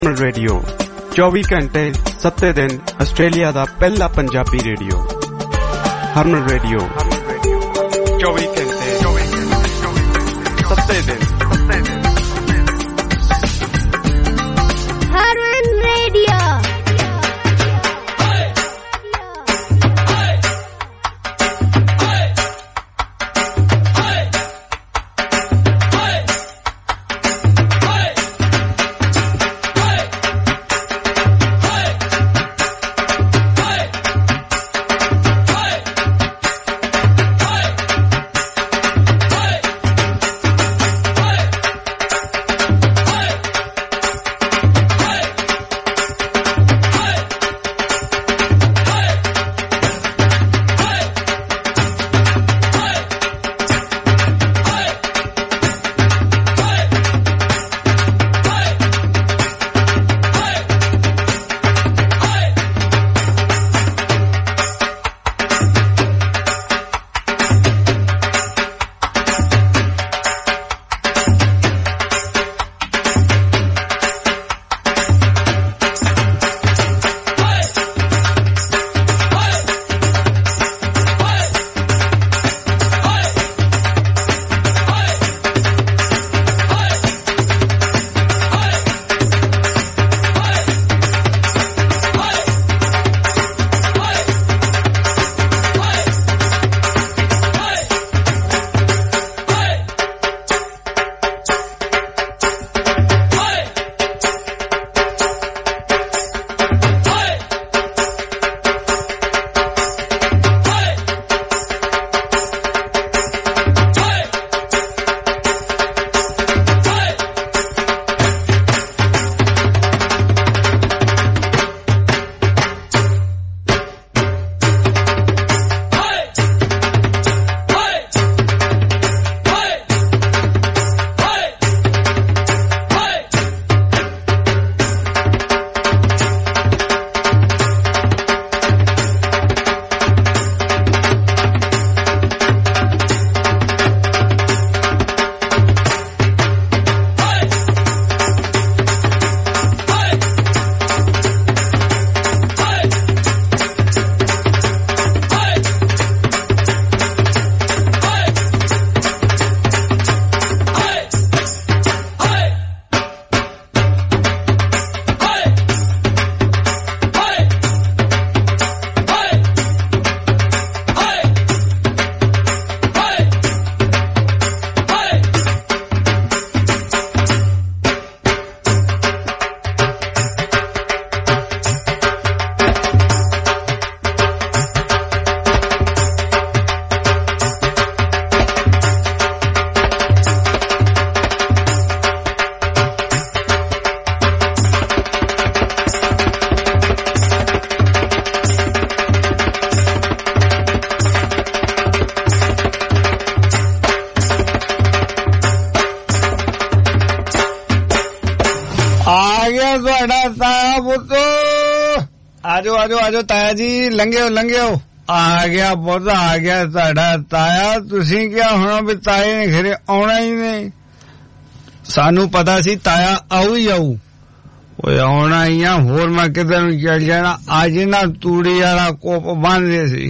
Radio 24 घंटे 7 दिन Australia दा पहला पंजाबी रेडियो हरमन रेडियो 24 घंटे 7 दिन हरमन रेडियो। आजो आजो आजो ताया जी लंघियो लंघियो आ गया पुत आ गया ताड़ा ताया तुसी क्या होना भी ताए ने घरे आना ही नहीं सानू पता सी ताया आऊ ही आऊ ओए आना ही आ होर मैं किधर चल जाना आज ना तूड़ी वाला कोप बांधे सी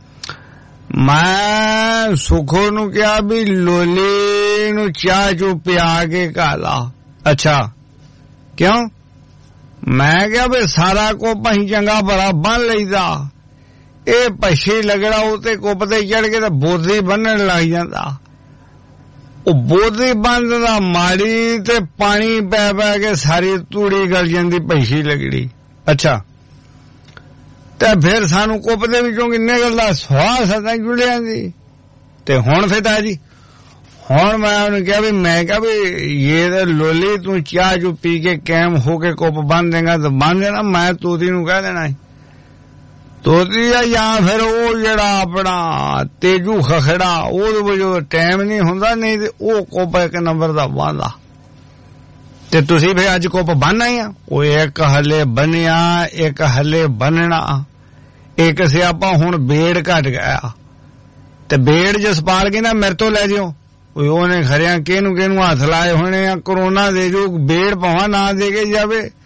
मैं सुखो नु क्या भी लोली नु चाह चू पिया के काला अच्छा क्यों मैं क्या भी सारा कोप ही चंगा बड़ा बन लईदा ए पछी लगड़ा उते कोप ते चढ़ के बोधी बनन लग जांदा ओ बोधी बनदा माड़ी ते पानी पै पै के सारी तूड़ी गल जांदी पछी लगड़ी अच्छा ते फिर सानू कोप दे विचों किन्ने गल्ला स्वास असां जुड़ जांदी ते हुण फिर ताजी हुण मैं उन्हें कहा भी मैं क्या भी ये लोली तू चाह जो पी के कैम होके कोप बांध देगा तो बांध देना मैं तोती नू कह देना तोती या फिर वो जड़ा अपना तेजू खखड़ा वो जो टाइम नहीं हुंदा नहीं ते वो कोप एक नंबर दा बांधा ते तुसी फिर अज कोप बन आए आ वो एक हले बनिया एक हले बनना एक सियापा हुण बेड़ घट गया ते बेड़ जसपाल कहंदा मेरे तो लै जियो ਉਹਨੇ ਖਰਿਆਂ ਕਿਹਨੂੰ ਕਿਹਨੂੰ ਹੱਥ ਲਾਏ ਹੋਣੇ ਆ ਕਰੋਨਾ ਦੇ ਜੋ ਬੇੜ ਭਾਵਾਂ ਨਾ ਦੇ ਕੇ ਜਾਵੇ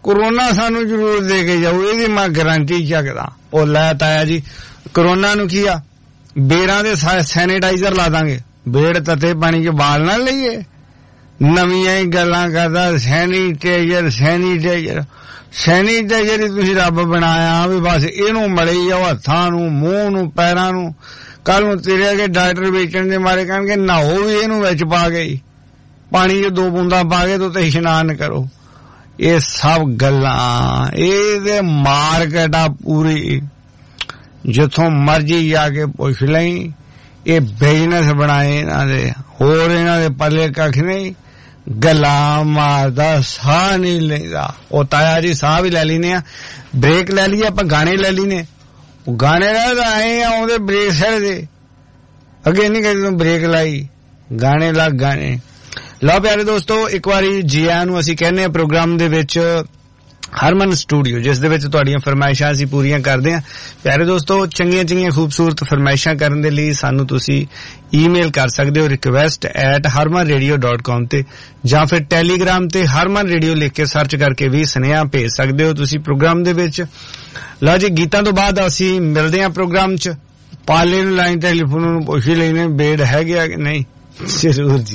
कोरोना सानू जरूर दे के जाओ, इहदी मैं गारंटी चकदा। ओ लै ताया जी कोरोना नू की आ बेड़ां दे सैनिटाइजर ला दांगे, बेड़ तते पानी च बाल ना लईए, नवीआं ही गल्लां करदा सैनिटाइजर सैनिटाइजर सैनिटाइजर ही तुसीं रब बनाया भी बस इहनू मली जाओ हत्थां नू मूंह नू पैरां नू। कल नू तेरे अगे डॉक्टर बेचण दे मारे कहणगे नहाओ भी इहनू विच पा के पानी च 2 बूंदां पा के तो इशनान करो। ये सब गल्लां ये मार्केट आ पूरी, जिथों मर्जी जाके पुछ लई, ये बिजनेस बनाए इन्हां दे, होर इन्हां दे पल्ले कख नहीं। गल्लां मारदा साह नहीं लैंदा। ओ ताया जी साह भी लै लैने आ, ब्रेक लै लीए आपां, गाने लै लैने, गाने ला आए आउंदे ब्रेक सड़ दे अगे नहीं कहते तूं ब्रेक लाई, गाने ला गाने। लो प्यारे दोस्तों एक बारी जी आयां नूं असीं कहने प्रोग्राम दे विच हरमन स्टूडियो, जिस दे विच तुहाडीਆਂ फरमाइशां ਅਸੀਂ पूरीਆਂ ਕਰਦੇ ਆਂ। प्यारे दोस्तों चंगीਆਂ चंगीਆਂ खूबसूरत फरमाइशां ਕਰਨ ਦੇ ਲਈ ਸਾਨੂੰ ਤੁਸੀਂ ईमेल कर सकते हो request@harmanradio.com ਤੇ, ਜਾਂ ਫਿਰ ਟੈਲੀਗ੍ਰਾਮ ਤੇ ਹਰਮਨ ਰੇਡੀਓ ਲਿਖ ਕੇ ਸਰਚ ਕਰਕੇ ਵੀ ਸੁਨੇਹਾ ਭੇਜ ਸਕਦੇ ਹੋ ਤੁਸੀਂ ਪ੍ਰੋਗਰਾਮ ਦੇ ਵਿੱਚ। ਲਓ ਜੀ ਗੀਤਾਂ ਤੋਂ ਬਾਅਦ ਅਸੀਂ ਮਿਲਦੇ ਆਂ ਪ੍ਰੋਗਰਾਮ 'ਚ। ਪਾਲੇ ਨੂੰ ਲਾਈਨ ਟੈਲੀਫੋਨ ਨੂੰ ਪੁੱਛ ਹੀ ਲੈਣੇ ਬੇੜ ਹੈਗੇ ਆ ਕਿ ਨਹੀਂ। ਜ਼ਰੂਰ ਜੀ।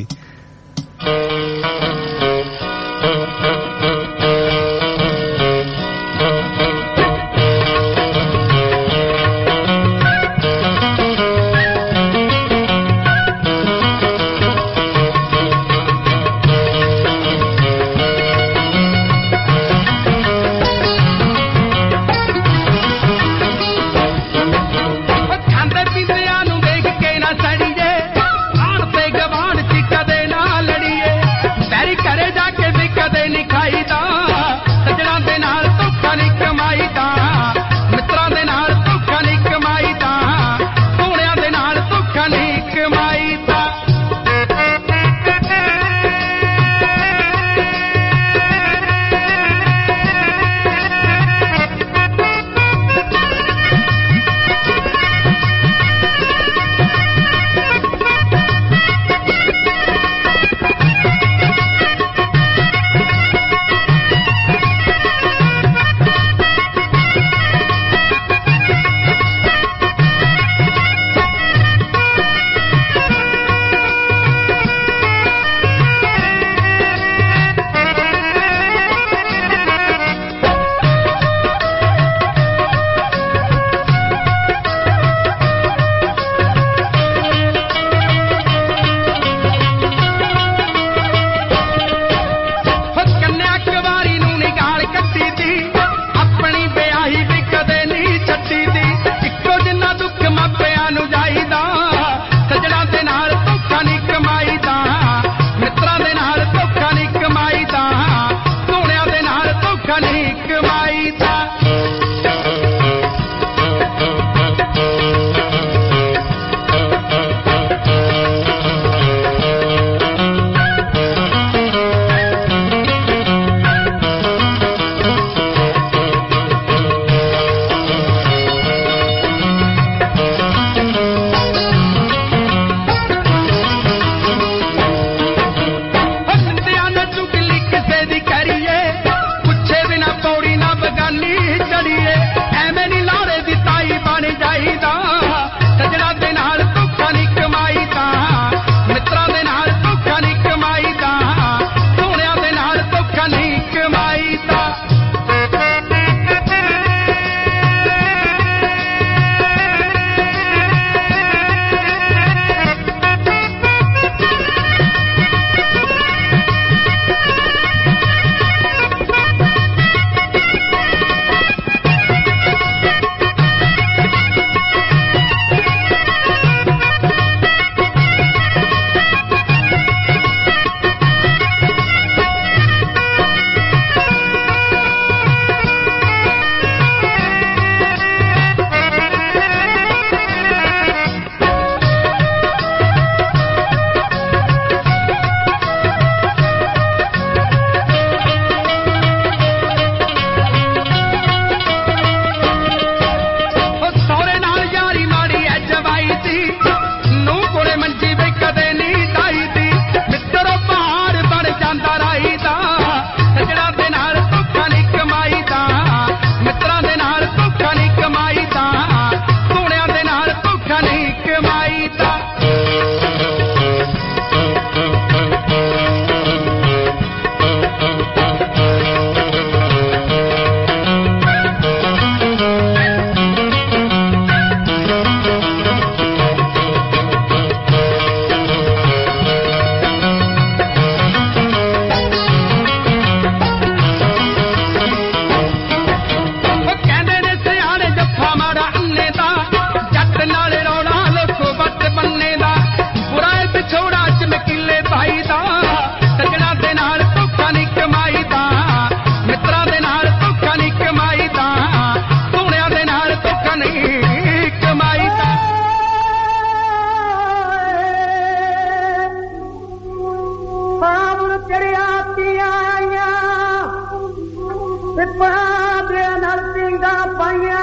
ਪਿੱਪਲਾਂ ਦੇ ਨਾਲ ਪੀਂਗਾ ਪਾਈਆਂ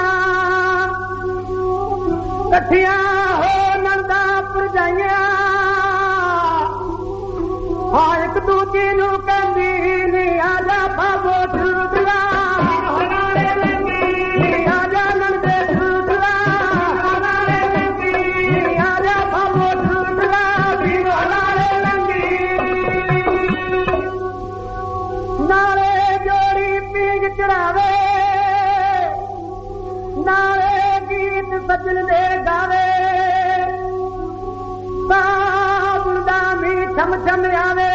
ਇਕੱਠੀਆਂ ਹੋ ਨੰਦਾ ਭਰਜਾਈਆਂ ਹਾਂ ਇੱਕ ਦੂਜੀ ਨੂੰ ਕਹਿੰਦੀ ਨੀ ਆ ਜਾ ਬਾਬੋ ਠੂਠਲਾ ਨੀ ਆ ਜਾ ਨੰਦੇ ਠੂਠਲਾ ਨੀ ਆ ਜਾ ਬਾਬੋ ਠੂਠਲਾ ਵੀ ਨਾਲੇ ਲੰਗੀ ਨਾਲੇ ਜੋੜੀ ਪੀਂਗ ਚੜਾਵੇ ਨਾਲੇ ਗੀਤ ਸੱਜਣ ਦੇ ਗਾਵੇ ਸਾਬੁੰਦਾ ਵੀ ਛਮ ਛਮ ਆਵੇ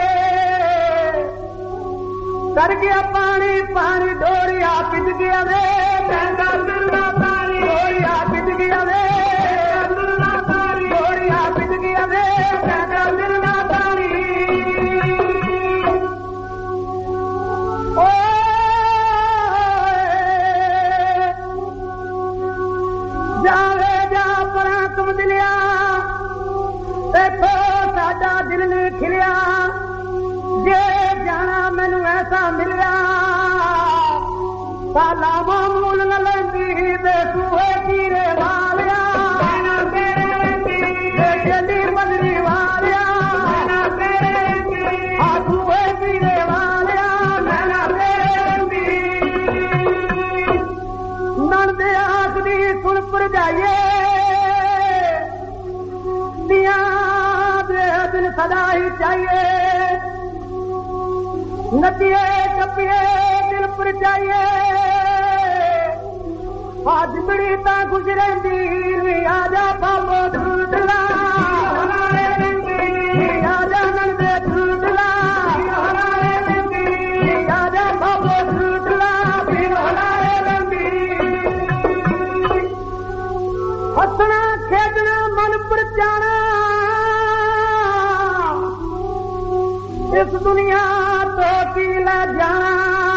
ਕਰ ਗਿਆ ਪਾਣੀ ਪਾਣੀ ਡੋਰੀਆ ਪਿੱਜ ਗਿਆ ਵੇ ਕਹਿੰਦਾ ਦਿਲਦਾ ਪਾਣੀ ਡੋਰੀਆ ਪਿੱਜ ਗਿਆ ਵੇ ਦਿਲਦਾ ਪਾਣੀ ਡੋਰੀਆ ਪਿੱਜ ਗਿਆ ਵੇ ਕਹਿੰਦਾ ਦਿਲਦਾ ਪਾਣੀ ਜਾਵੇ ਜਾ ਪਰਾਂ ਤੁਮ ਦਿਲਿਆ ਦੇਖੋ ਸਾਡਾ ਦਿਲ ਨਹੀਂ ਖਿਲਿਆ ਜੇ ਜਾਣਾ ਮੈਨੂੰ ਐਸਾ ਮਿਲਿਆ ਸਾਲਾ ਮਾਮੂਲ न ਲੈਂਦੀ ਬੇਸੂਹੇ ਕੀਰੇ ਵਾਲਿਆ ਨਾ ਤੇਰੇ ਲੈਂਦੀ ਜੱਦੀ ਮਦਰੀ ਵਾਲਿਆ ਨਾ ਤੇਰੇ ਲੈਂਦੀ ਆਸੂਹੇ ਕੀਰੇ ਵਾਲਿਆ ਨਾ ਤੇਰੇ ਲੈਂਦੀ ਨਣਦੇ ਆਖਦੀ ਸੁਣ ਭਰਜਾਈਏ दिया दे दिल सदा ही चाहिए नचिए टपिए दिल पर चाहिए आज बड़ी ता खुश रही आजा बाबो ठूठला आजा नंदे ठूठला आजा बाबो ठूठला हसना खेडना मन परचाना इस दुनिया तो की ला जाना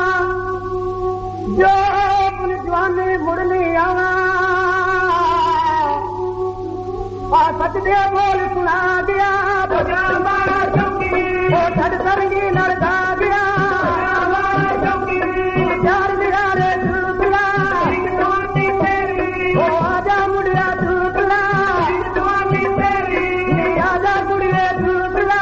जो अपनी जवानी मुड़नी आना आ सच दे बोल सुना गया वो छड़ सरगी लड़का गया चार निगारे ठूठला वो आजा मुड़िया ठूठला आजा मुड़िया ठूठला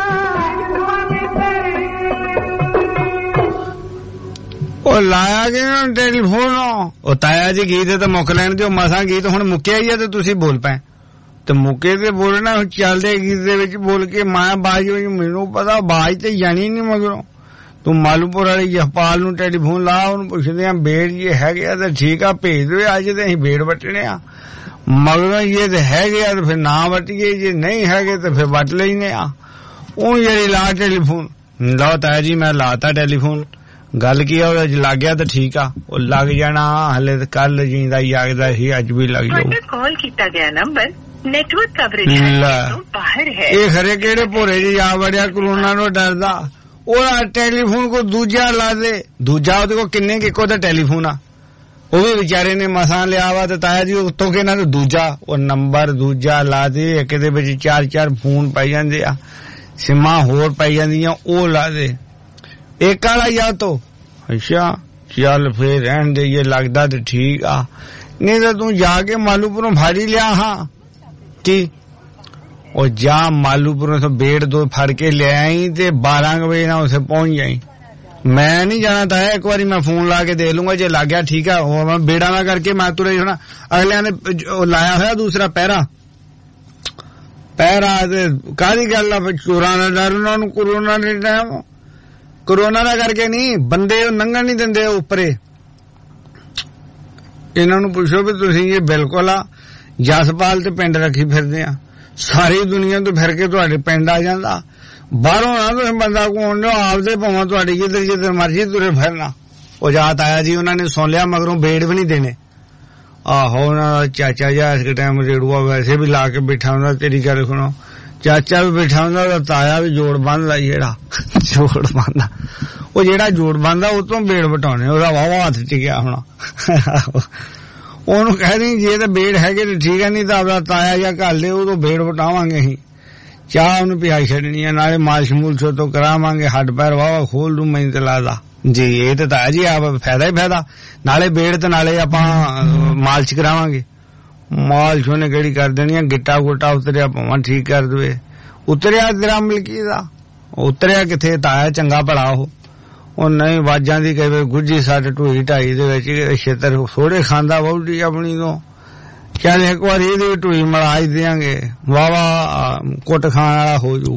ਉਹ ਲਾਇਆ ਕਿ ਟੈਲੀਫੋਨ ਉਹ ਤਾਇਆ ਜੀ ਗੀਤ ਤੇ ਮੁੱਕ ਲੈਣ ਦਿਓ ਮਸਾਂ ਗੀਤ ਹੁਣ ਮੁੱਕਿਆ ਹੀ ਆ ਤੇ ਤੁਸੀਂ ਬੋਲ ਪਏ ਤੇ ਮੁੱਕੇ ਤੇ ਬੋਲਣਾ ਚੱਲਦੇ ਗੀਤ ਦੇ ਵਿੱਚ ਬੋਲ ਕੇ ਮਾਂ ਬਾਜ ਹੋਈ ਮੈਨੂੰ ਪਤਾ ਬਾਜ ਤੇ ਜਾਣੀ ਨਹੀਂ ਮਗਰੋਂ ਤੂੰ ਮਾਲੂਪੁਰ ਵਾਲੀ ਜਹਪਾਲ ਨੂੰ ਟੈਲੀਫੋਨ ਲਾ ਉਹਨੂੰ ਪੁੱਛਦੇ ਆ ਬੇੜ ਜੇ ਹੈਗੇ ਆ ਤਾਂ ਠੀਕ ਆ ਭੇਜ ਦਿਓ ਅੱਜ ਤੇ ਅਸੀਂ ਬੇੜ ਵੱਟਣੇ ਆ ਮਗਰੋਂ ਇਹ ਤੇ ਹੈਗੇ ਆ ਤੇ ਫਿਰ ਨਾ ਵੱਟੀਏ ਜੇ ਨਹੀਂ ਹੈਗੇ ਤੇ ਫਿਰ ਵੱਟ ਲੈਨੇ ਆ ਉਹ ਜਿਹੜੀ ਲਾ ਟੈਲੀਫੋਨ ਲਓ ਤਾਇਆ ਜੀ ਮੈਂ ਲਾਤਾ ਟੈਲੀਫੋਨ ਗੱਲ ਕੀ ਆ ਉਹ ਲੱਗ ਗਿਆ ਤਾਂ ਠੀਕ ਆ ਉਹ ਲੱਗ ਜਾਣਾ ਹਲੇ ਤਾਂ ਕੱਲ ਜਿੰਦਾ ਯਾਗਦਾ ਸੀ ਅੱਜ ਵੀ ਲੱਗ ਜਾਊ ਕਾਲ ਕੀਤਾ ਗਿਆ ਨੰਬਰ ਨੈਟਵਰਕ ਕਵਰੇਜ ਤੋਂ ਬਾਹਰ ਹੈ ਇਹ ਖਰੇ ਕਿਹੜੇ ਭੋਰੇ ਜੀ ਆ ਵੜਿਆ ਕਰੋਨਾ ਨੂੰ ਡਰਦਾ ਉਹਦਾ ਟੈਲੀਫੋਨ ਕੋ ਦੂਜਾ ਲਾ ਦੇ ਦੂਜਾ ਉਹਦੇ ਕੋ ਕਿੰਨੇ ਕਿੱਕੋ ਦਾ ਟੈਲੀਫੋਨ ਆ ਉਹ ਵੀ ਵਿਚਾਰੇ ਨੇ ਮਸਾਂ ਲਿਆ ਵਾ ਤੇ ਤਾਇਆ ਜੀ ਉੱਤੋਂ ਕੇ ਨਾ ਦੂਜਾ ਉਹ ਨੰਬਰ ਦੂਜਾ ਲਾ ਦੇ ਇੱਕ ਦੇ ਵਿੱਚ 4-4 ਫੋਨ ਪਾਈ ਜਾਂਦੇ ਆ ਸਿਮਾਂ ਹੋਰ ਪਾਈ ਜਾਂਦੀਆਂ ਉਹ ਲਾ ਦੇ ਇੱਕ ਵਾਲਾ ਜਾਂ ਤੋ ਅੱਛਾ ਚੱਲ ਫੇਰ ਰਹਿਣ ਦੇ ਇਹ ਲੱਗਦਾ ਤੇ ਠੀਕ ਆ ਨਹੀਂ ਤਾਂ ਤੂੰ ਜਾ ਕੇ ਮਾਲੂਪੁਰੋਂ ਫਾੜੀ ਲਿਆ ਹਾਂ ਕੀ ਉਹ ਜਾ ਮਾਲੂਪੁਰੋਂ ਤੋਂ ਬੇੜ ਦੋ ਫੜ ਕੇ ਲੈ ਆਈ ਤੇ 12 ਵਜੇ ਨਾਲ ਉਸੇ ਪਹੁੰਚ ਜਾਈ ਮੈਂ ਨਹੀਂ ਜਾਣਾ ਤਾਂ ਇੱਕ ਵਾਰੀ ਮੈਂ ਫੋਨ ਲਾ ਕੇ ਦੇਖ ਲੂੰਗਾ ਜੇ ਲੱਗ ਗਿਆ ਠੀਕ ਆ ਉਹ ਮੈਂ ਬੇੜਾ ਨਾ ਕਰਕੇ ਮੈਂ ਤੁਰੇ ਹੋਣਾ ਅਗਲਿਆਂ ਨੇ ਲਾਇਆ ਹੋਇਆ ਦੂਸਰਾ ਪਹਿਰਾ ਤੇ ਕਾਹਦੀ ਗੱਲ ਆ ਚੋਰਾਂ ਦਾ ਡਰ ਉਹਨਾਂ ਨੂੰ ਕਰੋਨਾ ਦੇ ਟਾਈਮ ਕਰੋਨਾ ਦਾ ਕਰਕੇ ਨਹੀਂ ਬੰਦੇ ਉਹ ਲੰਘਣ ਨਹੀਂ ਦਿੰਦੇ ਉੱਪਰੇ ਇਹਨਾਂ ਨੂੰ ਪੁੱਛੋ ਵੀ ਤੁਸੀਂ ਇਹ ਬਿਲਕੁਲ ਆ ਜਸਪਾਲ ਤੇ ਪਿੰਡ ਰੱਖੀ ਫਿਰਦੇ ਆ ਸਾਰੀ ਦੁਨੀਆ ਤੋਂ ਫਿਰ ਕੇ ਤੁਹਾਡੇ ਪਿੰਡ ਆ ਜਾਂਦਾ ਬਾਹਰੋਂ ਨਾ ਤੁਸੀਂ ਬੰਦਾ ਕੋਣ ਲਿਓ ਆਪਦੇ ਭਾਵਾਂ ਤੁਹਾਡੀ ਜਿੱਧਰ ਮਰਜ਼ੀ ਤੁਰੇ ਫਿਰਨਾ ਉਹ ਜਾਤ ਆਇਆ ਜੀ ਉਹਨਾਂ ਨੇ ਸੁਣ ਲਿਆ ਮਗਰੋਂ ਬੇੜ ਵੀ ਨਹੀਂ ਦੇਣੇ ਆਹੋ ਉਹਨਾਂ ਚਾਚਾ ਜੀ ਇਸ ਟਾਈਮ ਰੇੜੂਆ ਵੈਸੇ ਵੀ ਲਾ ਕੇ ਬੈਠਾ ਹੁੰਦਾ ਤੇਰੀ ਗੱਲ ਸੁਣੋ ਚਾਚਾ ਵੀ ਬੈਠਾ ਹੁੰਦਾ ਤਾਇਆ ਵੀ ਜੋੜ ਬੰਨਦਾ ਜਿਹੜਾ ਜੋੜ ਬੰਨਦਾ ਉਹ ਜਿਹੜਾ ਜੋੜ ਬੰਨਦਾ ਉਹ ਤੋਂ ਬੇੜ ਵਟਾਉਣੇ ਉਹਦਾ ਵਾਵਾ ਹੱਥ ਚ ਗਿਆ ਹੋਣਾ ਉਹਨੂੰ ਕਹਿ ਦੀ ਜੇ ਤਾਂ ਬੇੜ ਹੈਗੇ ਤੇ ਠੀਕ ਹੈ ਨਹੀਂ ਤਾਂ ਆਪਦਾ ਤਾਇਆ ਜਾਂ ਘੱਲ ਲਿਓ ਉਦੋਂ ਬੇੜ ਵਟਾਵਾਂਗੇ ਅਸੀਂ ਚਾਹ ਉਹਨੂੰ ਪਿਆਈ ਛੱਡਣੀ ਆ ਨਾਲੇ ਮਾਲਸ਼ ਮੂਲਸ਼ ਤੋਂ ਕਰਾਵਾਂਗੇ ਹੱਡ ਪੈਰ ਵਾਵਾ ਖੋਲ ਦੂ ਮੈਂ ਤੇ ਲਾਦਾ ਜੀ ਇਹ ਤਾਂ ਤਾਇਆ ਜੀ ਆ ਫਾਇਦਾ ਹੀ ਫਾਇਦਾ, ਨਾਲੇ ਬੇੜ ਤੇ ਨਾਲੇ ਆਪਾਂ ਮਾਲਸ਼ ਕਰਾਵਾਂਗੇ। ਮਾਲਸ਼ ਉਹਨੇ ਕਿਹੜੀ ਕਰ ਦੇਣੀ ਆ, ਗਿੱਟਾ ਗੁੱਟਾ ਉਤਰਿਆ ਭਾਵੇਂ ਠੀਕ ਕਰ ਦੇਵੇ। ਉਤਰਿਆ ਤੇਰਾ ਮਲਕੀ ਦਾ ਉਤਰਿਆ ਕਿੱਥੇ ਤਾਇਆ, ਚੰਗਾ ਭਲਾ ਉਹ ਨਹੀਂ ਵਾਜਾਂ ਦੀ ਕਈ ਵਾਰ ਗੁੱਜੀ ਸੱਟ ਢੂਈ ਢਾਈ ਦੇ ਵਿੱਚ ਛੇਤਰ ਥੋੜੇ ਖਾਂਦਾ ਵਹੁਟੀ ਆਪਣੀ ਤੋਂ, ਕਹਿੰਦੇ ਇੱਕ ਵਾਰ ਇਹਦੀ ਢੂਈ ਮਲਾ ਹੀ ਦਿਆਂਗੇ, ਵਾਵਾ ਕੁੱਟ ਖਾਣ ਵਾਲਾ ਹੋ ਜੂ।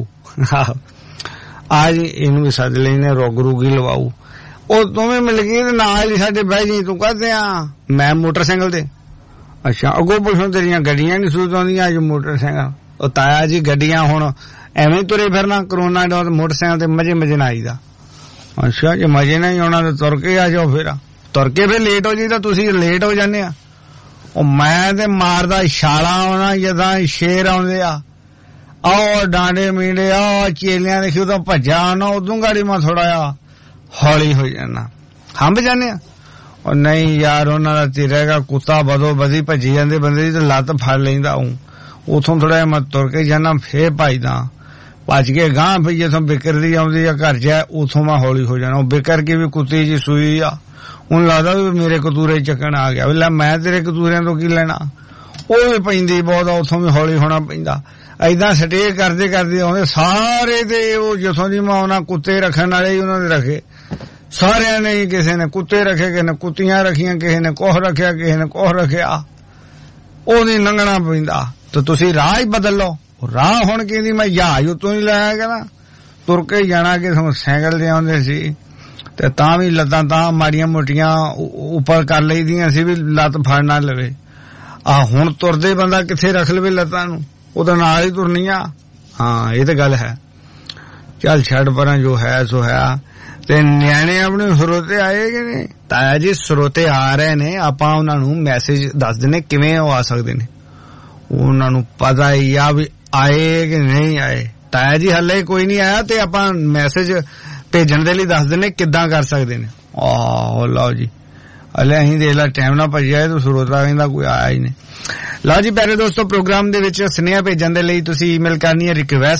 ਅੱਜ ਇਹਨੂੰ ਵੀ ਸੱਦ ਲੈਨੇ, ਰੋਗ ਰੂਗੀ ਲਵਾਊ। ਉਹ ਦੋਵੇਂ ਮਿਲ ਗਈ ਤੇ ਨਾਲ ਹੀ ਸਾਡੇ ਬਹਿ ਜੀ, ਤੂੰ ਕਹਦੇ ਆ ਮੈਂ ਮੋਟਰਸਾਈਕਲ ਤੇ। ਅੱਛਾ ਅੱਗੋਂ ਪੁੱਛੋ ਤੇਰੀਆਂ ਗੱਡੀਆਂ ਨੀ ਸੂਤ ਆਉਂਦੀਆਂ ਅੱਜ ਮੋਟਰਸਾਈਕਲ। ਉਹ ਤਾਇਆ ਜੀ ਗੱਡੀਆਂ ਹੁਣ ਐਵੇਂ ਤੁਰੇ ਫਿਰਨਾ, ਕਰੋਨਾ ਦਾ ਮੋਟਰਸਾਈਕਲ ਤੇ ਮਜੇ ਮਜੇ ਨਾ ਆਈਦਾ। ਅੱਛਾ ਜੇ ਮਜੇ ਨਾਲ ਹੀ ਆਉਣਾ ਤਾਂ ਤੁਰ ਕੇ ਆ ਜਾਓ, ਫਿਰ ਤੁਰ ਕੇ ਫਿਰ ਲੇਟ ਹੋ ਜੀ ਤਾਂ ਤੁਸੀਂ ਲੇਟ ਹੋ ਜਾਂਦੇ ਆ। ਉਹ ਮੈਂ ਤੇ ਮਾਰਦਾ ਛਾਲਾ ਆਉਣਾ ਜਦਾਂ ਸ਼ੇਰ ਆਉਂਦੇ ਆ, ਆਓ ਡਾਂਡੇ ਮੀਂਡੇ ਆ ਚੇਲਿਆਂ ਦੇਖੀ ਉਦੋਂ ਭੱਜਾ ਆਉਣਾ, ਉਦੋਂ ਗਾੜੀ ਮੈਂ ਥੋੜਾ ਜਿਹਾ ਹੌਲੀ ਹੋ ਜਾਣਾ, ਹੰਭ ਜਾਂਦੇ ਆ। ਉਹ ਨਹੀਂ ਯਾਰ ਉਹਨਾਂ ਦਾ ਤੇਰੇਗਾ ਕੁੱਤਾ ਬਦੋ ਬਦੀ ਭੱਜੀ ਜਾਂਦੇ ਬੰਦੇ ਦੀ ਤੇ ਲੱਤ ਫੜ ਲੈਂਦਾ। ਉਥੋਂ ਥੋੜਾ ਜਿਹਾ ਮੈਂ ਤੁਰ ਕੇ ਜਾਣਾ, ਫੇਰ ਭੱਜਦਾ, ਭੱਜ ਕੇ ਗਾਂਹ ਫਿਰ ਜਿੱਥੋਂ ਬਿਕਰਦੀ ਆਉਂਦੀ ਆ ਘਰ ਚ ਉਥੋਂ ਮੈਂ ਹੌਲੀ ਹੋ ਜਾਣਾ। ਉਹ ਬਿਕਰ ਕੇ ਵੀ ਕੁੱਤੀ ਜੀ ਸੂਈ ਆ, ਉਹਨੂੰ ਲੱਗਦਾ ਵੀ ਮੇਰੇ ਕਤੂਰੇ ਚੱਕਣ ਆ ਗਿਆ, ਲੈ ਮੈਂ ਤੇਰੇ ਕਤੂਰਿਆਂ ਤੋਂ ਕੀ ਲੈਣਾ। ਉਹ ਵੀ ਪੈਂਦੀ ਬਹੁਤ ਆ, ਉਥੋਂ ਵੀ ਹੌਲੀ ਹੋਣਾ ਪੈਂਦਾ। ਏਦਾਂ ਸਟੇ ਕਰਦੇ ਕਰਦੇ ਆਉਂਦੇ ਸਾਰੇ ਤੇ ਉਹ ਜਿੱਥੋਂ ਦੀ ਮੈਂ ਉਹਨਾਂ ਕੁੱਤੇ ਰੱਖਣ ਵਾਲੇ ਹੀ ਉਹਨਾਂ ਦੇ ਰੱਖੇ ਸਾਰਿਆਂ ਨੇ, ਕਿਸੇ ਨੇ ਕੁੱਤੇ ਰੱਖੇ, ਕਿਸੇ ਨੇ ਕੁੱਤੀਆਂ ਰੱਖੀਆਂ, ਕਿਸੇ ਨੇ ਕੋਹ ਰੱਖਿਆ, ਕਿਸੇ ਨੇ ਕੋਹ ਰੱਖਿਆ। ਉਹ ਨਹੀਂ ਲੰਘਣਾ ਪੈਂਦਾ ਤੇ ਤੁਸੀਂ ਰਾਹ ਹੀ ਬਦਲ ਲਓ। ਰਾਹ ਹੁਣ ਕਹਿੰਦੀ ਮੈਂ ਜਹਾਜ਼ ਉਤੋਂ ਹੀ ਲਾਇਆ ਕਹਿੰਦਾ, ਤੁਰ ਕੇ ਜਾਣਾ ਕਿ ਸਾਈਕਲ ਤੇ ਆਉਂਦੇ ਸੀ ਤੇ ਤਾਂ ਵੀ ਲੱਤਾਂ ਤਾਂ ਮਾੜੀਆਂ ਮੋਟੀਆਂ ਉੱਪਰ ਕਰ ਲਈਦੀਆਂ ਸੀ ਵੀ ਲੱਤ ਫੜ ਨਾ ਲਵੇ। ਆ ਹੁਣ ਤੁਰਦੇ ਬੰਦਾ ਕਿੱਥੇ ਰੱਖ ਲਵੇ ਲੱਤਾਂ ਨੂੰ, ਉਹਦੇ ਨਾਲ ਹੀ ਤੁਰਨੀਆਂ। ਹਾਂ ਇਹ ਤਾਂ ਗੱਲ ਹੈ। ਚੱਲ ਛੱਡ ਪਰਾਂ, ਜੋ ਹੈ ਸੋ ਹੈ। ਤੇ ਨਿਆਣੇ ਆਪਣੇ ਸਰੋਤੇ ਆਏ ਕਿ ਨਹੀਂ ਤਾਇਆ ਜੀ? ਸਰੋਤੇ ਆ ਰਹੇ ਨੇ, ਆਪਾਂ ਉਹਨਾਂ ਨੂੰ ਮੈਸੇਜ ਦੱਸ ਦਿੰਦੇ ਕਿਵੇਂ ਉਹ ਆ ਸਕਦੇ ਨੇ। ਉਹਨਾਂ ਨੂੰ ਪਤਾ ਹੀ ਆ ਵੀ ਆਏ ਕਿ ਨਹੀਂ ਆਏ। ਤਾਇਆ ਜੀ ਹਲੇ ਕੋਈ ਨਹੀਂ ਆਇਆ ਤੇ ਆਪਾਂ ਮੈਸੇਜ ਭੇਜਣ ਦੇ ਲਈ ਦੱਸ ਦਿੰਦੇ ਕਿੱਦਾਂ ਕਰ ਸਕਦੇ ਨੇ। ਆਹ ਲਓ ਜੀ, ਹਲੇ ਅਸੀਂ ਦੇਖ ਲਾ ਟਾਈਮ ਨਾਲ ਭੱਜਿਆ ਤੇ ਸਰੋਤਾ ਕਹਿੰਦਾ ਕੋਈ ਆਇਆ ਹੀ ਨਹੀਂ। ਲਓ ਜੀ ਪਿਆਰੇ ਦੋਸਤੋ, ਪ੍ਰੋਗਰਾਮ ਦੇ ਵਿੱਚ ਸੁਨੇਹਾ ਭੇਜਣ ਦੇ ਲਈ ਤੁਸੀਂ ਈਮੇਲ ਕਰਨੀ ਹੈ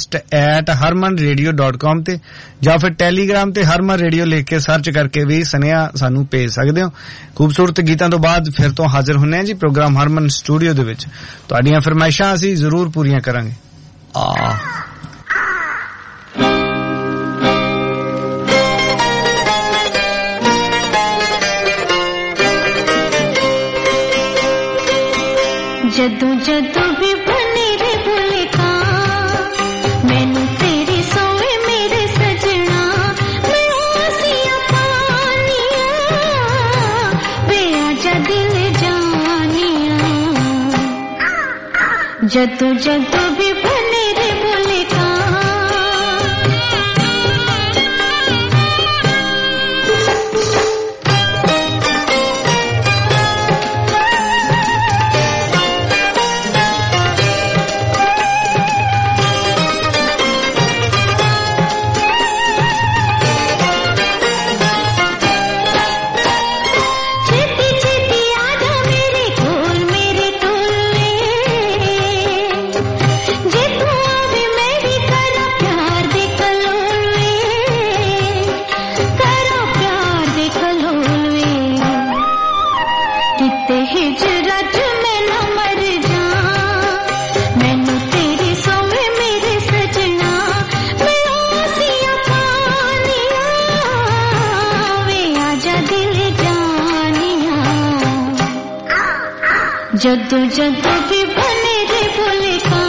request@harmanradio.com ਤੇ, ਜਾਂ ਫਿਰ ਟੈਲੀਗ੍ਰਾਮ ਤੇ ਹਰਮਨ ਰੇਡੀਓ ਲਿਖ ਕੇ ਸਰਚ ਕਰਕੇ ਵੀ ਸੁਨੇਹਾ ਸਾਨੂੰ ਭੇਜ ਸਕਦੇ ਹੋ। ਖੂਬਸੂਰਤ ਗੀਤਾਂ ਤੋਂ ਬਾਅਦ ਫਿਰ ਤੋਂ ਹਾਜ਼ਰ ਹੁੰਨੇ ਹਾਂ ਜੀ ਪ੍ਰੋਗਰਾਮ ਹਰਮਨ ਸਟੂਡੀਓ ਦੇ ਵਿੱਚ। ਤੁਹਾਡੀਆਂ ਫਰਮਾਇਸ਼ਾਂ ਅਸੀਂ ਜ਼ਰੂਰ ਪੂਰੀਆਂ ਕਰਾਂਗੇ। ਜਦੋਂ ਜਦੋਂ ਵੀ ਬਣੇ ਰੇ ਬੁਲਕਾ ਮੈਨੂੰ ਤੇਰੀ ਸੋਏ ਮੇਰੇ ਸਜਣਾ, ਮੈਂ ਆਸੀਆਂ ਪਾਨੀਆਂ ਵੇ ਆਜਾ ਦਿਲ ਜਾਨੀਆਂ। ਜਦੋਂ ਜਦੋਂ ਵੀ ਬਣੇ ਰੇ ਬੁਲਕਾ ਜਦੋਂ ਜਦੋਂ ਵੀ ਬਣੇ ਰੇ ਬੁਲਕਾ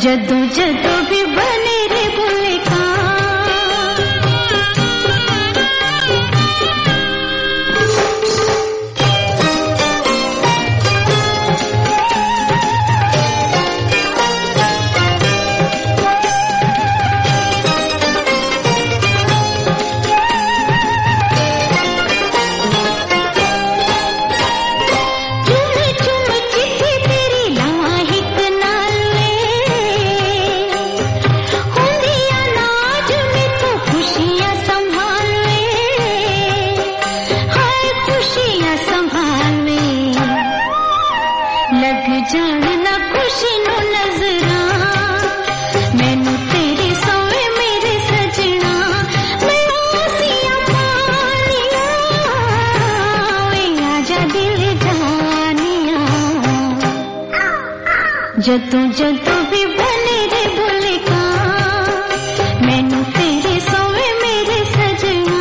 जदों जदों भी बने रे बुले का जानना खुशी नु नजरा मैनू तेरे सोए मेरे सजना मैं आसियां पानिया वे आजा दिल जानिया जदों जदों भी बने रे बुले का मैनू तेरे सोए मेरे सजना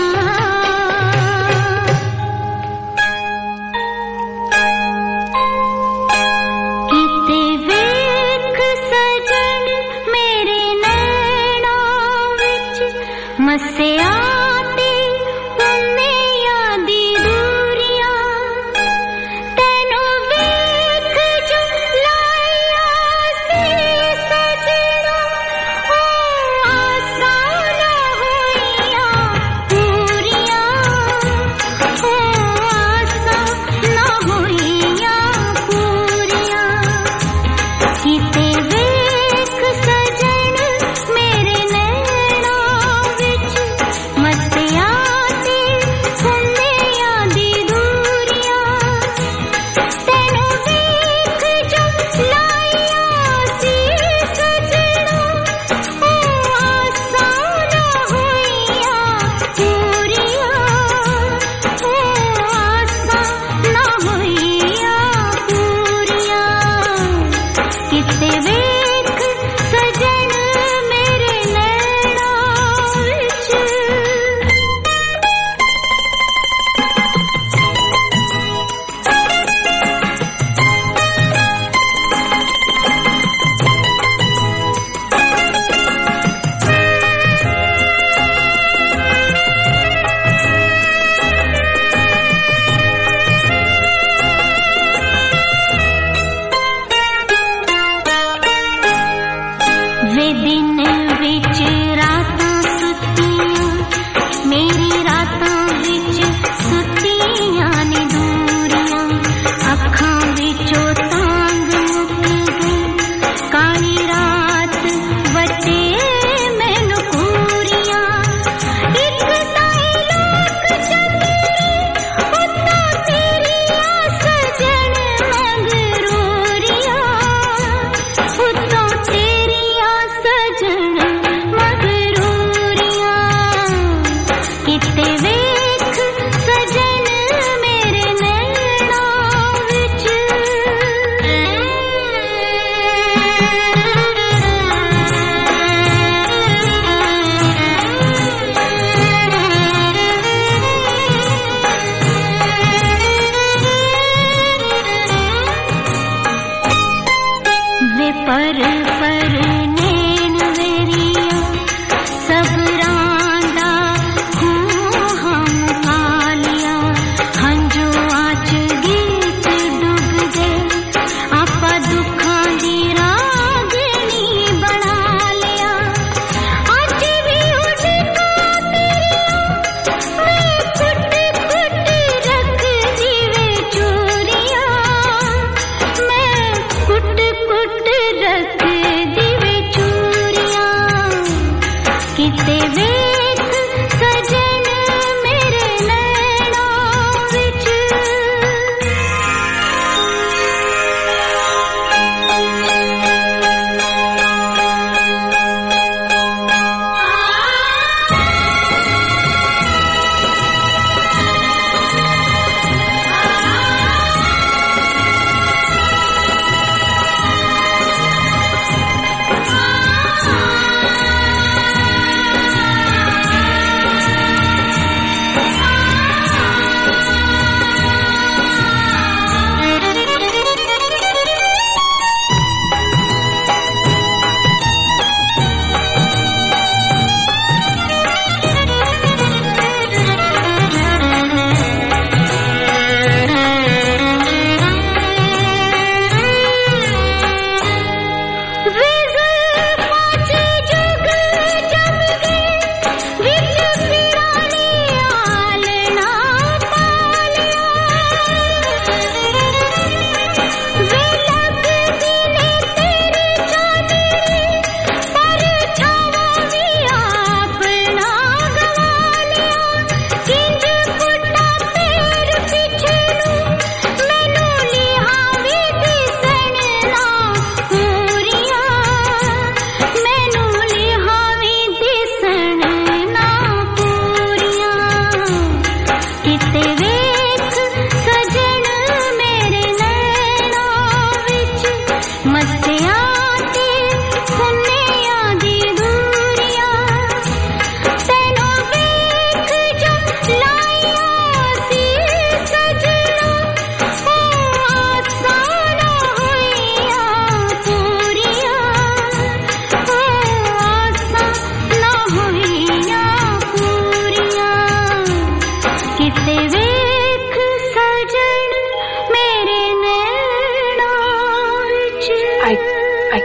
मसे आते उन्ने यादी दूरियां तेनू वेख जो लाया सी सजना ओ आसा ना होइया पूरियां ओ आसा ना होइया पूरियां किते वेख सजन मेरे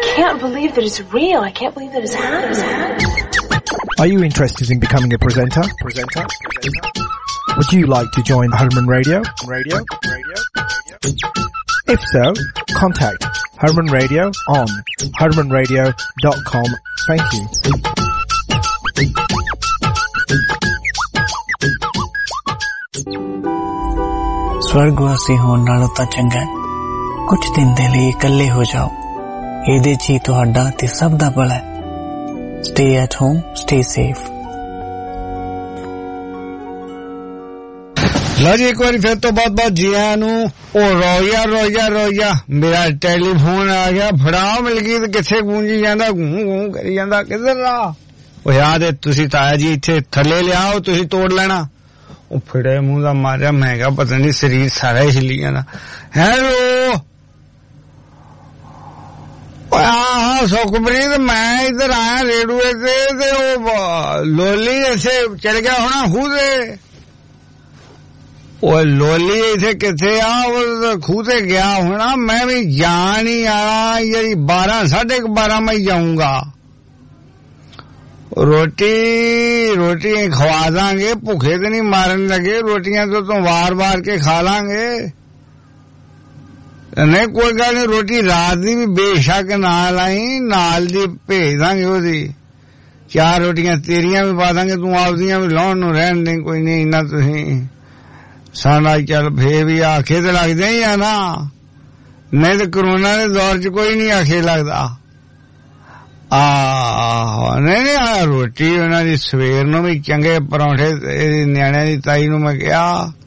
can't believe that it's real. I can't believe that it's happening. Are you interested in becoming a presenter? Would you like to join Herman Radio? If so, contact Herman Radio on hermanradio.com. Thank you. स्वर्गवासी होने नालों तां चंगा कुछ दिन दे लिए इकल्ले हो जाओ ਇਹਦੇ ਚ ਹੀ ਤੁਹਾਡਾ ਤੇ ਸਭ ਦਾ ਭਲਾ ਹੈ Stay at home, stay safe. ਲਓ ਜੀ ਇੱਕ ਵਾਰੀ ਫਿਰ ਤੋਂ ਬਹੁਤ ਜੀ ਆਇਆਂ ਨੂੰ ਉਹ ਰੋਇਆ ਮੇਰਾ ਟੈਲੀਫੋਨ ਆ ਗਿਆ ਫੜਾ ਮਿਲਗੀ ਤੇ ਕਿੱਥੇ ਗੂੰਜੀ ਜਾਂਦਾ ਗੂੰ ਕਰੀ ਜਾਂਦਾ ਕਿੱਧਰ ਆ ਉਹ ਯਾਦ ਹੈ ਤੁਸੀਂ ਤਾਇਆ ਜੀ ਇੱਥੇ ਥੱਲੇ ਲਿਆਓ ਤੁਸੀਂ ਤੋੜ ਲੈਣਾ ਉਹ ਫੜੇ ਮੂੰਹ ਦਾ ਮਾਰਿਆ ਮੈਂ ਕਿਹਾ ਪਤਾ ਨਹੀਂ ਸਰੀਰ ਸਾਰਾ ਹੀ ਹਿੱਲੀ ਜਾਂਦਾ ਹੈਲੋ हाँ सुखप्रीत मैं इधर आया रेडुए से वो लोली ऐसे चल गया होना खूह से वो लोली ऐसे किथे वो खूह से गया होना मैं भी जान ही आया यही 12 साढ़े 12 में जाऊंगा रोटी खवा देंगे भूखे तो नहीं मारने लगे रोटियां तो वार के खा लांगे नहीं कोई गल नहीं रोटी रात दी भी बेशक नाल आई नाल दी भेज दांगे ओदी 4 रोटियां तेरियां भी पा दांगे तू आपदियां भी लाउण नूं रहन दे कोई नहीं इन्ना तुसीं साडा चल फे भी आखे ते लगदे ही आ ना नहीं ते कोरोना दे दौर च कोई नहीं आखे लगदा नहीं रोटी उन्हां दी सवेर नूं भी चंगे परौंठे न्याणिਆਂ ਦੀ ਤਾਈ ਨੂੰ मैं कहा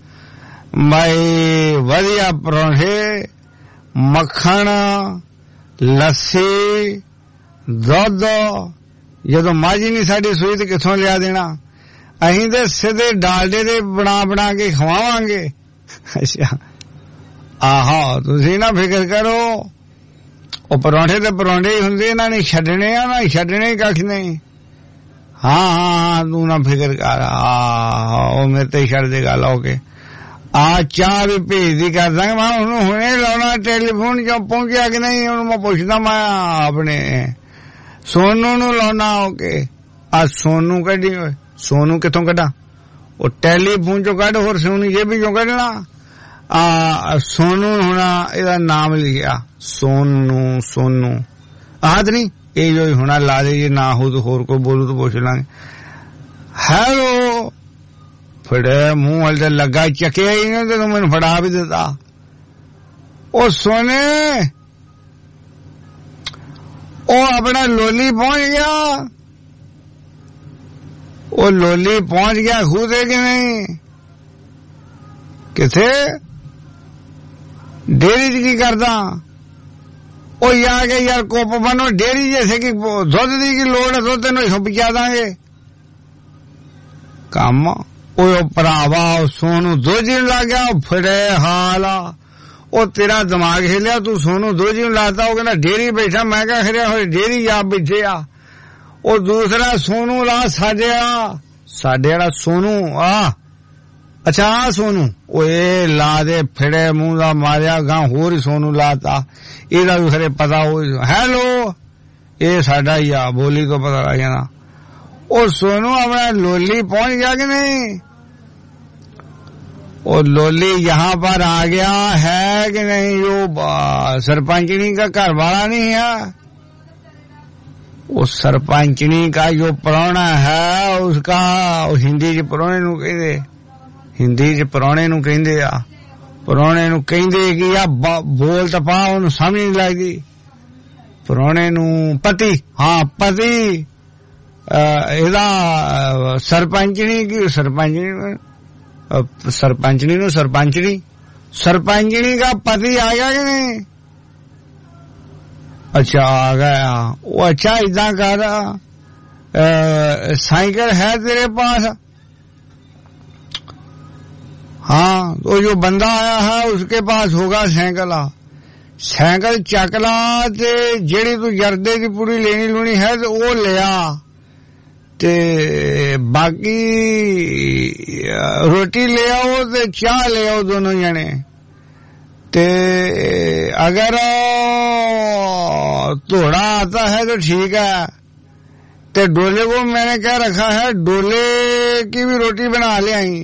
भाई वधिया परौंठे मक्खन लस्सी दुध जदों मझ नहीं साडी सूई ते किथों लिया देना अहीं ते सीधे डालडे दे बना के खवावांगे अच्छा आहो तुसीं ना फिकर करो ओ परौंठे ते परौंठे ही हुंदे इन्हां ने छड्डणे आ ना छड्डणे कख नहीं हाँ तू ना फिकर कर ओ मेरे ते छड्ड दे गल ओके चाह भी भेज दी कर दांगे मैं हुणे लाउणा टेलीफोन जो पहुंचा कि नहीं उन्होंने मैं पुछदा मैं अपने सोनू नूं लाउणा ओके सोनू कड्डी सोनू किथों कड्डा ओ टेलीफोन चो कड्ड होर सोनू जेबी चो कड्डना सोनू होना इहदा नाम लिखिया सोनू आद नहीं ये जो होना ला दे जे ना हो तो होर कोई बोलू तो पुछ लांगे हेलो फड़े मुंह वाले लगा चकिया ही नहीं तो मैंने फड़ा भी देता ओ सोने ओ अपना लोली पहुंच गया ओ लोली पहुंच गया खुद है कि नहीं किथे डेरी च की करदा ओ यार कोप बनो डेरी जैसे कि दुध दी की लोड़ है दुध तेन पिचा दांगे काम ओ भरावा सोनू दोजी लग गया फड़े हाल ओ तेरा दिमाग हिलिया तू सोनू दोजी लाता वो कहना डेरी बैठा मैं क्या खरिया हो डेरी आप बैठे आ ओ दूसरा सोनू ला साडे वाला सोनू अच्छा सोनू ओ ये ला दे फिड़े मुंह दा मारिया गां होर सोनू लाता एदा भी खरे पता हो हेलो ये साडा ही आ बोली तो पता लग जाना ओ सोनू अपना लोली पहुंच गया कि नहीं और लोली यहाँ पर आ गया है कि नहीं यो सरपंचनी का घर वाला नहीं है वो सरपंचनी का जो प्राहुणा है उसका हिंदी च प्राहुणे नूं कहंदे हिंदी च प्राहुणे नूं कहंदे आ प्राहुणे नूं कहंदे कि आ बोल तो पा उन्हें समझ नहीं लगदी प्राहुणे नूं पति हाँ पति ਇਹਦਾ सरपंचनी की सरपंचनी का पति आ गया कि नहीं अच्छा आ गया वो अच्छा इदा कर साइकिल है तेरे पास हाँ तो जो बंदा आया है उसके पास होगा साइकिल चकला ते जेड़ी तू जर्दे की पूरी लेनी लूनी है तो वो लिया ते बाकी रोटी ले आओ ते चाह ले आओ दोनों जने ते अगर थोड़ा आता है तो ठीक है। तो डोले को मैंने क्या रखा है, डोले की भी रोटी बना ले आई।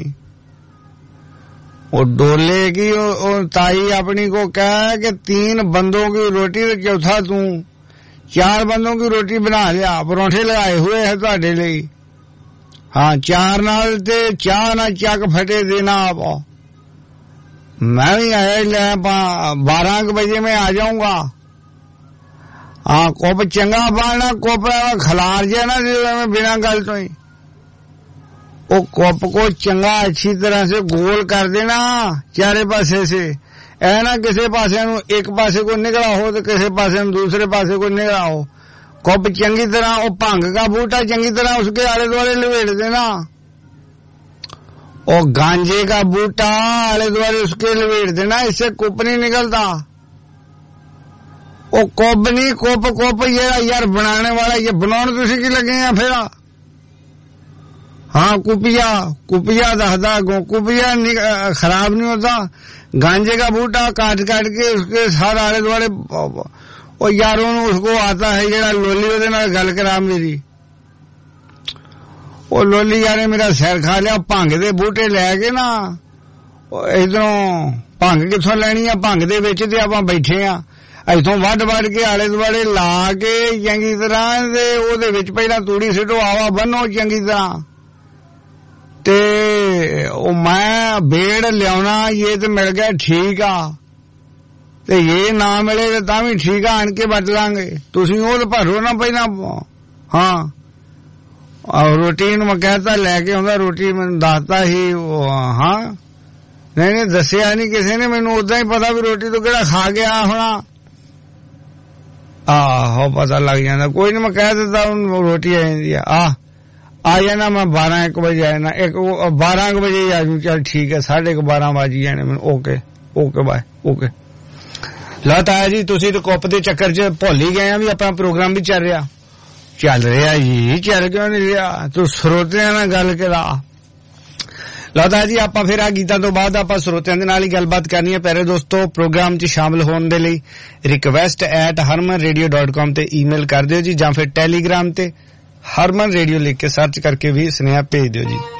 वो डोले की ताई अपनी को कहा कि 3 बंदों की रोटी तो चौथा तू, 4 बंदों की रोटी बना लिया, परोठे लगाए हुए है तुहाडे लई। हाँ 4 नाल ते चाह ना चक फटे देना आप। मैं भी आया 12 बजे में आ जाऊंगा। हाँ कोप चंगा पाना, कोप खलार जाए ना मैं बिना गल तो ही, वो कोप को चंगा अच्छी तरह से गोल कर देना चारे पासे से, ऐ ना किसी पासे एक पासे को निकला हो तो किसी पासे दूसरे पासे को निकला हो। कोप चंगी तरह, वो भंग का बूटा चंगी तरह उसके आले दुआले लपेट देना, और गांजे का बूटा आले दुआले उसके लपेट देना, इससे कुप नहीं निकलता। वो कोप नहीं, कोप ये यार बनाने वाला, ये बनाने तुसी की लगे हैं फिर। हाँ कुपिया दसदा, कुपिया खराब नहीं होता। गांजे का बूटा काट के उसके सारे आले दुआले, और यारों उसको आता है जेड़ा लोली ओदे नाल गल करा मेरी। वो लोली यारे मेरा सिर खा लिया, भंग दे बूटे लैके ना, इधरों भंग किथों लैनी आ, भंग दे विच ते आपां बैठे आ, इथों वड के आले दुआले ला के चंगी तरह ते ओदे विच पहला तूड़ी सिटो, आवा बन्नो चंगी तरह, ते ओ मैं बेड़ लियाना, ये तो मिल गया ठीक आ, ते ये ना मिले तो तां भी ठीक आ, आन के बट लांगे। तुसीं ओह भरो ना पहला। हाँ और रोटी मैं कहता लैके आउंदा, रोटी मैनूं दसता ही। हाँ नहीं दसिया नहीं किसी ने, मैनूं उदां ही पता भी रोटी तो किहड़ा खा गया होना। आहो पता लग जाता, कोई नहीं मैं कह देता रोटी आ जाती है। आ जाना मैं 12-1 बजे आ जाना, 12 बजे ही आ जाऊँ, चल ठीक है, 12:30 बज ही जाने मैंने। Okay bye okay. लो ताया जी तुसी तो कुप दे चक्कर च भुल ही गए, भी अपना प्रोग्राम भी चल रहा जी, चल क्यों नहीं रहा, तू श्रोतिਆਂ ਨਾਲ ਗੱਲ करा। लौता जी आप फिर आ गीतां तो बाद आप श्रोतिਆਂ ਦੇ ਨਾਲ ਹੀ ਗੱਲਬਾਤ ਕਰਨੀ है। प्यारे दोस्तों प्रोग्राम च शामिल होने के लिए request@harmanradio.com ਤੇ ईमेल कर दियो जी, ਜਾਂ फिर टेलीग्राम ਤੇ हरमन रेडियो लिख के सर्च करके भी स्नेहा भेज दियो जी।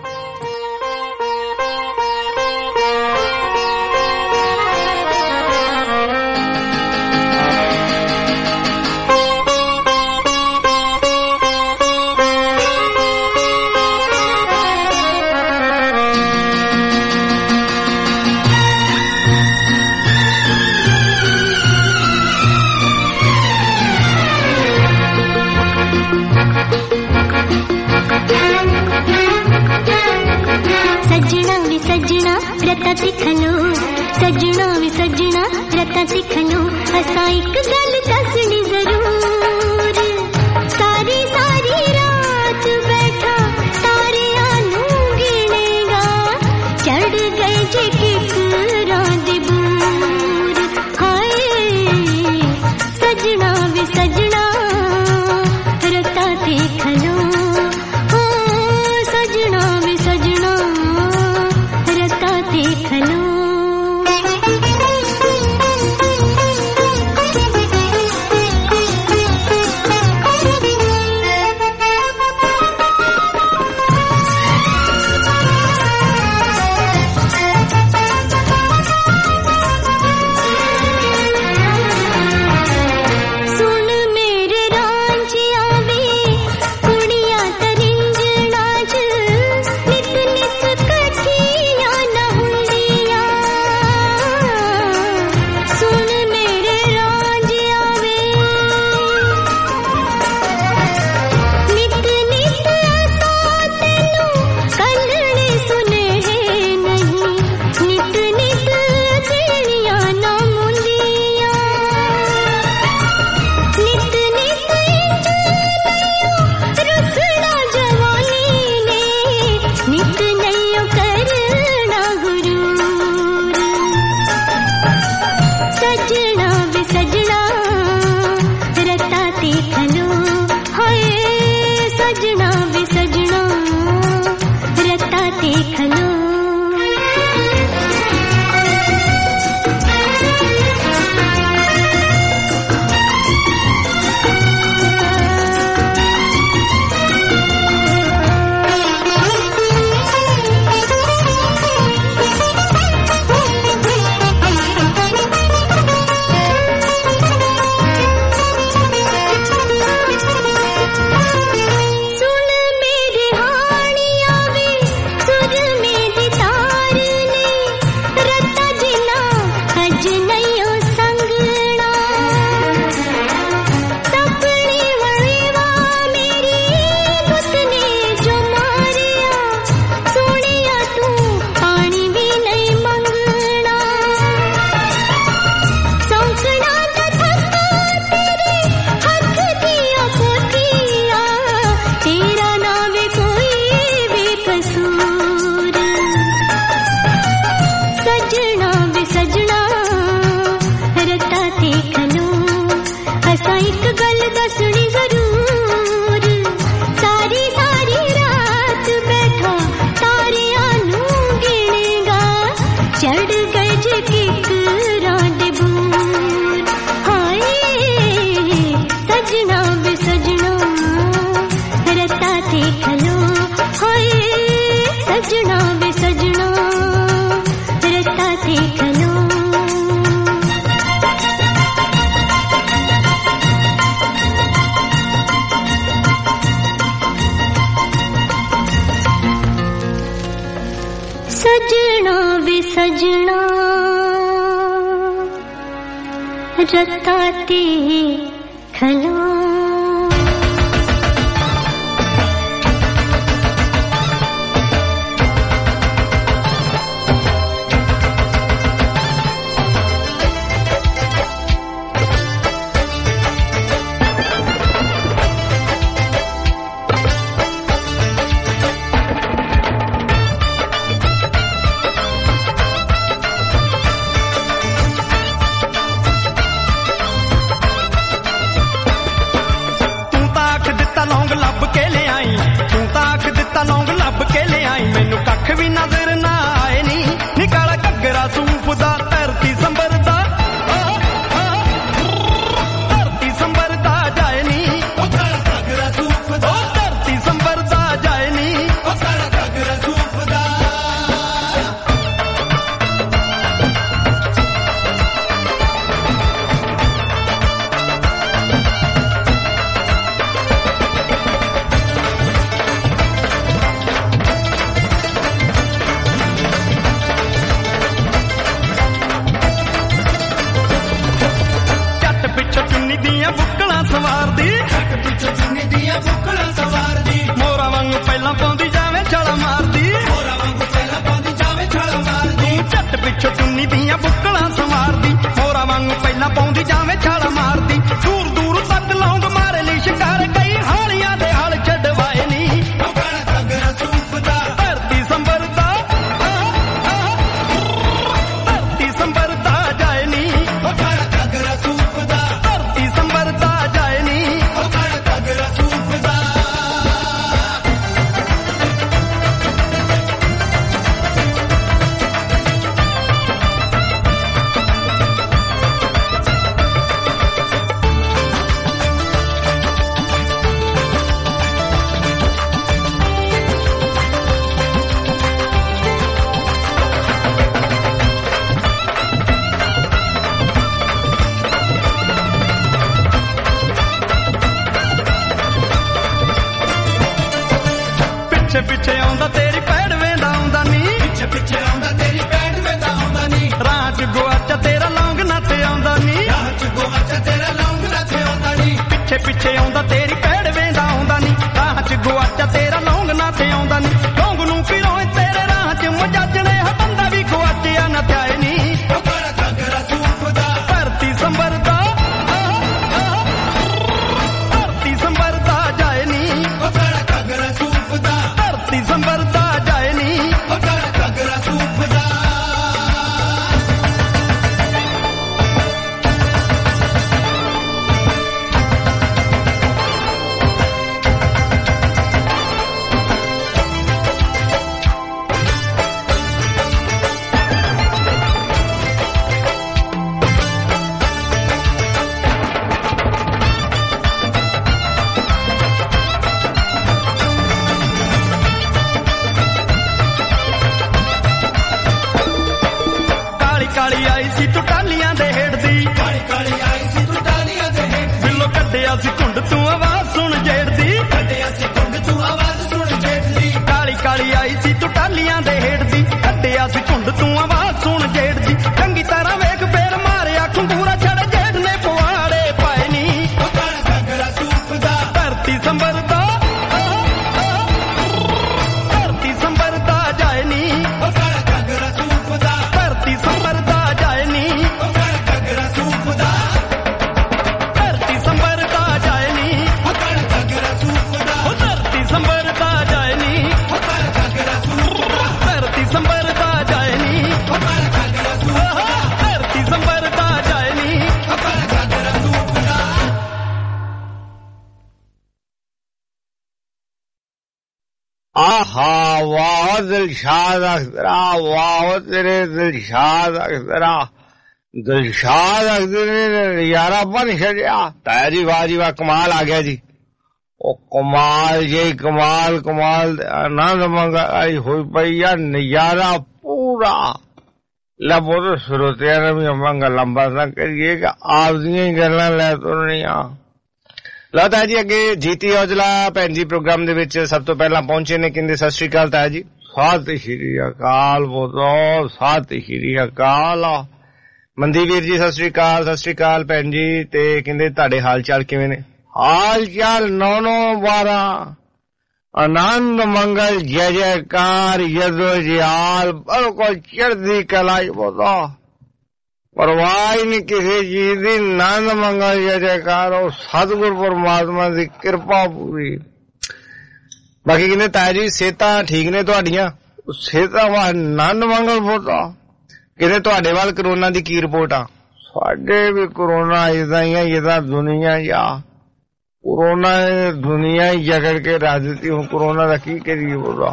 रता सिख लो सजना भी सजना, रता सिख लो असा एक गल दसनी जरूर। सारी सारी रात बैठा तारे आनू गिनेगा, चढ़ गए जे किकरां दे बूर। हाय सजना भी सजना, रता सिख लो, सजना भी सजना, रता देख लो। रताती खलो वाह दिलशाद अख्तरा, वाह तेरे दिलशाद अख्तरा, दिलशाद अख्तर ने यारा बन छड़िया। तारी वाह जी वाह, कमाल आ गया जी। ओ कमाल जी, कमाल कमाल आनंद मंगाई हुई पई या नजारा पूरा। लबो तो श्रोतिया ने भी हम गल्लां बातां करिए कि आप दियां ही गल्लां लै तुरनिया। लो ताया जी अगे जीती औजला भैन जी प्रोग्राम दे विच सब तो पहला पहुंचे ने, कहंदे सत श्री अकाल ताया जी। सत श्री अकाल बोलो, सत श्री अकाल। ਮਨਦੀਪ ਜੀ ਸਤਿ ਸ੍ਰੀ ਅਕਾਲ ਭੈਣ ਜੀ। ਤੇ ਕਹਿੰਦੇ ਤੁਹਾਡੇ ਹਾਲ ਚਾਲ ਕਿਵੇਂ ਨੇ? ਹਾਲ ਚਾਲ 9-12 ਆਨੰਦ ਮੰਗਲ ਜੈ ਜੈਕਾਰ ਯਦੋ ਜਿਆਲ ਬਿਲਕੁਲ ਚੜ੍ਹਦੀ ਕਲਾ ਬੋਦਾ ਪਰਵਾਹ ਨਹੀਂ ਕਿਸੇ ਚੀਜ਼ ਦੀ। ਆਨੰਦ ਮੰਗਲ ਜੈ ਜੈਕਾਰ ਉਹ ਸਤਿਗੁਰ ਪਰਮਾਤਮਾ ਦੀ ਕਿਰਪਾ ਪੂਰੀ। ਬਾਕੀ ਕਹਿੰਦੇ ਤਾਇਆ ਜੀ ਸਿਹਤਾਂ ਠੀਕ ਨੇ ਤੁਹਾਡੀਆਂ? ਸਿਹਤਾਂ ਵਾ ਆਨੰਦ ਮੰਗਲ ਬੋਦਾ। ਕਹਿੰਦੇ ਤੁਹਾਡੇ ਵੱਲ ਕਰੋਨਾ ਦੀ ਕੀ ਰਿਪੋਰਟ ਆ? ਸਾਡੇ ਵੀ ਕਰੋਨਾ ਏਦਾਂ ਹੀ ਆ ਜਿੱਦਾਂ ਦੁਨੀਆ ਜਾ कोरोना ने दुनिया ही जगड़ के रख देती हूँ। कोरोना का की करिए बोला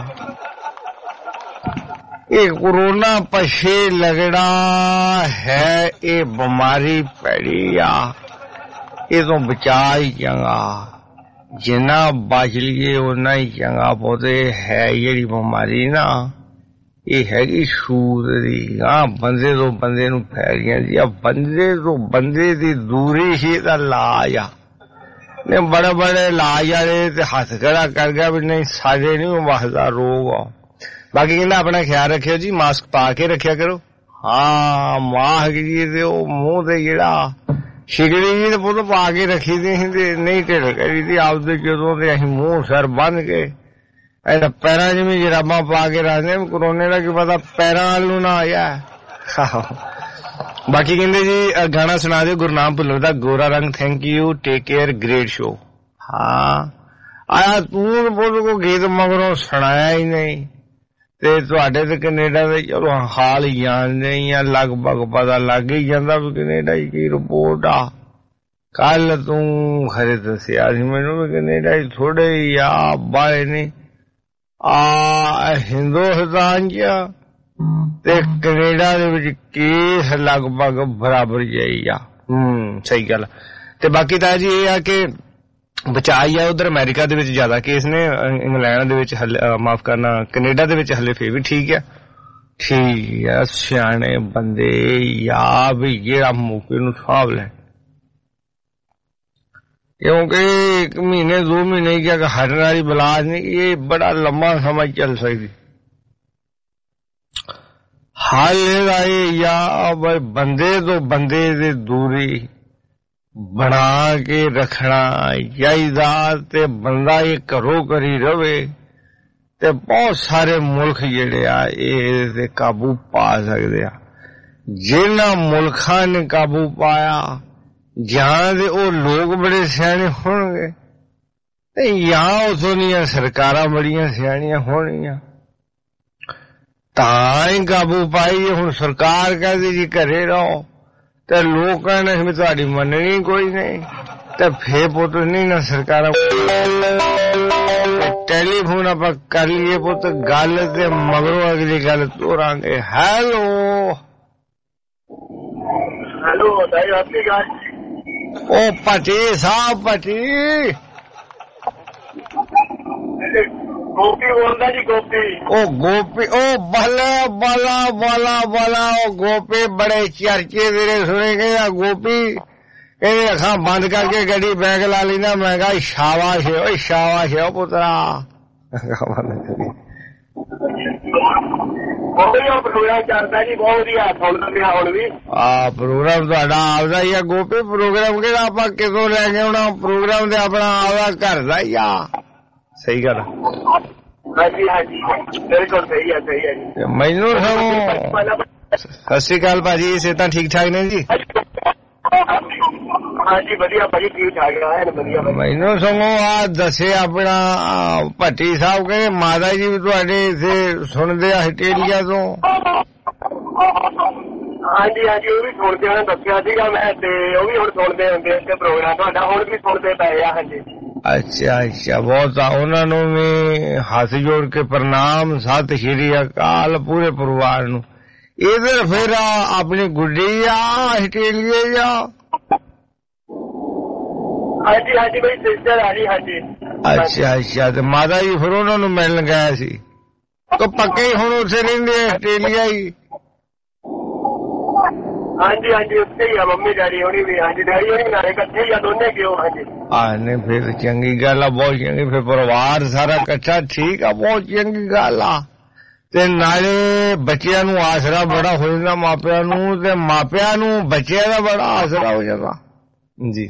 ये कोरोना पछे लगड़ा है ये बीमारी पैड़ी आ ये तो बचा ही चंगा जिन्ना बच लिए उन्ना ही चंगा। पोते है ये बीमारी ना ये हैगी सूर दी बंदे तो बंदे नूं फैल गई। बंदे तो बंदे दी दूरी ही दा इलाज आ। ने बड़े बड़े इलाज वाले हथ खड़ा कर गया भी नहीं सारे नहीं वसदा रोग आ। बाकी कहना अपना ख्याल रखियो जी मास्क पा के रखिया करो। हाँ मास्क जी ते मुंह ते जेड़ा शिकड़ी जी ते पुत पा के रखी दी नहीं ढिल करी दी आपदे जदों ते असीं मुंह सिर बन के ऐसा पैरां च भी जराबां पा के रखदे कोरोने दा की पता पैरां वाल नूं ना आया। बाकी कहते जी गाना सुना दो गुरनाम भुल्लर दा गोरा रंग thank you take care great show. हाँ आया तू बोल को गीत मगरों सुनाया ही नहीं ते तुहाडे ते कनेडा दे चलो हाल ही जानदे ही लगभग पता लग ही जांदा भी कनेडा की रिपोर्ट आ। कल तू खरे दसिया सी मैनूं भी कनेडा थोड़े ही आ बाए ने आ हिंदुस्तान च ते कनेडा दे विच केस लगभग बराबर जाई आ। सही गल। ते बाकी तां जी ये आ कि बचाई आ उधर अमेरिका दे विच ज्यादा केस ने इंग्लैंड दे विच माफ करना कनेडा दे विच हले फिर भी ठीक है सियाणे बंदे या भी जेड़ा मौके नूं साहब लै क्योंकि 1 महीने 2 महीने क्या हटने वाली बलाज नहीं ये बड़ा लंबा समय चल सकती। हाल या भाई बंदे तो बंदे दे दूरी बना के रखना चाहिदा ते बंदा ये घरों करी रवे ते बहुत सारे मुल्क जेड़े आ ये काबू पा सकदे आ। जिन्हां मुल्खां ने काबू पाया जहां दे ओ लोग बड़े सियाणे होणगे ते यहाँ उथों दियां सरकारां बड़ियां सियाणियां होणगियां तां ही काबू पाई। हुण सरकार कहदी जी घरे रहो ते लोग कहने भी तुहाडी मननी कोई नहीं ते फिर पुत नहीं ना सरकार टेलीफोन आपां कर लीए पुत गल ते मगरों अगली गल तोरांगे। हेलो हेलो ओ पटी साहब पटी गोपी बोलदा जी गोपी ओ बला बला बला बला ओ गोपी बड़े चर्चे तेरे सुने गए गोपी कहते अखा बंद करके गड्डी बैग ला लेना मैं कहा शाबाश है पुत्रा। प्रोग्राम तुहाडा आपदा ही आ गोपी। प्रोग्राम केड़ा आपां कितों लै के आउणा प्रोग्राम ते अपना आपदा घर दा ही आ। सही गल बिल्कुल सही है मैनू सत श्री अकाल भाजी सेहतां ठीक ठाक ने जी? हाँ जी वधिया भाजी ठीक ठाक। मैनू सगों आ दसे अपना भट्टी साहब कहे माता जी भी तुहाडे इत्थे सुणदे आ हटेलिया तो। हाँ जी वो भी सुणदे उन्हें दसिया सीगा मैं ते वो भी हुण सुणदे हुंदे इत्थे प्रोग्राम तुहाडा हुण भी सुणदे पए आ। हाँ जी अच्छा बहुत उन्होंने भी हाथ जोड़ के प्रणाम सत श्री अकाल पूरे परिवार नूं। इधर फिर अपनी गुड्डी आ हटेलिए जा। हाँ जी मेरी सिस्टर आ रही। हाँ जी अच्छा तो माता जी फिर उन्होंने मिलन गया सी तो पक्के ही हुण उत्थे रहिंदे हटेलिया ही। हाँ जी उत्थे ही आ मम्मी डैडी होनी भी। हाँ जी डैडी होनी नाले इकट्ठे ही आ दोने क्यों। हाँ जी आने फिर चंगी गल आ बहुत चंगी। फिर परिवार सारा कट्ठा ठीक आ बहुत चंगी गल आ। ਤੇ ਨਾਲੇ ਬੱਚਿਆਂ ਨੂੰ ਆਸਰਾ ਬੜਾ ਹੋ ਜਾਂਦਾ ਮਾਪਿਆਂ ਨੂੰ, ਤੇ ਮਾਪਿਆਂ ਨੂੰ ਬੱਚਿਆਂ ਦਾ ਬੜਾ ਆਸਰਾ ਹੋ ਜਾਂਦਾ ਜੀ।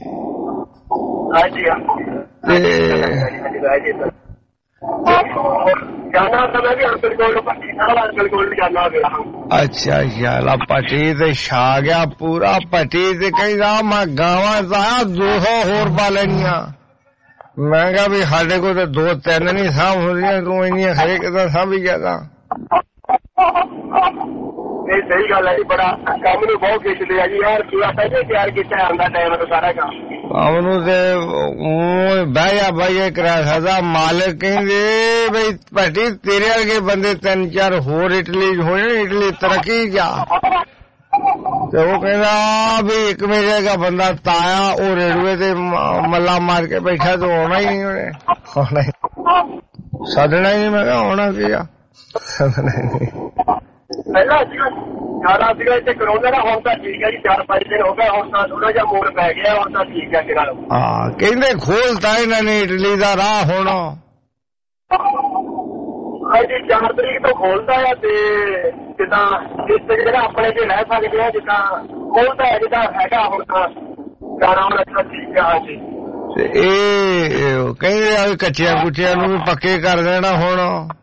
ਅੱਛਾ ਅੱਛਾ ਪੱਟੀ ਤੇ ਛਾ ਗਿਆ ਪੂਰਾ। ਪੱਟੀ ਤੇ ਕਹਿੰਦਾ ਮੈਂ ਗਾਵਾਂ ਦਾ 200 ਹੋਰ ਪਾ ਲੈਣੀਆਂ। ਮੈਂ ਕਿਹਾ ਵੀ ਸਾਡੇ ਕੋਲ ਤਾਂ 2-3 ਨਹੀਂ ਸਾਂਭ ਹੁੰਦੀਆਂ, ਤੂੰ ਇੰਨੀਆਂ ਹਰੇਕ ਦਾ ਸਾਂਭੀ ਜਾਂਦਾ। ਨਹੀਂ ਸਹੀ ਗੱਲ ਹੈ ਜੀ, ਬੜਾ ਕੰਮ ਨੂੰ ਬਹੁਤ ਖਿੱਚਦੇ ਆ ਜੀ ਯਾਰ। ਪੂਰਾ ਪਹਿਲੇ ਤਿਆਰ ਕੀਤਾ ਆਉਂਦਾ ਟਾਈਮ ਤੋਂ ਸਾਰਾ ਕੰਮ ਨੂੰ ਤੇ ਬਹਿ ਜਾ ਬਹਿ ਕਰਾ ਸਕਦਾ। ਮਾਲਕ ਕਹਿੰਦੇ ਬਈ ਭੱਟੀ ਤੇਰੇ ਵਰਗੇ ਬੰਦੇ 3-4 ਹੋਰ ਇਟਲੀ ਹੋ ਜਾਣ, ਇਟਲੀ ਤਰੱਕੀ ਜਾ। ਤੇ ਉਹ ਕਹਿੰਦਾ ਵੀ ਇੱਕ ਮੇਰੇ ਦਾ ਬੰਦਾ ਤਾਇਆ ਉਹ ਰੇੜੂਏ ਤੇ ਮੱਲਾ ਮਾਰ ਕੇ ਬੈਠਾ, ਤੂੰ ਆਉਣਾ ਹੀ ਨਹੀਂ, ਉਹਨੇ ਆਉਣਾ ਹੀ ਸੱਦਣਾ ਹੀ ਨਹੀਂ। ਮੈਂ ਕਿਹਾ ਆਉਣਾ ਕੀ ਆ, ਸੱਦਣਾ ਹੀ ਨਹੀਂ। ਪਹਿਲਾਂ ਜ਼ਿਆਦਾ ਸੀਗਾ ਇੱਥੇ ਕਰੋਨਾ ਦਾ, ਹੁਣ ਤਾਂ ਠੀਕ ਹੈ ਜੀ, 4-5 ਦਿਨ ਹੋ ਗਏ, ਹੁਣ ਤਾਂ ਥੋੜਾ ਜਿਹਾ ਮੋੜ ਪੈ ਗਿਆ, ਹੁਣ ਤਾਂ ਠੀਕ ਹੈ ਕਿਹੜਾ। ਹਾਂ ਕਹਿੰਦੇ ਖੋਲਤਾ ਇਹਨਾਂ ਨੇ ਇਟਲੀ ਦਾ ਰਾਹ ਹੁਣ। ਹਾਂਜੀ 4 ਤਰੀਕ ਤੋਂ ਖੋਲਦਾ ਆ। ਤੇ ਜਿੱਦਾਂ ਜਿਹੜਾ ਆਪਣੇ ਚ ਰਹਿ ਸਕਦੇ ਆ, ਜਿੱਦਾਂ ਖੋਲਦਾ ਹੈ ਜਿੱਦਾਂ ਹੈਗਾ ਹੁਣ ਤਾਂ ਗਾਣਾ ਹੁਣ ਅੱਛਾ ਠੀਕ ਆ। ਹਾਂਜੀ ਤੇ ਇਹ ਕਹਿੰਦੇ ਆ ਕੱਚਿਆਂ ਕੁੱਚਿਆਂ ਨੂੰ ਵੀ ਪੱਕੇ ਕਰ ਦੇਣਾ ਹੁਣ।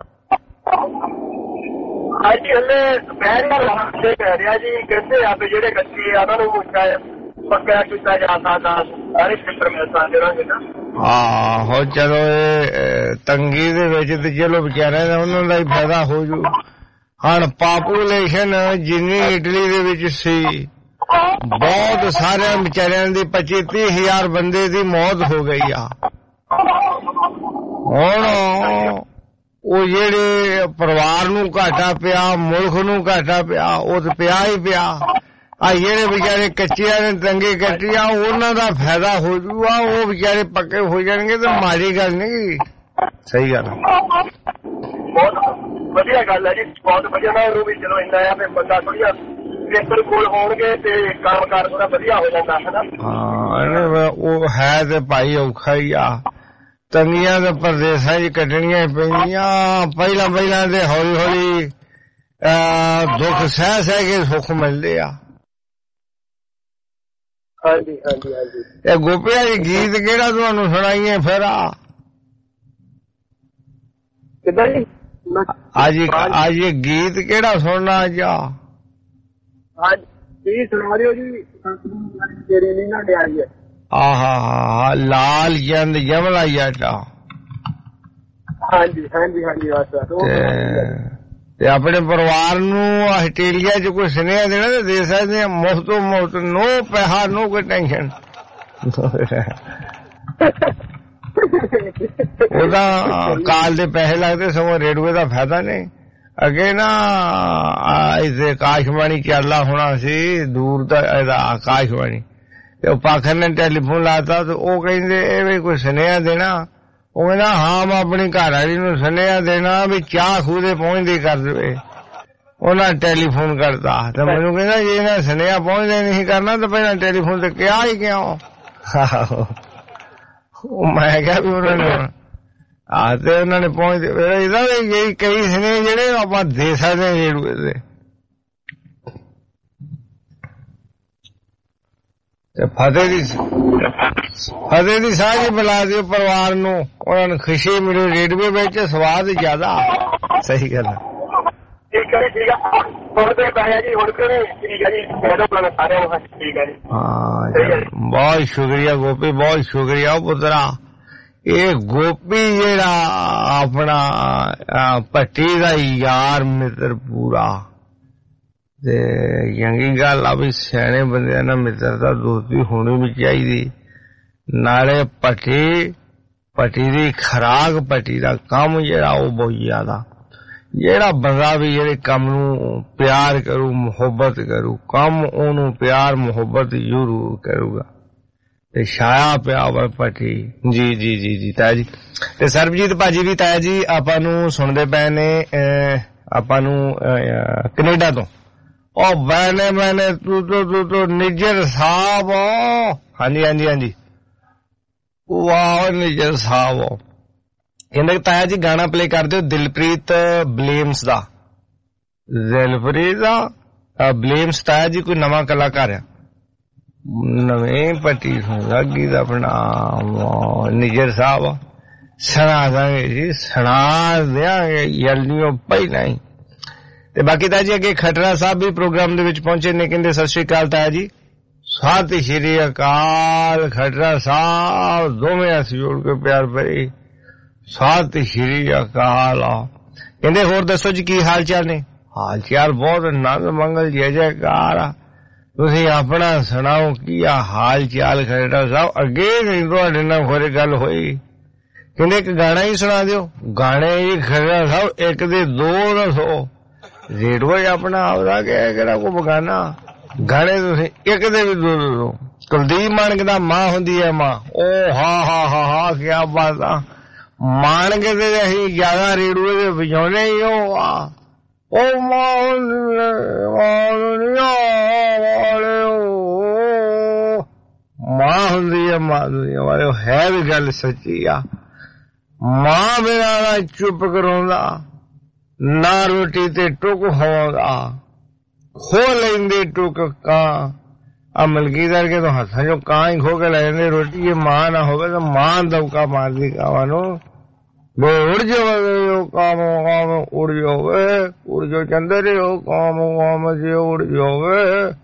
ਹਾਂਜੀ ਹਲੇ ਦੁਪਹਿਰ ਪੈ ਰਿਹਾ ਜੀ, ਕਹਿੰਦੇ ਆ ਵੀ ਜਿਹੜੇ ਕੱਚੇ ਆ ਉਹਨਾਂ ਨੂੰ ਪੱਕਾ ਕੀਤਾ ਜਾ ਸਕਦਾ, ਸਾਰੇ ਖੇਤਰ ਮਿਲ ਸਕਦੇ ਉਹਨਾਂ ਨਾ। ਹਾਂ ਹੋ ਚਲੋ ਇਹ ਤੰਗੀ ਦੇ ਵਿੱਚ ਤੇ ਚਲੋ ਵਿਚਾਰਿਆਂ ਦਾ ਉਹਨਾਂ ਦਾ ਹੀ ਫਾਇਦਾ ਹੋ ਜੂ। ਹੁਣ ਪਾਪੂਲੇਸ਼ਨ ਜਿੰਨੀ ਇਟਲੀ ਦੇ ਵਿੱਚ ਸੀ, ਬਹੁਤ ਸਾਰਿਆਂ ਵਿਚਾਰਿਆਂ ਦੀ 25-30 ਹਜ਼ਾਰ ਬੰਦੇ ਦੀ ਮੌਤ ਹੋ ਗਈ ਆ। ਹੁਣ ਉਹ ਜਿਹੜੇ ਪਰਿਵਾਰ ਨੂੰ ਘਾਟਾ ਪਿਆ, ਮੁਲਕ ਨੂੰ ਘਾਟਾ ਪਿਆ, ਉਹ ਤੇ ਪਿਆ ਹੀ ਪਿਆ। ਆ ਜਿਹੜੇ ਵਿਚਾਰੇ ਕੱਚਿਆਂ ਨੇ ਤੰਗੀ ਕੱਟੀ ਆ, ਉਹਨਾਂ ਦਾ ਫਾਇਦਾ ਹੋ ਜੂਗਾ, ਉਹ ਵਿਚਾਰੇ ਪੱਕੇ ਹੋ ਜਾਣਗੇ। ਤੇ ਮਾੜੀ ਗੱਲ ਨਹੀਂ, ਸਹੀ ਗੱਲ। ਬਹੁਤ ਵਧੀਆ ਗੱਲ ਹੈ ਜੀ, ਬਹੁਤ ਵਧੀਆ। ਨਾ ਉਹਨੂੰ ਵੀ ਚਲੋ ਇੰਨਾ ਆ ਵੀ ਬੰਦਾ ਥੋੜ੍ਹਾ ਪੇਪਰ ਕੋਲ ਹੋਣਗੇ ਤੇ ਕੰਮ ਕਾਰ ਥੋੜਾ ਵਧੀਆ ਹੋ ਜਾਂਦਾ ਹੈ ਨਾ। ਹਾਂ ਉਹ ਹੈ ਤੇ ਭਾਈ ਔਖਾ ਹੀ ਆ। ਤੰਗੀਆਂ ਤੇ ਪਰਦੇਸਾਂ 'ਚ ਕੱਢਣੀਆਂ ਪੈਂਦੀਆਂ। ਪਹਿਲਾਂ ਤੇ ਹੌਲੀ ਹੌਲੀ ਦੁੱਖ ਸਹਿ ਕੇ ਸੁੱਖ ਮਿਲਦੇ ਆ। ਹਾਂਜੀ ਹਾਂਜੀ ਹਾਂਜੀ। ਇਹ ਗੋਪੀਆ ਜੀ ਗੀਤ ਕਿਹੜਾ ਤੁਹਾਨੂੰ ਸੁਣਾਈਏ ਫਿਰ? ਕਿੱਦਾਂ ਜੀ? ਅੱਜ ਇਹ ਗੀਤ ਕਿਹੜਾ ਸੁਣਨਾ ਜਾ? ਹਾਂਜੀ ਸੁਣਾ ਦਿਓ ਜੀ। ਤੇਰੀ ਨੀ ਨਾ ਡਿਆਰੀ ਹੈ। ਆਹਾ ਲਾਲ ਚੰਦ ਜਮਲਾ ਜੱਟ। ਹਾਂਜੀ ਹਾਂਜੀ ਹਾਂਜੀ ਤੇ ਆਪਣੇ ਪਰਿਵਾਰ ਨੂੰ ਆਸਟ੍ਰੇਲੀਆ 'ਚ ਕੋਈ ਸੁਨੇਹਾ ਦੇਣਾ ਤੇ ਦੇ ਸਕਦੇ ਆ, ਮੁਫਤ ਮੁਫਤ, ਨੋ ਪੈਸਾ, ਨੋ ਕੋਈ ਟੈਨਸ਼ਨ। ਉਹਦਾ ਕਾਲ ਦੇ ਪੈਸੇ ਲੱਗਦੇ, ਸਗੋਂ ਰੇਡੂਏ ਦਾ ਫਾਇਦਾ ਨਹੀਂ। ਅੱਗੇ ਨਾ ਇਸੇ ਆਕਾਸ਼ਵਾਣੀ ਚੱਲਦਾ ਹੋਣਾ ਸੀ, ਦੂਰ ਦਾ ਇਹਦਾ ਆਕਾਸ਼ਵਾਣੀ, ਤੇ ਉਹ ਪਾਖਰ ਨੇ ਟੈਲੀਫੋਨ ਲਾਤਾ ਤੇ ਉਹ ਕਹਿੰਦੇ ਇਹ ਵੀ ਕੋਈ ਸੁਨੇਹਾ ਦੇਣਾ। ਉਹ ਕਹਿੰਦਾ ਹਾਂ ਮੈਂ ਆਪਣੀ ਘਰ ਵਾਲੀ ਨੂੰ ਸੁਨੇਹਾ ਦੇਣਾ ਵੀ ਚਾਹ ਖੂਹ ਦੇ ਪਹੁੰਚਦੀ ਕਰ ਦੇਵੇ। ਉਹਨਾਂ ਟੈਲੀਫੋਨ ਕਰਤਾ ਤੇ ਮੈਨੂੰ ਕਹਿੰਦਾ ਜੇ ਇਹਨਾਂ ਸੁਨੇਹਾ ਪਹੁੰਚਦੇ ਨਹੀਂ ਕਰਨਾ ਤਾਂ ਪਹਿਲਾਂ ਟੈਲੀਫੋਨ ਤੇ ਕਿਹਾ ਹੀ ਕਿਉਂ? ਮੈਂ ਕਿਹਾ ਵੀ ਉਹਨਾਂ ਨੇ ਤੇ ਉਹਨਾਂ ਨੇ ਪਹੁੰਚਦੇ ਇਹਦਾ ਵੀ ਕਈ ਸੁਨੇਹੇ ਜਿਹੜੇ ਆਪਾਂ ਦੇ ਸਕਦੇ ਹਾਂ ਰੇਡੂਏ ਦੇ। ਫਤਿਹ ਦੀ ਸਾਂਝ ਬੁਲਾ ਦਿਓ ਪਰਿਵਾਰ ਨੂੰ, ਉਹਨਾਂ ਨੂੰ ਖੁਸ਼ੀ ਮਿਲੂ। ਰੇਡੂਏ ਵਿੱਚ ਸਵਾਦ ਜ਼ਿਆਦਾ। ਸਹੀ ਗੱਲ ਹੈ। ਠੀਕ ਹੈ ਠੀਕ ਹੈ। ਹੁਣ ਤੇ ਪਾਇਆ ਜੀ, ਹੁਣ ਕਿਹੜੇ ਠੀਕ ਹੈ ਜੀ, ਸਾਰਿਆਂ ਨੂੰ ਠੀਕ ਹੈ ਜੀ। ਹਾਂ ਬਹੁਤ ਸ਼ੁਕਰੀਆ ਗੋਪੀ, ਬਹੁਤ ਸ਼ੁਕਰੀਆ ਪੁੱਤਰਾ। ਇਹ ਗੋਪੀ ਜਿਹੜਾ ਆਪਣਾ ਭੱਟੀ ਦਾ ਯਾਰ ਮਿੱਤਰ ਪੂਰਾ, ਤੇ ਚੰਗੀ ਗੱਲ ਆ ਵੀ ਸਿਆਣੇ ਬੰਦਿਆਂ ਨਾਲ ਮਿੱਤਰਤਾ ਦੋਸਤੀ ਹੋਣੀ ਵੀ ਚਾਹੀਦੀ। ਨਾਲੇ ਭੱਟੀ ਦੀ ਖੁਰਾਕ, ਭੱਟੀ ਦਾ ਕੰਮ ਜਿਹੜਾ ਉਹ ਬਹੁਤ ਜ਼ਿਆਦਾ। ਜਿਹੜਾ ਬੰਦਾ ਵੀ ਜਿਹੜੇ ਕੰਮ ਨੂੰ ਪਿਆਰ ਕਰੂ, ਮੁਹੱਬਤ ਕਰੂ, ਕੰਮ ਉਹਨੂੰ ਪਿਆਰ ਮੁਹੱਬਤ ਜ਼ਰੂਰ ਕਰੂਗਾ। ਤੇ ਛਾਇਆ ਪਿਆ ਵਾ ਭੱਟੀ। ਜੀ ਜੀ ਜੀ ਜੀ ਤਾਇਆ ਜੀ। ਤੇ ਸਰਬਜੀਤ ਭਾਜੀ ਵੀ ਤਾਇਆ ਜੀ ਆਪਾਂ ਨੂੰ ਸੁਣਦੇ ਪਏ ਨੇ, ਆਪਾਂ ਨੂੰ ਕੈਨੇਡਾ ਤੋਂ। ਉਹ ਮੈਨੇ ਤੂੰ ਨਿੱਜਰ ਸਾਹਿਬ। ਹਾਂਜੀ ਹਾਂਜੀ ਹਾਂਜੀ ਵਾਹ ਨਿੱਜਰ ਸਾਹਿਬ। ਕਹਿੰਦੇ ਤਾਇਆ ਜੀ ਗਾਣਾ ਪਲੇ ਕਰ ਦਿਓ ਦਿਲਪ੍ਰੀਤ ਬਲੇਮਸ ਦਾ। दिलप्रीत बलेम सताया जी कोई नवा कलाकार है नवें पट्टी सुगी का अपना निजर साहब सुना देंगे जी सुना देंगे जल्दियों पहला ही ते बाकी ताया जी अगे खटरा साहब भी प्रोग्राम दे विच पहुंचे ने कहंदे सत श्री अकाल ताया जी सत श्री अकाल खटरा साहब दोवें हथ जोड़ के प्यार भरी सत श्री अकाल कहंदे होर दसो जी की हाल चाल ने हाल चाल बहुत आनंद मंगल जय जयकार तुसीं अपना सुनाओ की हाल चाल खटरा साहब अगे नहीं तुहाडे नाल होर गल होई कहंदे एक गाना ही सुना दिओ गाने ही खटरा साहब एक दे दो दसो रेडियो अपना आपदा केड़ा को बगाना गाने तुसीं एक दे भी दो दसो कुलदीप मानक दा मां हुंदी है मां ओ हा हा हा हा क्या बात आ मानक ते असीं ज्यादा रेडियो दे वजाउने ही हो ओ मां हुंदी है मां दुनिया वाले है भी गल सच्ची आ मां बिना ना चुप कराउंदा ना रोटी ते टुक होंदा खो लेंदे टुक कां मलकी करके तो हथा जो कां ही खो के ले जाते रोटी ये मां ना होवे तो मां दबका मारदी कावां नूं उड़ जाओ काम उड़ जाओ चंदरे हो काम जे उड़ जाओ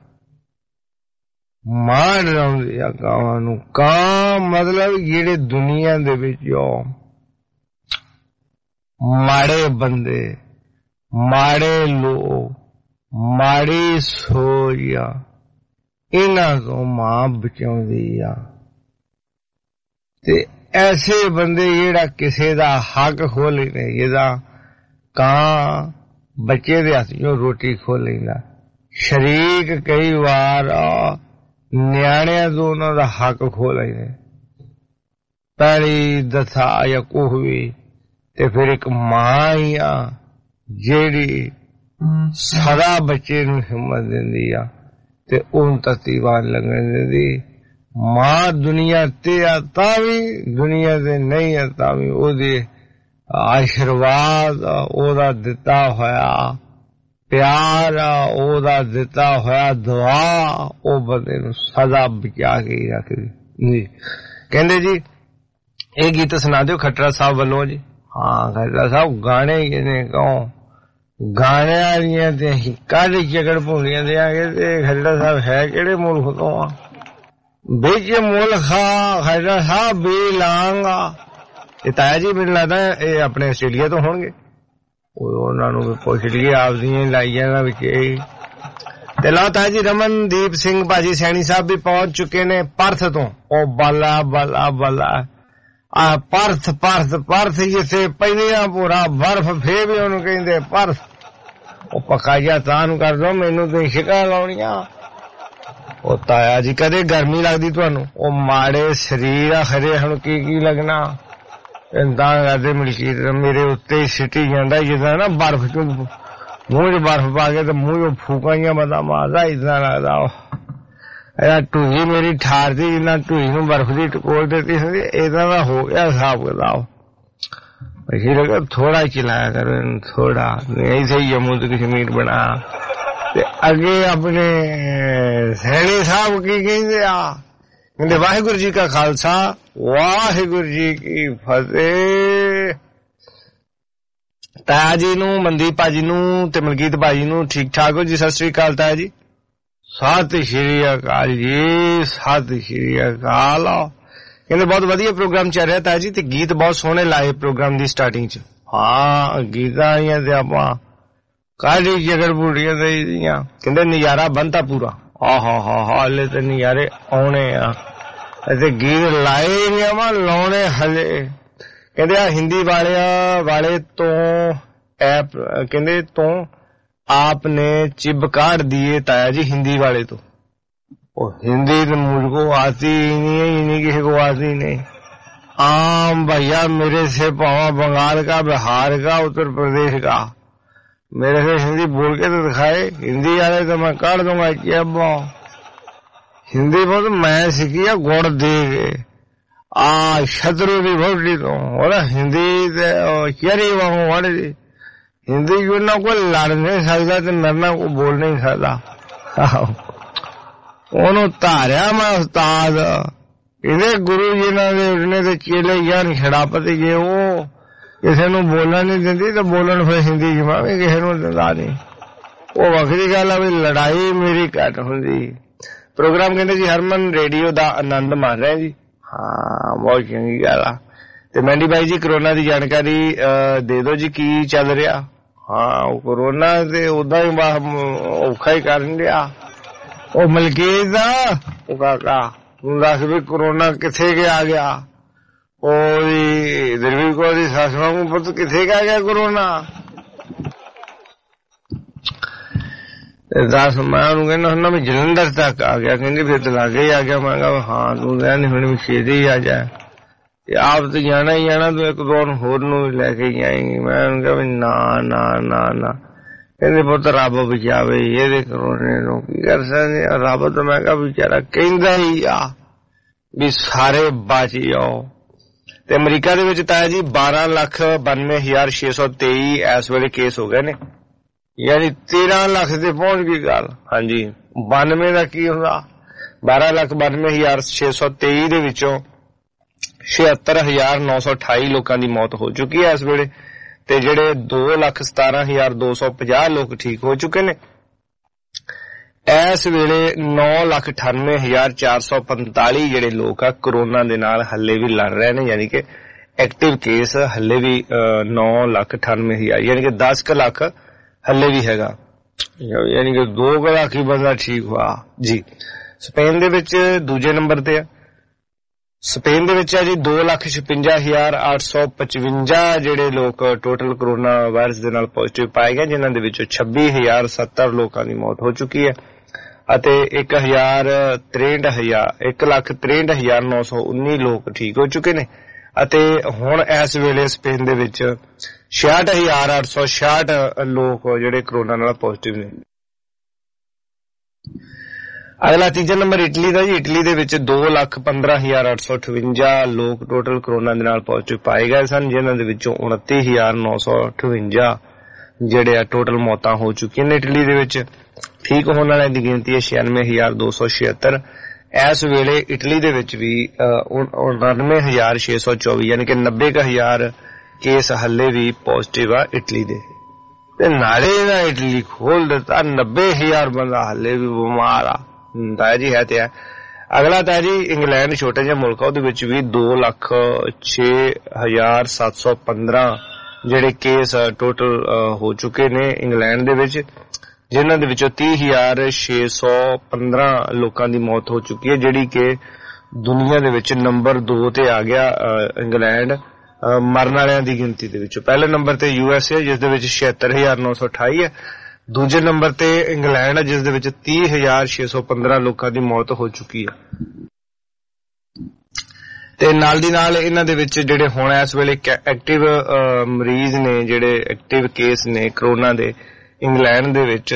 मां डराउंदी आ कावां नूं कां मतलब जेड़े दुनिया दे विच माड़े बंदे माड़े लोग माड़ी सोच इन्हां तो मां बचाउंदी आ ते ऐसे बंदे जेड़ा किसे दा हक खो लेने जेदा कां बच्चे दे हथ चों रोटी खो लेंदा शरीक कई बार न्याणियां तो उन्हां दा हक खो लेंदे पैली दथा या कुछ भी ते फिर एक मां ही आ जेड़ी सदा बच्चे नूं हिम्मत दिंदी आ ते उन ततीवान लगन दिंदी मां दुनिया ते आता भी दुनिया ते नहीं आता भी ओदे आशीर्वाद ओदा दिता होया प्यार ओदा दिता होया दुआ ओ बंदे नूं सदा बचा के रखदी कहंदे जी ये गीत सुना दिओ खटरा साहब वालों जी हाँ खटरा साहब गाने ने कहो गाने वालियां ते काली चकड़ भूलियां देंगे ते खटरा साहब है केड़े मुल्क तो आ बिच मुल्क खटरा साहब भी लांगा ये ताया जी मैनूं लगदा ये अपने आस्ट्रेलिया तो होणगे उन्हां नूं पुछ लईए आपदियां लाइयां दा विच ते ला ताया जी रमनदीप सिंह भाजी सैनी साहब भी पहुंच चुके ने परथ तो ओ बला बला बला परथ परथ परथ जिथे पहलियां पूरा बर्फ फे भी उन्होंने कहते परथ वो पकाइया तान कर दो मैनू तो शिका लाउनिया ओ ताया जी कदे गर्मी लगदी तुहानू ओ माड़े शरीर आ खरे हुण की लगना इंदा करदे मलकीत मेरे उत्ते सिटी जांदा जिदा ना बर्फ चों मूंह च बर्फ पा के ते मूंह चों फूकाइयां बंदा मारदा इतना लगदा ढूई मेरी ठार थी जिन्ना ढूई नूं बर्फ दी टकोर देती होंदी इदा दा हो गया हिसाब किताब इसी लगा थोड़ा चलाया करो थोड़ा ऐसे ही जम्मू कश्मीर बना ते अगे अपने सैनी साहब की कहंदे कहंदे वाहिगुरू जी का खालसा वाहिगुरू जी की फतेह ताया जी नूं मनदीप भाजी नूं ते मलकीत भाजी नूं ठीक ठाक हो जी सत श्री अकाल ताया जी सत श्री अकाल जी सत श्री अकाल कहते बहुत वधिया प्रोग्राम चल रहा ताया जी ते गीत बहुत सोहने लाए प्रोग्राम दी स्टार्टिंग च हाँ गीतां आईयां ते आपां काली जगर बूड़ियां देईयां कहंदे नजारा बनता पूरा आहा हा हाले ते नजारे आउणे आ ते गीत लाए नहीं आवां लाउणे हले कहंदे हिंदी वाले तो ऐप कहंदे तो आपने चिब काट दिए ताया जी हिंदी वाले तो हिंदी तो मुझको आती ही नहीं है इन्हीं किसी को आती नहीं आम भैया मेरे से पावा बंगाल का बिहार का उत्तर प्रदेश का मेरे से हिंदी बोल के तो दिखाए हिंदी वाले तो मैं काट दूंगा क्या हिंदी बहुत मैं सीखी है गुड़ दे के शत्रु की वोटी तो हिंदी चेरी वांगू वड़ दी हिंदी ਉਹਨਾਂ ਕੋਲ ਲੜ ਨਹੀਂ ਸਕਦਾ ਤੇ ਮੇਰੇ ਨਾਲ ਕੋਈ ਬੋਲ ਨਹੀਂ ਸਕਦਾ। ਉਹਨੂੰ ਧਾਰਿਆ ਮੈਂ ਉਸਤਾਦ। ਇਹਦੇ ਗੁਰੂ ਜੀ ਨਾਲ ਦੇ ਉੱਡਣੇ ਤੇ ਚੇਲੇ ਯਾਰ ਛੜਾਪਤ ਜੇ ਉਹ ਕਿਸੇ ਨੂੰ ਬੋਲਣ ਨਹੀਂ ਦਿੰਦੀ ਤਾਂ ਬੋਲਣ ਫਿਰ ਹਿੰਦੀ ਚ ਮੈਂ ਵੀ ਕਿਸੇ ਨੂੰ ਦਿੰਦਾ ਨਹੀਂ। ਉਹ ਵੱਖਰੀ ਗੱਲ ਆ ਵੀ ਲੜਾਈ ਮੇਰੀ ਘੱਟ ਹੁੰਦੀ। ਪ੍ਰੋਗਰਾਮ ਕਹਿੰਦੇ ਜੀ ਹਰਮਨ ਰੇਡੀਓ ਦਾ ਆਨੰਦ ਮਾਣ ਰਹੇ ਜੀ। ਹਾਂ ਬਹੁਤ ਚੰਗੀ ਗੱਲ ਆ। ਤੇ ਮੈਂਡੀ ਬਾਈ ਜੀ ਕਰੋਨਾ ਦੀ ਜਾਣਕਾਰੀ ਦੇ ਦਿਓ ਜੀ ਕੀ ਚੱਲ ਰਿਹਾ। ਹਾਂ ਉਹ ਕਰੋਨਾ ਤੇ ਉਦਾਂ ਹੀ ਔਖਾ ਹੀ ਕਰਨ ਡਿਆ। ਉਹ ਮਲਕੀਤ ਦਾ ਉਹ ਕਾਕਾ ਤੂੰ ਦੱਸ ਵੀ ਕਰੋਨਾ ਕਿੱਥੇ ਗਿਆ ਗਿਆ। ਉਹਦੀ ਦਰਵੀ ਕੌਰ ਦੀ ਸੱਸ ਵਾਂਗੂ ਪੁੱਤ ਕਿੱਥੇ ਗਿਆ ਕਰੋਨਾ। ਦੱਸ ਮੈਂ ਉਹਨੂੰ ਕਹਿੰਦਾ ਹੁੰਦਾ ਵੀ ਜਲੰਧਰ ਤੱਕ ਆ ਗਿਆ। ਕਹਿੰਦੀ ਫਿਰ ਤਾਂ ਲਾਗੇ ਹੀ ਆ ਗਿਆ। ਮੈਂ ਕਿਹਾ ਹਾਂ ਤੂੰ ਰਹਿ ਨਹੀਂ ਹੁਣ ਛੇਤੀ ਆ ਜਾ। ਆਪ ਤੇ ਜਾਣਾ ਹੀ ਜਾਣਾ ਤੂੰ ਇੱਕ ਦੋ ਹੋਰ ਨੂੰ ਵੀ ਲੈ ਕੇ ਜਾਏਂਗੀ। ਮੈਂ ਉਹਨੂੰ ਕਿਹਾ ਵੀ ਨਾ ਨਾ ਨਾ ਨਾ। ਕਹਿੰਦੇ ਪੁੱਤ ਰੱਬ ਬਚਾਵੇ ਇਹਦੇ ਕਰੋਨੇ ਨੂੰ ਕੀ ਕਰ ਸਕਦੇ ਆ। ਰੱਬ ਤਾਂ ਮੈਂ ਕਿਹਾ ਵਿਚਾਰਾ ਕਹਿੰਦਾ ਹੀ ਆ ਵੀ ਸਾਰੇ ਬਚ ਜਾਓ। ਤੇ ਅਮਰੀਕਾ ਦੇ ਵਿੱਚ ਤਾਂ ਜੀ 12,92,623 ਇਸ ਵੇਲੇ ਕੇਸ ਹੋ ਗਏ ਨੇ, ਯਾਨੀ 13 ਲੱਖ ਤੇ ਪਹੁੰਚ ਗਈ ਗੱਲ। ਹਾਂਜੀ 92 ਦਾ ਕੀ ਹੁੰਦਾ 12,92,623 ਦੇ ਵਿੱਚੋਂ 76,928 ਲੋਕਾਂ ਦੀ ਮੌਤ ਹੋ ਚੁੱਕੀ ਹੈ ਇਸ ਵੇਲੇ। ਤੇ ਜਿਹੜੇ 2,17,250 ਲੋਕ ਠੀਕ ਹੋ ਚੁੱਕੇ ਨੇ। ਇਸ ਵੇਲੇ 9,98,445 ਜਿਹੜੇ ਲੋਕ ਆ ਕਰੋਨਾ ਦੇ ਨਾਲ ਹੱਲੇ ਵੀ ਲੜ ਰਹੇ ਨੇ, ਯਾਨੀ ਕਿ ਐਕਟਿਵ ਕੇਸ ਹੱਲੇ ਵੀ 9,98,000 ਯਾਨੀ ਕਿ 10 ਲੱਖ ਹੱਲੇ ਵੀ ਹੈਗਾ, ਯਾਨੀ ਕਿ 2 ਲੱਖ ਹੀ ਬੰਦਾ ਠੀਕ ਹੋਇਆ ਜੀ। ਸਪੇਨ ਦੇ ਵਿੱਚ ਦੂਜੇ ਨੰਬਰ ਤੇ ਆ। ਸਪੇਨ ਦੇ ਵਿੱਚ ਆ ਜੀ 2,56,855 ਜਿਹੜੇ ਲੋਕ ਟੋਟਲ ਕਰੋਨਾ ਵਾਇਰਸ ਦੇ ਨਾਲ ਪੋਜ਼ਿਟਿਵ ਪਾਏ ਗਏ, ਜਿਨ੍ਹਾਂ ਦੇ ਵਿੱਚੋਂ 26,070 ਲੋਕਾਂ ਦੀ ਮੌਤ ਹੋ ਚੁੱਕੀ ਹੈ ਅਤੇ 1,63,919 ਲੋਕ ਠੀਕ ਹੋ ਚੁੱਕੇ ਨੇ। ਅਤੇ ਹੁਣ ਇਸ ਵੇਲੇ ਸਪੇਨ ਦੇ ਵਿੱਚ 66,866 ਲੋਕ ਜਿਹੜੇ ਕਰੋਨਾ ਨਾਲ ਪੋਜ਼ਿਟਿਵ ਨੇ। ਅਗਲਾ ਤੀਜਾ ਨੰਬਰ ਇਟਲੀ ਦਾ ਜੀ। ਇਟਲੀ ਦੇ ਵਿੱਚ 2,15,858 ਲੋਕ ਟੋਟਲ ਕਰੋਨਾ ਦੇ ਨਾਲ ਪੋਜ਼ਿਟਿਵ ਪਾਏ ਗਏ ਸਨ, ਜਿਨ੍ਹਾਂ ਦੇ ਵਿੱਚੋਂ 29,958 ਜਿਹੜੇ ਆ ਟੋਟਲ ਮੌਤਾਂ ਹੋ ਚੁੱਕੀਆਂ ਨੇ। ਇਟਲੀ ਦੇ ਵਿੱਚ ਠੀਕ ਹੋਣ ਵਾਲਿਆਂ ਦੀ ਗਿਣਤੀ ਹੈ 96,276। ਇਸ ਵੇਲੇ ਇਟਲੀ ਦੇ ਵਿੱਚ ਵੀ 99,624 ਯਾਨੀ ਕਿ 90,000 ਕੇਸ ਹੱਲੇ ਵੀ ਪੋਜ਼ਿਟਿਵ ਆ ਇਟਲੀ ਦੇ। ਤੇ ਨਾਲੇ ਨਾ ਇਟਲੀ ਖੋਲ ਦਿੱਤਾ, 90,000 ਬੰਦਾ ਹੱਲੇ ਵੀ ਬਿਮਾਰ ਆ। ਤਾਇਆ ਜੀ ਹੈ ਤੇ ਹੈ। ਅਗਲਾ ਤਾਇਆ ਜੀ ਇੰਗਲੈਂਡ ਛੋਟਾ ਜਿਹਾ ਮੁਲਕ ਆ, ਉਹਦੇ ਵਿੱਚ ਵੀ 2,06,715 ਜਿਹੜੇ ਕੇਸ ਟੋਟਲ ਹੋ ਚੁੱਕੇ ਨੇ ਇੰਗਲੈਂਡ ਦੇ ਵਿੱਚ, ਜਿਨ੍ਹਾਂ ਦੇ ਵਿੱਚੋਂ 30,615 ਲੋਕਾਂ ਦੀ ਮੌਤ ਹੋ ਚੁੱਕੀ ਹੈ, ਜਿਹੜੀ ਕਿ ਦੁਨੀਆ ਦੇ ਵਿੱਚ ਨੰਬਰ 2 ਤੇ ਆ ਗਿਆ ਇੰਗਲੈਂਡ ਮਰਨ ਵਾਲਿਆਂ ਦੀ ਗਿਣਤੀ ਦੇ ਵਿੱਚੋਂ। ਪਹਿਲੇ ਨੰਬਰ ਤੇ USA ਜਿਸ ਦੇ ਵਿੱਚ 76,928 ਹੈ। ਦੂਜੇ ਨੰਬਰ ਤੇ ਇੰਗਲੈਂਡ ਹੈ ਜਿਸ ਦੇ ਵਿੱਚ 30,615 ਲੋਕਾਂ ਦੀ ਮੌਤ ਹੋ ਚੁੱਕੀ ਹੈ। ਤੇ ਨਾਲ ਦੀ ਨਾਲ ਇਹਨਾਂ ਦੇ ਵਿੱਚ ਜਿਹੜੇ ਹੁਣ ਇਸ ਵੇਲੇ ਐਕਟਿਵ ਮਰੀਜ਼ ਨੇ, ਜਿਹੜੇ ਐਕਟਿਵ ਕੇਸ ਨੇ ਕਰੋਨਾ ਦੇ ਇੰਗਲੈਂਡ ਦੇ ਵਿੱਚ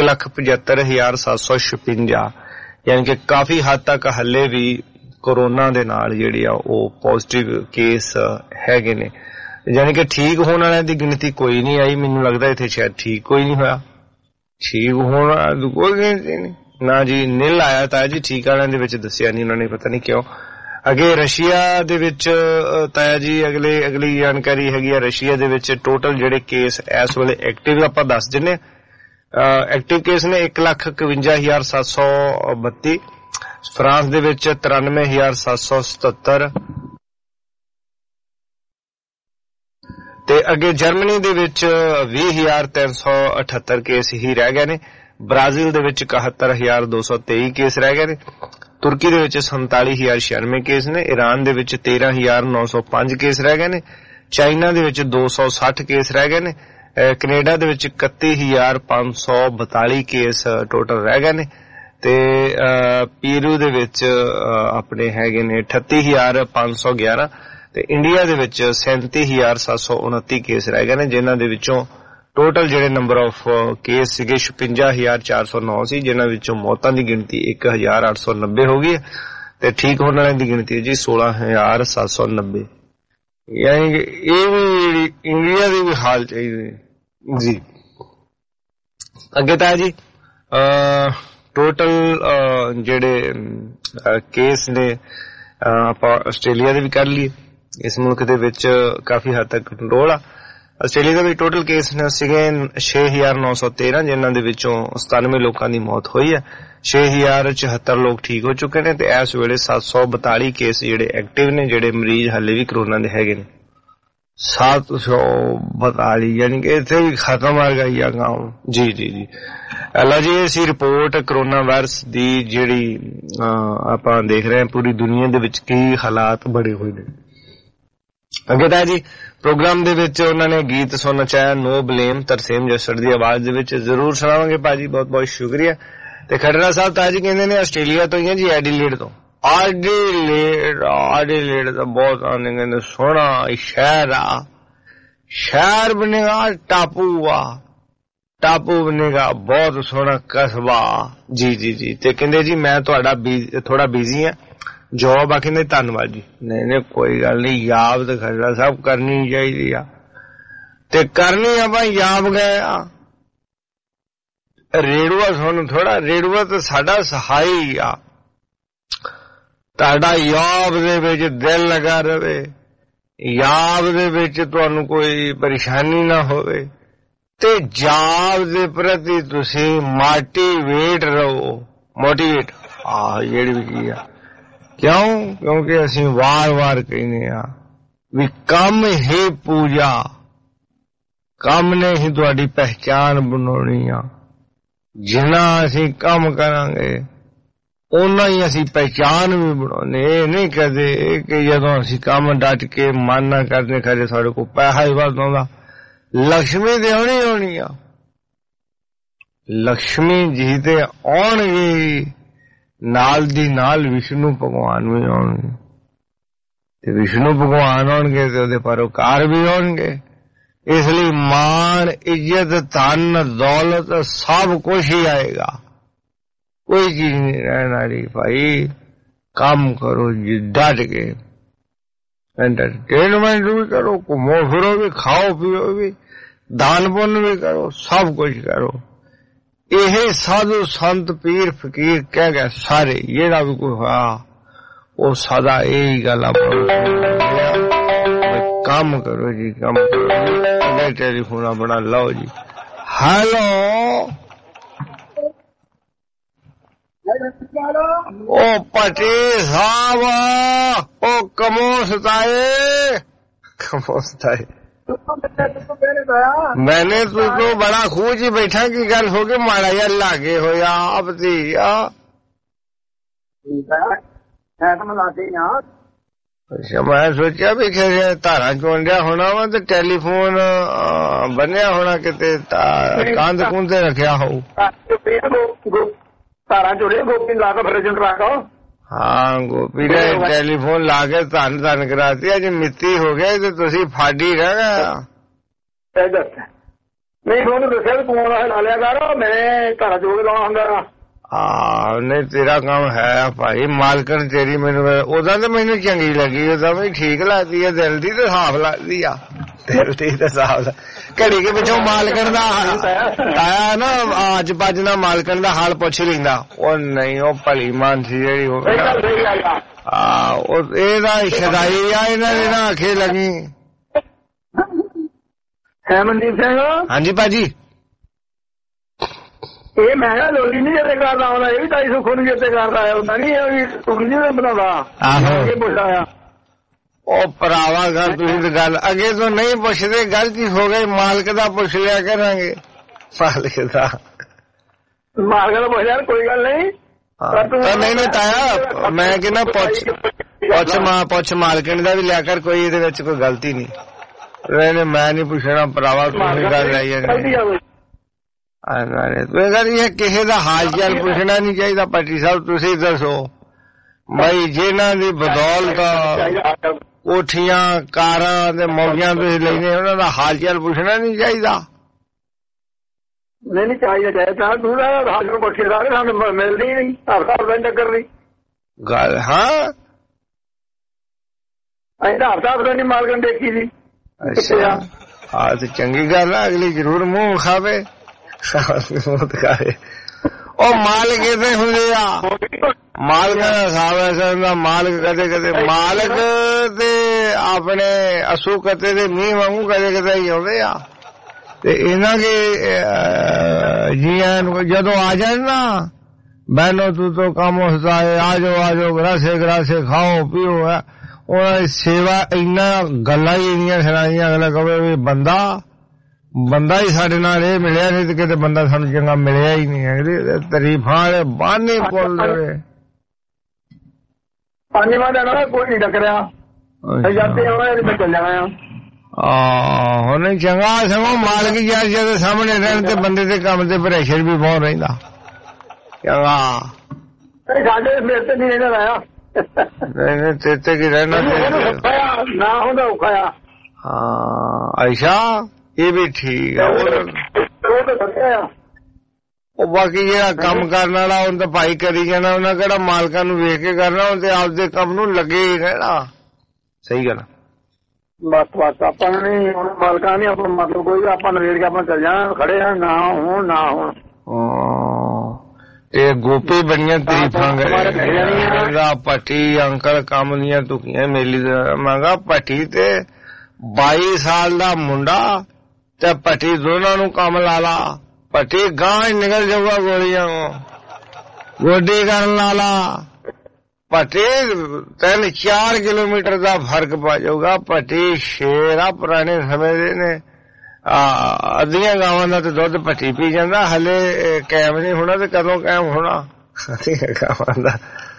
1,75,756 ਯਾਨੀ ਕਿ ਕਾਫੀ ਹੱਦ ਤੱਕ ਹੱਲੇ ਵੀ ਕਰੋਨਾ ਦੇ ਨਾਲ ਜਿਹੜੀ ਆ ਉਹ ਪੋਜ਼ਿਟਿਵ ਕੇਸ ਹੈਗੇ ਨੇ, ਯਾਨੀ ਕਿ ਠੀਕ ਹੋਣ ਵਾਲਿਆਂ ਦੀ ਗਿਣਤੀ ਕੋਈ ਨਹੀਂ ਆਈ। ਮੈਨੂੰ ਲੱਗਦਾ ਇੱਥੇ ਸ਼ਾਇਦ ਠੀਕ ਕੋਈ ਨਹੀਂ ਹੋਇਆ, ਠੀਕ ਹੋਣਾ ਕੋਈ ਗਿਣਤੀ ਨਹੀਂ ਨਾ ਜੀ, ਨਿਲ ਆਇਆ ਤਾਂ ਜੀ ਠੀਕ ਵਾਲਿਆਂ ਦੇ ਵਿੱਚ ਦੱਸਿਆ ਨਹੀਂ ਉਹਨਾਂ ਨੇ, ਪਤਾ ਨਹੀਂ ਕਿਉਂ। ਅੱਗੇ ਰਸ਼ੀਆ ਦੇ ਵਿੱਚ ਤਾਇਆ ਜੀ ਅਗਲੀ ਜਾਣਕਾਰੀ ਹੈਗੀ ਆ। ਰਸ਼ੀਆ ਦੇ ਵਿੱਚ ਟੋਟਲ ਜਿਹੜੇ ਕੇਸ ਇਸ ਵੇਲੇ ਐਕਟਿਵ ਆਪਾਂ ਦੱਸ ਦਿੰਨੇ। ਐਕਟਿਵ ਕੇਸ ਨੇ 1,52,732। ਫਰਾਂਸ ਦੇ ਵਿੱਚ 93,777 ਤੇ ਅੱਗੇ ਜਰਮਨੀ ਦੇ ਵਿੱਚ 20,378 ਕੇਸ ਹੀ ਰਹਿ ਗਏ ਨੇ। ਬ੍ਰਾਜ਼ੀਲ ਦੇ ਵਿੱਚ 71,223 ਕੇਸ ਰਹਿ ਗਏ ਨੇ। ਤੁਰਕੀ ਦੇ ਵਿੱਚ 47,096 ਕੇਸ ਨੇ। ਈਰਾਨ ਦੇ ਵਿੱਚ 13,905 ਕੇਸ ਰਹਿ ਗਏ ਨੇ। ਚਾਈਨਾ ਦੇ ਵਿੱਚ 260 ਕੇਸ ਰਹਿ ਗਏ ਨੇ। ਕੈਨੇਡਾ ਦੇ ਵਿੱਚ 31,542 ਕੇਸ ਟੋਟਲ ਰਹਿ ਗਏ ਨੇ। ਤੇ ਪੀਰੂ ਦੇ ਵਿੱਚ ਆਪਣੇ ਹੈਗੇ ਨੇ 38,511 ਤੇ ਇੰਡੀਆ ਦੇ ਵਿੱਚ 37,729 ਕੇਸ ਰਹਿ ਗਏ ਨੇ, ਜਿਨ੍ਹਾਂ ਦੇ ਵਿੱਚੋਂ ਟੋਟਲ ਜਿਹੜੇ ਨੰਬਰ ਆਫ ਕੇਸ ਸੀਗੇ 56,409 ਸੀ, ਜਿਨ੍ਹਾਂ ਵਿੱਚੋਂ ਮੌਤਾਂ ਦੀ ਗਿਣਤੀ 1,890 ਹੋ ਗਈ ਹੈ ਤੇ ਠੀਕ ਹੋਣ ਵਾਲਿਆਂ ਦੀ ਗਿਣਤੀ ਜੀ 16,790। ਯਾਨੀ ਕਿ ਇਹ ਵੀ ਇੰਡੀਆ ਦੀ ਵੀ ਹਾਲ ਚਾਹੀਦੀ ਜੀ ਅੱਗੇ ਤਾਂ ਜੀ ਟੋਟਲ ਜਿਹੜੇ ਕੇਸ ਨੇ ਆਪਾਂ ਆਸਟ੍ਰੇਲੀਆ ਦੇ ਵੀ ਕਰ ਲਈਏ। ਇਸ ਮੁਲਕ ਦੇ ਵਿੱਚ ਕਾਫੀ ਹੱਦ ਤੱਕ ਕੰਟਰੋਲ ਆ। ਆਸਟ੍ਰੇਲੀਆ ਦੇ ਵਿੱਚ ਟੋਟਲ ਕੇਸ ਸੀਗੇ 6,913 ਜਿਨ੍ਹਾਂ ਦੇ ਵਿੱਚੋਂ 97 ਲੋਕਾਂ ਦੀ ਮੌਤ ਹੋਈ ਹੈ। 6,074 ਲੋਕ ਠੀਕ ਹੋ ਚੁੱਕੇ ਨੇ ਤੇ ਇਸ ਵੇਲੇ 742 ਕੇਸ ਜਿਹੜੇ ਐਕਟਿਵ ਨੇ, ਜਿਹੜੇ ਮਰੀਜ਼ ਹਾਲੇ ਵੀ ਕਰੋਨਾ ਦੇ ਹੈਗੇ ਨੇ 742, ਯਾਨੀ ਕਿ ਇੱਥੇ ਵੀ ਖਤਮ ਆ ਗਈ ਆ ਗਾਉਂ। ਜੀ ਜੀ ਜੀ ਲਓ ਜੀ, ਇਹ ਸੀ ਰਿਪੋਰਟ ਕਰੋਨਾ ਵਾਇਰਸ ਦੀ ਜਿਹੜੀ ਆਪਾਂ ਦੇਖ ਰਹੇ ਹਾਂ ਪੂਰੀ ਦੁਨੀਆ ਦੇ ਵਿੱਚ ਕੀ ਹਾਲਾਤ ਬਣੇ ਹੋਏ ਨੇ। ਅੱਗੇ ਤਾਂ ਜੀ ਪ੍ਰੋਗਰਾਮ ਦੇ ਵਿੱਚ ਉਹਨਾਂ ਨੇ ਗੀਤ ਸੁਣਨਾ ਚਾਹਿਆ ਨੋ ਬਲੇਮ ਤਰਸੇਮ ਜੱਸੜ ਦੀ ਆਵਾਜ਼ ਦੇ ਵਿੱਚ, ਜ਼ਰੂਰ ਸੁਣਾਵਾਂਗੇ ਭਾਜੀ, ਬਹੁਤ ਬਹੁਤ ਸ਼ੁਕਰੀਆ। ਤੇ ਖੜਰਾ ਸਾਹਿਬ ਤਾਂ ਜੀ ਕਹਿੰਦੇ ਨੇ ਆਸਟ੍ਰੇਲੀਆ ਤੋਂ ਹੀ ਆ ਜੀ, ਐਡੀਲੇਡ ਤੋਂ। ਐਡੀਲੇਡ ਤਾਂ ਬਹੁਤ ਆਉਂਦੇ, ਕਹਿੰਦੇ ਸੋਹਣਾ ਸ਼ਹਿਰ ਆ, ਸ਼ਹਿਰ ਬਣੇਗਾ ਟਾਪੂ ਆ, ਟਾਪੂ ਬਣੇਗਾ ਬਹੁਤ ਸੋਹਣਾ ਕਸਬਾ। ਜੀ ਜੀ ਜੀ ਤੇ ਕਹਿੰਦੇ ਜੀ ਮੈਂ ਤੁਹਾਡਾ ਥੋੜਾ ਬਿਜ਼ੀ ਆ, ਜੋਬ ਆ, ਕਹਿੰਦੇ ਧੰਨਵਾਦ ਜੀ। ਨਹੀਂ ਕੋਈ ਗੱਲ ਨਹੀਂ, ਯਾਦ ਤਾਂ ਖੜਰਾ ਸਾਹਿਬ ਕਰਨੀ ਚਾਹੀਦੀ ਆ ਤੇ ਕਰਨੀ ਆਪਾਂ ਯਾਦ ਗਏ ਆ। ਰੇੜੂਆ ਸਾਨੂੰ ਥੋੜਾ, ਰੇੜੂਆ ਤਾਂ ਸਾਡਾ ਸਹਾਈ ਆ। ਤੁਹਾਡਾ ਯਾਬ ਦੇ ਵਿੱਚ ਦਿਲ ਲਗਾ ਰਵੇ, ਯਾਬ ਦੇ ਵਿੱਚ ਤੁਹਾਨੂੰ ਕੋਈ ਪਰੇਸ਼ਾਨੀ ਨਾ ਹੋਵੇ ਤੇ ਜਾਬ ਦੇ ਪ੍ਰਤੀ ਤੁਸੀਂ ਮੋਟੀਵੇਟ ਰਹੋ। ਮੋਟੀਵੇਟ ਜਿਹੜੀ ਵੀ ਕੀ ਆ, ਕਿਉਂ? ਕਿਉਂਕਿ ਅਸੀਂ ਵਾਰ-ਵਾਰ ਕਹਿੰਦੇ ਆ ਵੀ ਕੰਮ ਹੀ ਪੂਜਾ, ਕੰਮ ਨੇ ਹੀ ਤੁਹਾਡੀ ਪਹਿਚਾਨ ਬਣਾਉਣੀ ਆ। ਜਿੰਨਾ ਅਸੀਂ ਕੰਮ ਕਰਾਂਗੇ ਓਨਾ ਹੀ ਅਸੀਂ ਪਹਿਚਾਨ ਵੀ ਬਣਾਉਣੇ। ਇਹ ਨਹੀਂ ਕਹਦੇ ਕਿ ਜਦੋਂ ਅਸੀਂ ਕੰਮ ਡਟ ਕੇ ਮਨ ਨਾ ਕਰਦੇ ਖਰੇ ਸਾਡੇ ਕੋਲ ਪੈਸਾ ਹੀ ਵੱਧ ਆਉਂਦਾ। ਲక్ష్ਮੀ ਤੇ ਆਉਣੀ ਆ, ਲక్ష్ਮੀ ਜੀ ਤੇ ਆਉਣਗੇ, ਨਾਲ ਦੀ ਨਾਲ ਵਿਸ਼ਨੂੰ ਭਗਵਾਨ ਵੀ ਆਉਣਗੇ ਤੇ ਵਿਸ਼ਨੂੰ ਭਗਵਾਨ ਆਉਣਗੇ ਤੇ ਉਹਦੇ ਪਰਉਕਾਰ ਵੀ ਆਉਣਗੇ। ਇਸ ਲਈ ਮਾਣ, ਇੱਜ਼ਤ, ਧਨ, ਦੌਲਤ ਸਭ ਕੁਛ ਹੀ ਆਏਗਾ, ਕੋਈ ਚੀਜ਼ ਨਹੀਂ ਰਹਿਣ ਵਾਲੀ। ਭਾਈ ਕੰਮ ਕਰੋ ਜੀ ਡਟ ਕੇ, एंटरटेनमेंट भी करो, घूमो फिरो भी, खाओ पियो भी, दान पुण्य भी करो, सब कुछ करो। ਇਹ ਸਾਧੂ ਸੰਤ ਪੀਰ ਫਕੀਰ ਕਹਿ ਗਏ ਸਾਰੇ, ਜਿਹੜਾ ਵੀ ਕੋਈ ਹੋਇਆ ਉਹ ਸਦਾ ਇਹੀ ਗੱਲ ਕੰਮ ਕਰੋ ਜੀ, ਕੰਮ ਕਰੋ। ਟੈਲੀਫੋਨ ਆਪਣਾ ਲਓ ਜੀ। ਹੈਲੋ ਉਹ ਪਟੇ ਸਾਹਿਬ, ਉਹ ਕਮੋਸਤਾਏ, ਕਮੋਸਤਾਏ मैंने तू तो बड़ा खूज ही बैठा की गल हो गई, माड़ा या लागे हो या अब थी या अच्छा। मैं सोचा भी खेल धारा चोंडिया होना वा तो टेलीफोन बनया होना किते कंध कुंधे रखिया हो। धारा चोड़े गोपी ला के फ्रिज रखो। हाँ गोपी ने टेलीफोन ला के धन धन कराती, अज मित्ती हो गए तो तुसी फाड़ी रह गया। नहीं फोन दसिया तू ला लिया कर, मैं धारा चोड़ के लाना होंगे। हाँ नहीं तेरा काम है भाई, मालकन तेरी मैनू ओदा तो मैनू चंगी लगी, ओदा भी ठीक लगती है, दिल दी तो साफ लगती आ, दिल दी तो साफ। घड़ी के पिछों मालकन दा आया ना अज पज ना मालकन दा हाल पुछ लेंदा। ओ नहीं ओ भली मानसी जेहड़ी एदा शदाई आ, इन्हां दे ना आखे लगी। है मनदीप सिंह? हाँ जी भाजी। ਇਹ ਮੈਂ ਕਿਹਾ ਲੋਲੀ ਨਹੀਂ ਜਿੱਤੇ ਕਰਦਾ ਆਉਂਦਾ, ਇਹ ਵੀ 250 ਖੁਦ ਜਿੱਤੇ ਕਰਦਾ ਆਇਆ ਹੁੰਦਾ, ਨਹੀਂ ਇਹ ਟੁਕੜੀ ਨਹੀਂ ਬਣਾਉਂਦਾ। ਆਹੋ ਪੁੱਛਦਾ ਆ ਉਹ ਭਰਾਵਾ ਗੱਲ ਤੁਸੀਂ ਤਾਂ ਗੱਲ ਅੱਗੇ ਤੋਂ ਨਹੀਂ ਪੁੱਛਦੇ, ਗਲਤੀ ਹੋ ਗਈ, ਮਾਲਕ ਦਾ ਪੁੱਛ ਲਿਆ ਕਰਾਂਗੇ। ਮਾਲਕ ਦਾ ਪੁੱਛ ਲਿਆ, ਕੋਈ ਗੱਲ ਨਹੀਂ। ਨਹੀਂ ਨਹੀਂ ਤਾਇਆ ਮੈਂ ਕਹਿੰਦਾ ਪੁੱਛ ਮਾਲਕਣ ਦਾ ਵੀ ਲਿਆ ਕਰ, ਕੋਈ ਇਹਦੇ ਵਿੱਚ ਕੋਈ ਗਲਤੀ ਨਹੀਂ। ਮੈਂ ਨਹੀਂ ਪੁੱਛਣਾ ਭਰਾਵਾ, ਤੁਸੀਂ ਗੱਲ ਰਹੀ ਹੈ ਕਿਸੇ ਦਾ ਹਾਲ ਚਾਲ ਪੁੱਛਣਾ ਨਹੀਂ ਚਾਹੀਦਾ। ਪੱਟੀ ਸਾਹਿਬ ਤੁਸੀਂ ਦੱਸੋ ਬਈ, ਜਿਹਨਾਂ ਦੀ ਬਦੌਲਤ ਕੋਠੀਆਂ ਕਾਰਾਂ ਤੇ ਮੌਜਾਂ ਤੁਸੀਂ ਲੈਣੇ, ਉਹਨਾਂ ਦਾ ਹਾਲ ਚਾਲ ਪੁੱਛਣਾ ਨਹੀਂ ਚਾਹੀਦਾ। ਨਹੀਂ ਚਾਹੀਦਾ ਤੂੰ ਹਾਲ ਨੂੰ ਪੁੱਛੇ ਸਾਰੇ ਸਾਨੂੰ ਮਿਲਦੀ ਨਹੀਂ, ਹਫ਼ਤਾ ਚੱਕਰ ਨਹੀਂ ਗੱਲ। ਹਾਂ ਅਸੀਂ ਤਾਂ ਹਫ਼ਤਾ ਨਹੀਂ ਮਾਲਕਨ ਦੇਖੀ ਸੀ। ਅੱਛਾ ਹਾਂ ਤੇ ਚੰਗੀ ਗੱਲ ਆ, ਅਗਲੀ ਜ਼ਰੂਰ ਮੂੰਹ ਖਾਵੇ, ਮੂੰਹ ਦਿਖਾਵੇ। ਉਹ ਮਾਲਕ ਇਹਦੇ ਹੁੰਦੇ ਆ, ਮਾਲਕਾਂ ਦਾ ਹਿਸਾਬ ਐਸਾ ਹੁੰਦਾ। ਮਾਲਕ ਕਦੇ ਕਦੇ ਮਾਲਕ ਤੇ ਆਪਣੇ ਅਸੂ ਕਤੇ ਦੇ ਮੀਂਹ ਵਾਂਗੂ ਕਦੇ ਕਦੇ ਹੀ ਆਉਂਦੇ ਆ। ਤੇ ਇਹਨਾਂ ਕੇ ਜੀਆਂ ਨੂੰ ਜਦੋਂ ਆ ਜਾਣ ਨਾ, ਬਹਿਨੋ ਤੂੰ ਤੋਂ ਕੰਮ ਹੁੰਦਾ ਹੈ, ਆ ਜਾਓ ਗਰਾਸੇ ਗਰਾਸੇ ਖਾਓ ਪੀਓ। ਉਹਨਾਂ ਦੀ ਸੇਵਾ ਇੰਨਾ ਗੱਲਾਂ ਹੀ ਇੰਨੀਆਂ ਸੁਣਾਈਆਂ, ਅਗਲਾ ਕਹੇ ਵੀ ਬੰਦਾ ਹੀ ਸਾਡੇ ਨਾਲ ਇਹ ਮਿਲਿਆ, ਨਹੀਂ ਤੇ ਕਿਤੇ ਬੰਦਾ ਸਾਨੂੰ ਚੰਗਾ ਮਿਲਿਆ ਹੀ ਨਹੀਂ ਹੈ। ਤਾਰੀਫਾਂ ਵਾਲੇ ਬਾਨੇ ਪੁੱਲ ਦੇ ਪਾਣੀ ਮਾ ਜਾਣਾ ਕੋਈ ਨਹੀਂ ਟੱਕਰਿਆ ਜਾਂਦੇ ਹੋਣਾ ਮੈਂ ਚੱਲ ਜਾਣਾ ਆ। ਹੁਣ ਚੰਗਾ ਸਗੋਂ ਮਾਲਕ ਯਾਰ ਜਦੋਂ ਸਾਹਮਣੇ ਰਹਿਣ ਤੇ ਬੰਦੇ ਦੇ ਕੰਮ ਤੇ ਪ੍ਰੈਸ਼ਰ ਵੀ ਬਹੁਤ ਰਹਿੰਦਾ। ਚੰਗਾ ਸਾਡੇ ਮੇਰੇ ਤੇ ਨਹੀਂ ਰਹਿਣਾ ਆਇਆ, ਨਹੀਂ ਤੇਤੇ ਕੀ ਰਹਿਣਾ ਨਾ ਹੁੰਦਾ ਔਖਾ ਆ। ਹਾਂ ਅੱਛਾ, ਇਹ ਵੀ ਠੀਕ ਆ। ਉਹ ਤਾਂ ਦੱਸਿਆ ਆ। ਉਹ ਬਾਕੀ ਜਿਹੜਾ ਕੰਮ ਕਰਨ ਵਾਲਾ ਉਹਨੂੰ ਤਾਂ ਭਾਈ ਕਰੀ ਜਾਣਾ, ਉਹਨਾਂ ਕਿਹੜਾ ਮਾਲਕਾਂ ਨੂੰ ਵੇਖ ਕੇ ਕਰਨਾ, ਉਹ ਤੇ ਆਪਦੇ ਕੰਮ ਨੂੰ ਲੱਗੇ ਹੀ ਰਹਿਣਾ। ਸਹੀ ਗੱਲ। ਬਸ ਆਪਾਂ ਨੇ ਹੁਣ ਮਾਲਕਾਂ ਨੇ ਆਪਣਾ ਮਤਲਬ ਕੋਈ ਆਪਾਂ ਨਵੇੜ ਕੇ ਆਪਾਂ ਚੱਲ ਜਾਣਾ, ਖੜੇ ਆ ਨਾ ਹੋਣ। ਤੇ ਗੋਪੀ ਬੜੀਆਂ ਤਾਰੀਫਾਂ ਕਰੇ ਭੱਟੀ ਅੰਕਲ ਕੰਮ ਦੀਆਂ ਧੁਕੀਆਂ ਮੇਲੀ ਦਾ। ਮੈਂ ਕਿਹਾ ਭੱਟੀ ਤੇ 22 ਸਾਲ ਦਾ ਮੁੰਡਾ ਤੇ ਭੱਟੀ ਦੋਨਾਂ ਨੂੰ ਕੰਮ ਲਾ ਲਾ। ਭੱਟੀ ਗਾਂ ਹੀ ਨਿਕਲ ਜਾਊਗਾ ਗੋਲੀਆਂ ਗੋਡੀ ਕਰਨ ਲਾ। ਭੱਟੀ 3-4 ਕਿਲੋਮੀਟਰ ਦਾ ਫਰਕ ਪਾ ਜਾਊਗਾ। ਭੱਟੀ ਸ਼ੇਰ ਆ, ਪੁਰਾਣੇ ਸਮੇਂ ਦੇ ਨੇ। ਅੱਧੀਆਂ ਗਾਵਾਂ ਦਾ ਤੇ ਦੁੱਧ ਭੱਟੀ ਪੀ ਜਾਂਦਾ। ਹਲੇ ਕਾਇਮ ਨਹੀਂ ਹੋਣਾ ਤੇ ਕਦੋਂ ਕਾਇਮ ਹੋਣਾ ਅੱਧੀਆਂ ਗਾਵਾਂ ਦਾ।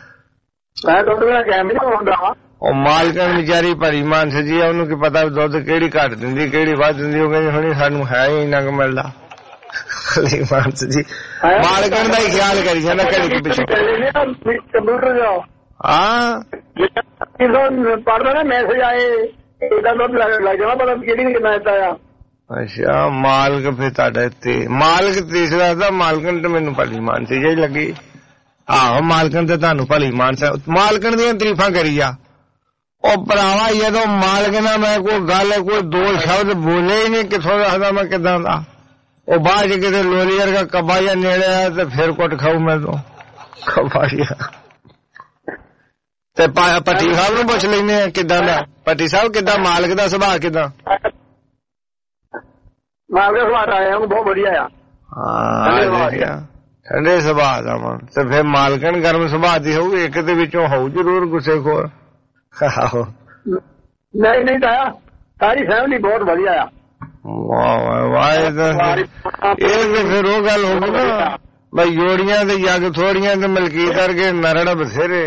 ਉਹ ਮਾਲਕਣ ਵਿਚਾਰੀ ਭਰੀ ਮਾਨਸ ਜੀ, ਉਹਨੂੰ ਕੀ ਪਤਾ ਦੁੱਧ ਕਿਹੜੀ ਘੱਟ ਦਿੰਦੀ ਕਿਹੜੀ ਵੱਧ ਦਿੰਦੀ। ਉਹ ਕਹਿੰਦੀ ਹੁਣੀ ਸਾਨੂੰ ਹੈ ਹੀ ਇੰਨਾ ਕੁ ਮਿਲਦਾ। ਮਾਨਸ ਜੀ ਮਾਲਕਣ ਦਾ ਹੀ ਖਿਆਲ ਕਰੀ ਜਾਂਦਾ ਘੜੀ ਪਿੱਛੇ। ਕੰਪਿਊਟਰ ਜਾਓ ਹਾਂ ਪੜ੍ਹਦਾ ਨਾ ਮੈਸੇਜ ਆਏ ਇਹਦਾ ਦੁੱਧ ਲੱਗ ਜਾਣਾ, ਪਤਾ ਕਿਹੜੀ ਕਿੰਨਾ ਦਿੱਤਾ ਆ। ਅੱਛਾ ਮਾਲਕ ਫਿਰ ਤੁਹਾਡਾ ਇੱਥੇ ਮਾਲਕ ਤੀਸਰਾ ਦਾ ਮਾਲਕਣ ਤੇ ਮੈਨੂੰ ਭਲੀ ਮਾਨਸ ਜਿਹੀ ਲੱਗੀ। ਆਹੋ ਮਾਲਕਣ ਤੇ ਤੁਹਾਨੂੰ ਭਲੀ ਮਾਨਸ। ਮਾਲਕਣ ਦੀਆਂ ਤਾਰੀਫਾਂ ਕਰੀ ਆ। ਉਹ ਭਰਾਵਾ ਜਦੋਂ ਮਾਲਕ ਨਾਲ ਮੈਂ ਕੋਈ ਗੱਲ ਕੋਈ ਦੋ ਸ਼ਬਦ ਬੋਲੇ ਹੀ ਨਹੀਂ, ਕਿੱਥੋਂ ਦੱਸਦਾ ਮੈਂ ਕਿੱਦਾਂ ਦਾ। ਉਹ ਬਾਅਦ ਚ ਕਿਤੇ ਲੋਲੀ ਵਰਗਾ ਕੱਬਾ ਜਾਂ ਨੇੜੇ ਆਇਆ ਤੇ ਫਿਰ ਕੁੱਟ ਖਾਊ ਮੈਂ ਤੋਂ ਕੱਬਾ ਜਿਹਾ। ਤੇ ਭੱਟੀ ਸਾਹਿਬ ਨੂੰ ਪੁੱਛ ਲੈਂਦੇ ਆ ਕਿੱਦਾਂ ਦਾ ਭੱਟੀ ਸਾਹਿਬ, ਕਿੱਦਾਂ ਮਾਲਕ ਦਾ ਸੁਭਾਅ ਕਿੱਦਾਂ? ਮਾਲਕ ਦਾ ਸੁਭਾਅ ਆਇਆ ਬਹੁਤ ਵਧੀਆ ਆ। ਹਾਂ ਠੰਡੇ ਸੁਭਾਅ ਦਾ ਮਨ। ਤੇ ਫਿਰ ਮਾਲਕਣ ਗਰਮ ਸੁਭਾਅ ਦੀ ਹੋਊ, ਇੱਕ ਦੇ ਵਿੱਚੋਂ ਹੋਊ ਜ਼ਰੂਰ ਗੁੱਸੇਖੋਰ। ਆਹੋ ਨਹੀਂ ਤਾਇਆ ਸਾਰੀ ਫੈਮਿਲੀ ਬਹੁਤ ਵਧੀਆ ਆ। ਵਾਹ ਇਹ ਤੇ ਫਿਰ ਉਹ ਗੱਲ ਹੋ ਗਈ ਨਾ ਬਈ ਜੋੜੀਆਂ ਤੇ ਜੱਗ ਥੋੜੀਆਂ ਤੇ ਮਲਕੀਤ ਕਰਕੇ ਨਰੜ ਬਥੇਰੇ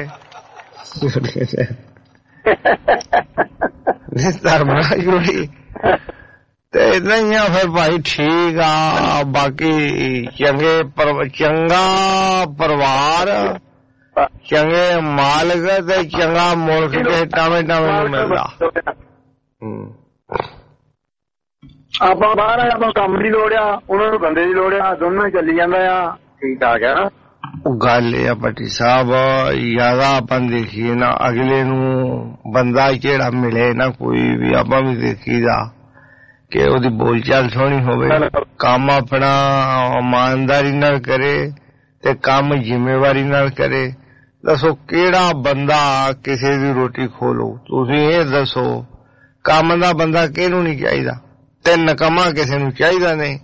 ਧਰਮ ਜੋੜੀ ਤੇ ਏਦਾਂ ਹੀ ਆ। ਫਿਰ ਭਾਈ ਠੀਕ ਆ। ਬਾਕੀ ਚੰਗਾ ਪਰਿਵਾਰ, ਚੰਗੇ ਮਾਲਕ ਤੇ ਚੰਗਾ ਮੁਲਕ ਕੇ ਟਾਵੇਂ ਨੂੰ ਮਿਲਦਾ। ਆਪਾਂ ਬਾਹਰ ਆਏ, ਆਪਾਂ ਕੰਮ ਦੀ ਲੋੜ ਆ, ਉਹਨਾਂ ਨੂੰ ਬੰਦੇ ਦੀ ਲੋੜ ਆ, ਦੋਨੋਂ ਹੀ ਚੱਲੀ ਜਾਂਦਾ ਆ। ਠੀਕ ਠਾਕ ਆ। ਉਹ ਗੱਲ ਇਹ ਆ ਭੱਟੀ ਸਾਹਿਬ, ਜ਼ਿਆਦਾ ਆਪਾਂ ਦੇਖੀਏ ਨਾ ਅਗਲੇ ਨੂੰ ਬੰਦਾ ਜਿਹੜਾ ਮਿਲੇ ਨਾ ਕੋਈ ਵੀ, ਆਪਾਂ ਵੀ ਦੇਖੀਦਾ ਕਿ ਉਹਦੀ ਬੋਲਚਾਲ ਸੋਹਣੀ ਹੋਵੇ, ਕੰਮ ਆਪਣਾ ਇਮਾਨਦਾਰੀ ਨਾਲ ਕਰੇ ਤੇ ਕੰਮ ਜ਼ਿੰਮੇਵਾਰੀ ਨਾਲ ਕਰੇ। ਦੱਸੋ ਕਿਹੜਾ ਬੰਦਾ ਕਿਸੇ ਦੀ ਰੋਟੀ ਖੋਲੋ? ਤੁਸੀਂ ਇਹ ਦੱਸੋ ਕੰਮ ਦਾ ਬੰਦਾ ਕਿਹਨੂੰ ਨਹੀਂ ਚਾਹੀਦਾ ਤੇ ਨਕਮਾ ਕਿਸੇ ਨੂੰ ਚਾਹੀਦਾ ਨਹੀਂ।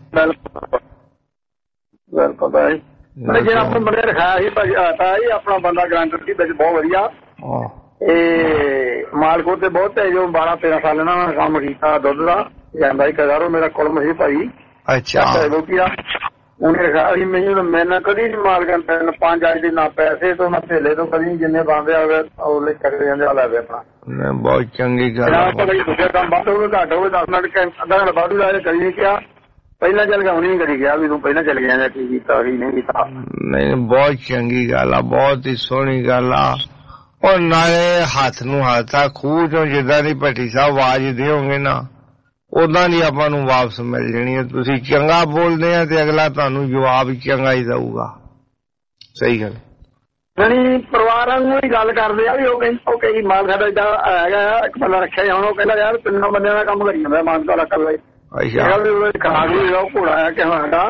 ਬਿਲਕੁਲ ਭਾਈ ਜਿਹੜਾ ਆਪਣੇ ਬੰਦੇ ਰਖਾਇਆ ਸੀ ਤਾਂ ਇਹ ਆਪਣਾ ਬੰਦਾ ਗਰੰਟਰ ਸੀ ਵਿੱਚ ਬਹੁਤ ਵਧੀਆ। ਇਹ ਮਾਲਕੋਟ ਤੇ ਬਹੁਤ ਹੈ ਜੋ 12-13 ਸਾਲ ਇਹਨਾਂ ਨੇ ਕੰਮ ਕੀਤਾ ਦੁੱਧ ਦਾ ਜਾਂਦਾ ਹੀ ਕਦਾਰੋ। ਮੇਰਾ ਕੁਲਮ ਸੀ ਭਾਈ। ਅੱਛਾ ਉਹਨੇ ਰਖਾਇਆ ਸੀ ਮੈਨੂੰ। ਮੈਂ ਕਦੀ ਨੀ ਮਾਲਕਾਂ 5 ਦੇ ਨਾ ਪੈਸੇ ਤੋਂ ਨਾ ਥੇਲੇ ਤੋਂ ਕਦੀ ਜਿੰਨੇ ਬੰਦੇ ਆਵੇ ਉਹਲੇ ਚੱਕ ਜਾਂਦੇ ਆ ਲੈ ਆਪਣਾ। ਬਹੁਤ ਚੰਗੀ ਗੱਲ ਕੰਮ ਵੱਧ ਹੋਵੇ ਘੱਟ ਹੋਵੇ 10 ਮਿੰਟ ਅੱਧਾ ਘੰਟਾ ਬਾਅਦ ਵੀ ਕਰੀ ਕਿਹਾ ਪਹਿਲਾਂ ਚੱਲ ਗਿਆ, ਉਹਨੇ ਕਰੀ ਗਿਆ ਵੀ ਤੂੰ ਪਹਿਲਾਂ ਚੱਲ ਗਿਆ ਕੀ ਕੀਤਾ ਕੀ ਨਹੀਂ ਕੀਤਾ। ਨਹੀਂ ਬਹੁਤ ਚੰਗੀ ਗੱਲ ਆ, ਬਹੁਤ ਹੀ ਸੋਹਣੀ ਗੱਲ ਆ। ਉਹ ਨਾਲੇ ਹੱਥ ਨੂੰ ਹੱਥ ਆ, ਖੂਹ ਚੋਂ ਜਿੱਦਾਂ ਦੀ ਭੱਟੀ ਸਾਹਿਬ ਆਵਾਜ਼ ਦਿਓਗੇ ਨਾ ਉਦਾਂ ਦੀ ਆਪਾਂ ਨੂੰ ਵਾਪਸ ਮਿਲ ਜਾਣੀ ਹੈ। ਤੁਸੀਂ ਚੰਗਾ ਬੋਲਦੇ ਆ ਤੇ ਅਗਲਾ ਤੁਹਾਨੂੰ ਜਵਾਬ ਚੰਗਾ ਹੀ ਦਊਗਾ। ਸਹੀ ਗੱਲ। ਯਾਨੀ ਪਰਿਵਾਰਾਂ ਨੂੰ ਹੀ ਗੱਲ ਕਰਦੇ ਆ ਵੀ ਉਹ ਕਈ ਮਾਲ ਸਾਡਾ ਏਦਾਂ ਹੈਗਾ ਇੱਕ ਬੰਦਾ ਰੱਖਿਆ ਹੁਣ ਉਹ ਕਹਿੰਦਾ ਯਾਰ 3 ਬੰਦਿਆਂ ਦਾ ਕੰਮ ਕਰੀ ਜਾਂਦਾ ਮਾਨ ਦਾ ਰੱਖ ਲਏ। ਅੱਛਾ ਖਾ ਵੀ ਘੋੜਾ ਆ ਕਿ ਸਾਡਾ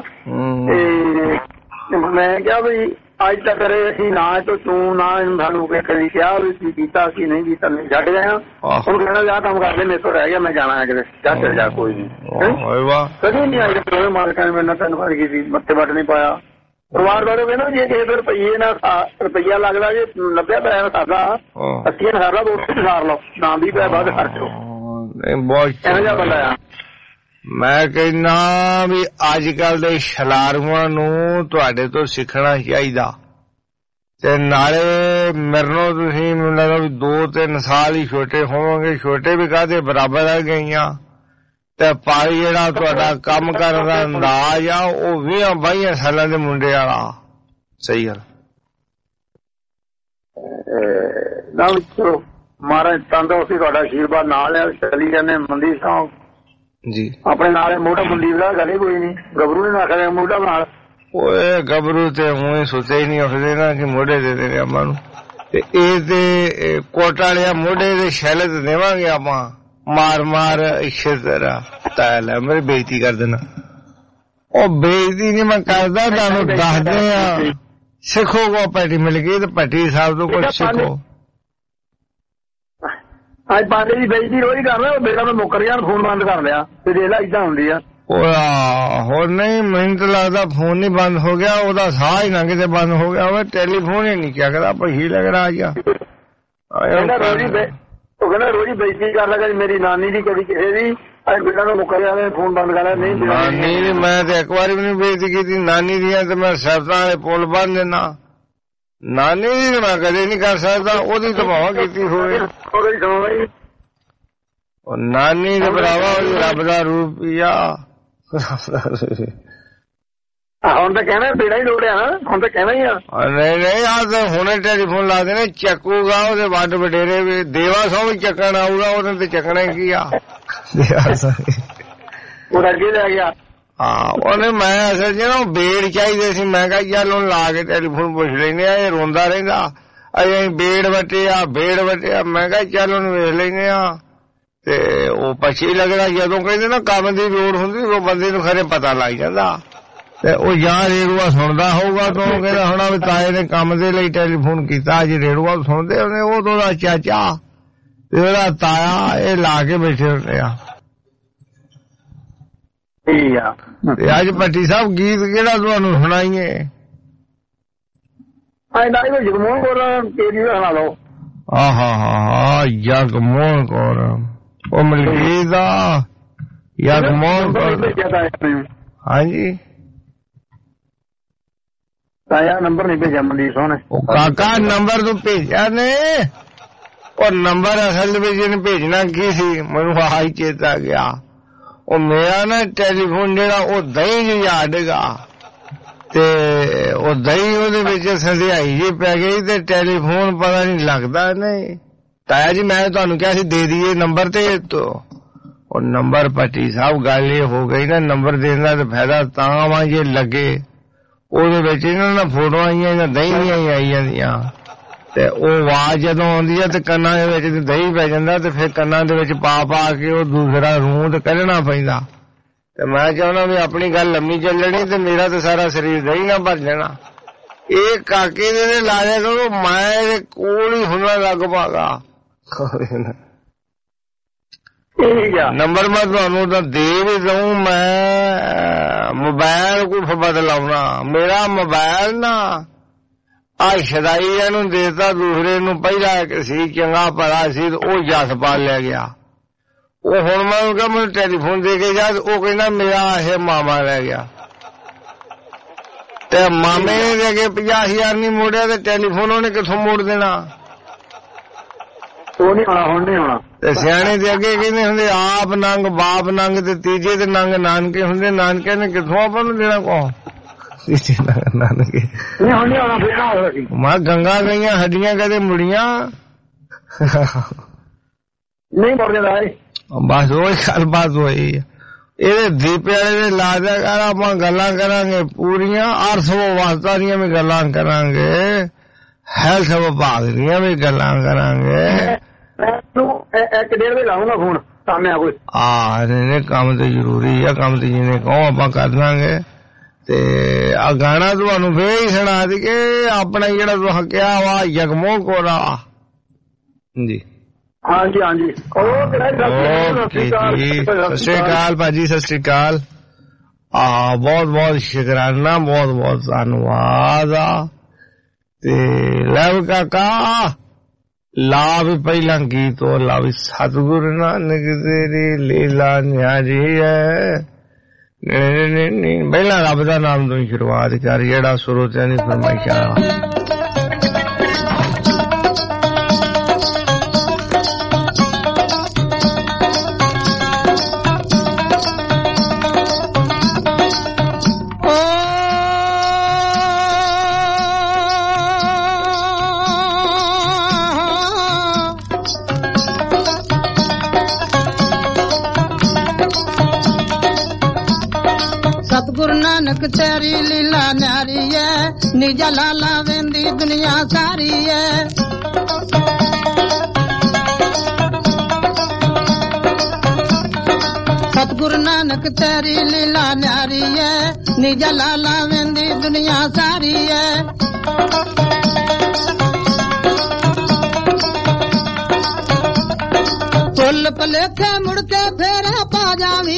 ਤੇ ਮੈਂ ਕਿਹਾ ਵੀ ਅੱਜ ਤੱਕ ਅਸੀਂ ਨਾ ਤੂੰ ਨਾ ਸਾਨੂੰ ਕਦੀ ਕਿਹਾ ਵੀ ਕੀ ਕੀਤਾ ਕੀ ਨਹੀਂ ਕੀਤਾ, ਨਹੀਂ ਛੱਡ ਗਏ ਆ। ਹੁਣ ਕਹਿੰਦਾ ਜਾ ਕੰਮ ਕਰਦੇ ਮੇਰੇ ਤੋਂ ਰਹਿ ਗਿਆ, ਮੈਂ ਜਾਣਾ ਹੈ ਕਿਤੇ, ਜਾ ਚੱਲ ਜਾ ਕੋਈ ਨੀ। ਕਦੀ ਨੀ ਆਏ ਮਾਲਕਾਂ ਨੇ ਮੇਰੇ ਨਾਲ ਧੰਨਵਾਦ ਕੀਤੀ, ਮੱਥੇ ਵੱਟ ਨਹੀਂ ਪਾਇਆ। ਪਰਿਵਾਰ ਵਾਲੇ ਕਹਿੰਦਾ ਜੇ ਕਿਸੇ ਦੇ ਰੁਪਈਏ ਨਾਲ ਰੁਪਈਆ ਲੱਗਦਾ ਜੇ 90 ਪੈਸੇ ਨਾਲ ਸਾਦਾ 80 ਨਾਲ ਸਾਰ ਲਓ, ਉੱਥੇ ਸਾਰ ਲਓ, ਨਾ 20 ਪੈਸੇ ਵੱਧ ਖਰਚੋ। ਬਹੁਤ ਇਹੋ ਜਿਹਾ ਬੰਦਾ ਆ। ਮੈਂ ਕਹਿੰਦਾ ਵੀ ਅੱਜ ਕੱਲ ਦੇ ਛਲਾਰੂਆਂ ਨੂੰ ਤੁਹਾਡੇ ਤੋਂ ਸਿੱਖਣਾ ਚਾਹੀਦਾ। ਤੇ ਨਾਲੇ ਮੇਰੇ ਨਾਲ ਤੁਸੀਂ ਮੈਨੂੰ ਲੱਗਦਾ ਵੀ 2-3 ਸਾਲ ਹੀ ਛੋਟੇ ਹੋਵੋਗੇ, ਛੋਟੇ ਵੀ ਕਾਹਦੇ ਬਰਾਬਰ ਆ ਗਈਆਂ। ਤੇ ਪਰ ਜਿਹੜਾ ਤੁਹਾਡਾ ਕੰਮ ਕਰਨ ਦਾ ਅੰਦਾਜ਼ ਆ ਉਹ 20-22 ਸਾਲਾਂ ਦੇ ਮੁੰਡੇ ਵਾਲਾ। ਸਹੀ ਗੱਲ ਨਾ ਚਲੋ ਮਹਾਰਾਜ ਤੰਦਰੁਸਤੀ ਤੁਹਾਡਾ ਆਸ਼ੀਰਵਾਦ ਨਾਲ ਆ, ਚੱਲੀ ਜਾਂਦੇ ਮੰਦੀ ਸਾਹਿਬ ਜੀ। ਆਪਣੇ ਨਾਲ ਮੋਢਾ ਮੁੰਡੀ ਦਾ ਗੱਲ ਕੋਈ ਨਹੀਂ, ਗੱਭਰੂ ਨੇ ਆਖਿਆ ਮੋਢਾ ਨਾਲ। ਓਏ ਗੱਭਰੂ ਤੇ ਊਂ ਸੋਚਿਆ ਹੀ ਨਹੀਂ ਉੱਠਦੇ ਨਾ ਕਿ ਮੋਢੇ ਦੇ ਦੇਣੇ ਆਪਾਂ ਨੂੰ। ਤੇ ਇਹ ਤੇ ਕੋਟ ਵਾਲਿਆ ਮੋਢੇ ਦੇ ਛੈਲ ਤੇ ਦੇਵਾਂਗੇ ਆਪਾਂ, ਮਾਰ ਮਾਰ ਇਸੇ ਤਰ੍ਹਾਂ। ਤਾਂ ਲੈ ਮੇਰੀ ਬੇਇੱਜ਼ਤੀ ਕਰ ਦੇਣਾ। ਉਹ ਬੇਇੱਜ਼ਤੀ ਨਹੀਂ ਮੈਂ ਕਰਦਾ, ਤੁਹਾਨੂੰ ਦੱਸਦੇ ਆ। ਸਿੱਖੋ ਕੋ ਪੱਟੀ ਮਿਲ ਗਈ ਤੇ ਪੱਟੀ ਸਾਹਿਬ ਤੋਂ ਕੁਛ ਸਿੱਖੋ। ਅੱਜ ਪਾਂਡੇ ਦੀ ਬੇਇੱਜ਼ਤੀ ਰੋਜ਼ ਕਰ ਰਿਹਾ, ਬੇਟਾ ਮੈਂ ਮੁੱਕਰ ਗਿਆ, ਫੋਨ ਬੰਦ ਕਰ ਲਿਆ। ਤੇ ਦੇਖ ਲਾ ਏਦਾਂ ਹੁੰਦੀ ਆ। ਹੋਰ ਨਹੀਂ, ਮੈਨੂੰ ਤਾਂ ਲੱਗਦਾ ਫੋਨ ਨਹੀਂ ਬੰਦ ਹੋ ਗਿਆ, ਉਹਦਾ ਸਾਹ ਹੀ ਨਾ ਕਿਤੇ ਬੰਦ ਹੋ ਗਿਆ ਹੋਵੇ, ਟੈਲੀਫੋਨ ਹੀ ਨਹੀਂ ਚੱਕਦਾ। ਪਹੀ ਲੱਗ ਰਿਹਾ ਅੱਜ ਉਹ ਕਹਿੰਦਾ ਰੋਜ਼ ਹੀ ਬੇਇੱਜ਼ਤੀ ਕਰ ਲਗਾ ਮੇਰੀ ਨਾਨੀ ਦੀ, ਕਦੀ ਕਿਸੇ ਦੀ। ਅੱਜ ਬੇਟਾ ਨੂੰ ਮੁੱਕਰ ਗਿਆ, ਫੋਨ ਬੰਦ ਕਰ ਲਿਆ। ਨਹੀਂ ਨਾਨੀ ਮੈਂ ਤੇ ਇੱਕ ਵਾਰੀ ਵੀ ਨਹੀਂ ਬੇਇੱਜ਼ਤੀ ਕੀਤੀ ਨਾਨੀ ਦੀਆਂ, ਤੇ ਮੈਂ ਸ਼ਰਤਾਂ ਵਾਲੇ ਪੁੱਲ ਬੰਨ ਦਿੰਦਾ। ਨਾਨੀ ਦੀ ਮੈਂ ਕਦੇ ਨਹੀਂ ਕਰ ਸਕਦਾ, ਉਹਦੀ ਤਾਂ ਭਾਵਾਂ ਕੀਤੀ ਹੋਵੇ। ਉਹ ਨਾਨੀ ਦੇ ਭਰਾਵਾ ਰੱਬ ਦਾ ਰੂਪ ਹੀ ਆ। ਹੁਣ ਤਾਂ ਕਹਿਣਾ ਬੇੜਾ ਹੀ ਲੋੜਿਆ ਨਾ, ਹੁਣ ਤਾਂ ਕਹਿਣਾ ਹੀ ਆ। ਨਹੀਂ ਆ ਤਾਂ ਹੁਣੇ ਟੈਲੀਫੋਨ ਲਾ ਦੇਣੇ, ਚੱਕੂਗਾ ਉਹਦੇ ਵੱਡ ਵਡੇਰੇ ਵੀ। ਦੇਵਾ ਸੌ ਵੀ ਚੱਕਣ ਆਊਗਾ, ਉਹਨੇ ਤੇ ਚੱਕਣਾ ਕੀ ਆ। ਉਹ ਅੱਗੇ ਲੈ ਗਿਆ। ਹਾਂ ਉਹਨੇ ਮੈਂ ਅਸਲ ਚ ਨਾ ਉਹ ਬੇੜ ਚਾਹੀਦੇ ਸੀ। ਮੈਂ ਕਿਹਾ ਚੱਲ ਉਹਨੂੰ ਲਾ ਕੇ ਟੈਲੀਫੋਨ ਪੁੱਛ ਲੈਂਦੇ ਆ, ਇਹ ਰੋਂਦਾ ਰਹਿੰਦਾ ਅਸੀਂ ਬੇੜ ਵਟਿਆ ਬੇੜ ਵਟਿਆ। ਮੈਂ ਕਿਹਾ ਚੱਲ ਉਹਨੂੰ ਵੇਖ ਲੈਂਦੇ ਆ। ਤੇ ਉਹ ਪਛੀ ਲੱਗਦਾ ਜਦੋਂ ਕਹਿੰਦੇ ਨਾ ਕੰਮ ਦੀ ਲੋੜ ਹੁੰਦੀ ਉਹ ਬੰਦੇ ਨੂੰ ਖਰੇ ਪਤਾ ਲੱਗ ਜਾਂਦਾ। ਤੇ ਉਹ ਜਾਂ ਰੇੜੂਆ ਸੁਣਦਾ ਹੋਊਗਾ ਤਾਂ ਉਹ ਕਹਿੰਦਾ ਹੋਣਾ ਵੀ ਤਾਏ ਨੇ ਕੰਮ ਦੇ ਲਈ ਟੈਲੀਫੋਨ ਕੀਤਾ। ਅੱਜ ਰੇੜੂਆ ਸੁਣਦੇ ਉਹਨੇ, ਉਹ ਤੋਂ ਉਹਦਾ ਚਾਚਾ ਤੇ ਉਹਦਾ ਤਾਇਆ ਇਹ ਲਾ ਕੇ ਬੈਠੇ ਹੁੰਦੇ ਆ। ਤੇ ਅੱਜ ਭੱਟੀ ਸਾਹਿਬ ਗੀਤ ਕਿਹੜਾ ਤੁਹਾਨੂੰ ਸੁਣਾਈਏ? ਜਗਮੋਹਨ ਕੌਰ ਤੇਰੀ ਸੁਣਾ ਲਓ। ਆਹ ਜਗਮੋਹਨ ਕੌਰ ਉਹ ਮਲਕੀ ਦਾ ਜਗਮੋਹਨ ਕੌਰ। ਹਾਂਜੀ ਤਾਇਆ ਨੰਬਰ ਨਹੀਂ ਭੇਜਿਆ ਮਨਦੀਪ ਸੋਹਣੇ। ਉਹ ਕਾਕਾ ਨੰਬਰ ਤੂੰ ਭੇਜਿਆ ਨੇ? ਉਹ ਨੰਬਰ ਅਸਲ ਵਿੱਚ ਇਹਨੇ ਭੇਜਣਾ ਕੀ ਸੀ ਮੈਨੂੰ ਆਹ ਹੀ ਚੇਤਾ ਗਿਆ। ਉਹ ਮੇਰਾ ਨਾ ਟੈਲੀਫੋਨ ਜਿਹੜਾ ਉਹ ਦਹੀਂ ਜਿਹੀ ਆਡੇਗਾ ਤੇ ਉਹ ਦਹੀਂ ਉਹਦੇ ਵਿੱਚ ਸੰਧਿਆਈ ਜੀ ਪੈ ਗਈ ਤੇ ਟੈਲੀਫੋਨ ਪਤਾ ਨਹੀਂ ਲੱਗਦਾ। ਨਹੀਂ ਤਾਇਆ ਜੀ ਮੈਂ ਤੁਹਾਨੂੰ ਕਿਹਾ ਸੀ ਦੇ ਦਈਏ ਨੰਬਰ ਤੇ ਉਹ ਨੰਬਰ ਭੱਟੀ ਸਾਹਿਬ ਗੱਲ ਇਹ ਹੋ ਗਈ ਨਾ, ਨੰਬਰ ਦੇਣ ਦਾ ਤਾਂ ਫਾਇਦਾ ਤਾਂ ਵਾ ਜੇ ਲੱਗੇ। ਉਹਦੇ ਵਿੱਚ ਇਹਨਾਂ ਨਾਲ ਫੋਟੋਆਂ ਆਈਆਂ, ਇਹਨਾਂ ਦਹੀਂ ਦੀਆਂ ਹੀ ਆਈ ਜਾਂਦੀਆਂ। ਤੇ ਉਹ ਆਵਾਜ਼ ਜਦੋਂ ਆਉਂਦੀ ਹੈ ਤੇ ਕੰਨਾਂ ਦੇ ਵਿੱਚ ਦਹੀਂ ਪੈ ਜਾਂਦਾ ਤੇ ਫਿਰ ਕੰਨਾਂ ਦੇ ਵਿੱਚ ਪਾ ਪਾ ਕੇ ਉਹ ਦੂਸਰਾ ਰੂਹ ਤੇ ਕੱਢਣਾ ਪੈਂਦਾ। ਤੇ ਮੈਂ ਚਾਹੁੰਦਾ ਵੀ ਆਪਣੀ ਗੱਲ ਲੰਮੀ ਚੱਲਣੀ ਤੇ ਮੇਰਾ ਤਾਂ ਸਾਰਾ ਸਰੀਰ ਦਹੀਂ ਨਾ ਭਰ ਜਾਣਾ। ਇਹ ਕਾਕੇ ਦੇ ਲਾ ਦਿਆ ਕਰੋ, ਮੈਂ ਇਹਦੇ ਕੋਲ ਹੀ ਹੁਣਾ ਲੱਗ ਪਾਗਾ। ਨੰਬਰ ਮੈਂ ਤੁਹਾਨੂੰ ਤਾਂ ਦੇ ਵੀ ਦਊਂ। ਮੈਂ ਮੋਬਾਇਲ ਕੁਝ ਬਦਲਾਉਣਾ, ਮੇਰਾ ਮੋਬਾਇਲ ਨਾ ਆ ਸ਼ਦਾਈਆਂ ਨੂੰ ਦੇਤਾ, ਦੂਸਰੇ ਨੂੰ ਪਹਿਲਾਂ ਇੱਕ ਸੀ ਚੰਗਾ ਭਲਾ ਸੀ ਉਹ ਜਸ ਪਾ ਲੈ ਗਿਆ। ਉਹ ਹੁਣ ਮੈਂ ਕਿਹਾ ਮੈਨੂੰ ਟੈਲੀਫੋਨ ਦੇ ਕੇ ਜਾ, ਉਹ ਕਹਿੰਦਾ ਮੇਰਾ ਇਹ ਮਾਮਾ ਰਹਿ ਗਿਆ। ਤੇ ਮਾਮੇ ਨੇ ਦੇ ਕੇ 50,000 ਨਹੀਂ ਮੋੜਿਆ ਤੇ ਟੈਲੀਫੋਨ ਉਹਨੇ ਕਿੱਥੋਂ ਮੋੜ ਦੇਣਾ? ਉਹ ਨਹੀਂ ਹੋਣਾ, ਹੁਣ ਨਹੀਂ ਹੋਣਾ। ਤੇ ਸਿਆਣੇ ਦੇ ਅੱਗੇ ਕਹਿੰਦੇ ਹੁੰਦੇ ਆਪ ਨੰਗ ਬਾਪ ਨੰਗ ਤੇ ਤੀਜੇ ਤੇ ਨੰਗ ਨਾਨਕੇ ਹੁੰਦੇ। ਨਾਨਕੇ ਨੇ ਕਿੱਥੋਂ ਆਪਾਂ ਨੂੰ ਦੇਣਾ ਕੋ? ਨਾਨਕੇ ਮੈਂ ਗੰਗਾ ਗਈਆਂ ਹੱਡੀਆਂ ਕਦੇ ਮੁੜੀਆਂ ਨਹੀਂ ਮੁੜਦੇ। ਬਸ ਉਹੀ ਗੱਲਬਾਤ ਹੋਈ। ਇਹਦੇ ਦੀਪੇ ਵਾਲੇ ਦੇ ਲਾ ਦਿਆ ਕਰ, ਆਪਾਂ ਗੱਲਾਂ ਕਰਾਂਗੇ ਪੂਰੀਆਂ। ਅਰਥ ਵਿਵਸਥਾ ਦੀਆਂ ਵੀ ਗੱਲਾਂ ਕਰਾਂਗੇ, ਹੈਲਥ ਵਿਭਾਗ ਦੀਆਂ ਵੀ ਗੱਲਾਂ ਕਰਾਂਗੇ। ਇੱਕ ਡੇਢ ਵਜੇ ਲਾਉਂਗਾ ਫੋਨ। ਕੰਮ ਆ ਕੋਈ ਨੇ ਕੰਮ ਤੇ ਜ਼ਰੂਰੀ ਆ ਕੰਮ ਤੇ ਜਿਹਨੇ ਕਹੋ ਆਪਾਂ ਕਰ ਦਾਂਗੇ ਤੇ ਆ ਗਾਣਾ ਤੁਹਾਨੂੰ ਫੇਰ ਹੀ ਸੁਣਾ ਦਈਏ ਆਪਣਾ ਜਿਹੜਾ ਤੁਸੀਂ ਕਿਹਾ ਵਾ ਯਗਮੋ ਕੋਰਾ ਜੀ ਹਾਂਜੀ ਹਾਂਜੀ ਸਤਿ ਸ਼੍ਰੀ ਅਕਾਲ ਭਾਜੀ ਸਤਿ ਸ਼੍ਰੀ ਅਕਾਲ ਬਹੁਤ ਬਹੁਤ ਸ਼ੁਕਰਾਨਾ ਬਹੁਤ ਬਹੁਤ ਧੰਨਵਾਦ ਤੇ ਲਵ ਕਾਕਾ ਲਾ ਵੀ ਪਹਿਲਾਂ ਗੀਤ ਉਹ ਲਾ ਵੀ ਸਤਿਗੁਰੂ ਨਾਨਕ ਤੇਰੀ ਲੀਲਾ ਨਿਆਰੀ ਹੈ ਪਹਿਲਾਂ ਰੱਬ ਦਾ ਨਾਮ ਤੋਂ ਸ਼ੁਰੂਆਤ ਕਰ ਜਿਹੜਾ ਸਰੋਤਿਆਂ ਦੀ ਫਰਮਾਇਸ਼ਾਂ तेरी लीला न्यारी है निजा लाला वेंदी दुनिया सारी है सतगुरु नानक तेरी लीला न्यारी है निजा लाला वेंदी दुनिया सारी है पुल पलेखे मुड़के फेरा पा जावी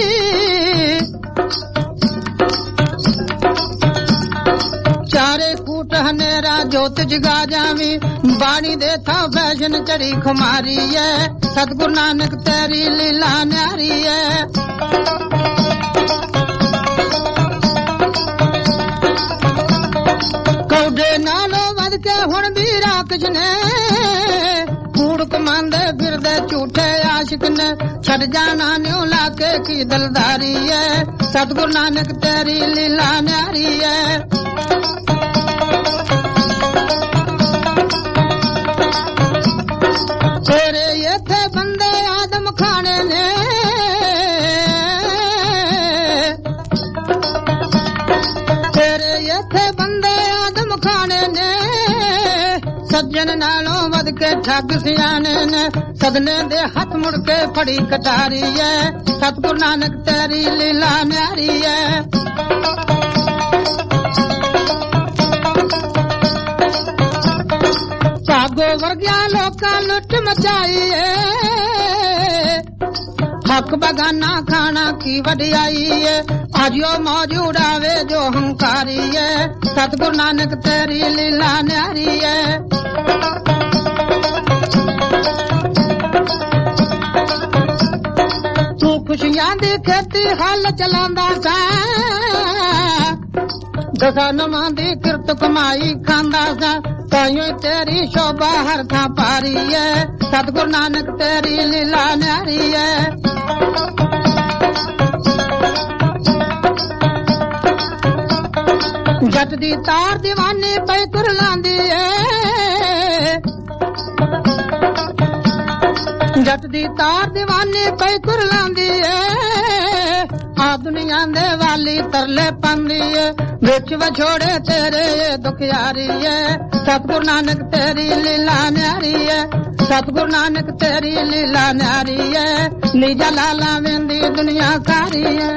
चारे कूट हनेरा जोत जगा जावी बाणी दे था फैशन चढ़ी खुमारी है सतगुरु नानक तेरी लीला न्यारी है कौडे नालो वध के हुण भी राक्ष ने कूड़ कमांदे फिरदे झूठे आशिक ने छड़ जाना न्यू लाके की दिलदारी है सतगुरु नानक तेरी लीला न्यारी है तेरे ये थे बंदे आदम खाने ने तेरे ये थे बंदे आदम खाने ने सज्जन नालों वध के ठग सियाने ने सदने दे हाथ मुड़ के फड़ी कटारी है सतगुरु नानक तेरी लीला न्यारी है जागो वर्ग्या लोका लुट मचाई है हक बगाना खाना की वडियाई है आजियो मौज उड़ावे जो हंकारी है सतगुरु नानक तेरी लीला न्यारी है तू खुशियां दी खेती हल चलांदा सा दसा नमा दी किरत कमाई खांदा सा ताइयों तेरी शोभा हर था पारी है सतगुरु नानक तेरी लीला न्यारी है जट दी तार दीवानी पे तुर लांदी है जट दी तार दीवानी पे तुर लांदी है आ दुनिया दे वाली तरले पांदी है विच वछोड़े तेरे दुखियारी है सतगुरु नानक तेरी लीला न्यारी है सतगुरु नानक तेरी लीला न्यारी है निजा लाला वेंदी दुनिया सारी है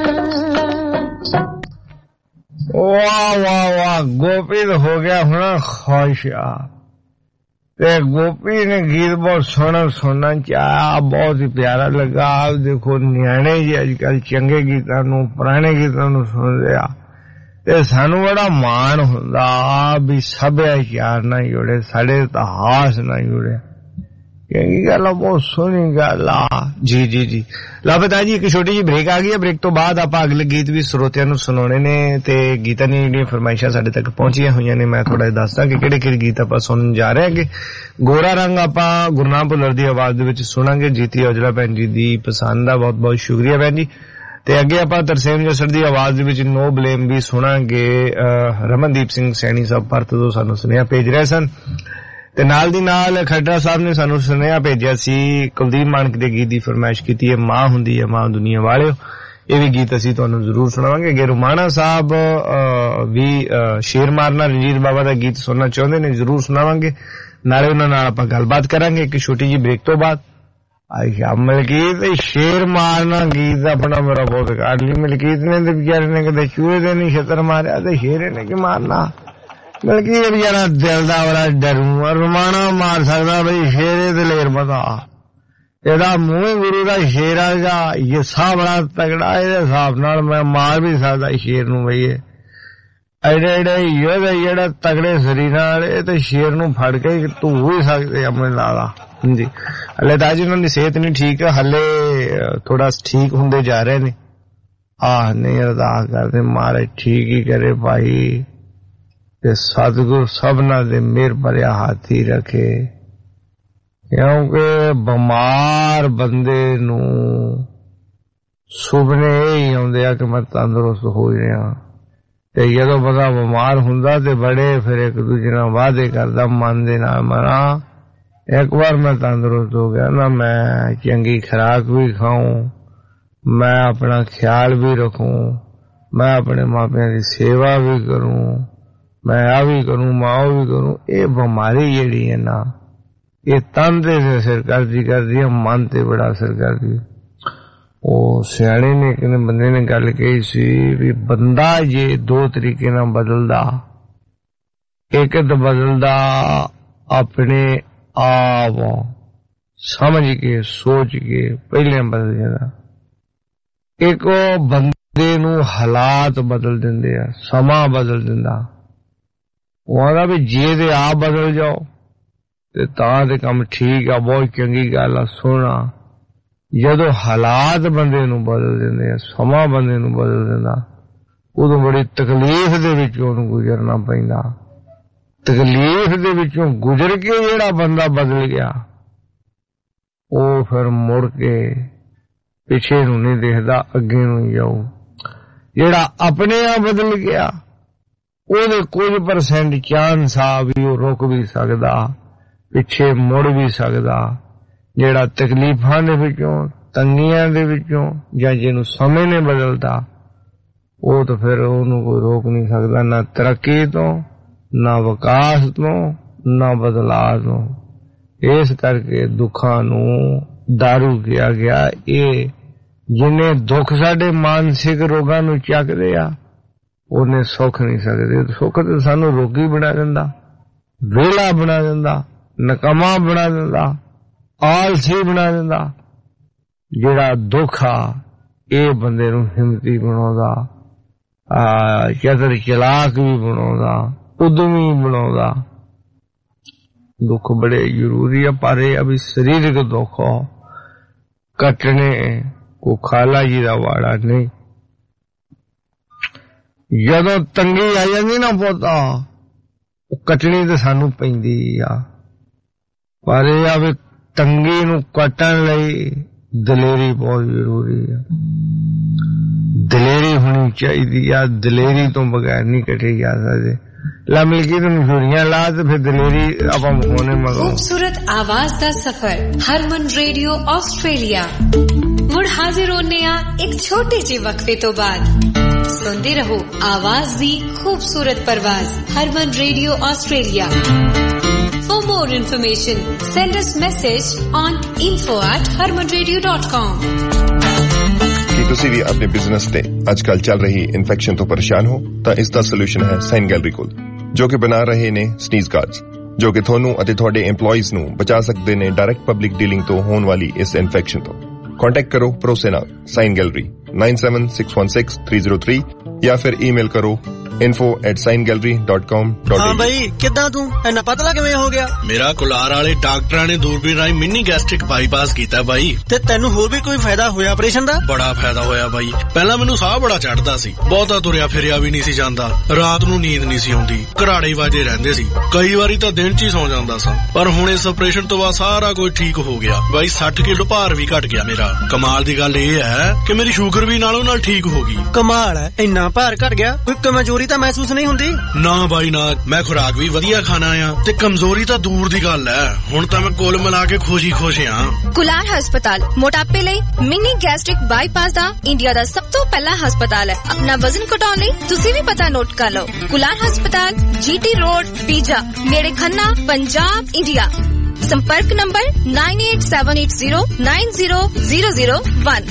वाह वाह वाह गोपी तो हो गया होना ख्वाहिशा ते गोपी ने गीत बहुत सोहना सुनना चाहा बहुत ही प्यारा लगा आप देखो नियाणे जी अजकल चंगे गीतां नूं पुराने गीतां नूं सुन रहा ते सानू बड़ा मान हुंदा भी सभ्याचार ना जुड़े साडे इतिहास ना जुड़े चंगी गल बहुत सोहनी गल जी जी जी ला बता जी एक छोटी जी ब्रेक आ गई है ब्रेक तो बाद आप अगले गीत भी श्रोतियां नूं सुनाने ने ते गीतां दी जेहड़ियां फरमाइशां साडे तक पहुंचियां होईयां ने मैं थोड़ा दसदा कि किहड़े गीत आपां सुनन जा रहे हां गोरा रंग आपां गुरनाम भुल्लर दी आवाज दे विच सुनांगे जीती औजला भैन जी दी पसंद दा बहुत बहुत शुक्रिया भैन जी ते अगे आपां तरसेम जसर दी आवाज दे विच नो ब्लेम भी सुनांगे रमनदीप सिंह सैनी साहब परत तो सानू सुनेहा भेज रहे सन ते नाल दी नाल खड्डा साहब ने सानू सुनेहा भेजिया सी कुलदीप मानक दे गीत दी फरमाइश कीती है मां हुंदी है मां दुनिया वालिओ ये भी गीत असीं तुहानू जरूर सुनावांगे अगे रुमाना साहब भी शेर मारना रंजीत बाबा दा गीत सुनना चाहुंदे ने जरूर सुनावांगे नाले उन्हां नाल आपां गलबात करांगे एक छोटी जी ब्रेक तो बाद अच्छा मलकीत शेर मारना गीत अपना मेरा बहुत काट ली। मलकीत ने तो बेचारे ने कदे चूहे दे नहीं छतर मारिया तो शेरे ने की मारना। मलकीत बेचारा दिल दा बड़ा डरू रमाना मार सकदा बई शेरे ते लेर पता एदा मुंह गुरु दा शेरा दा यसा बड़ा तगड़ा एदे हिसाब नाल मैं मार भी सकदा शेर नूं बई एडे एडे योधे जेड़ा तगड़े शरीर वाले ते शेर नूं फड़ के धू ही सकदे अपने नाला। जी हले तां जी उन्हां दी सेहत नहीं ठीक है, हले थोड़ा ठीक हुंदे जा रहे ने। नहीं अरदास करदे मारे ठीक ही करे भाई ते सतगुर सबना दे मेहर भरिया हाथ ही रखे, क्योंकि बीमार बंदे नूं सुपने ही आउंदे आ कि मैं तंदुरुस्त हो जावां ते जदों बंदा बीमार हुंदा ते बड़े फिर एक दूजे नाल वादे करदा मन दे नाल मरा एक बार मैं तंदुरुस्त हो गया ना मैं चंगी खुराक भी खाऊं, मैं अपना ख्याल भी रखूं, मैं अपने मापियां दी सेवा भी करूं, मैं आ भी करूं मां भी करूं। ये बीमारी जेहड़ी है ना ये तन ते असर करदी है, मन ते बड़ा असर करदी। ओ सियाणे ने किने बंदे ने गल कही सी भी बंदा जे दो तरीके नाल बदलदा, एक तो बदलदा अपने आप समझ के सोच के पहले बदल जांदा, एक बंदे नूं हालात बदल दिंदे आ, समा बदल दिंदा। वो आंदा भी जे ते आप बदल जाओ ते तां ते काम ठीक आ, बहुत चंगी गल आ सोना। जदों हालात बंदे नूं बदल दिंदे आ, समा बंदे नूं बदल दिंदा, उदों बड़ी तकलीफ दे विचों गुजरना पैंदा। तकलीफ दे विचों गुजर के जेड़ा बंदा बदल गया ओ फिर मुड़ के पिछे नूं नहीं देखदा, अगे नूं जाओ। जेड़ा अपने आप बदल गया ओदे कुछ परसेंट चांस आ भी वो रुक भी सकदा, पिछे मुड़ भी सकदा। जेड़ा तकलीफां दे विचों तंगियां दे विचों जां जिहनूं समय ने बदलदा वो तो फिर ओनूं कोई रोक नहीं सकदा, ना तरक्की तो ना विकास तो ना बदलाव तो। इस करके दुखां नूं दारू किया गया। ये जिन्हें दुख साडे मानसिक रोगां नूं चकदे आ उन्हें सुख नहीं सकदे। सुख तो सानू रोगी बना दिंदा, वेला बना दिंदा, नकामा बना दिंदा, आलसी बना दिंदा। जेड़ा दुख आ ये बंदे नूं हिम्मती बनाउंदा, चतुर चलाक भी बनाउंदा, उद्यमी बनाउंदा। दुख बड़े जरूरी है, पर यह अभी शरीरक दुख कटने को खाला जी दा वाड़ा नहीं। जदों तंगी आ जांदी ना पोता कटनी तो सानू पैंदी आ, पर यह भी तंगी नूं कटण लई दलेरी बहुत जरूरी है। दलेरी होनी चाहिए, दलेरी तो बगैर नहीं कटी जा सकती। लमलकी तो मशहूरियां ला तो फिर दलेरी आप होने मगो। खूबसूरत आवाज दा सफर हरमन रेडियो ऑस्ट्रेलिया मुड़ हाजिर होने आ एक छोटे जे वक्फे तो बाद। सुनते रहो आवाज दी खूबसूरत परवाज Harman radio Australia. For more information, send us message on info@harmanradio.com। ਕੀ ਤੁਸੀਂ ਵੀ ਆਪਣੇ ਬਿਜ਼ਨਸ ਤੇ ਅੱਜਕੱਲ ਚੱਲ ਰਹੀ ਇਨਫੈਕਸ਼ਨ ਤੋਂ ਪਰੇਸ਼ਾਨ ਹੋ ਤਾਂ ਇਸ ਦਾ ਸੋਲੂਸ਼ਨ ਹੈ ਸਾਈਨ ਗੈਲਰੀ ਕੋਲ, ਜੋ ਕਿ ਬਣਾ ਰਹੇ ਨੇ ਸਨੀਜ਼ ਗਾਰਡਸ, ਜੋ ਕਿ ਤੁਹਾਨੂੰ ਅਤੇ ਤੁਹਾਡੇ EMPLOYEES ਨੂੰ ਬਚਾ ਸਕਦੇ ਨੇ ਡਾਇਰੈਕਟ ਪਬਲਿਕ ਡੀਲਿੰਗ ਤੋਂ ਹੋਣ ਵਾਲੀ ਇਸ ਇਨਫੈਕਸ਼ਨ ਤੋਂ। कांटेक्ट करो भरोसे नाल साइन गैलरी 97616303 या फिर ईमेल करो info@signgallery.com। हाँ भाई किद्दां तू इन्ना पतला किवें हो गया? मेरा कुलार वाले डॉक्टरां ने दूरबीन राही मिनी गैस्ट्रिक बाईपास कीता भाई। ते तैनू होर भी कोई फायदा होया ऑपरेशन दा? बड़ा फायदा होया भाई। पहला मैनू साह बड़ा चढ़दा सी, बहुता तुरिया फिरिया भी नहीं सी जांदा, रात नू नींद नहीं सी आउंदी, घराड़े वाजे रहंदे सी, कई वारी तां दिन च ही सौ जांदा सा। पर हुण इस ऑपरेशन तो बाद सारा कुछ ठीक हो गया भाई। 60 किलो भार भी घट गया मेरा। कमाल दी गल ये है कि मेरी शुगर भी नालों नाल ठीक हो गई। कमाल है, इन्ना भार घट गया, कोई कमजोरी तां महसूस नहीं हुंदी? ना भाई ना, मैं खुराक भी वधिया खाना आ ते कमजोरी तां दूर दी गल है। हुण तां मैं कुल मिला के खुश हां। कुलार हस्पताल मोटापे लई मिनी गैस्ट्रिक बाईपास दा इंडिया दा सब तो पहला हस्पताल है। अपना वजन घटाउण लई तुसीं भी पता नोट कर लो। कुलार हस्पताल GT रोड पीजा नेड़े खन्ना पंजाब इंडिया। संपर्क नंबर 9878090001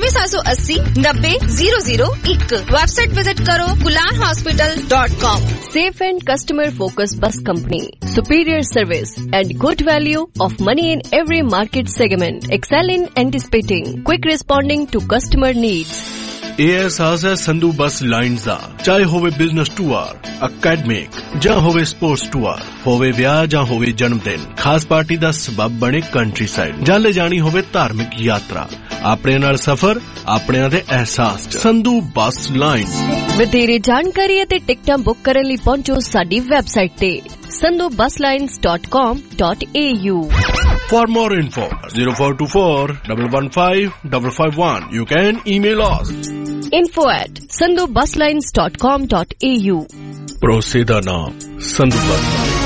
9878090001। वेबसाइट विजिट करो kularhospital.com। Safe and customer focused bus company, superior service and good value of money in every market segment, excel in anticipating, quick responding to customer needs। ਇਹ ਅਹਿਸਾਸ ਹੈ Sandhu bus lines ਦਾ। ਚਾਹੇ ਹੋਵੇ business tour, academic ਜਾਂ ਹੋਵੇ sports tour, ਹੋਵੇ ਵਿਆਹ ਜਾਂ ਹੋਵੇ ਜਨਮ ਦਿਨ, ਖਾਸ ਪਾਰਟੀ ਦਾ ਸਬਬ ਬਣੇ ਕੰਟਰੀ ਸਾਈਡ, ਜਾਂ ਲੈ ਜਾਣੀ ਹੋਵੇ ਧਾਰਮਿਕ ਯਾਤਰਾ, ਆਪਣੇ ਨਾਲ ਸਫ਼ਰ ਆਪਣਿਆਂ ਦੇ ਅਹਿਸਾਸ ਚ ਸੰਧੂ ਬੱਸ ਲਾਈਨਸ। ਵਧੇਰੇ ਜਾਣਕਾਰੀ ਅਤੇ ਟਿਕਟਾਂ ਬੁੱਕ ਕਰਨ ਲਈ ਪਹੁੰਚੋ ਸਾਡੀ ਵੈਬਸਾਈਟ ਤੇ sandhubuslines.com.au। For more info 0424 115 551. You can email us info@sandhubuslines.com.au। ਭਰੋਸੇ ਦਾ ਨਾਮ ਸੰਧੂ ਬੱਸ।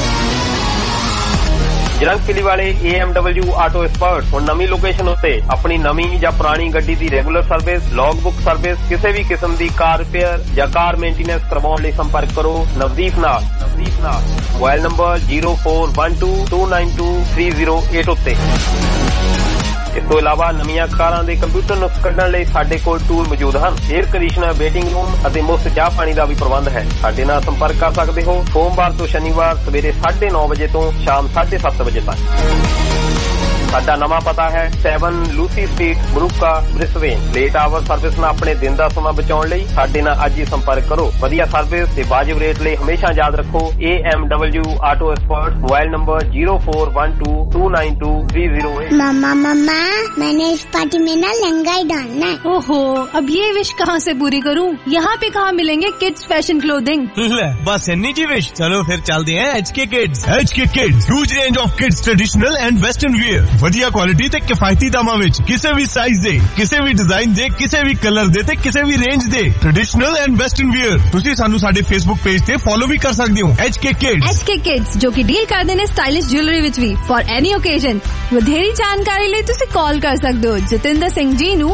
ਜਲੰਧਰ ਕਿਲੀ ਵਾਲੇ AMW ਆਟੋ ਐਕਸਪਰਟ ਹੁਣ ਨਵੀਂ ਲੋਕੇਸ਼ਨ ਉੱਤੇ ਆਪਣੀ ਨਵੀਂ ਜਾਂ ਪੁਰਾਣੀ ਗੱਡੀ ਦੀ ਰੈਗੂਲਰ ਸਰਵਿਸ, ਲੌਗਬੁੱਕ ਸਰਵਿਸ, ਕਿਸੇ ਵੀ ਕਿਸਮ ਦੀ ਕਾਰ ਰਿਪੇਅਰ ਜਾਂ ਕਾਰ ਮੇਨਟੇਨੈਂਸ ਕਰਵਾਉਣ ਲਈ ਸੰਪਰਕ ਕਰੋ ਨਵਦੀਪ ਨਾਲ। ਮੋਬਾਈਲ ਨੰਬਰ 0412292308 ਉੱਤੇ। ਇਸ ਤੋਂ ਇਲਾਵਾ ਨਵੀਆਂ ਕਾਰਾਂ ਦੇ ਕੰਪਿਊਟਰ ਨੁਕਸ ਕੱਢਣ ਲਈ ਸਾਡੇ ਕੋਲ ਟੂਲ ਮੌਜੂਦ ਹਨ। 에ਅਰ ਕੰਡੀਸ਼ਨਰ, ਵੇਟਿੰਗ ਰੂਮ ਅਤੇ ਮੁਫਤ ਚਾਹ ਪਾਣੀ ਦਾ ਵੀ ਪ੍ਰਬੰਧ ਹੈ। ਸਾਡੇ ਨਾਲ ਸੰਪਰਕ ਕਰ ਸਕਦੇ ਹੋ ਸੋਮਵਾਰ ਤੋਂ ਸ਼ਨੀਵਾਰ ਸਵੇਰੇ 9:30 ਵਜੇ ਤੋਂ ਸ਼ਾਮ 7:30 ਵਜੇ ਤੱਕ। ਸਾਡਾ ਨਵਾਂ ਪਤਾ ਹੈ 7 Lucy street, Moorooka, Brisbane. Late hour service ਨਾਲ ਆਪਣੇ ਦਿਨ ਦਾ ਸਮਾਂ ਬਚਾਉਣ ਲਈ ਸਾਡੇ ਨਾਲ ਅੱਜ ਹੀ ਸੰਪਰਕ ਕਰੋ। ਵਧੀਆ ਸਰਵਿਸ ਤੇ ਵਾਜਿਬ ਰੇਟ ਲਈ ਹਮੇਸ਼ਾ ਯਾਦ ਰੱਖੋ AMW auto expert. Mobile number 0412292308। मामा मैंने इस पार्टी में ना लहंगा ही डालना है। ओहो, अब ये विश कहाँ से पूरी करूँ? यहाँ पे कहाँ मिलेंगे किड्स फैशन क्लोथिंग? बस इन्नी जी विश। चलो फिर चलते हैं HK Kids। HK Kids, huge range of kids traditional and western wear। ਵਧੀਆ ਕੁਆਲਿਟੀ ਤੇ ਕਿਫਾਇਤੀ ਦਾਮਾਂ ਵਿੱਚ ਕਿਸੇ ਵੀ ਸਾਈਜ਼ ਦੇ, ਕਿਸੇ ਵੀ ਡਿਜ਼ਾਈਨ ਦੇ, ਕਿਸੇ ਵੀ ਕਲਰ ਦੇ ਤੇ ਕਿਸੇ ਵੀ ਰੇਂਜ ਦੇ ਟ੍ਰੈਡੀਸ਼ਨਲ ਐਂਡ ਵੈਸਟਰਨ ਵੀਅਰ। ਤੁਸੀਂ ਸਾਨੂੰ ਸਾਡੇ ਫੇਸਬੁੱਕ ਪੇਜ ਤੇ ਫੋਲੋ ਵੀ ਕਰ ਸਕਦੇ ਹੋ HK Kids। HK Kids ਜੋ ਕਿ ਡੀਲ ਕਰਦੇ ਨੇ ਸਟਾਈਲਿਸ਼ ਜੁਐਲਰੀ ਵਿੱਚ ਵੀ ਫॉर ਐਨੀ ਓਕੇਜ਼ਨ। ਵਧੇਰੀ ਜਾਣਕਾਰੀ ਲਈ ਤੁਸੀਂ ਕਾਲ ਕਰ ਸਕਦੇ ਹੋ ਜਤਿੰਦਰ ਸਿੰਘ ਜੀ ਨੂੰ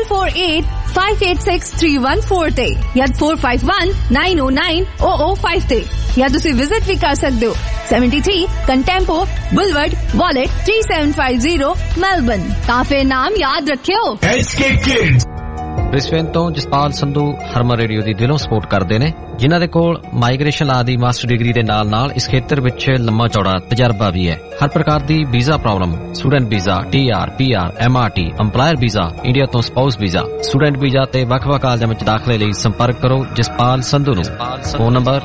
4485863114 ਤੇ ਜਾਂ 4519090005 ਤੇ, ਜਾਂ ਤੁਸੀਂ ਵਿਜ਼ਿਟ ਵੀ ਕਰ ਸਕਦੇ ਹੋ 73 ਕੰਟੈਂਪੋ ਬੁਲਵਰਡ ਵਾਲਟ 3750 ਮੈਲਬਨ। ਤਾਂ ਫਿਰ ਨਾਮ ਯਾਦ ਰੱਖਿਓ HK Kids। ਬ੍ਰਿਸਬੇਨ ਤੋਂ ਜਸਪਾਲ ਸੰਧੂ ਹਰਮਨ ਰੇਡੀਓ ਦੀ ਦਿਲੋਂ ਸਪੋਰਟ ਕਰਦੇ ਨੇ, ਜਿਨ੍ਹਾਂ ਦੇ ਕੋਲ ਮਾਈਗ੍ਰੇਸ਼ਨ ਲਾ ਦੀ ਮਾਸਟਰ ਡਿਗਰੀ ਦੇ ਨਾਲ ਇਸ ਖੇਤਰ ਵਿੱਚ ਲੰਮਾ ਚੌੜਾ ਤਜਰਬਾ ਵੀ ਹੈ। ਹਰ ਪ੍ਰਕਾਰ ਦੀ visa problem, student visa, TR, PR, MRT, EMPLOYER visa, India ਤੋਂ ਸਪਾਊਸ ਵੀਜ਼ਾ, ਸਟੂਡੈਂਟ ਵੀਜ਼ਾ ਤੇ ਵੱਖ-ਵੱਖ ਕਾਲਜਾਂ ਵਿੱਚ ਦਾਖਲੇ ਲਈ ਸੰਪਰਕ ਕਰੋ ਜਸਪਾਲ ਸੰਧੂ ਨੂੰ। Phone number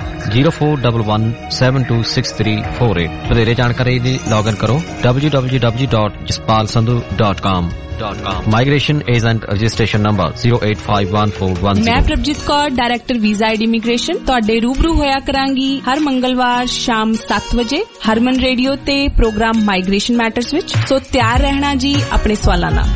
0411726348। ਵਧੇਰੇ ਜਾਣਕਾਰੀ ਲਈ ਲੌਗਇਨ ਕਰੋ www.jaspalsandhu.com। Migration agent registration number 0851410। ਮੈਂ Prabhjeet Kaur, director visa and immigration, ਤੁਹਾਡੇ ਰੂਬਰੂ ਹੋਇਆ ਕਰਾਂਗੀ ਹਰ ਮੰਗਲਵਾਰ ਸ਼ਾਮ 7 ਵਜੇ ਹਰਮਨ ਰੇਡੀਓ ਤੇ ਪ੍ਰੋਗਰਾਮ ਮਾਈਗ੍ਰੇਸ਼ਨ ਮੈਟਰਸ ਵਿੱਚ। ਸੋ ਤਿਆਰ ਰਹਿਣਾ ਜੀ ਆਪਣੇ ਸਵਾਲਾਂ ਨਾਲ।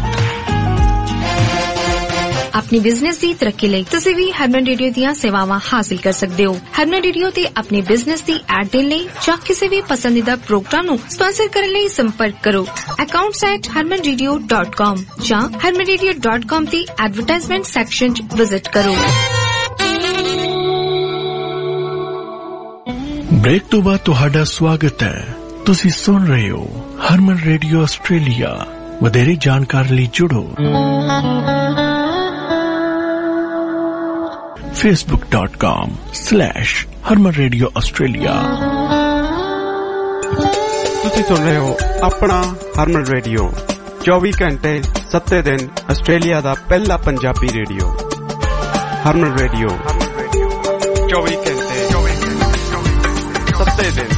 अपनी बिजनेस की तरक्की ਲਈ ਤੁਸੀਂ ਵੀ ਹਰਮਨ ਰੇਡੀਓ ਦੀਆਂ ਸੇਵਾਵਾਂ ਹਾਸਲ ਕਰ ਸਕਦੇ ਹੋ। ਹਰਮਨ ਰੇਡੀਓ ਤੇ ਆਪਣੇ ਬਿਜ਼ਨਸ ਦੀ ਐਡ ਦੇਣ ਲਈ ਜਾਂ ਕਿਸੇ ਵੀ ਪਸੰਦੀਦਾ ਪ੍ਰੋਗਰਾਮ ਨੂੰ ਸਪਾਂਸਰ ਕਰਨ ਲਈ ਸੰਪਰਕ ਕਰੋ accounts@harmanradio.com ਜਾਂ harmanradio.com ਦੀ ਐਡਵਰਟਾਈਜ਼ਮੈਂਟ ਸੈਕਸ਼ਨ 'ਚ ਵਿਜ਼ਿਟ ਕਰੋ। ਬ੍ਰੇਕ ਤੋਂ ਬਾਅਦ ਤੁਹਾਡਾ ਸਵਾਗਤ ਹੈ। ਤੁਸੀਂ ਸੁਣ ਰਹੇ ਹੋ ਹਰਮਨ ਰੇਡੀਓ ਆਸਟ੍ਰੇਲੀਆ। ਵਧੇਰੇ ਜਾਣਕਾਰੀ ਲਈ ਜੁੜੋ facebook.com/Harman Radio Australia। ਤੁਸੀਂ ਸੁਣ ਰਹੇ ਹੋ ਆਪਣਾ ਹਰਮਨ ਰੇਡੀਓ 24 ਘੰਟੇ 7 ਦਿਨ ਆਸਟ੍ਰੇਲੀਆ ਦਾ ਪਹਿਲਾ ਪੰਜਾਬੀ ਰੇਡੀਓ। ਹਰਮਨ ਰੇਡੀਓ 24 ਘੰਟੇ 7 ਦਿਨ।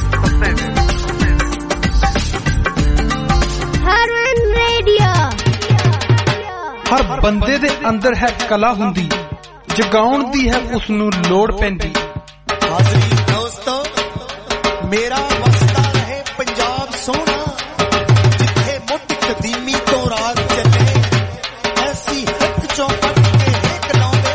ਹਰਮਨ ਰੇਡੀਓ। ਹਰ ਬੰਦੇ ਦੇ ਅੰਦਰ ਹੈ ਕਲਾ ਹੁੰਦੀ, ਜਗਾਉਣ ਦੀ ਹੈ ਉਸ ਨੂੰ ਲੋੜ ਪੈਂਦੀ। ਹਾਜ਼ਰੀ ਦੋਸਤੋ, ਮੇਰਾ ਵਸਦਾ ਰਹੇ ਪੰਜਾਬ ਸੋਹਣਾ, ਜਿੱਥੇ ਮੁੱਢ ਕਦੀਮੀ ਤੋਂ ਰਾਜ ਚੱਲੇ, ਐਸੀ ਹੱਕ ਚੋਂ ਕੱਢ ਕੇ ਹੇਕ ਲਾਉਂਦੇ।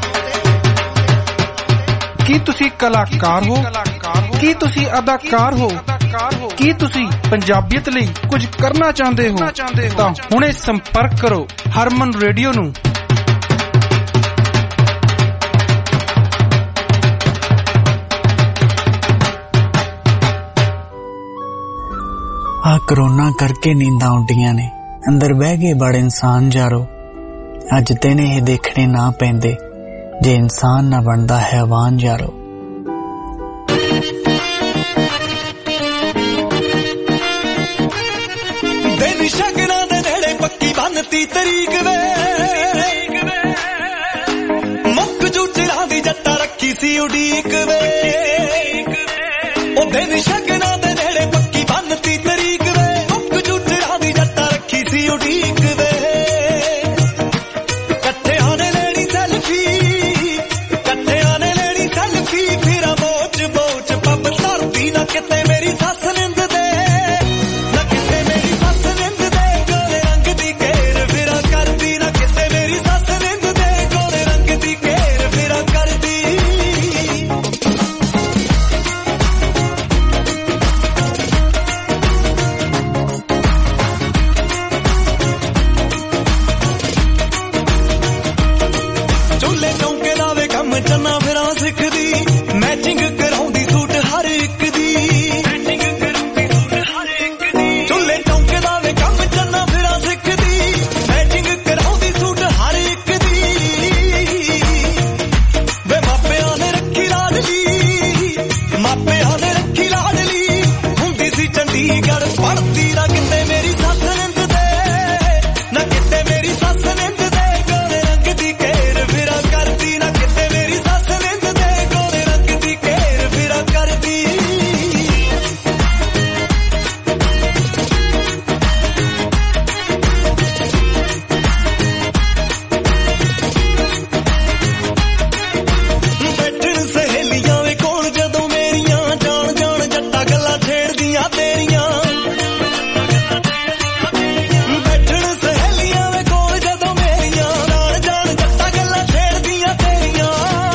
ਕੀ ਤੁਸੀਂ ਕਲਾਕਾਰ ਹੋ? ਕੀ ਤੁਸੀਂ ਅਦਾਕਾਰ ਹੋ? ਕੀ ਤੁਸੀਂ ਪੰਜਾਬੀਅਤ ਲਈ ਕੁਝ ਕਰਨਾ ਚਾਹੁੰਦੇ ਹੋ? ਤਾਂ ਹੁਣੇ ਸੰਪਰਕ ਕਰੋ ਹਰਮਨ ਰੇਡੀਓ ਨੂੰ। ਆ ਕਰੋਨਾ ਕਰਕੇ ਨੀਂਦਾਂ ਉੱਡੀਆਂ ਨੇ, ਅੰਦਰ ਬਹਿ ਗਏ ਬੜੇ ਇਨਸਾਨ ਯਾਰੋ। ਅੱਜ ਦਿਨ ਇਹ ਦੇਖਣੇ ਨਾ ਪੈਂਦੇ ਜੇ ਇਨਸਾਨ ਨਾ ਬਣਦਾ ਹੈਵਾਨ ਯਾਰੋ। ਦਿਨ ਸ਼ਗਨਾਂ ਦੇ ਨੇੜੇ ਪੱਕੀ ਬੰਨਤੀ ਤਰੀਕ ਵੇ, ਮੁੱਕ ਜੂ ਚਿਰਾਂ ਦੀ ਜੱਟਾ ਰੱਖੀ ਸੀ ਉਡੀਕ ਵੇ। ਉਹ ਦਿਨ ਸ਼ਗਨਾਂ ਦੇ ਨੇੜੇ ਪੱਕੀ ਬੰਨਤੀ ਤਰੀਕ ਵੇ, ਮੁੱਕ ਜੂ ਚਿਰਾਂ ਦੀ ਜੱਟਾ ਰੱਖੀ ਸੀ ਉਡੀਕ ਵੇ। ਕੱਠਿਆਂ ਨੇ ਲੈਣੀ ਸੈਲਫੀ, ਕੱਠਿਆਂ ਨੇ ਲੈਣੀ ਸੈਲਫੀ, ਫਿਰਾਂ ਬੋਚ ਬੋਚ ਪੱਬ ਧਰਦੀ ਨਾ ਕਿਤੇ ਮੇਰੀ ਸੱਸ ਨਿੰਦ ਦੇ, ਨਾ ਕਿਤੇ ਮੇਰੀ ਸੱਸ ਨਿੰਦ ਦੇ। ਗੋਰੇ ਰੰਗ ਦੀ ਘੇਰ ਫਿਰਾਂ ਕਰਦੀ, ਨਾ ਕਿਤੇ ਮੇਰੀ ਸੱਸ ਨਿੰਦ ਦੇ, ਗੋਰੇ ਰੰਗ ਦੀ ਘੇਰ ਫਿਰਾਂ ਕਰਦੀ। ਚੁੱਲੇ ਚੌਂਕੇ ਦਾ ਵੇ ਕੰਮ ਚੰਨਾ ਫਿਰਾਂ ਸਿੱਖਦੀ, ਮੈਚਿੰਗ ਕਰਾਉਂਦੀ ਸੂਟ ਹਰ ਇੱਕ ਦੀ। ਚੁੱਲੇ ਚੌਂਕੇ ਦਾ ਵੇ ਕੰਮ ਚੰਨਾ ਫਿਰਾਂ ਸਿੱਖਦੀ, ਮੈਚਿੰਗ ਕਰਾਉਂਦੀ ਸੂਟ ਹਰ ਇੱਕ ਦੀ। ਵੇ ਮਾਪਿਆਂ ਨੇ ਰੱਖੀ ਲਾਡਲੀ, ਮਾਪਿਆਂ ਨੇ ਰੱਖੀ ਲਾਡਲੀ, ਹੁੰਦੀ ਸੀ ਚੰਡੀਗੜ੍ਹ ਪੜ੍ਹਦੀ, ਨਾ ਕਿਤੇ ਮੇਰੀ ਸੱਸ ਨਿੰਦ ਦੇ, ਨਾ ਕਿਤੇ ਮੇਰੀ ਸੱਸ ਨਿੰਦ ਦੇ। ਗੋਰੇ ਰੰਗ ਦੀ ਘੇਰ ਫਿਰਾਂ ਕਰਦੀ, ਨਾ ਕਿਤੇ ਮੇਰੀ ਸੱਸ ਨਿੰਦ ਦੇ, ਗੋਰੇ ਰੰਗ ਦੀ ਘੇਰ ਫਿਰਾਂ ਕਰਦੀ। ਬੈਠਣ ਸਹੇਲੀਆਂ ਵੇ ਕੋਲ ਜਦੋਂ ਮੇਰੀਆਂ, ਜਾਣ ਜਾਣ ਜੱਟਾ ਗੱਲਾਂ ਛੇੜਦੀਆਂ ਤੇਰੀਆਂ। ਬੈਠਣ ਸਹੇਲੀਆਂ ਵੇ ਕੋਲ ਜਦੋਂ ਮੇਰੀਆਂ, ਜਾਣ ਜਾਣ ਜੱਟਾ ਗੱਲਾਂ ਛੇੜਦੀਆਂ ਤੇਰੀਆਂ।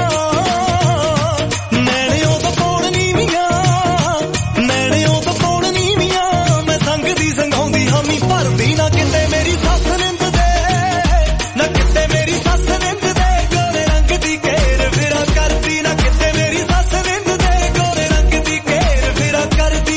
ਨੈਣਿਓ ਤੋਂ ਕੋਣ ਨੀਵੀਆਂ, ਨੈਣਿਓ ਤੋਂ ਕੋਣ ਨੀਵੀਆਂ, ਮੈਂ ਸੰਗਦੀ ਸੰਗਾਉਂਦੀ ਹਾਮੀ ਭਰਦੀ, ਨਾ ਕਿਤੇ ਮੇਰੀ ਸੱਸ ਨਿੰਦ ਦੇ, ਨਾ ਕਿਤੇ ਮੇਰੀ ਸੱਸ ਨਿੰਦ ਦੇ। ਗੋਰੇ ਰੰਗ ਦੀ ਘੇਰ ਫਿਰਾਂ ਕਰਦੀ, ਨਾ ਕਿਤੇ ਮੇਰੀ ਸੱਸ ਨਿੰਦ ਦੇ, ਗੋਰੇ ਰੰਗ ਦੀ ਘੇਰ ਫਿਰਾਂ ਕਰਦੀ।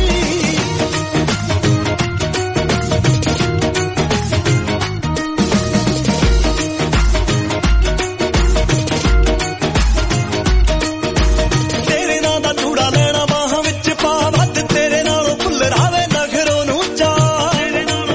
ਤੇਰੇ ਨਾਂ ਦਾ ਚੂੜਾ ਲੈਣਾ ਬਾਹਾਂ ਵਿੱਚ ਪਾ, ਵੱਧ ਤੇਰੇ ਨਾਲੋਂ ਭੁੱਲਰਾਵੇ ਨਖਰੋਂ ਨੂੰ ਚਾਅ। ਤੇਰੇ ਨਾਂ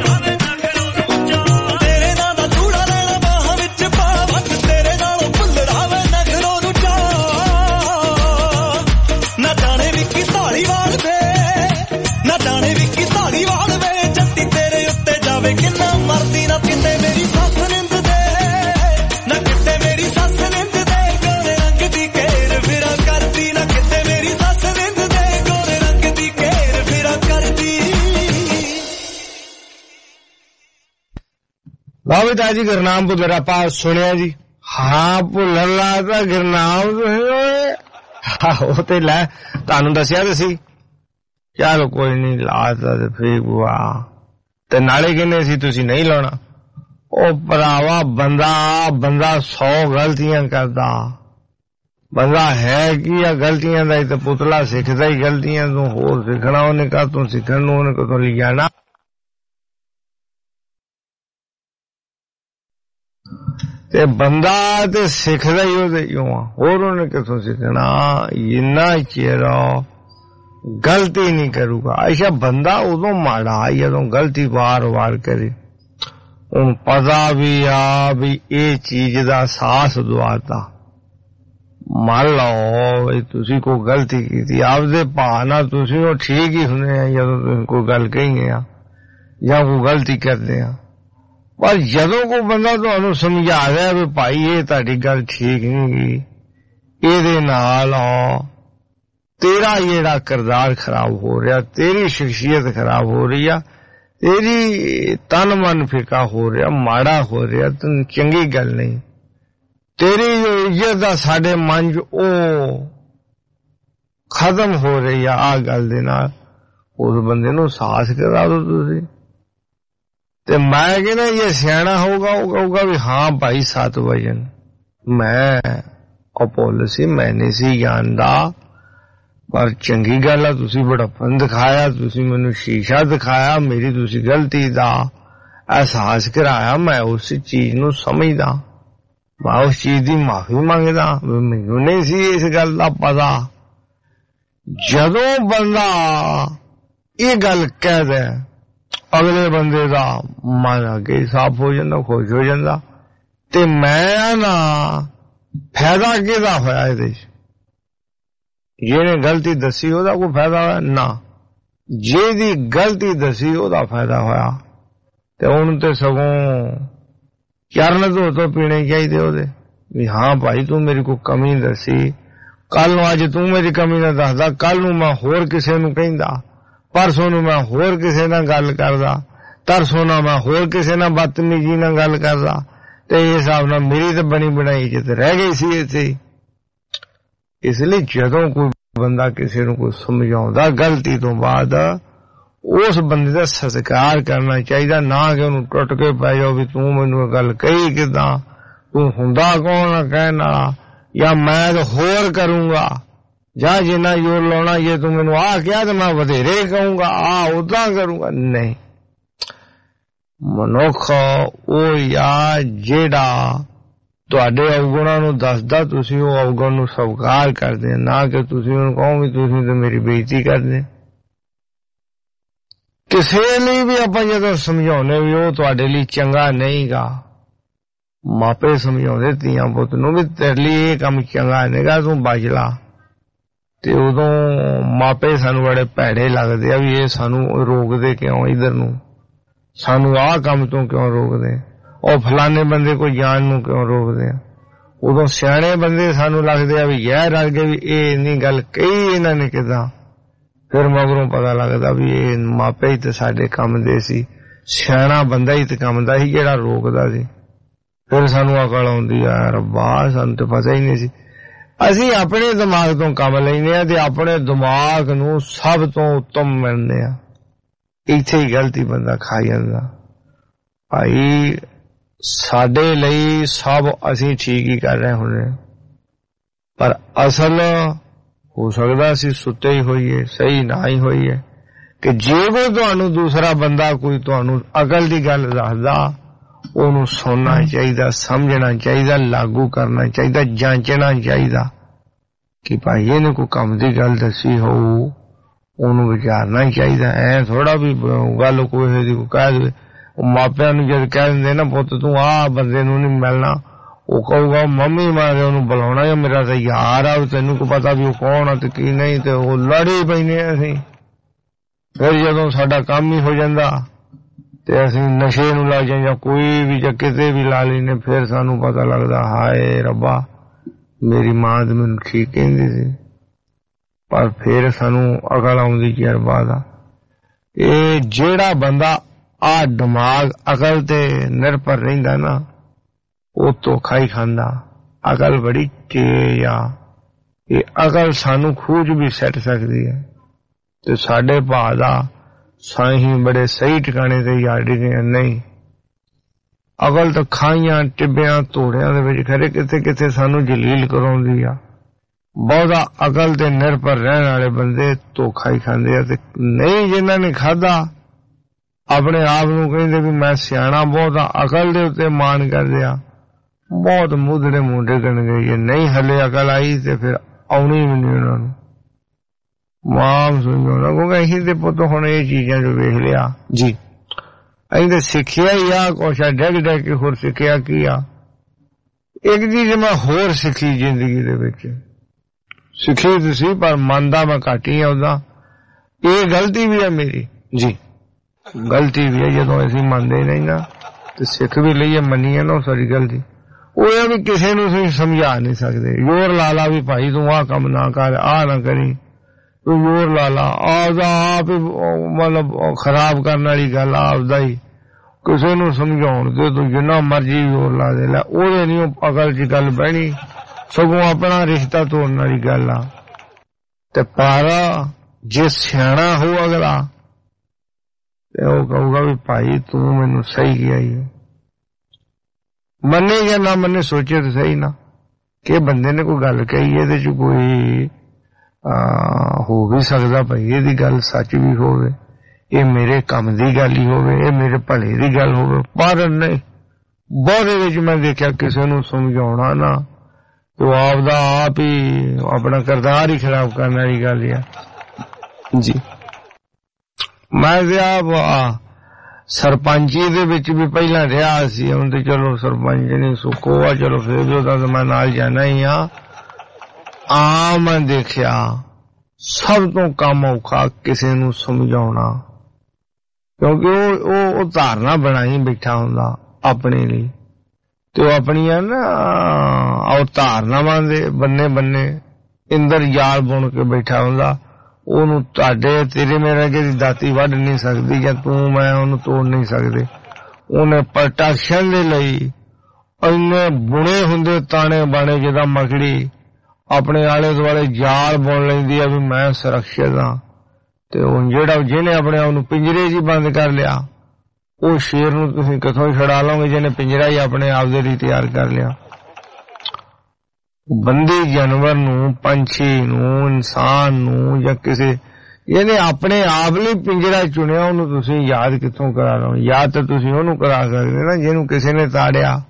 ਦਾ ਚੂੜਾ ਲੈਣਾ ਬਾਹਾਂ ਵਿੱਚ ਪਾ, ਵੱਧ ਤੇਰੇ ਨਾਲੋਂ ਭੁੱਲਰਾਵੇ ਨਖਰੋਂ ਨੂੰ ਚਾਅ। ਨਾ ਜਾਣੇ ਵੀ ਕੀ ਧਾਲੀਵਾਲ ਵੇ, ਨਾ ਜਾਣੇ ਵੀ ਕੀ ਧਾਲੀਵਾਲ ਵੇ, ਜੱਟੀ ਤੇਰੇ ਉੱਤੇ ਜਾਵੇ ਕਿੰਨਾ ਮਰਦੀ, ਨਾ ਕਿਤੇ ਮੇਰੀ ਸੱਸ ਨਿੰਦ ਦੇ, ਨਾ ਕਿਤੇ ਮੇਰੀ ਸੱਸ ਨਿੰਦ ਦੇ। ਗੋਰੇ ਰੰਗ ਦੀ ਘੇਰ ਫਿਰਾਂ ਕਰਦੀ, ਨਾ ਕਿਤੇ ਮੇਰੀ ਸੱਸ ਨਿੰਦ ਦੇ, ਗੋਰੇ ਰੰਗ ਦੀ ਘੇਰ ਫਿਰਾਂ ਕਰਦੀ। ਲਓ ਵੀ ਤਾਜੀ ਗੁਰਨਾਮ ਭੁੱਲਰ ਆਪਾਂ ਸੁਣਿਆ ਜੀ। ਹਾਂ ਭੁੱਲਰ ਲਾ ਤਾਂ ਗੁਰਨਾਮ ਤੁਸੀਂ ਓਏ, ਉਹ ਤੇ ਲੈ ਤੁਹਾਨੂੰ ਦੱਸਿਆ ਤੇ ਸੀ। ਚਲੋ ਕੋਈ ਨਹੀਂ, ਲਾਤਾ ਤੇ ਫੇਰ ਬੁਆ ਤੇ ਨਾਲੇ ਕਹਿੰਦੇ ਸੀ ਤੁਸੀਂ ਨਹੀਂ ਲਾਉਣਾ। ਉਹ ਭਰਾਵਾ ਬੰਦਾ 100 ਗਲਤੀਆਂ ਕਰਦਾ, ਬੰਦਾ ਹੈ ਕੀ ਆ ਗਲਤੀਆਂ ਦਾ ਹੀ ਤੇ ਪੁਤਲਾ ਸਿੱਖਦਾ ਹੀ ਗਲਤੀਆਂ ਤੋਂ। ਹੋਰ ਸਿੱਖਣਾ ਉਹਨੇ ਕਾ ਤੂੰ ਸਿੱਖਣ ਨੂੰ ਉਹਨੇ ਕਦੋਂ ਲਈ ਜਾਣਾ। ਤੇ ਬੰਦਾ ਤੇ ਸਿੱਖਦਾ ਹੀ ਉਹਦੇ ਚੋਂ ਆ, ਹੋਰ ਉਹਨੇ ਕਿਥੋਂ ਸਿੱਖਣਾ। ਇੰਨਾ ਚਿਰ ਗਲਤੀ ਨਹੀਂ ਕਰੂਗਾ। ਅੱਛਾ ਬੰਦਾ ਉਦੋਂ ਮਾੜਾ ਜਦੋਂ ਗਲਤੀ ਵਾਰ-ਵਾਰ ਕਰੇ, ਉਹਨੂੰ ਪਤਾ ਵੀ ਆ ਵੀ ਇਹ ਚੀਜ਼ ਦਾ ਸਾਹਸ ਦਵਾਤਾ। ਮੰਨ ਲਓ ਵੀ ਤੁਸੀਂ ਕੋਈ ਗਲਤੀ ਕੀਤੀ, ਆਪਦੇ ਭਾਅ ਨਾਲ ਤੁਸੀਂ ਉਹ ਠੀਕ ਹੀ ਹੁੰਦੇ ਆ ਜਦੋਂ ਤੁਸੀਂ ਕੋਈ ਗੱਲ ਕਹੀਏ ਆ ਜਾਂ ਕੋਈ ਗਲਤੀ ਕਰਦੇ ਆ। ਪਰ ਜਦੋਂ ਕੋਈ ਬੰਦਾ ਤੁਹਾਨੂੰ ਸਮਝਾ ਰਿਹਾ ਵੀ ਭਾਈ ਇਹ ਤੁਹਾਡੀ ਗੱਲ ਠੀਕ ਨਹੀਂ ਗੀ, ਇਹਦੇ ਨਾਲ ਤੇਰਾ ਜਿਹੜਾ ਕਿਰਦਾਰ ਖਰਾਬ ਹੋ ਰਿਹਾ, ਤੇਰੀ ਸ਼ਖਸੀਅਤ ਖਰਾਬ ਹੋ ਰਹੀ ਆ, ਤੇਰੀ ਤਨ ਮਨ ਫਿੱਕਾ ਹੋ ਰਿਹਾ, ਮਾੜਾ ਹੋ ਰਿਹਾ, ਤੈਨੂੰ ਚੰਗੀ ਗੱਲ ਨਹੀਂ। ਤੇਰੀ ਜੋ ਇੱਜ਼ਤ ਦਾ ਸਾਡੇ ਮਨ 'ਚ ਉਹ ਖਤਮ ਹੋ ਰਹੀ ਆ ਆਹ ਗੱਲ ਦੇ ਨਾਲ। ਉਸ ਬੰਦੇ ਨੂੰ ਸਾਹਸ ਕਰਾ ਦਿਓ ਤੁਸੀਂ। ਤੇ ਮੈਂ ਕਹਿੰਦਾ ਇਹ ਸਿਆਣਾ ਹੋਊਗਾ, ਉਹ ਕਹੂਗਾ ਵੀ ਹਾਂ ਭਾਈ 7 ਵਜਨ। ਮੈਂ ਉਹ ਪਾਲਿਸੀ ਮੈਂ ਨਹੀਂ ਸੀ ਜਾਣਦਾ, ਪਰ ਚੰਗੀ ਗੱਲ ਆ ਤੁਸੀਂ ਬੜਾਪਨ ਦਿਖਾਇਆ, ਤੁਸੀਂ ਮੈਨੂੰ ਸ਼ੀਸ਼ਾ ਦਿਖਾਇਆ, ਮੇਰੀ ਤੁਸੀਂ ਗਲਤੀ ਦਾ ਅਹਿਸਾਸ ਕਰਾਇਆ। ਮੈਂ ਉਸ ਚੀਜ਼ ਨੂੰ ਸਮਝਦਾ, ਮੈਂ ਉਸ ਚੀਜ਼ ਦੀ ਮਾਫੀ ਮੰਗਦਾ। ਮੈਨੂੰ ਨਹੀਂ ਸੀ ਇਸ ਗੱਲ ਦਾ ਪਤਾ। ਜਦੋਂ ਬੰਦਾ ਇਹ ਗੱਲ ਕਹਿ ਦੇ ਅਗਲੇ ਬੰਦੇ ਦਾ ਮਨ ਅੱਗੇ ਸਾਫ਼ ਹੋ ਜਾਂਦਾ, ਖੁਸ਼ ਹੋ ਜਾਂਦਾ। ਤੇ ਮੈਂ ਨਾ ਫਾਇਦਾ ਕਿਹਦਾ ਹੋਇਆ ਇਹਦੇ ਚ? ਜਿਹਨੇ ਗਲਤੀ ਦੱਸੀ ਉਹਦਾ ਕੋਈ ਫਾਇਦਾ ਹੋਇਆ ਨਾ, ਜਿਹਦੀ ਗਲਤੀ ਦੱਸੀ ਉਹਦਾ ਫਾਇਦਾ ਹੋਇਆ। ਤੇ ਉਹਨੂੰ ਤੇ ਸਗੋਂ ਚਰਨ ਧੋ ਤੋਂ ਪੀਣੇ ਚਾਹੀਦੇ ਉਹਦੇ ਵੀ ਹਾਂ ਭਾਈ ਤੂੰ ਮੇਰੀ ਕੋਈ ਕਮੀ ਦੱਸੀ, ਕੱਲ ਨੂੰ ਅੱਜ ਤੂੰ ਮੇਰੀ ਕਮੀ ਨਾ ਦੱਸਦਾ, ਕੱਲ ਨੂੰ ਮੈਂ ਹੋਰ ਕਿਸੇ ਨੂੰ ਕਹਿੰਦਾ, ਪਰਸੋਂ ਨੂੰ ਮੈਂ ਹੋਰ ਕਿਸੇ ਨਾਲ ਗੱਲ ਕਰਦਾ, ਤਰਸੋਂ ਨਾਲ ਮੈਂ ਹੋਰ ਕਿਸੇ ਨਾਲ ਬਦਤਮੀਜੀ ਨਾਲ ਗੱਲ ਕਰਦਾ। ਤੇ ਇਸ ਹਿਸਾਬ ਨਾਲ ਮੇਰੀ ਤਾਂ ਬਣੀ ਬਣਾਈ ਇੱਜ਼ਤ ਰਹਿ ਗਈ ਸੀ ਇੱਥੇ। ਇਸ ਲਈ ਜਦੋਂ ਕੋਈ ਬੰਦਾ ਕਿਸੇ ਨੂੰ ਕੋਈ ਸਮਝਾਉਂਦਾ ਗਲਤੀ ਤੋਂ ਬਾਅਦ, ਉਸ ਬੰਦੇ ਦਾ ਸਤਿਕਾਰ ਕਰਨਾ ਚਾਹੀਦਾ, ਨਾ ਕਿ ਉਹਨੂੰ ਟੁੱਟ ਕੇ ਪੈ ਜਾਓ ਵੀ ਤੂੰ ਮੈਨੂੰ ਇਹ ਗੱਲ ਕਹੀ ਕਿੱਦਾਂ, ਤੂੰ ਹੁੰਦਾ ਕੌਣ ਕਹਿਣ ਵਾਲਾ, ਜਾਂ ਮੈਂ ਤਾਂ ਹੋਰ ਕਰੂੰਗਾ, ਜਾਂ ਜਿੰਨਾ ਜ਼ੋਰ ਲਾਉਣਾ ਜੇ ਤੂੰ ਮੈਨੂੰ ਆਹ ਕਿਹਾ ਤਾਂ ਮੈਂ ਵਧੇਰੇ ਕਹੂੰਗਾ, ਉਦਾਂ ਕਰੂੰਗਾ। ਨਹੀਂ, ਮਨੁੱਖ ਉਹ ਆ ਜਿਹੜਾ ਤੁਹਾਡੇ ਅਵਗੁਣਾਂ ਨੂੰ ਦੱਸਦਾ, ਤੁਸੀਂ ਉਹ ਅਵਗੁਣ ਨੂੰ ਸਵੀਕਾਰ ਕਰਦੇ, ਨਾ ਕਿ ਤੁਸੀਂ ਉਹਨੂੰ ਕਹੋ ਵੀ ਤੁਸੀਂ ਤਾਂ ਮੇਰੀ ਬੇਇੱਜ਼ਤੀ ਕਰਦੇ। ਕਿਸੇ ਲਈ ਵੀ ਆਪਾਂ ਜਦੋਂ ਸਮਝਾਉਂਦੇ ਵੀ ਉਹ ਤੁਹਾਡੇ ਲਈ ਚੰਗਾ ਨਹੀਂਗਾ, ਮਾਪੇ ਸਮਝਾਉਂਦੇ ਧੀਆਂ ਪੁੱਤ ਨੂੰ ਵੀ ਤੇਰੇ ਲਈ ਇਹ ਕੰਮ ਚੰਗਾ ਨਹੀਂਗਾ, ਤੂੰ ਬਚ ਲਾ। ਤੇ ਉਦੋਂ ਮਾਪੇ ਸਾਨੂੰ ਬੜੇ ਭੈੜੇ ਲੱਗਦੇ ਆ ਵੀ ਇਹ ਸਾਨੂੰ ਰੋਕਦੇ ਕਿਉਂ ਇਧਰ ਨੂੰ, ਸਾਨੂੰ ਆਹ ਕੰਮ ਤੋਂ ਕਿਉਂ ਰੋਕਦੇ, ਉਹ ਫਲਾਣੇ ਬੰਦੇ ਕੋਈ ਜਾਣ ਨੂੰ ਕਿਉਂ ਰੋਕਦੇ ਆ। ਉਦੋਂ ਸਿਆਣੇ ਬੰਦੇ ਸਾਨੂੰ ਲੱਗਦੇ ਆ ਵੀ ਇਹ ਰਲ ਗਏ ਵੀ ਇਹ ਇੰਨੀ ਗੱਲ ਕਹੀ ਇਹਨਾਂ ਨੇ ਕਿੱਦਾਂ। ਫਿਰ ਮਗਰੋਂ ਪਤਾ ਲੱਗਦਾ ਵੀ ਇਹ ਮਾਪੇ ਹੀ ਤੇ ਸਾਡੇ ਕੰਮ ਦੇ ਸੀ, ਸਿਆਣਾ ਬੰਦਾ ਹੀ ਤੇ ਕੰਮ ਦਾ ਸੀ ਜਿਹੜਾ ਰੋਕਦਾ ਸੀ। ਫਿਰ ਸਾਨੂੰ ਅਕਲ ਆਉਂਦੀ ਆ, ਰੱਬਾ ਸਾਨੂੰ ਤੇ ਪਤਾ ਹੀ ਨਹੀਂ ਸੀ। ਅਸੀਂ ਆਪਣੇ ਦਿਮਾਗ ਤੋਂ ਕੰਮ ਲੈਂਦੇ ਆ ਤੇ ਆਪਣੇ ਦਿਮਾਗ ਨੂੰ ਸਭ ਤੋਂ ਉੱਤਮ ਮੰਨਦੇ ਆ। ਇੱਥੇ ਹੀ ਗਲਤੀ ਬੰਦਾ ਖਾ ਜਾਂਦਾ। ਭਾਈ ਸਾਡੇ ਲਈ ਸਭ ਅਸੀਂ ਠੀਕ ਹੀ ਕਰ ਰਹੇ ਹੁੰਦੇ, ਪਰ ਅਸਲ ਹੋ ਸਕਦਾ ਅਸੀਂ ਸੁੱਤੇ ਹੀ ਹੋਈਏ, ਸਹੀ ਨਾ ਹੀ ਹੋਈਏ। ਕਿ ਜੇ ਕੋਈ ਤੁਹਾਨੂੰ ਦੂਸਰਾ ਬੰਦਾ ਕੋਈ ਤੁਹਾਨੂੰ ਅਕਲ ਦੀ ਗੱਲ ਦੱਸਦਾ, ਉਹਨੂੰ ਸੁਣਨਾ ਚਾਹੀਦਾ, ਸਮਝਣਾ ਚਾਹੀਦਾ, ਲਾਗੂ ਕਰਨਾ ਚਾਹੀਦਾ, ਜਾਂਚਣਾ ਚਾਹੀਦਾ ਕਿ ਭਾਈ ਇਹਨੇ ਕੋਈ ਕੰਮ ਦੀ ਗੱਲ ਦੱਸੀ ਹੋਊ, ਉਹਨੂੰ ਵਿਚਾਰਨਾ ਚਾਹੀਦਾ। ਐ ਥੋੜਾ ਵੀ ਗੱਲ ਕੋਈ ਦੀ ਕਹਿ ਦੇਵੇ। ਮਾਪਿਆਂ ਨੂੰ ਜਦ ਕਹਿ ਦਿੰਦੇ ਨਾ ਪੁੱਤ ਤੂੰ ਆਹ ਬੰਦੇ ਨੂੰ ਨਹੀਂ ਮਿਲਣਾ, ਉਹ ਕਹੂਗਾ ਮੰਮੀ ਮੈਂ ਉਹਨੂੰ ਬੁਲਾਉਣਾ ਜਾਂ ਮੇਰਾ ਤਾਂ ਯਾਰ ਆ, ਤੈਨੂੰ ਕੋ ਪਤਾ ਵੀ ਉਹ ਕੌਣ ਆ ਤੇ ਕੀ ਨਹੀਂ, ਤੇ ਉਹ ਲੜੇ ਪੈਂਦੇ ਅਸੀਂ। ਫਿਰ ਜਦੋਂ ਸਾਡਾ ਕੰਮ ਹੀ ਹੋ ਜਾਂਦਾ ਤੇ ਅਸੀਂ ਨਸ਼ੇ ਨੂੰ ਲਾ ਜਾਂ ਕੋਈ ਵੀ ਜਾਂ ਕਿਤੇ ਵੀ ਲਾ ਲੈਨੇ, ਫਿਰ ਸਾਨੂੰ ਪਤਾ ਲੱਗਦਾ ਹਾਏ ਰੱਬਾ ਮੇਰੀ ਮਾਂ ਤੇ ਮੈਨੂੰ ਠੀਕ ਕਹਿੰਦੀ ਸੀ। ਪਰ ਫਿਰ ਸਾਨੂੰ ਅਕਲ ਆਉਂਦੀ ਕਿ ਯਾਰ ਬਾਤ ਆ ਇਹ ਜਿਹੜਾ ਬੰਦਾ ਆ ਦਿਮਾਗ ਅਕਲ ਤੇ ਨਿਰਭਰ ਰਹਿੰਦਾ ਨਾ, ਉਹ ਧੋਖਾ ਹੀ ਖਾਂਦਾ। ਅਕਲ ਬੜੀ ਤੇਜ਼ ਆ, ਇਹ ਅਕਲ ਸਾਨੂੰ ਖੂਜ ਵੀ ਸੱਟ ਸਕਦੀ ਹੈ। ਤੇ ਸਾਡੇ ਭਾਅ ਦਾ ਸਾਈਂ ਬੜੇ ਸਹੀ ਟਿਕਾਣੇ ਤੇ ਯਾਦ ਗਏ। ਨਹੀਂ, ਅਕਲ ਤਾਂ ਖਾਈਆਂ ਟਿੱਬਿਆਂ ਧੋੜਿਆਂ ਦੇ ਵਿੱਚ ਖਰੇ ਕਿਤੇ ਕਿਤੇ ਸਾਨੂੰ ਜਲੀਲ ਕਰਾਉਂਦੀ ਆ। ਬਹੁਤਾ ਅਕਲ ਤੇ ਨਿਰਭਰ ਰਹਿਣ ਵਾਲੇ ਬੰਦੇ ਧੋਖਾ ਹੀ ਖਾਂਦੇ ਆ। ਤੇ ਨਹੀਂ ਜਿਨ੍ਹਾਂ ਨੇ ਖਾਧਾ ਆਪਣੇ ਆਪ ਨੂੰ ਕਹਿੰਦੇ ਵੀ ਮੈਂ ਸਿਆਣਾ ਬਹੁਤ ਆ, ਅਕਲ ਦੇ ਉੱਤੇ ਮਾਣ ਕਰਦੇ ਆ, ਬਹੁਤ ਮੁੱਧੜੇ ਮੁੰਡੇ ਗਣ ਗਏ। ਜੇ ਨਹੀਂ ਹਲੇ ਅਕਲ ਆਈ ਤੇ ਫਿਰ ਆਉਣੀ ਵੀ ਨਹੀਂ ਉਹਨਾਂ ਨੂੰ। ਮਾਮ ਸੁਣੋ ਕਿਉਂਕਿ ਅਸੀਂ ਤੇ ਪੁੱਤ ਹੁਣ ਇਹ ਚੀਜ਼ਾਂ ਜੋ ਵੇਖ ਲਿਆ ਜੀ, ਅਸੀਂ ਤਾਂ ਸਿੱਖਿਆ ਹੀ ਆ ਕੁਛ, ਡੈਗ ਡੈਗ ਕੇ ਹੋਰ ਸਿੱਖਿਆ ਕੀ ਆ। ਇੱਕ ਚੀਜ਼ ਮੈਂ ਹੋਰ ਸਿੱਖੀ ਜ਼ਿੰਦਗੀ ਦੇ ਵਿੱਚ, ਸਿੱਖੀ ਤੁਸੀਂ ਪਰ ਮੰਨਦਾ ਮੈਂ ਘੱਟ ਹੀ ਆ ਉਹਦਾ। ਇਹ ਗਲਤੀ ਵੀ ਹੈ ਮੇਰੀ ਜੀ, ਗਲਤੀ ਵੀ ਹੈ। ਜਦੋਂ ਅਸੀਂ ਮੰਨਦੇ ਨਹੀਂ ਨਾ ਤੇ ਸਿੱਖ ਵੀ ਲਈਏ ਮੰਨੀਏ ਨਾ ਸਾਡੀ ਗਲਤੀ। ਉਹ ਇਹ ਵੀ ਕਿਸੇ ਨੂੰ ਤੁਸੀਂ ਸਮਝਾ ਨਹੀਂ ਸਕਦੇ। ਜ਼ੋਰ ਲਾ ਲਾ ਵੀ ਭਾਈ ਤੂੰ ਆਹ ਕੰਮ ਨਾ ਕਰ, ਆਹ ਨਾ ਕਰੀ, ਤੂੰ ਜ਼ੋਰ ਲਾ ਲਾ, ਆਪਦਾ ਆਪ ਹੀ ਮਤਲਬ ਖਰਾਬ ਕਰਨ ਵਾਲੀ ਗੱਲ ਆਪਦਾ ਹੀ। ਕਿਸੇ ਨੂੰ ਸਮਝਾਉਣ ਦੇ ਤੂੰ ਜਿੰਨਾ ਮਰਜ਼ੀ ਜ਼ੋਰ ਲਾ ਦੇ ਲੈ, ਉਹਦੇ ਨਹੀਂ ਉਹ ਅਕਲ 'ਚ ਗੱਲ ਬਹਿਣੀ, ਸਗੋਂ ਆਪਣਾ ਰਿਸ਼ਤਾ ਤੋੜਨ ਵਾਲੀ ਗੱਲ ਆ। ਤੇ ਪਰ ਜੇ ਸਿਆਣਾ ਹੋ ਅਗਲਾ ਤੇ ਉਹ ਕਹੂਗਾ ਵੀ ਭਾਈ ਤੂੰ ਮੈਨੂੰ ਸਹੀ ਕਿਹਾ ਹੀ, ਮੰਨੇ ਜਾਂ ਨਾ ਮੰਨੇ ਸੋਚੇ ਤਾਂ ਸਹੀ ਨਾ ਕਿ ਬੰਦੇ ਨੇ ਕੋਈ ਗੱਲ ਕਹੀ ਇਹਦੇ 'ਚ ਕੋਈ ਹੋ ਵੀ ਸਕਦਾ ਭਾਈ ਇਹਦੀ ਗੱਲ ਸੱਚ ਵੀ ਹੋਵੇ, ਇਹ ਮੇਰੇ ਕੰਮ ਦੀ ਗੱਲ ਹੀ ਹੋਵੇ, ਇਹ ਮੇਰੇ ਭਲੇ ਦੀ ਗੱਲ ਹੋਵੇ, ਪਰ ਨਹੀਂ ਬਹੁਤੇ ਵਿੱਚ ਮੈਂ ਦੇਖਿਆ ਕਿਸੇ ਨੂੰ ਸਮਝਾਉਣਾ ਨਾ ਤੇ ਆਪਦਾ ਆਪ ਹੀ ਆਪਣਾ ਕਿਰਦਾਰ ਹੀ ਖਰਾਬ ਕਰਨ ਵਾਲੀ ਗੱਲ ਆ ਜੀ। ਮੈਂ ਤੇ ਆਪ ਸਰਪੰਚੀ ਦੇ ਵਿੱਚ ਵੀ ਪਹਿਲਾਂ ਰਿਹਾ ਸੀ, ਹੁਣ ਤੇ ਚਲੋ ਸਰਪੰਚ ਨਹੀਂ ਸੁੱਕੋ ਆ, ਚਲੋ ਫਿਰ ਵੀ ਉਹਦਾ ਮੈਂ ਨਾਲ ਜਾਣਾ ਹੀ ਆ। ਮੈਂ ਦੇਖਿਆ ਸਭ ਤੋਂ ਕੰਮ ਔਖਾ ਕਿਸੇ ਨੂੰ ਸਮਝਾਉਣਾ, ਕਿਉਂਕਿ ਉਹ ਧਾਰਨਾ ਬਣਾਈ ਬੈਠਾ ਹੁੰਦਾ ਆਪਣੇ ਲਈ, ਤੇ ਉਹ ਆਪਣੀਆਂ ਨਾ ਉਹ ਧਾਰਨਾਵਾਂ ਦੇ ਬੰਨੇ ਇੰਦਰ ਜਾਲ ਬੁਣ ਕੇ ਬੈਠਾ ਹੁੰਦਾ। ਉਹਨੂੰ ਤੇਰੇ ਮੇਰੇ ਅੱਗੇ ਦੀ ਦਾਤੀ ਵੱਢ ਨਹੀਂ ਸਕਦੀ ਜਾਂ ਤੂੰ ਮੈਂ ਉਹਨੂੰ ਤੋੜ ਨਹੀਂ ਸਕਦੇ। ਉਹਨੇ ਪ੍ਰੋਟੈਕਸ਼ਨ ਦੇ ਲਈ ਇੰਨੇ ਬੁਣੇ ਹੁੰਦੇ ਤਾਣੇ ਬਾਣੇ ਜਿਹਦਾ ਮਕੜੀ ਆਪਣੇ ਆਲੇ ਦੁਆਲੇ ਜਾਲ ਬੁਣ ਲੈਂਦੀ ਆ ਵੀ ਮੈਂ ਸੁਰੱਖਿਅਤ ਹਾਂ। ਤੇ ਹੁਣ ਜਿਹਨੇ ਆਪਣੇ ਆਪ ਨੂੰ ਪਿੰਜਰੇ 'ਚ ਬੰਦ ਕਰ ਲਿਆ, ਉਹ ਸ਼ੇਰ ਨੂੰ ਤੁਸੀਂ ਕਿੱਥੋਂ ਛੁਡਾ ਲਓਗੇ ਜਿਹਨੇ ਪਿੰਜਰਾ ਹੀ ਆਪਣੇ ਆਪ ਦੇ ਲਈ ਤਿਆਰ ਕਰ ਲਿਆ। ਬੰਦੇ ਜਾਨਵਰ ਨੂੰ, ਪੰਛੀ ਨੂੰ, ਇਨਸਾਨ ਨੂੰ ਜਾਂ ਕਿਸੇ ਜਿਹਨੇ ਆਪਣੇ ਆਪ ਲਈ ਪਿੰਜਰਾ ਚੁਣਿਆ, ਉਹਨੂੰ ਤੁਸੀਂ ਯਾਦ ਕਿੱਥੋਂ ਕਰਾ ਲਓ? ਯਾਦ ਤਾਂ ਤੁਸੀਂ ਉਹਨੂੰ ਕਰਾ ਸਕਦੇ ਨਾ ਜਿਹਨੂੰ ਕਿਸੇ ਨੇ ਤਾੜਿਆ,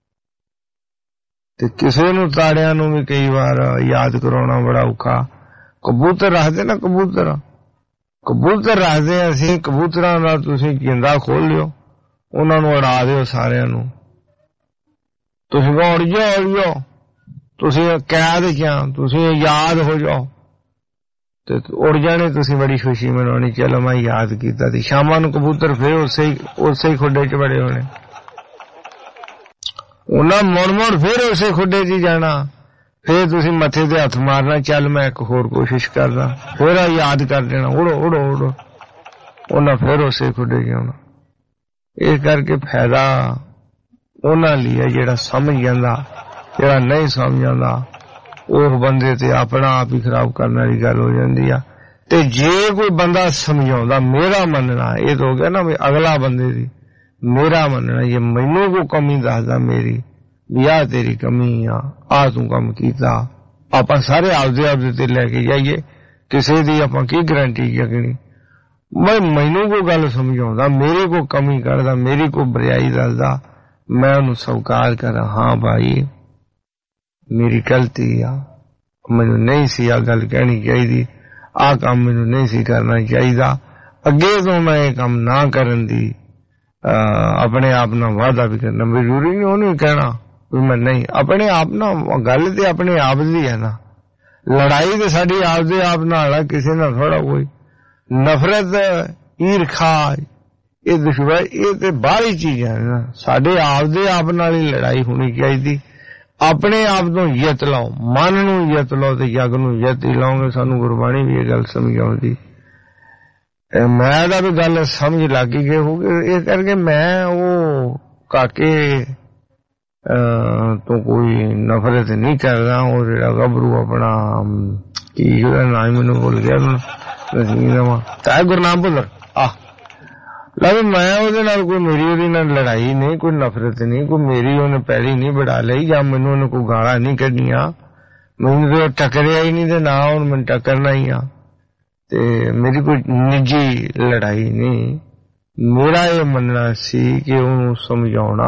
ਤੇ ਕਿਸੇ ਨੂੰ ਤਾੜਿਆਂ ਨੂੰ ਵੀ ਕਈ ਵਾਰ ਯਾਦ ਕਰਾਉਣਾ ਬੜਾ ਔਖਾ। ਕਬੂਤਰ ਰੱਖਦੇ ਨਾ, ਕਬੂਤਰ ਰੱਖਦੇ ਅਸੀਂ, ਕਬੂਤਰਾਂ ਦਾ ਤੁਸੀਂ ਜਿੰਦਾ ਖੋਲ ਲਿਓ, ਉਹਨਾਂ ਨੂੰ ਉਡਾ ਦਿਓ ਸਾਰਿਆਂ ਨੂੰ, ਤੁਸੀਂ ਕਹੋ ਉੜ ਜਾਓ, ਤੁਸੀਂ ਕੈਦ ਕਿਆ, ਤੁਸੀਂ ਯਾਦ ਹੋ ਜਾਓ ਤੇ ਉੜ ਜਾਣੇ, ਤੁਸੀਂ ਬੜੀ ਖੁਸ਼ੀ ਮਨਾਉਣੀ, ਚਲੋ ਮੈਂ ਯਾਦ ਕੀਤਾ। ਤੇ ਸ਼ਾਮਾਂ ਨੂੰ ਕਬੂਤਰ ਫਿਰ ਉਸੇ ਹੀ ਖੁੱਡੇ 'ਚ ਬੜੇ ਹੋਣੇ, ਉਹਨਾਂ ਮੁੜ ਫਿਰ ਉਸੇ ਖੁੱਡੇ 'ਚ ਜਾਣਾ, ਫਿਰ ਤੁਸੀਂ ਮੱਥੇ ਤੇ ਹੱਥ ਮਾਰਨਾ, ਚੱਲ ਮੈਂ ਇੱਕ ਹੋਰ ਕੋਸ਼ਿਸ਼ ਕਰਦਾ, ਫਿਰ ਆ ਯਾਦ ਕਰ ਦੇਣਾ, ਉੜੋ, ਉਹਨਾਂ ਫਿਰ ਉਸੇ ਖੁੱਡੇ 'ਚ ਆਉਣਾ। ਇਸ ਕਰਕੇ ਫਾਇਦਾ ਉਹਨਾਂ ਲਈ ਹੈ ਜਿਹੜਾ ਸਮਝ ਜਾਂਦਾ, ਜਿਹੜਾ ਨਹੀਂ ਸਮਝ ਜਾਂਦਾ ਉਸ ਬੰਦੇ ਤੇ ਆਪਣਾ ਆਪ ਹੀ ਖਰਾਬ ਕਰਨ ਵਾਲੀ ਗੱਲ ਹੋ ਜਾਂਦੀ ਆ। ਤੇ ਜੇ ਕੋਈ ਬੰਦਾ ਸਮਝਾਉਂਦਾ, ਮੇਰਾ ਮੰਨਣਾ ਇਹ ਤਾਂ ਹੋ ਗਿਆ ਨਾ ਵੀ ਅਗਲਾ ਬੰਦੇ ਦੀ, ਮੇਰਾ ਮੰਨਣਾ ਜੇ ਮੈਨੂੰ ਕੋਈ ਕਮੀ ਦੱਸਦਾ ਮੇਰੀ ਵੀ ਆਹ ਤੇਰੀ ਕਮੀ ਆ ਤੂੰ ਕੰਮ ਕੀਤਾ, ਆਪਾਂ ਸਾਰੇ ਆਪਦੇ ਤੇ ਲੈ ਕੇ ਜਾਈਏ, ਕਿਸੇ ਦੀ ਆਪਾਂ ਕੀ ਗਰੰਟੀ ਚੱਕਣੀ। ਮੈਨੂੰ ਕੋਈ ਗੱਲ ਸਮਝਾਉਂਦਾ, ਮੇਰੀ ਕੋਈ ਕਮੀ ਕਰਦਾ, ਮੇਰੀ ਕੋਈ ਬਰਿਆਈ ਦੱਸਦਾ, ਮੈਂ ਉਹਨੂੰ ਸਵੀਕਾਰ ਕਰਾਂ, ਹਾਂ ਭਾਈ ਮੇਰੀ ਗਲਤੀ ਆ, ਮੈਨੂੰ ਨਹੀਂ ਸੀ ਆ ਗੱਲ ਕਹਿਣੀ ਚਾਹੀਦੀ, ਆਹ ਕੰਮ ਮੈਨੂੰ ਨਹੀਂ ਸੀ ਕਰਨਾ ਚਾਹੀਦਾ, ਅੱਗੇ ਤੋਂ ਮੈਂ ਇਹ ਕੰਮ ਨਾ ਕਰਨ ਦੀ ਆਪਣੇ ਆਪ ਨਾਲ ਵਾਅਦਾ ਵੀ ਕਰਨਾ। ਜ਼ਰੂਰੀ ਨਹੀਂ ਉਹਨੂੰ ਕਹਿਣਾ ਵੀ ਮੈਂ ਨਹੀਂ, ਆਪਣੇ ਆਪ ਨਾਲ ਗੱਲ ਤੇ ਆਪਣੇ ਆਪ ਦੀ ਹੈ ਨਾ, ਲੜਾਈ ਤੇ ਸਾਡੀ ਆਪਦੇ ਆਪ ਨਾਲ ਆ, ਕਿਸੇ ਨਾਲ ਥੋੜਾ ਕੋਈ ਨਫ਼ਰਤ, ਈਰਖਾ, ਇਹ ਦੁਸ਼ਮਣੀ, ਇਹ ਤੇ ਬਾਹਰੀ ਚੀਜ਼ਾਂ ਨੇ ਨਾ, ਸਾਡੇ ਆਪਦੇ ਆਪ ਨਾਲ ਹੀ ਲੜਾਈ ਹੋਣੀ ਚਾਹੀਦੀ। ਆਪਣੇ ਆਪ ਤੋਂ ਜਿੱਤ ਲਓ, ਮਨ ਨੂੰ ਜਿੱਤ ਲਓ ਤੇ ਜਗ ਨੂੰ ਜਿੱਤ ਹੀ ਲਓਗੇ। ਸਾਨੂੰ ਗੁਰਬਾਣੀ ਵੀ ਇਹ ਗੱਲ ਸਮਝਾਉਂਦੀ, ਮੈਂ ਤਾਂ ਵੀ ਗੱਲ ਸਮਝ ਲੱਗ ਗਈ ਹੋਊਗੀ। ਇਸ ਕਰਕੇ ਮੈਂ ਉਹ ਕਾਕੇ ਤੋਂ ਕੋਈ ਨਫ਼ਰਤ ਨਹੀਂ ਕਰਦਾ। ਉਹ ਜਿਹੜਾ ਗੱਭਰੂ ਆਪਣਾ ਕੀ ਉਹਦਾ ਨਾਮ ਮੈਨੂੰ ਭੁੱਲ ਗਿਆ, ਚਾਹੇ ਗੁਰਨਾਮ ਭੁੱਲਰ ਲੈ, ਮੈਂ ਉਹਦੇ ਨਾਲ ਕੋਈ ਮੇਰੀ ਉਹਦੀ ਨਾਲ ਲੜਾਈ ਨਹੀਂ, ਕੋਈ ਨਫ਼ਰਤ ਨਹੀਂ, ਕੋਈ ਮੇਰੀ ਉਹਨੇ ਪੈੜੀ ਨਹੀਂ ਵੜਾ ਲਈ ਜਾਂ ਮੈਨੂੰ ਉਹਨੇ ਕੋਈ ਗਾਲਾਂ ਨਹੀਂ ਕੱਢੀਆਂ, ਮੈਨੂੰ ਤੇ ਟੱਕਰਿਆ ਹੀ ਨਹੀਂ ਤੇ ਨਾ ਹੁਣ ਮੈਨੂੰ ਟੱਕਰਨਾ ਹੀ ਆ, ਤੇ ਮੇਰੀ ਕੋਈ ਨਿੱਜੀ ਲੜਾਈ ਨਹੀਂ। ਮੇਰਾ ਇਹ ਮੰਨਣਾ ਸੀ ਕਿ ਉਹਨੂੰ ਸਮਝਾਉਣਾ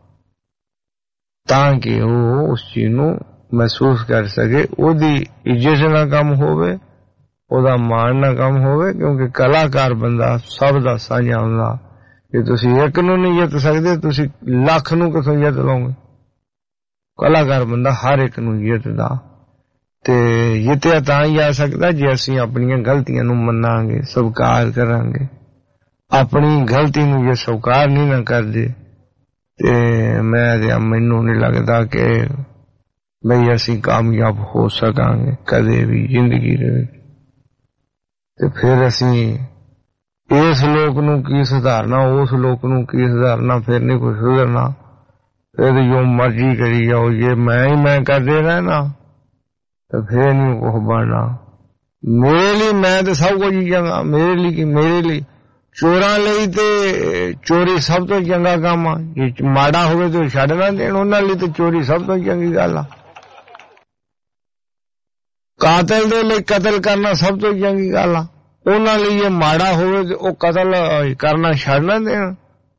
ਤਾਂ ਕਿ ਉਹ ਉਸ ਚੀਜ਼ ਨੂੰ ਮਹਿਸੂਸ ਕਰ ਸਕੇ, ਉਹਦੀ ਇੱਜ਼ਤ ਨਾਲ ਕੰਮ ਹੋਵੇ, ਉਹਦਾ ਮਾਣ ਨਾ ਕੰਮ ਹੋਵੇ, ਕਿਉਂਕਿ ਕਲਾਕਾਰ ਬੰਦਾ ਸਭ ਦਾ ਸਾਂਝਾ ਹੁੰਦਾ। ਜੇ ਤੁਸੀਂ ਇੱਕ ਨੂੰ ਨਹੀਂ ਜਿੱਤ ਸਕਦੇ, ਤੁਸੀਂ ਲੱਖ ਨੂੰ ਕਿੱਥੋਂ ਜਿੱਤ ਲਓਗੇ? ਕਲਾਕਾਰ ਬੰਦਾ ਹਰ ਇੱਕ ਨੂੰ ਜਿੱਤਦਾ, ਤੇ ਜਿੱਤਿਆ ਤਾਂ ਹੀ ਜਾ ਸਕਦਾ ਜੇ ਅਸੀਂ ਆਪਣੀਆਂ ਗਲਤੀਆਂ ਨੂੰ ਮੰਨਾਂਗੇ, ਸਵੀਕਾਰ ਕਰਾਂਗੇ। ਆਪਣੀ ਗਲਤੀ ਨੂੰ ਜੇ ਸਵੀਕਾਰ ਨਹੀਂ ਨਾ ਕਰਦੇ ਤੇ ਮੈਨੂੰ ਨਹੀਂ ਲੱਗਦਾ ਕਿ ਬਈ ਅਸੀਂ ਕਾਮਯਾਬ ਹੋ ਸਕਾਂਗੇ ਕਦੇ ਵੀ ਜ਼ਿੰਦਗੀ ਦੇ ਵਿੱਚ। ਤੇ ਫਿਰ ਅਸੀਂ ਇਸ ਲੋਕ ਨੂੰ ਕੀ ਸੁਧਾਰਨਾ, ਉਸ ਲੋਕ ਨੂੰ ਕੀ ਸੁਧਾਰਨਾ, ਫਿਰ ਨਹੀਂ ਕੁਛ ਸੁਧਰਨਾ। ਫਿਰ ਜੋ ਮਰਜ਼ੀ ਕਰੀ ਜਾਓ, ਜੇ ਮੈਂ ਕਰਦੇ ਰਹਿਣਾ ਤੇ ਫਿਰ ਨਹੀਂ ਕੁਛ ਬਣਨਾ। ਮੇਰੇ ਲਈ ਮੈਂ ਤੇ ਸਭ ਕੁਝ ਹੀ ਚੰਗਾ, ਮੇਰੇ ਲਈ ਚੋਰਾਂ ਲਈ ਤੇ ਚੋਰੀ ਸਭ ਤੋਂ ਚੰਗਾ ਕੰਮ ਆ। ਜੇ ਮਾੜਾ ਹੋਵੇ ਤਾਂ ਛੱਡ ਨਾ ਦੇਣ, ਉਹਨਾਂ ਲਈ ਤੇ ਚੋਰੀ ਸਭ ਤੋਂ ਚੰਗੀ ਗੱਲ ਆ। ਕਾਤਲ ਦੇ ਲਈ ਕਤਲ ਕਰਨਾ ਸਭ ਤੋਂ ਚੰਗੀ ਗੱਲ ਆ। ਉਹਨਾਂ ਲਈ ਇਹ ਮਾੜਾ ਹੋਵੇ ਤੇ ਉਹ ਕਤਲ ਕਰਨਾ ਛੱਡ ਨਾ ਦੇਣ।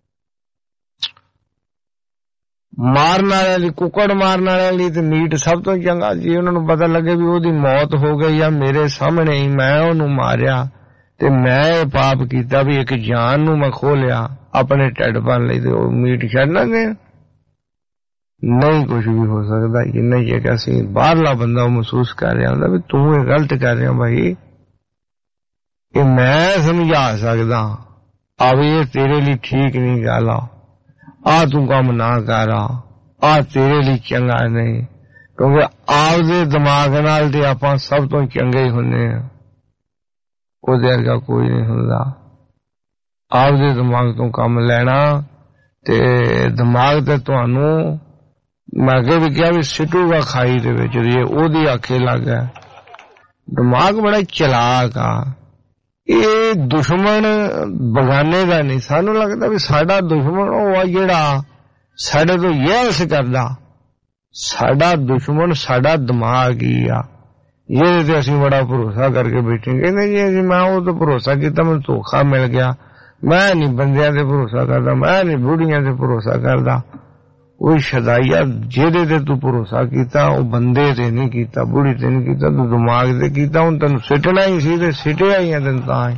ਮਾਰਨ ਵਾਲਿਆਂ ਲਈ, ਕੁੱਕੜ ਮਾਰਨ ਵਾਲਿਆਂ ਲਈ ਤੇ ਮੀਟ ਸਭ ਤੋਂ ਚੰਗਾ। ਜੇ ਉਹਨਾਂ ਨੂੰ ਪਤਾ ਲੱਗੇ ਵੀ ਉਹਦੀ ਮੌਤ ਹੋ ਗਈ ਜਾਂ ਮੇਰੇ ਸਾਹਮਣੇ ਹੀ ਮੈਂ ਉਹਨੂੰ ਮਾਰਿਆ ਤੇ ਮੈਂ ਇਹ ਪਾਪ ਕੀਤਾ ਵੀ ਇੱਕ ਜਾਨ ਨੂੰ ਮੈਂ ਖੋਲਿਆ ਆਪਣੇ ਢਿੱਡ ਭਰਨ ਲਈ, ਤੇ ਉਹ ਮੀਟ ਛੱਡਣਾ ਦੇਣ। ਨਹੀਂ ਕੁਝ ਵੀ ਹੋ ਸਕਦਾ ਜਿੰਨਾ ਹੀ ਕਿ ਅਸੀਂ ਬਾਹਰਲਾ ਬੰਦਾ ਉਹ ਮਹਿਸੂਸ ਕਰ ਰਿਹਾ ਹੁੰਦਾ ਵੀ ਤੂੰ ਇਹ ਗਲਤ ਕਰ ਰਿਹਾ ਭਾਈ, ਇਹ ਮੈਂ ਸਮਝਾ ਸਕਦਾ ਆ ਵੀ ਇਹ ਤੇਰੇ ਲਈ ਠੀਕ ਨਹੀਂ ਗੱਲ ਆ ਤੂੰ ਕੰਮ ਨਾ ਕਰ, ਆ ਤੇਰੇ ਲਈ ਚੰਗਾ ਨਹੀਂ। ਕਿਉਂਕਿ ਆਪਦੇ ਦਿਮਾਗ ਨਾਲ ਤੇ ਆਪਾਂ ਸਭ ਤੋਂ ਚੰਗੇ ਹੀ ਹੁੰਦੇ ਆ, ਉਹਦੇ ਵਰਗਾ ਕੋਈ ਨਹੀਂ ਹੁੰਦਾ। ਆਪਦੇ ਦਿਮਾਗ ਤੋਂ ਕੰਮ ਲੈਣਾ ਤੇ ਦਿਮਾਗ ਤੇ ਤੁਹਾਨੂੰ ਮੈਂ ਅੱਗੇ ਵੀ ਕਿਹਾ ਵੀ ਸਿੱਟੂਗਾ ਖਾਈ ਦੇ ਵਿੱਚ, ਉਹਦੀ ਆਖੇ ਲੱਗ ਗਿਆ। ਦਿਮਾਗ ਬੜਾ ਚਲਾਕ ਆ। ਇਹ ਦੁਸ਼ਮਣ ਬਗਾਨੇ ਦਾ ਨਹੀਂ, ਸਾਨੂੰ ਲੱਗਦਾ ਵੀ ਸਾਡਾ ਦੁਸ਼ਮਣ ਉਹ ਆ ਜਿਹੜਾ ਸਾਡੇ ਤੋਂ ਯੈਸ ਕਰਦਾ। ਸਾਡਾ ਦੁਸ਼ਮਣ ਸਾਡਾ ਦਿਮਾਗ ਹੀ ਆ, ਜਿਹਦੇ ਤੇ ਅਸੀਂ ਬੜਾ ਭਰੋਸਾ ਕਰਕੇ ਬੈਠੇ। ਕਹਿੰਦੇ ਜੀ ਮੈਂ ਉਹ ਤੇ ਭਰੋਸਾ ਕੀਤਾ, ਮੈਨੂੰ ਧੋਖਾ ਮਿਲ ਗਿਆ। ਮੈਂ ਨਹੀਂ ਬੰਦਿਆਂ ਤੇ ਭਰੋਸਾ ਕਰਦਾ, ਮੈਂ ਨਹੀਂ ਬੁੜੀਆਂ ਤੇ ਭਰੋਸਾ ਕਰਦਾ। ਉਹ ਸ਼ਦਾਈਆ ਜਿਹਦੇ ਤੇ ਤੂੰ ਭਰੋਸਾ ਕੀਤਾ ਉਹ ਬੰਦੇ ਤੇ ਨਹੀਂ ਕੀਤਾ, ਬੁੜੀ ਤੇ ਨਹੀਂ ਕੀਤਾ, ਤੂੰ ਦਿਮਾਗ ਤੇ ਕੀਤਾ। ਹੁਣ ਤੈਨੂੰ ਸਿੱਟਣਾ ਹੀ ਸੀ ਤੇ ਸਿੱਟਿਆ ਹੀ ਆ ਤੈਨੂੰ। ਤਾਂ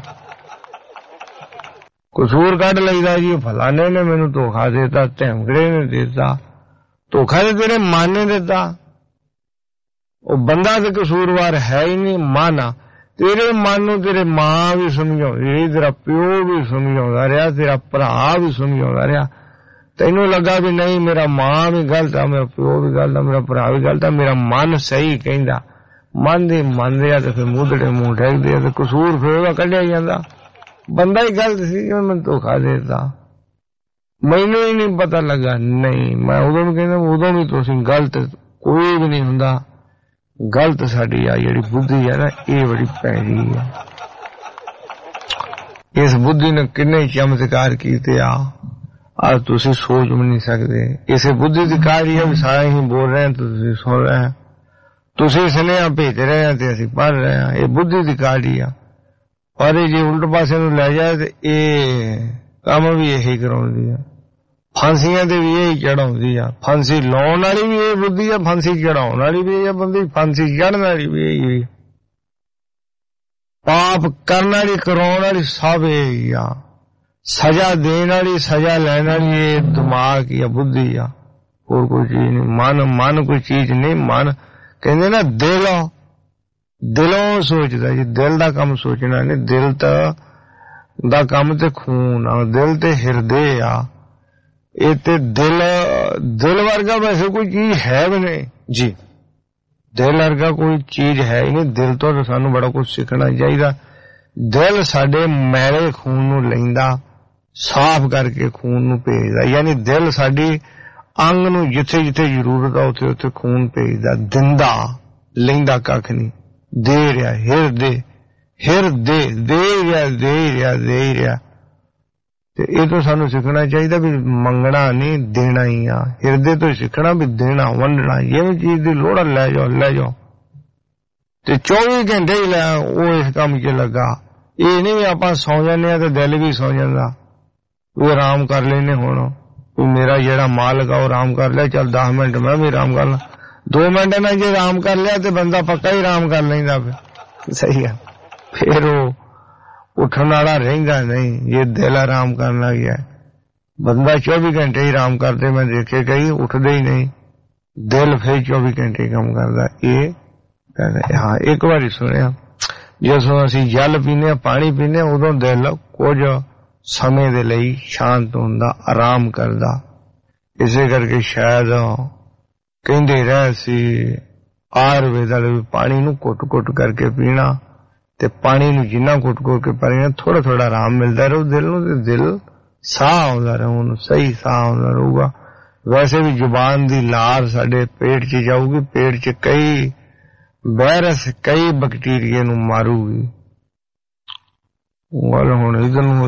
ਕਸੂਰ ਕੱਢ ਲਈਦਾ ਜੀ, ਫਲਾਣੇ ਨੇ ਮੈਨੂੰ ਧੋਖਾ ਦਿੱਤਾ, ਧਮਕੜੇ ਨੇ ਦਿੱਤਾ। ਧੋਖਾ ਤੇ ਤੇਰੇ ਮਨ ਨੇ ਦਿੱਤਾ, ਉਹ ਬੰਦਾ ਤੇ ਕਸੂਰਵਾਰ ਹੈ ਹੀ ਨਹੀਂ। ਮਨ ਆ ਤੇਰੇ ਮਨ ਨੂੰ, ਤੇਰੇ ਮਾਂ ਵੀ ਸਮਝਾਉਂਦੀ, ਤੇਰਾ ਪਿਓ ਵੀ ਸਮਝਾਉਂਦਾ ਰਿਹਾ, ਤੇਰਾ ਭਰਾ ਵੀ ਸਮਝਾਉਂਦਾ ਰਿਹਾ। ਤੈਨੂੰ ਲੱਗਾ ਵੀ ਨਹੀਂ ਮੇਰਾ ਮਾਂ ਵੀ ਗਲਤ ਆ, ਮੇਰਾ ਪਿਓ ਵੀ ਗਲਤ ਆ, ਮੇਰਾ ਭਰਾ ਵੀ ਗਲਤ ਆ, ਮੇਰਾ ਮਨ ਸਹੀ ਕਹਿੰਦਾ। ਮਨ ਦੇ ਮੰਨਦੇ ਆ ਤੇ ਫਿਰ ਮੂਧੜੇ ਮੂੰਹ ਡੇਗਦੇ ਆ ਤੇ ਕਸੂਰ ਫਿਰ ਉਹਦਾ ਕੱਢਿਆ ਜਾਂਦਾ। ਬੰਦਾ ਹੀ ਗਲਤ ਸੀ, ਮੈਨੂੰ ਧੋਖਾ ਦੇ ਦਿੱਤਾ, ਮੈਨੂੰ ਹੀ ਨਹੀਂ ਪਤਾ ਲੱਗਾ। ਨਹੀਂ, ਮੈਂ ਉਦੋਂ ਵੀ ਕਹਿੰਦਾ ਉਦੋਂ ਵੀ ਤੁਸੀਂ ਗਲਤ, ਕੋਈ ਵੀ ਨਹੀਂ ਹੁੰਦਾ। ਗਲਤ ਸਾਡੀ ਆ ਜਿਹੜੀ ਬੁੱਧੀ ਆ ਨਾ, ਇਹ ਬੜੀ ਭੈੜੀ ਆ। ਇਸ ਬੁੱਧੀ ਨੇ ਕਿੰਨੇ ਚਮਤਕਾਰ ਕੀਤੇ ਆ ਤੁਸੀਂ ਸੋਚ ਵੀ ਨਹੀਂ ਸਕਦੇ। ਇਸੇ ਬੁੱਧੀ ਦੀ ਕਾਰੀ ਹੈ ਵੀ ਸਾਰਾ ਹੀ ਬੋਲ ਰਹੇ ਹਾਂ, ਤੁਸੀਂ ਸੁਣ ਰਹੇ ਹਾਂ, ਤੁਸੀਂ ਸੁਨੇਹਾ ਭੇਜ ਰਹੇ ਹਾਂ ਤੇ ਅਸੀਂ ਪੜ੍ਹ ਰਹੇ ਹਾਂ। ਇਹ ਬੁੱਧੀ ਦੀ ਕਾਰੀ ਆ। ਪਰ ਇਹ ਜੇ ਉਲਟ ਪਾਸੇ ਨੂੰ ਲੈ ਜਾਏ ਤੇ ਇਹ ਕੰਮ ਵੀ ਇਹੀ ਕਰਾਉਂਦੀ ਆ। ਫਾਂਸੀਆਂ ਤੇ ਵੀ ਇਹੀ ਚੜਾਉਂਦੀ ਆ। ਫਾਂਸੀ ਲਾਉਣ ਵਾਲੀ ਵੀ ਇਹ ਬੁੱਧੀ ਆ, ਫਾਂਸੀ ਚੜਾਉਣ ਵਾਲੀ ਵੀ ਇਹ ਬੰਦੀ, ਫਾਂਸੀ ਚੜਨ ਵਾਲੀ ਵੀ ਇਹੀ। ਪਾਪ ਕਰਨ ਵਾਲੀ ਕਰਾਉਣ ਵਾਲੀ ਸਭ ਇਹੀ ਆ। ਸਜ਼ਾ ਦੇਣ ਵਾਲੀ ਸਜ਼ਾ ਲੈਣ ਵਾਲੀ ਇਹ ਦਿਮਾਗ ਹੀ ਆ, ਬੁੱਧੀ ਆ, ਹੋਰ ਕੋਈ ਚੀਜ਼ ਨਹੀਂ। ਮਨ ਕੋਈ ਚੀਜ਼ ਨਹੀਂ। ਮਨ ਕਹਿੰਦੇ ਨਾ ਦਿਲੋਂ ਸੋਚਦਾ ਜੀ, ਦਿਲ ਦਾ ਕੰਮ ਸੋਚਣਾ ਨਹੀਂ। ਦਿਲ ਤਾਂ ਦਾ ਕੰਮ ਤੇ ਖੂਨ ਆ, ਦਿਲ ਤੇ ਹਿਰਦੇ ਆ। ਇਹ ਤੇ ਦਿਲ ਵਰਗਾ ਵੈਸੇ ਕੋਈ ਚੀਜ਼ ਹੈ ਵੀ ਨਹੀਂ ਜੀ, ਦਿਲ ਵਰਗਾ ਕੋਈ ਚੀਜ਼ ਹੈ ਹੀ ਨਹੀਂ। ਦਿਲ ਤੋਂ ਸਾਨੂੰ ਬੜਾ ਕੁਝ ਸਿੱਖਣਾ ਚਾਹੀਦਾ। ਦਿਲ ਸਾਡੇ ਮੈਲੇ ਖੂਨ ਨੂੰ ਲੈਂਦਾ, ਸਾਫ਼ ਕਰਕੇ ਖੂਨ ਨੂੰ ਭੇਜਦਾ। ਯਾਨੀ ਦਿਲ ਸਾਡੀ ਅੰਗ ਨੂੰ ਜਿੱਥੇ ਜਿੱਥੇ ਜ਼ਰੂਰਤ ਆ ਉੱਥੇ ਉੱਥੇ ਖੂਨ ਭੇਜਦਾ, ਦਿੰਦਾ, ਲੈਂਦਾ ਕੱਖ ਨਹੀਂ। ਦੇ ਰਿਹਾ ਹਿਰਦੇ ਦੇ ਰਿਹਾ। ਤੇ ਇਹ ਤੋਂ ਸਾਨੂੰ ਸਿੱਖਣਾ ਚਾਹੀਦਾ ਵੀ ਮੰਗਣਾ ਨਹੀਂ, ਦੇਣਾ ਹੀ ਆ। ਹਿਰਦੇ ਤੋਂ ਸਿੱਖਣਾ ਵੀ ਦੇਣਾ, ਵੰਡਣਾ। ਜਿਵੇਂ ਚੀਜ਼ ਦੀ ਲੋੜ ਆ ਲੈ ਜਾਓ ਤੇ 24 ਘੰਟੇ ਹੀ ਲੈ ਉਹ ਇਸ ਕੰਮ 'ਚ ਲੱਗਾ। ਇਹ ਨਹੀਂ ਵੀ ਆਪਾਂ ਸੌਂ ਜਾਂਦੇ ਆ ਤੇ ਦਿਲ ਵੀ ਸੌਂ ਜਾਂਦਾ, ਉਹ ਆਰਾਮ ਕਰ ਲੈਨੇ। ਹੁਣ ਮੇਰਾ ਜਿਹੜਾ ਮਾਲਕ ਆ ਉਹ ਆਰਾਮ ਕਰ ਲਿਆ, ਚੱਲ 10 ਮਿੰਟ ਮੈਂ ਵੀ ਆਰਾਮ ਕਰ ਲਾਂ। 2 ਮਿੰਟ ਨਾਲ ਜੇ ਆਰਾਮ ਕਰ ਲਿਆ ਤੇ ਬੰਦਾ ਪੱਕਾ ਹੀ ਆਰਾਮ ਕਰ ਲੈਂਦਾ। ਸਹੀ ਆ, ਫਿਰ ਉਹ ਉੱਠਣ ਵਾਲਾ ਰਹਿੰਦਾ ਨਹੀਂ। ਜੇ ਦਿਲ ਆਰਾਮ ਕਰਨ ਲੱਗ ਗਿਆ, ਬੰਦਾ 24 ਘੰਟੇ ਹੀ ਆਰਾਮ ਕਰਦੇ, ਮੈਂ ਦੇਖੇ ਕਈ ਉੱਠਦੇ ਹੀ ਨਹੀਂ, ਦਿਲ ਫਿਰ 24 ਘੰਟੇ ਕੰਮ ਕਰਦਾ। ਇਹ ਹਾਂ, ਇੱਕ ਵਾਰੀ ਸੁਣਿਆ, ਜਦੋਂ ਅਸੀਂ ਜਲ ਪੀਂਦੇ ਹਾਂ, ਪਾਣੀ ਪੀਂਦੇ ਹਾਂ, ਉਦੋਂ ਦਿਲ ਕੁਝ ਸਮੇਂ ਦੇ ਲਈ ਸ਼ਾਂਤ ਹੁੰਦਾ, ਆਰਾਮ ਕਰਦਾ। ਇਸੇ ਕਰਕੇ ਸ਼ਾਇਦ ਕਹਿੰਦੇ ਰਹੇ ਸੀ ਆਯੁਰਵੇਦ ਵਾਲੇ ਵੀ ਪਾਣੀ ਨੂੰ ਘੁੱਟ-ਘੁੱਟ ਕਰਕੇ ਪੀਣਾ, ਤੇ ਪਾਣੀ ਨੂੰ ਜਿੰਨਾ ਘੁੱਟ-ਘੁੱਟ ਕੇ ਪੀਣਾ ਥੋੜਾ ਥੋੜਾ ਆਰਾਮ ਮਿਲਦਾ ਰਹੂ ਦਿਲ ਨੂੰ, ਤੇ ਦਿਲ ਸਾਹ ਆਉਂਦਾ ਰਹੂ, ਉਹਨੂੰ ਸਹੀ ਸਾਹ ਆਉਂਦਾ ਰਹੂਗਾ। ਵੈਸੇ ਵੀ ਜ਼ੁਬਾਨ ਦੀ ਲਾਰ ਸਾਡੇ ਪੇਟ 'ਚ ਜਾਊਗੀ, ਪੇਟ 'ਚ ਕਈ ਵਾਇਰਸ, ਕਈ ਬੈਕਟੀਰੀਆ ਨੂੰ ਮਾਰੂਗੀ। ਹੁਣ ਇਧਰ ਨੂੰ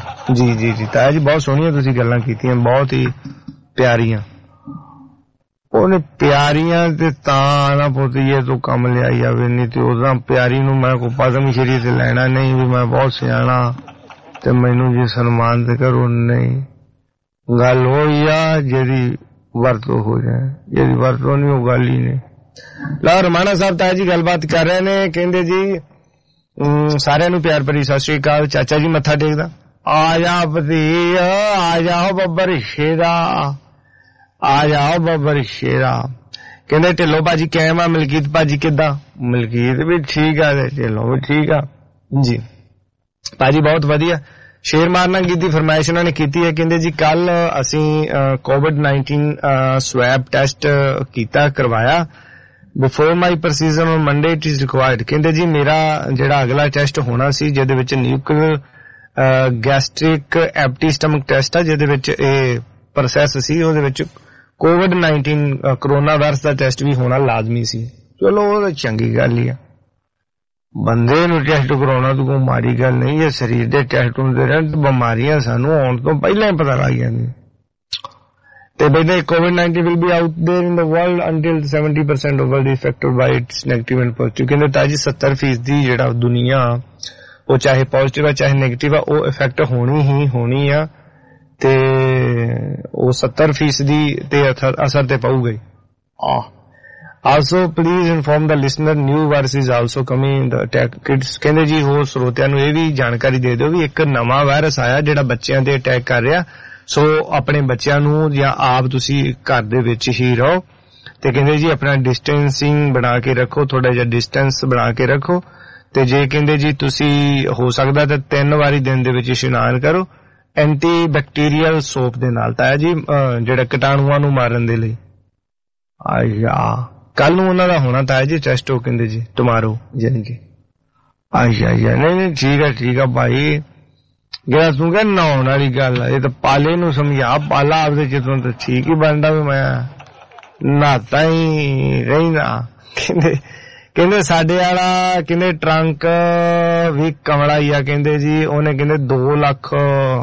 ਜੀ ਤਾਇਆ ਜੀ ਬਹੁਤ ਸੋਹਣੀਆਂ ਤੁਸੀਂ ਗੱਲਾਂ ਕੀਤੀਆਂ, ਬਹੁਤ ਹੀ ਪਿਆਰੀਆਂ। ਉਹਨੇ ਪਿਆਰੀਆਂ ਤੇ ਤਾਂ ਨਾ ਪੁੱਤੀਏ ਤੂੰ ਕੰਮ ਲਿਆਈ ਜਾਵੇ, ਨਹੀਂ ਤੇ ਉਹਦਾ ਪਿਆਰੀ ਨੂੰ ਮੈਂ ਕੋਈ ਪਦਮ ਸ਼੍ਰੀ ਤੇ ਲੈਣਾ ਨਹੀਂ ਵੀ ਮੈਂ ਬਹੁਤ ਸਿਆਣਾ ਤੇ ਮੈਨੂੰ ਜੇ ਸਨਮਾਨ ਤੇ ਕਰੋ। ਨਹੀਂ, ਗੱਲ ਹੋਈ ਆ ਜਿਹੜੀ ਵਰਤੋਂ ਹੋ ਜਾਏ, ਜਿਹਦੀ ਵਰਤੋਂ ਨਹੀਂ ਉਹ ਗੱਲ ਹੀ ਨਹੀਂ। ਲਓ ਰਮਾਣਾ ਸਾਹਿਬ ਤਾਇਆ ਜੀ ਗੱਲਬਾਤ ਕਰ ਰਹੇ ਨੇ, ਕਹਿੰਦੇ ਜੀ ਸਾਰਿਆਂ ਨੂੰ ਪਿਆਰ ਭਰੀ ਸਤਿ ਸ੍ਰੀ ਅਕਾਲ। ਚਾਚਾ ਜੀ ਮੱਥਾ ਟੇਕਦਾ, ਆ ਜਾ ਭਤੀ ਆ ਜਾਓ ਬੱਬਰ ਸ਼ੇਰਾ, ਆ ਜਾਓ ਬੱਬਰ ਸ਼ੇਰਾ। ਕਹਿੰਦੇ ਢਿੱਲੋਂ ਭਾਜੀ ਕਾਇਮ ਆ, ਮਲਕੀਤ ਭਾਜੀ ਕਿੱਦਾਂ? ਮਲਕੀਤ ਵੀ ਠੀਕ ਆ ਤੇ ਢਿੱਲੋਂ ਵੀ ਠੀਕ ਆ ਜੀ। ਭਾਜੀ ਬਹੁਤ ਵਧੀਆ। ਸ਼ੇਰ ਮਾਰਨਾ ਗੀਤ ਦੀ ਫਰਮਾਇਸ਼ ਉਹਨਾਂ ਨੇ ਕੀਤੀ ਹੈ। ਕਹਿੰਦੇ ਜੀ ਕੱਲ ਅਸੀਂ COVID-19 ਸਵੈਬ ਟੈਸਟ ਕੀਤਾ, ਕਰਵਾਇਆ। Before my procedure on Monday it is required. ਕਹਿੰਦੇ ਜੀ ਮੇਰਾ ਜਿਹੜਾ ਅਗਲਾ ਟੈਸਟ ਹੋਣਾ ਸੀ ਜਿਹਦੇ ਵਿੱਚ nuclear gastric empty stomach test ਆ, ਜਿਹਦੇ ਵਿੱਚ ਇਹ ਪ੍ਰੋਸੈਸ ਸੀ, ਉਹਦੇ ਵਿੱਚ COVID-19 ਕਰੋਨਾ ਵਾਇਰਸ ਦਾ ਟੈਸਟ ਵੀ ਹੋਣਾ ਲਾਜ਼ਮੀ ਸੀ। ਚਲੋ ਉਹ ਚੰਗੀ ਗੱਲ ਹੀ ਆ, ਬੰਦੇ ਨੂੰ ਟੈਸਟ ਕਰਾਉਣਾ ਤਾਂ ਕੋਈ ਮਾੜੀ ਗੱਲ ਨਹੀਂ ਹੈ। ਸਰੀਰ ਦੇ ਟੈਸਟ ਹੁੰਦੇ ਰਹਿਣ, ਬਿਮਾਰੀਆਂ ਸਾਨੂੰ ਆਉਣ ਤੋਂ ਪਹਿਲਾਂ ਹੀ ਪਤਾ ਲੱਗ ਜਾਂਦੀਆਂ। ਤੇ ਬਈ COVID-19 will be out there in the world until 70% of world is affected by its negative and positive। ਕਹਿੰਦੇ ਤਾਂ ਜੀ 70% ਜਿਹੜਾ ਦੁਨੀਆ ਉਹ ਚਾਹੇ ਪੋਜ਼ਿਟਿਵ ਆ ਚਾਹੇ ਨੈਗੇਟਿਵ ਆ ਉਹ ਇਫੈਕਟ ਹੋਣੀ ਹੀ ਹੋਣੀ ਆ, ਤੇ ਉਹ 70% ਤੇ ਅਸਰ ਤੇ ਪਊਗਾ ਹੀ। Also please inform the listener new virus is also coming in the attack kids। ਕਹਿੰਦੇ ਜੀ ਹੋਰ ਸਰੋਤਿਆਂ ਨੂੰ ਇਹ ਵੀ ਜਾਣਕਾਰੀ ਦੇ ਦਿਓ ਵੀ ਇੱਕ ਨਵਾਂ ਵਾਇਰਸ ਆਇਆ ਜਿਹੜਾ ਬੱਚਿਆਂ ਤੇ ਅਟੈਕ ਕਰ ਰਿਹਾ, ਸੋ ਆਪਣੇ ਬੱਚਿਆਂ ਨੂੰ ਜਾਂ ਆਪ ਤੁਸੀਂ ਘਰ ਦੇ ਵਿੱਚ ਹੀ ਰਹੋ ਤੇ ਕਹਿੰਦੇ ਜੀ ਆਪਣਾ ਡਿਸਟੈਂਸਿੰਗ ਬਣਾ ਕੇ ਰੱਖੋ, ਥੋੜਾ ਜਿਹਾ ਡਿਸਟੈਂਸ ਬਣਾ ਕੇ ਰੱਖੋ। ਤੇ ਜੇ ਕਹਿੰਦੇ ਜੀ ਤੁਸੀਂ ਹੋ ਸਕਦਾ ਤਾਂ 3 ਵਾਰੀ ਦਿਨ ਦੇ ਵਿੱਚ ਇਸ਼ਨਾਨ ਕਰੋ ਐਂਟੀ ਬੈਕਟੀਰੀਅਲ ਸੋਪ ਦੇ ਨਾਲ, ਤਾਂ ਜੀ ਜਿਹੜਾ ਕੀਟਾਣੂਆਂ ਨੂੰ ਮਾਰਨ ਦੇ ਲਈ। ਆਇਆ ਕੱਲ ਨੂੰ ਉਹਨਾਂ ਦਾ ਹੋਣਾ ਤਾਂ ਜੀ ਟੈਸਟ, ਉਹ ਕਹਿੰਦੇ ਜੀ ਟੁਮਾਰੋ ਜਾਨੀ ਕਿ। ਆਇਆ ਨਹੀਂ ਠੀਕ ਆ ਭਾਈ, ਜਿਹੜਾ ਤੂੰ ਕਹਿ ਨਹਾਉਣ ਵਾਲੀ ਗੱਲ ਇਹ ਤਾਂ ਪਾਲੇ ਨੂੰ ਸਮਝਾ, ਪਾਲਾ ਆਪਦੇ ਚਿੱਤੋਂ ਤਾਂ ਠੀਕ ਹੀ ਬਣਦਾ ਵੀ ਮੈਂ ਨਹਾਤਾ ਹੀ ਰਹਿੰਦਾ। ਕਹਿੰਦੇ ਸਾਡੇ ਵਾਲਾ ਕਹਿੰਦੇ ਟਰੰਕ ਵੀ ਕਮਲਾ ਹੀ ਆ, ਕਹਿੰਦੇ ਜੀ ਉਹਨੇ ਕਹਿੰਦੇ 2 ਲੱਖ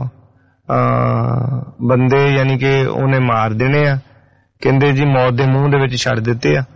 ਬੰਦੇ ਯਾਨੀ ਕਿ ਉਹਨੇ ਮਾਰ ਦੇਣੇ ਆ, ਕਹਿੰਦੇ ਜੀ ਮੌਤ ਦੇ ਮੂੰਹ ਦੇ ਵਿੱਚ ਛੱਡ ਦਿੱਤੇ ਆ।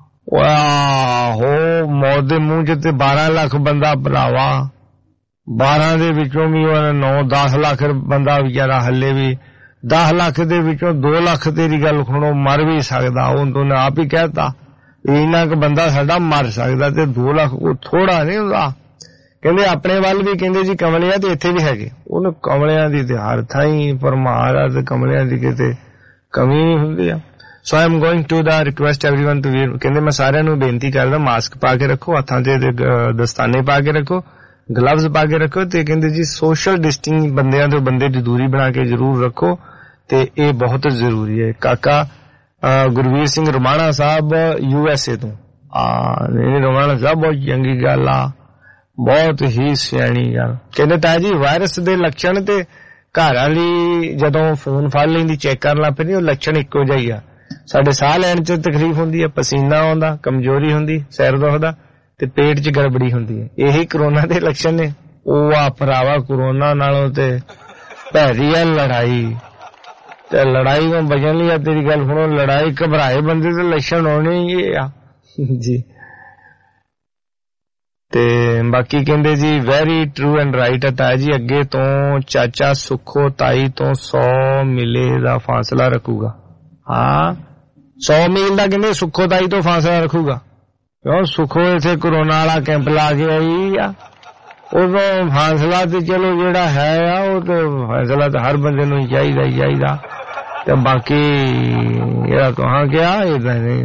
ਆਹੋ ਮੌਤ ਦੇ ਮੂੰਹ ਚ ਤੇ 12 ਲੱਖ ਬੰਦਾ ਭਰਾਵਾ, 12 ਦੇ ਵਿੱਚੋਂ ਵੀ ਉਹਨੇ 9-10 ਲੱਖ ਬੰਦਾ ਵਿਚਾਰਾ ਹੱਲੇ ਵੀ 10 ਲੱਖ ਦੇ ਵਿੱਚੋਂ 2 ਲੱਖ ਤੇਰੀ ਗੱਲ ਸੁਣੋ ਮਰ ਵੀ ਸਕਦਾ। ਉਹ ਤੋਂ ਆਪ ਹੀ ਕਹਿਤਾ ਇੰਨਾ ਕੁ ਬੰਦਾ ਸਾਡਾ ਮਰ ਸਕਦਾ ਤੇ 2 ਲੱਖ ਉਹ ਥੋੜਾ ਨਹੀਂ ਹੁੰਦਾ। ਕਹਿੰਦੇ ਆਪਣੇ ਵੱਲ ਵੀ ਕਹਿੰਦੇ ਜੀ ਕਮਲਿਆਂ ਤੇ ਇੱਥੇ ਵੀ ਹੈਗੇ, ਉਹਨੂੰ ਕਮਲਿਆਂ ਦੀ ਤੇ ਹਰ ਥਾਈਂ ਭਰਮਾਰ ਆ ਤੇ ਕਮਲਿਆਂ ਦੀ ਕਿਤੇ ਕਮੀ ਨਹੀਂ ਹੁੰਦੀ ਆ। So I am going to the request everyone to wear. ਕਹਿੰਦੇ ਮੈਂ ਸਾਰਿਆਂ ਨੂੰ ਬੇਨਤੀ ਕਰਦਾ ਮਾਸਕ ਪਾ ਕੇ ਰੱਖੋ, ਹੱਥਾਂ ਤੇ ਦਸਤਾਨੇ ਪਾ ਕੇ ਰੱਖੋ, ਗਲਵਜ਼ ਪਾ ਕੇ ਰੱਖੋ, ਤੇ ਕਹਿੰਦੇ ਜੀ ਸੋਸ਼ਲ ਡਿਸਟੈਂਸਿੰਗ ਬੰਦਿਆਂ ਤੋਂ ਬੰਦੇ ਦੀ ਦੂਰੀ ਬਣਾ ਕੇ ਜ਼ਰੂਰ ਰੱਖੋ ਤੇ ਇਹ ਬਹੁਤ ਜ਼ਰੂਰੀ ਹੈ। ਕਾਕਾ ਗੁਰਵੀਰ ਸਿੰਘ ਰਮਾਣਾ ਸਾਹਿਬ USA ਤੋਂ ਰਮਾਣਾ ਸਾਹਿਬ ਬਹੁਤ ਚੰਗੀ ਗੱਲ ਆ, ਬਹੁਤ ਹੀ ਸਿਆਣੀ ਗੱਲ। ਕਹਿੰਦੇ ਤਾਇਆ ਜੀ ਵਾਇਰਸ ਦੇ ਲੱਛਣ ਤੇ ਘਰ ਵਾਲੀ ਜਦੋਂ ਫੋਨ ਫੜ ਲੈਂਦੀ ਚੈੱਕ ਕਰਨ ਲੱਗ ਪੈਂਦੀ ਉਹ ਲੱਛਣ ਇੱਕੋ ਜਿਹਾ ਹੀ ਆ। ਸਾਡੇ ਸਾਹ ਲੈਣ ਚ ਤਕਲੀਫ ਹੁੰਦੀ ਹੈ, ਪਸੀਨਾ ਆਉਂਦਾ, ਕਮਜ਼ੋਰੀ ਹੁੰਦੀ, ਸਿਰ ਦੁਖਦਾ ਤੇ ਪੇਟ ਚ ਗੜਬੜੀ ਹੁੰਦੀ ਹੈ। ਇਹੀ ਕਰੋਨਾ ਦੇ ਲੱਛਣ ਨੇ। ਉਹ ਆ ਭਰਾਵਾ ਕਰੋਨਾ ਨਾਲੋਂ ਤੇ ਭੈੜੀ ਆ ਲੜਾਈ, ਤੇ ਲੜਾਈ ਨੂੰ ਬਚਣ ਲਈ ਤੇਰੀ ਗੱਲ ਸੁਣੋ, ਲੜਾਈ ਘਬਰਾਏ ਬੰਦੇ ਦੇ ਲੱਛਣ ਹੋਣੇ ਹੀ ਆ ਜੀ। ਤੇ ਬਾਕੀ ਕਹਿੰਦੇ ਜੀ ਵੈਰੀ ਟਰੂ ਐਂਡ ਰਾਈਟ ਹੈ ਤਾਇਆ ਜੀ, ਅੱਗੇ ਤੋਂ ਚਾਚਾ ਸੁੱਖੋ ਤਾਈ ਤੋਂ 100 ਮੀਲ ਦਾ ਫਾਸਲਾ ਰੱਖੂਗਾ। ਹਾਂ 100 ਮੀਲ ਦਾ ਕਹਿੰਦੇ ਸੁੱਖੋ ਤਾਈ ਤੋਂ ਫਾਸਲਾ ਰੱਖੂਗਾ, ਕਿਉਂ ਸੁੱਖੋ ਇੱਥੇ ਕਰੋਨਾ ਵਾਲਾ ਕੈਂਪ ਲਾ ਕੇ ਆਈ ਆ, ਉਦੋਂ ਫਾਸਲਾ ਤੇ ਚਲੋ ਜਿਹੜਾ ਹੈ ਆ ਉਹ ਤੇ ਫਾਸਲਾ ਤਾਂ ਹਰ ਬੰਦੇ ਨੂੰ ਚਾਹੀਦਾ ਹੀ ਚਾਹੀਦਾ। ਤੇ ਬਾਕੀ ਜਿਹੜਾ ਤੁਹਾਂ ਕਿਹਾ ਇਹਦਾ ਨਹੀਂ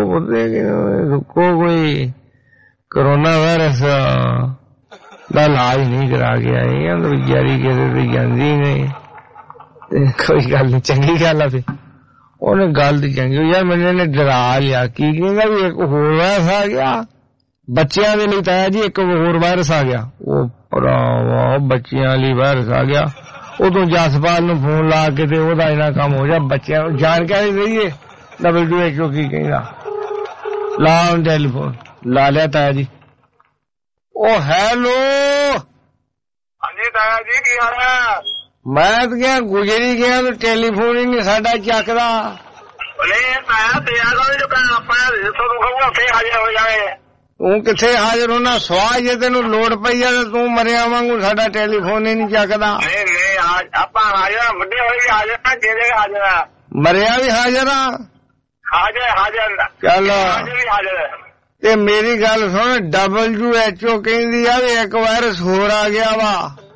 ਕੋਈ ਕਰੋਨਾ ਵਾਇਰਸ ਦਾ ਇਲਾਜ ਨਹੀਂ ਕਰਾ ਕੇ ਆਏ ਆ, ਵਿਚਾਰੀ ਕਿਤੇ ਤੇ ਜਾਂਦੀ ਨਹੀਂ। ਤੇ ਕੋਈ ਗੱਲ ਨਹੀਂ, ਚੰਗੀ ਗੱਲ ਆ। ਫਿਰ ਉਹਨੇ ਗੱਲ ਤੇ ਚੰਗੀ ਯਾਰ ਮੈਨੂੰ ਨੇ ਡਰਾ ਲਿਆ, ਕੀ ਕਹਿੰਦਾ ਵੀ ਇੱਕ ਹੋਰ ਵਾਇਰਸ ਆ ਗਿਆ ਬੱਚਿਆਂ ਦੇ ਲਈ। ਤਾਇਆ ਜੀ ਇੱਕ ਹੋਰ ਵਾਇਰਸ ਆ ਗਿਆ, ਉਹ ਭਰਾਵਾ ਬੱਚਿਆਂ ਲਈ ਵਾਇਰਸ ਆ ਗਿਆ। ਉਦੋਂ ਜਸਪਾਲ ਨੂੰ ਫੋਨ ਲਾ ਕੇ ਤੇ ਉਹਦਾ ਇੰਨਾ ਕੰਮ ਹੋ ਜਾ, ਬੱਚਿਆਂ ਨੂੰ ਜਾਣਕਾਰੀ ਦੇਈਏ WHO ਕੀ ਕਹਿੰਦਾ। ਲਾ ਟੈਲੀਫੋਨ ਲਾ ਲਿਆ ਤਾਇਆ ਜੀ। ਉਹ ਹੈਲੋ ਹਾਂਜੀ ਤਾਇਆ ਜੀ ਕੀ ਹਾਲ ਹੈ? ਮੈਂ ਤਾਂ ਗਿਆ ਗੁਜਰੀ ਗਿਆ ਤੇ ਟੈਲੀਫੋਨ ਹੀ ਨਹੀਂ ਸਾਡਾ ਚੱਕਦਾ। ਤੂੰ ਕਿੱਥੇ ਹਾਜ਼ਰ ਹੋਣਾ ਸਵਾਹ ਜੇ ਤੈਨੂੰ ਲੋੜ ਪਈ ਆ ਤੇ ਤੂੰ ਮਰਿਆ ਵਾਂਗੂ ਸਾਡਾ ਟੈਲੀਫੋਨ ਹੀ ਨਹੀਂ ਚੱਕਦਾ। ਆਪਾਂ ਹਾਜ਼ਰ ਵੱਡੇ ਹੋਏ ਵੀ ਹਾਜ਼ਰ ਆ ਜਿਹੜੇ ਹਾਜ਼ਰ ਆ ਮਰਿਆ ਵੀ ਹਾਜ਼ਰ ਆ ਹਾਜ਼ਰ ਚੱਲ ਵੀ ਹਾਜ਼ਰ। ਤੇ ਮੇਰੀ ਗੱਲ ਸੁਣ WHO ਕਹਿੰਦੀ ਆ ਵੀ ਇੱਕ ਵਾਇਰਸ ਹੋਰ ਆ ਗਿਆ ਵਾ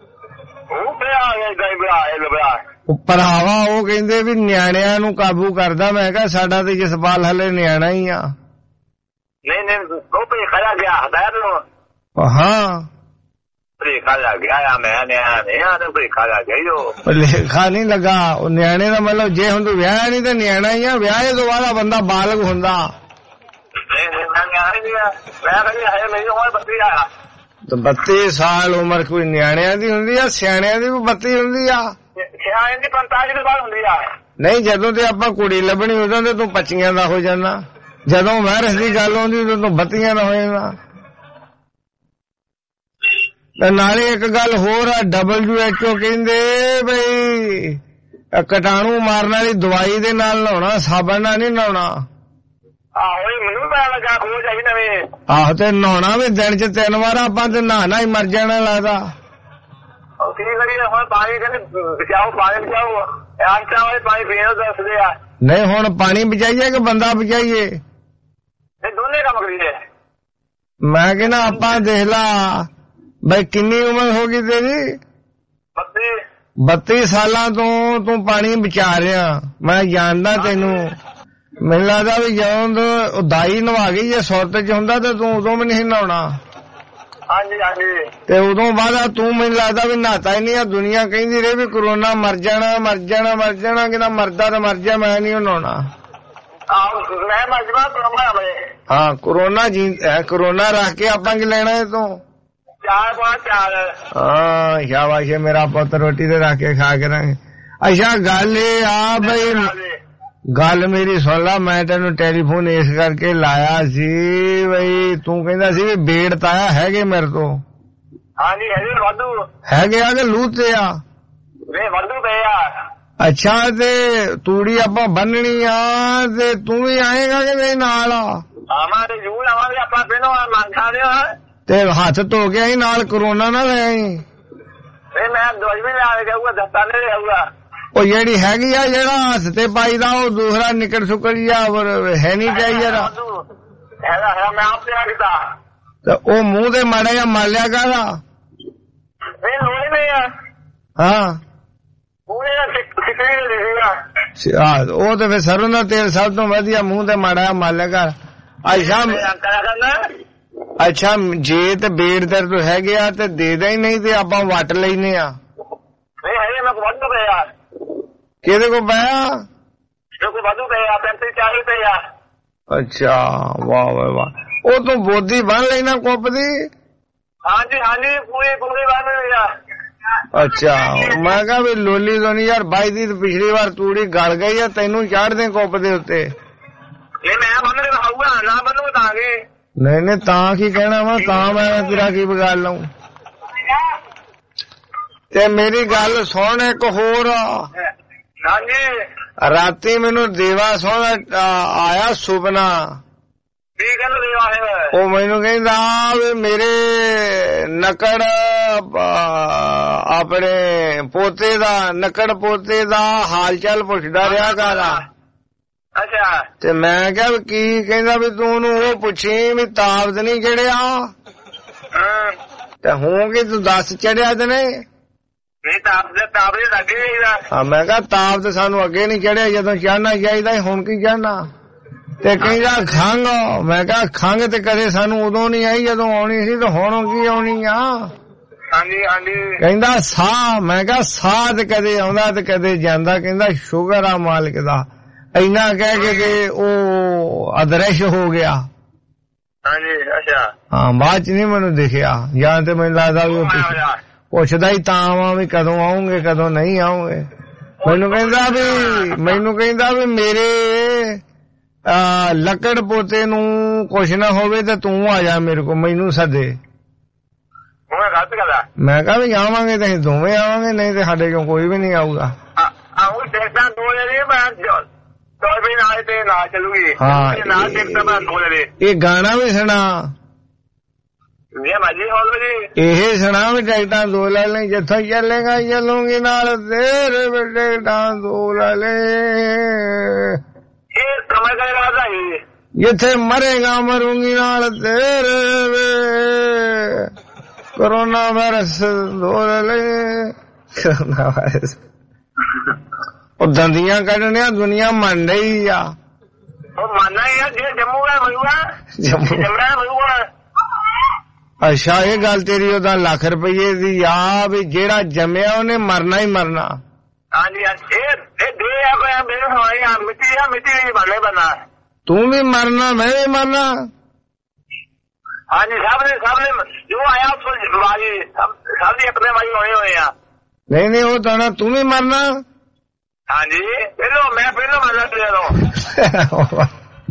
ਭਰਾਵਾ। ਉਹ ਕਹਿੰਦੇ ਵੀ ਨਿਆਣਿਆਂ ਨੂੰ ਕਾਬੂ ਕਰਦਾ। ਮੈਂ ਕਿਹਾ ਸਾਡਾ ਤੇ ਜਸਪਾਲ ਹਲੇ ਨਿਆਣਾ ਹੀ ਆ। ਨਹੀਂ ਉਹ ਭੇਖਾ ਜਾ ਗਿਆ ਹਦਾਇਤ ਨੂੰ। ਹਾਂ ਭੇਖਾ ਜਾ ਗਿਆ ਮੈਂ ਨਿਆਣਾ ਨਹੀਂ ਆ ਤੇ ਭੇਖਾ ਜਾ ਗਿਆ ਜੋ ਭੇਖਾ ਨਹੀਂ ਲੱਗਾ। ਉਹ ਨਿਆਣੇ ਦਾ ਮਤਲਬ ਜੇ ਹੁਣ ਤੂੰ ਵਿਆਹ ਨਹੀਂ ਤੇ ਨਿਆਣਾ ਹੀ ਆ। ਵਿਆਹ ਤੋਂ ਬਾਅਦ ਬੰਦਾ ਬਾਲਗ ਹੁੰਦਾ। ਤੇ 32 ਸਾਲ ਉਮਰ ਕੋਈ ਨਿਆਣਿਆਂ ਦੀ ਹੁੰਦੀ ਆ ਸਿਆਣਿਆਂ ਦੀ ਵੀ 32 ਹੁੰਦੀ ਆ। ਸਿਆਣੇ ਦੀ 45 ਦੇ ਬਾਅਦ ਹੁੰਦੀ ਆ। ਨਹੀਂ ਜਦੋਂ ਤੇ ਆਪਾਂ ਕੁੜੀ ਲੱਭਣੀ ਉਦੋਂ ਤੇ ਤੂੰ 25 ਦਾ ਹੋ ਜਾਣਾ। ਜਦੋਂ ਵਾਇਰਸ ਦੀ ਗੱਲ ਆਉਂਦੀ ਉਦੋਂ ਤੂੰ 32 ਦਾ ਹੋ ਜਾਣਾ। ਤੇ ਨਾਲੇ ਇੱਕ ਗੱਲ ਹੋਰ ਆ WHO ਕਹਿੰਦੇ ਬਈ ਕੀਟਾਣੂ ਮਾਰਨ ਵਾਲੀ ਦਵਾਈ ਦੇ ਨਾਲ ਨਹਾਉਣਾ ਸਾਬਣ ਨਾਲ ਨਹੀਂ ਨਹਾਉਣਾ। ਆਹੋ ਮੈਨੂੰ ਪਤਾ ਲੱਗਾ ਖੋਜ ਆਈ ਨਵੇਂ। ਆਹੋ ਤੇ ਨਹਾਉਣਾ ਵੀ ਦਿਨ ਚ 3 ਵਾਰ ਆਪਾਂ ਤੇ ਨਹਾਣਾ ਹੀ ਮਰ ਜਾਣਾ ਲੱਗਦਾ। ਕੀ ਕਰੀਏ ਹੁਣ ਪਾਣੀ ਕਹਿੰਦੇ ਬਚਾਓ ਪਾਣੀ ਬਚਾਓ ਆਂਚਾ ਵਾਲੇ ਪਾਣੀ ਪੀਣ ਨੂੰ ਦੱਸਦੇ ਆ। ਨਹੀਂ ਹੁਣ ਪਾਣੀ ਬਚਾਈਏ ਕਿ ਬੰਦਾ ਬਚਾਈਏ? ਇਹ ਦੋਨੇ ਕੰਮ ਕਰੀਏ। ਮੈਂ ਕਹਿੰਦਾ ਆਪਾਂ ਦੇਖ ਲਾ ਬਈ ਕਿੰਨੀ ਉਮਰ ਹੋ ਗਈ ਤੇਰੀ? 32 ਸਾਲਾਂ ਤੋਂ ਤੂੰ ਪਾਣੀ ਬਚਾ ਰਿਹਾ। ਮੈਂ ਜਾਣਦਾ ਤੈਨੂੰ। ਮੈਨੂੰ ਲੱਗਦਾ ਵੀ ਜਦੋਂ ਦਾਈ ਨਵਾ ਗਈ ਜੇ ਸੁਰਤ ਚ ਹੁੰਦਾ ਤੇ ਤੂੰ ਉਦੋਂ ਵੀ ਨਹੀਂ ਨਹਾਉਣਾ। ਹਾਂਜੀ ਤੇ ਉਦੋਂ ਬਾਅਦ ਤੂੰ ਮੈਨੂੰ ਲੱਗਦਾ ਵੀ ਨਹਾਤਾ ਹੀ ਨਹੀਂ ਆ। ਦੁਨੀਆ ਕਹਿੰਦੀ ਰਹੇ ਵੀ ਕਰੋਨਾ ਮਰ ਜਾਣਾ ਮਰ ਜਾਣਾ ਮਰ ਜਾਣਾ। ਕਹਿੰਦਾ ਮਰਦਾ ਤਾਂ ਮਰ ਜਾ ਮੈਂ ਨਹੀਂ ਨਹਾਉਣਾ। ਹਾਂ ਕਰੋਨਾ ਰੱਖ ਕੇ ਆਪਾਂ ਕੀ ਲੈਣਾ ਇਹ ਤੋਂ? ਹਾਂ ਸ਼ਾਬਾਸ਼ ਮੇਰਾ ਪੁੱਤ ਰੋਟੀ ਤੇ ਰੱਖ ਕੇ ਖਾ ਕਰਾਂਗੇ। ਅੱਛਾ ਗੱਲ ਇਹ ਆ ਬਈ ਗੱਲ ਮੇਰੀ ਸੁਣ ਲਾ। ਮੈਂ ਤੈਨੂੰ ਟੈਲੀਫੋਨ ਇਸ ਕਰਕੇ ਲਾਇਆ ਸੀ ਬਈ ਤੂੰ ਕਹਿੰਦਾ ਸੀ ਵੀ ਬੇੜ ਤਾਇਆ ਹੈਗੇ ਮੇਰੇ ਤੋਂ। ਹਾਂਜੀ ਹੈਗੇ ਵਾਧੂ ਹੈਗੇ ਆ ਕਿ ਲੂਤੇ ਆ? ਵਾਧੂ ਪਏ ਆ। ਅੱਛਾ ਤੇ ਤੂੜੀ ਆਪਾਂ ਬੰਨਣੀ ਆ ਤੇ ਤੂੰ ਵੀ ਆਏਗਾ ਕਿ ਨਹੀਂ ਨਾਲ? ਆਵਾਂਗੇ ਜ਼ਰੂਰ ਆਵਾਂਗੇ ਆਪਾਂ ਪਹਿਲਾਂ ਮੰਗ ਖਾ ਲਿਆ ਤੇ ਹੱਥ ਧੋ ਕੇ ਆਈ ਨਾਲ ਕਰੋਨਾ ਨਾ ਲੈ ਆਈ। ਮੈਂ ਦਵਾਈ ਵੀ ਲੈ ਕੇ ਜਾਊਗਾ ਦਸਤਾਂ ਲੈ ਜਾਊਗਾ। ਉਹ ਜਿਹੜੀ ਹੈਗੀ ਆ ਜਿਹੜਾ ਹੱਥ ਤੇ ਪਾਈਦਾ ਉਹ ਦੂਸਰਾ ਨਿਕਲ ਸੁਕਲ ਜਾ ਹੈ ਨਹੀਂ ਚਾਹੀਦਾ। ਹੈਗਾ ਮੈਂ ਆਪ ਤੇ ਕੀਤਾ ਤੇ ਉਹ ਮੂੰਹ ਤੇ ਮਾੜਾ ਜਿਹਾ ਮਾਲਿਆ ਕਾਹਦਾ? ਲੋੜੇ ਨਹੀਂ ਆ। ਹਾਂ ਉਹ ਤੇ ਫਿਰ ਸਰੋਂ ਦਾ ਤੇਲ ਸਭ ਤੋਂ ਵਧੀਆ ਮੂੰਹ ਤੇ ਮਾੜਾ ਜਿਹਾ ਮਾਲਿਆ ਕਰ। ਅੱਛਾ ਜੇ ਤੇ ਬੇੜ ਦਰਦ ਹੈਗੇ ਆ ਤੇ ਦੇ ਦੇ ਨਹੀਂ ਤੇ ਆਪਾਂ ਵੱਟ ਲੈਨੇ ਆ। ਕਿਹਦੇ ਕੋ ਪਿਆ? ਵਾਧੂ ਪਿਆ 35-40 ਰੁਪਏ ਆ। ਅੱਛਾ ਵਾਹ ਵਾਹ ਵਾਹ। ਉਹ ਤੂੰ ਬੋਦੀ ਬੰਨ ਲੈਣਾ ਕੁੱਪ ਦੀ? ਹਾਂਜੀ ਪੂਰੀ ਬੰਨ ਲਈ ਆ। ਅੱਛਾ ਮੈਂ ਕਿਹਾ ਵੀ ਲੋਲੀ ਤੋਂ ਨਹੀਂ ਯਾਰ 22 ਦੀ ਪਿਛਲੀ ਵਾਰ ਤੂੜੀ ਗਲ ਗਈ ਆ ਤੈਨੂੰ ਚਾੜਦੇ ਕੁੱਪ ਦੇ ਉੱਤੇ। ਮੈਂ ਬੰਨ ਕੇ ਦਿਖਾਊਗਾ ਨਾ ਬੰਨੂ ਤਾਂ ਗਏ। ਨਹੀਂ ਤਾਂ ਕੀ ਕਹਿਣਾ ਵਾ ਤਾਂ ਮੈਂ ਤੇਰਾ ਕੀ ਵਿਗਾੜ ਲਊਂ। ਤੇ ਮੇਰੀ ਗੱਲ ਸੁਣ ਇੱਕ ਹੋਰ। ਹਾਂਜੀ ਰਾਤੀ ਮੈਨੂੰ ਦੇਵਾ ਸੁਣ ਆਇਆ ਸੁਪਨਾ। ਕੀ ਗੱਲ ਦੇਵਾ ਹੈ? ਉਹ ਮੈਨੂੰ ਕਹਿੰਦਾ ਵੀ ਮੇਰੇ ਨਕੜ ਆਪਣੇ ਪੋਤੇ ਦਾ ਹਾਲ ਚਾਲ ਪੁੱਛਦਾ ਰਿਹਾ ਕਰ। ਅੱਛਾ ਤੇ ਮੈਂ ਕਿਹਾ ਵੀ ਕੀ? ਕਹਿੰਦਾ ਵੀ ਤੂੰ ਉਹਨੂੰ ਉਹ ਪੁੱਛੀ ਵੀ ਤਾਬਤ ਨਹੀਂ ਚੜਿਆ। ਤੇ ਹੁਣ ਕੀ ਤੂੰ ਦੱਸ ਚੜਿਆ ਤੇ ਨਹੀਂ? ਨਹੀਂ ਤਾਬਤ ਲੱਗੇ ਹਾਂ ਮੈਂ ਕਿਹਾ ਤਾਬਤ ਸਾਨੂੰ ਅੱਗੇ ਨਹੀਂ ਚੜਿਆ ਜਦੋਂ ਚੜਨਾ ਚਾਹੀਦਾ ਹੁਣ ਕੀ ਚੜਨਾ? ਤੇ ਕਹਿੰਦਾ ਖੰਘ। ਮੈਂ ਕਿਹਾ ਖੰਘ ਤੇ ਕਦੇ ਸਾਨੂੰ ਉਦੋਂ ਨਹੀਂ ਆਈ ਜਦੋਂ ਆਉਣੀ ਸੀ ਤੇ ਹੁਣ ਕੀ ਆਉਣੀ ਆ? ਹਾਂਜੀ ਕਹਿੰਦਾ ਸਾਹ। ਮੈਂ ਕਿਹਾ ਸਾਹ ਤੇ ਕਦੇ ਆਉਂਦਾ ਤੇ ਕਦੇ ਜਾਂਦਾ। ਕਹਿੰਦਾ ਸ਼ੁਗਰ ਆ ਮਾਲਕ ਦਾ। ਇੰਨਾ ਕਹਿ ਕੇ ਤੇ ਉਹ ਅਦਰਸ਼ ਹੋ ਗਿਆ। ਹਾਂਜੀ ਅੱਛਾ ਹਾਂ ਬਾਅਦ ਚ ਨਹੀਂ ਮੈਨੂੰ ਦਿਖਿਆ। ਜਾਂ ਤੇ ਮੈਨੂੰ ਲੱਗਦਾ ਵੀ ਪੁੱਛਦਾ ਹੀ ਤਾਂ ਆਵਾਂ ਵੀ ਕਦੋਂ ਆਉਂਗੇ ਕਦੋਂ ਨਹੀਂ ਆਉਂਗੇ। ਮੈਨੂੰ ਕਹਿੰਦਾ ਵੀ ਮੇਰੇ ਲੱਕੜ ਪੋਤੇ ਨੂੰ ਕੁਛ ਨਾ ਹੋਵੇ ਤੇ ਤੂੰ ਆ ਜਾ ਮੇਰੇ ਕੋਲ ਮੈਨੂੰ ਸੱਦੇ। ਮੈਂ ਕਿਹਾ ਵੀ ਆਵਾਂਗੇ ਤੇ ਅਸੀਂ ਦੋਵੇਂ ਆਵਾਂਗੇ ਨਹੀਂ ਤੇ ਸਾਡੇ ਚੋਂ ਕੋਈ ਵੀ ਨਹੀਂ ਆਊਗਾ। तो भी ना ते ना चलूगी ना टिकट मैं बोल दे ये गाना भी सुना जी भाजी हो जी ये सुना भी टिकटा 2 ले ले जिथे चलेगा चलूंगी नाल तेरे टिकटा 2 ले ले ये समझ गए राजा ही जिथे मरेगा मरूंगी नाल तेरे कोरोना वायरस 2 ले ले कोरोना वायरस दंदियां कढ़ने दुनिया मन रही आ मानना ही जम्मूगा मरूगा अच्छा ये गल तेरी ओदा लाख रुपये दी आ भी जेड़ा जम्मिया उन्हें मरना ही मरना हाँ जी मिट्टी बना तू भी मरना मैं भी मरना हाँ जी सबने जो आया सब अपने भाई होए हुए हैं नहीं वो तो ना तू भी मरना हाँ जी मैं पहलो मरना तेरे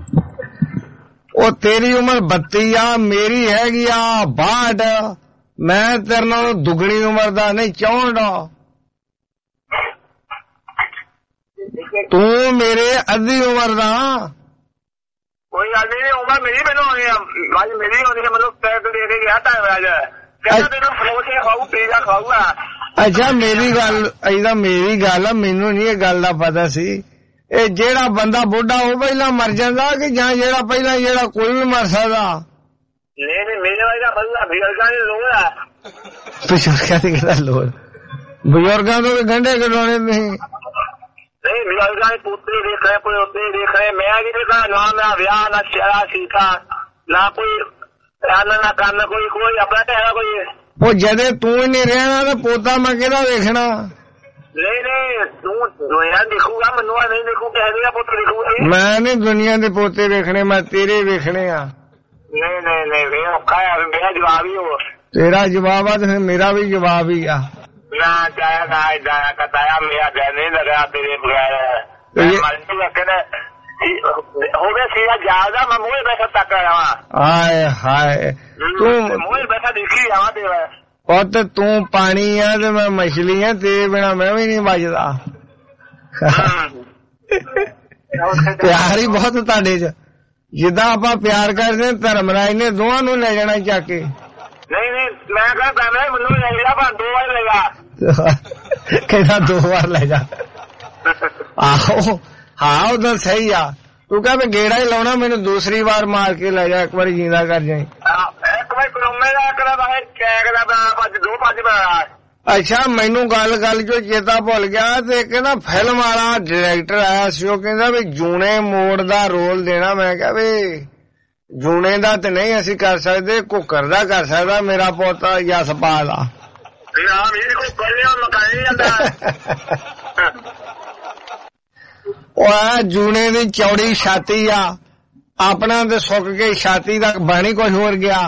ओ तेरी उम्र 32 आ मेरी हैगी आ 62 मैं तेरे नाल दुगनी उम्र दा नहीं 64 तू मेरे अद्धी उम्र दा कोई गल नहीं उम्र मेरी पहलो होनी है मेरी होनी है मतलब तय तो दे के गया टाइम आज कहना तेरे फ्लो से खाऊ पिज़्ज़ा खाऊगा अच्छा मेरी गल मैनू नहीं गल का पता सी ਇਹ ਜਿਹੜਾ ਬੰਦਾ ਬੁੱਢਾ ਉਹ ਪਹਿਲਾਂ ਮਰ ਜਾਂਦਾ ਕਿ ਜਾਂ ਜਿਹੜਾ ਪਹਿਲਾਂ ਜਿਹੜਾ ਕੋਈ ਵੀ ਮਰ ਸਕਦਾ ਨਹੀਂ ਮੇਰੇ ਵਰਗਾ ਬੰਦਾ ਬਜ਼ੁਰਗਾਂ ਦੀ ਲੋੜ ਆ ਬਜ਼ੁਰਗਾਂ ਦੀ ਕਿਹੜਾ ਲੋੜ ਬਜ਼ੁਰਗਾਂ ਤੋਂ ਗੰਢੇ ਕਢਾਉਣੇ ਨਹੀਂ ਬਜ਼ੁਰਗਾਂ ਦੇ ਪੁੱਤਰੇ ਦੇਖ ਰਹੇ ਪੋਤੇ ਦੇਖ ਰਹੇ ਮੈਂ ਕੀ ਦੇਖਾਂ ਨਾ ਮੇਰਾ ਵਿਆਹ ਨਾ ਸ਼ਰਾ ਸੀਖਾ ਨਾ ਕੋਈ ਨਾ ਕੰਮ ਕੋਈ ਆਪਣਾ ਹੈ ਕੋਈ ਉਹ ਜਦੇ ਤੂੰ ਹੀ ਨਹੀਂ ਰਹਿਣਾ ਤਾਂ ਪੋਤਾ ਮੈਂ ਕਿਹਦਾ ਵੇਖਣਾ नहीं तू दुनिया देखूगा मनुआ नहीं देखू कह देगा पुत्र देखूगा मैं नहीं दुनिया के पोते देखने मैं तेरे देखने आ नहीं औखा है मेरा जवाब ही हो तेरा जवाब है तो मेरा भी जवाब ही आ ना जाया ना जाया कताया मेरा दिल नहीं लगा तेरे बगैर हो गया सीधा ज्यादा मैं मुँह बैठा तक रहा हाय हाय तू मुँह बैठा देखी रहा तेरा और तो तू पानी है तो मैं मछली है तेरे बिना मैं भी नहीं बचदा प्यार ही बहुत ताड़े च जिदा आप प्यार करते धर्मराज ने दोवां नूं ले जाना चक के नहीं मैं कहता मैं मनु ले जा पर 2 बार लेगा कहना 2 बार ले जा आहो हाँ उधर सही आ तू कह मैं गेड़ा ही लाउणा मैनू दूसरी बार मार के ले जा एक बार जींदा कर जाई अच्छा मैनू गल जो चेता भुल गया ते कहना फिल्म वाला डायरेक्टर आया सी ओ कहंदा भी जूने मोड़ दा रोल देना मैं कहा भी जूने दा ते नहीं असी कर सकदे कुकर दा कर सकदा मेरा पोता यशपाल आ ओ जूने दी चौड़ी छाती आ अपना ते सुक के छाती तक बनी कुछ होर गया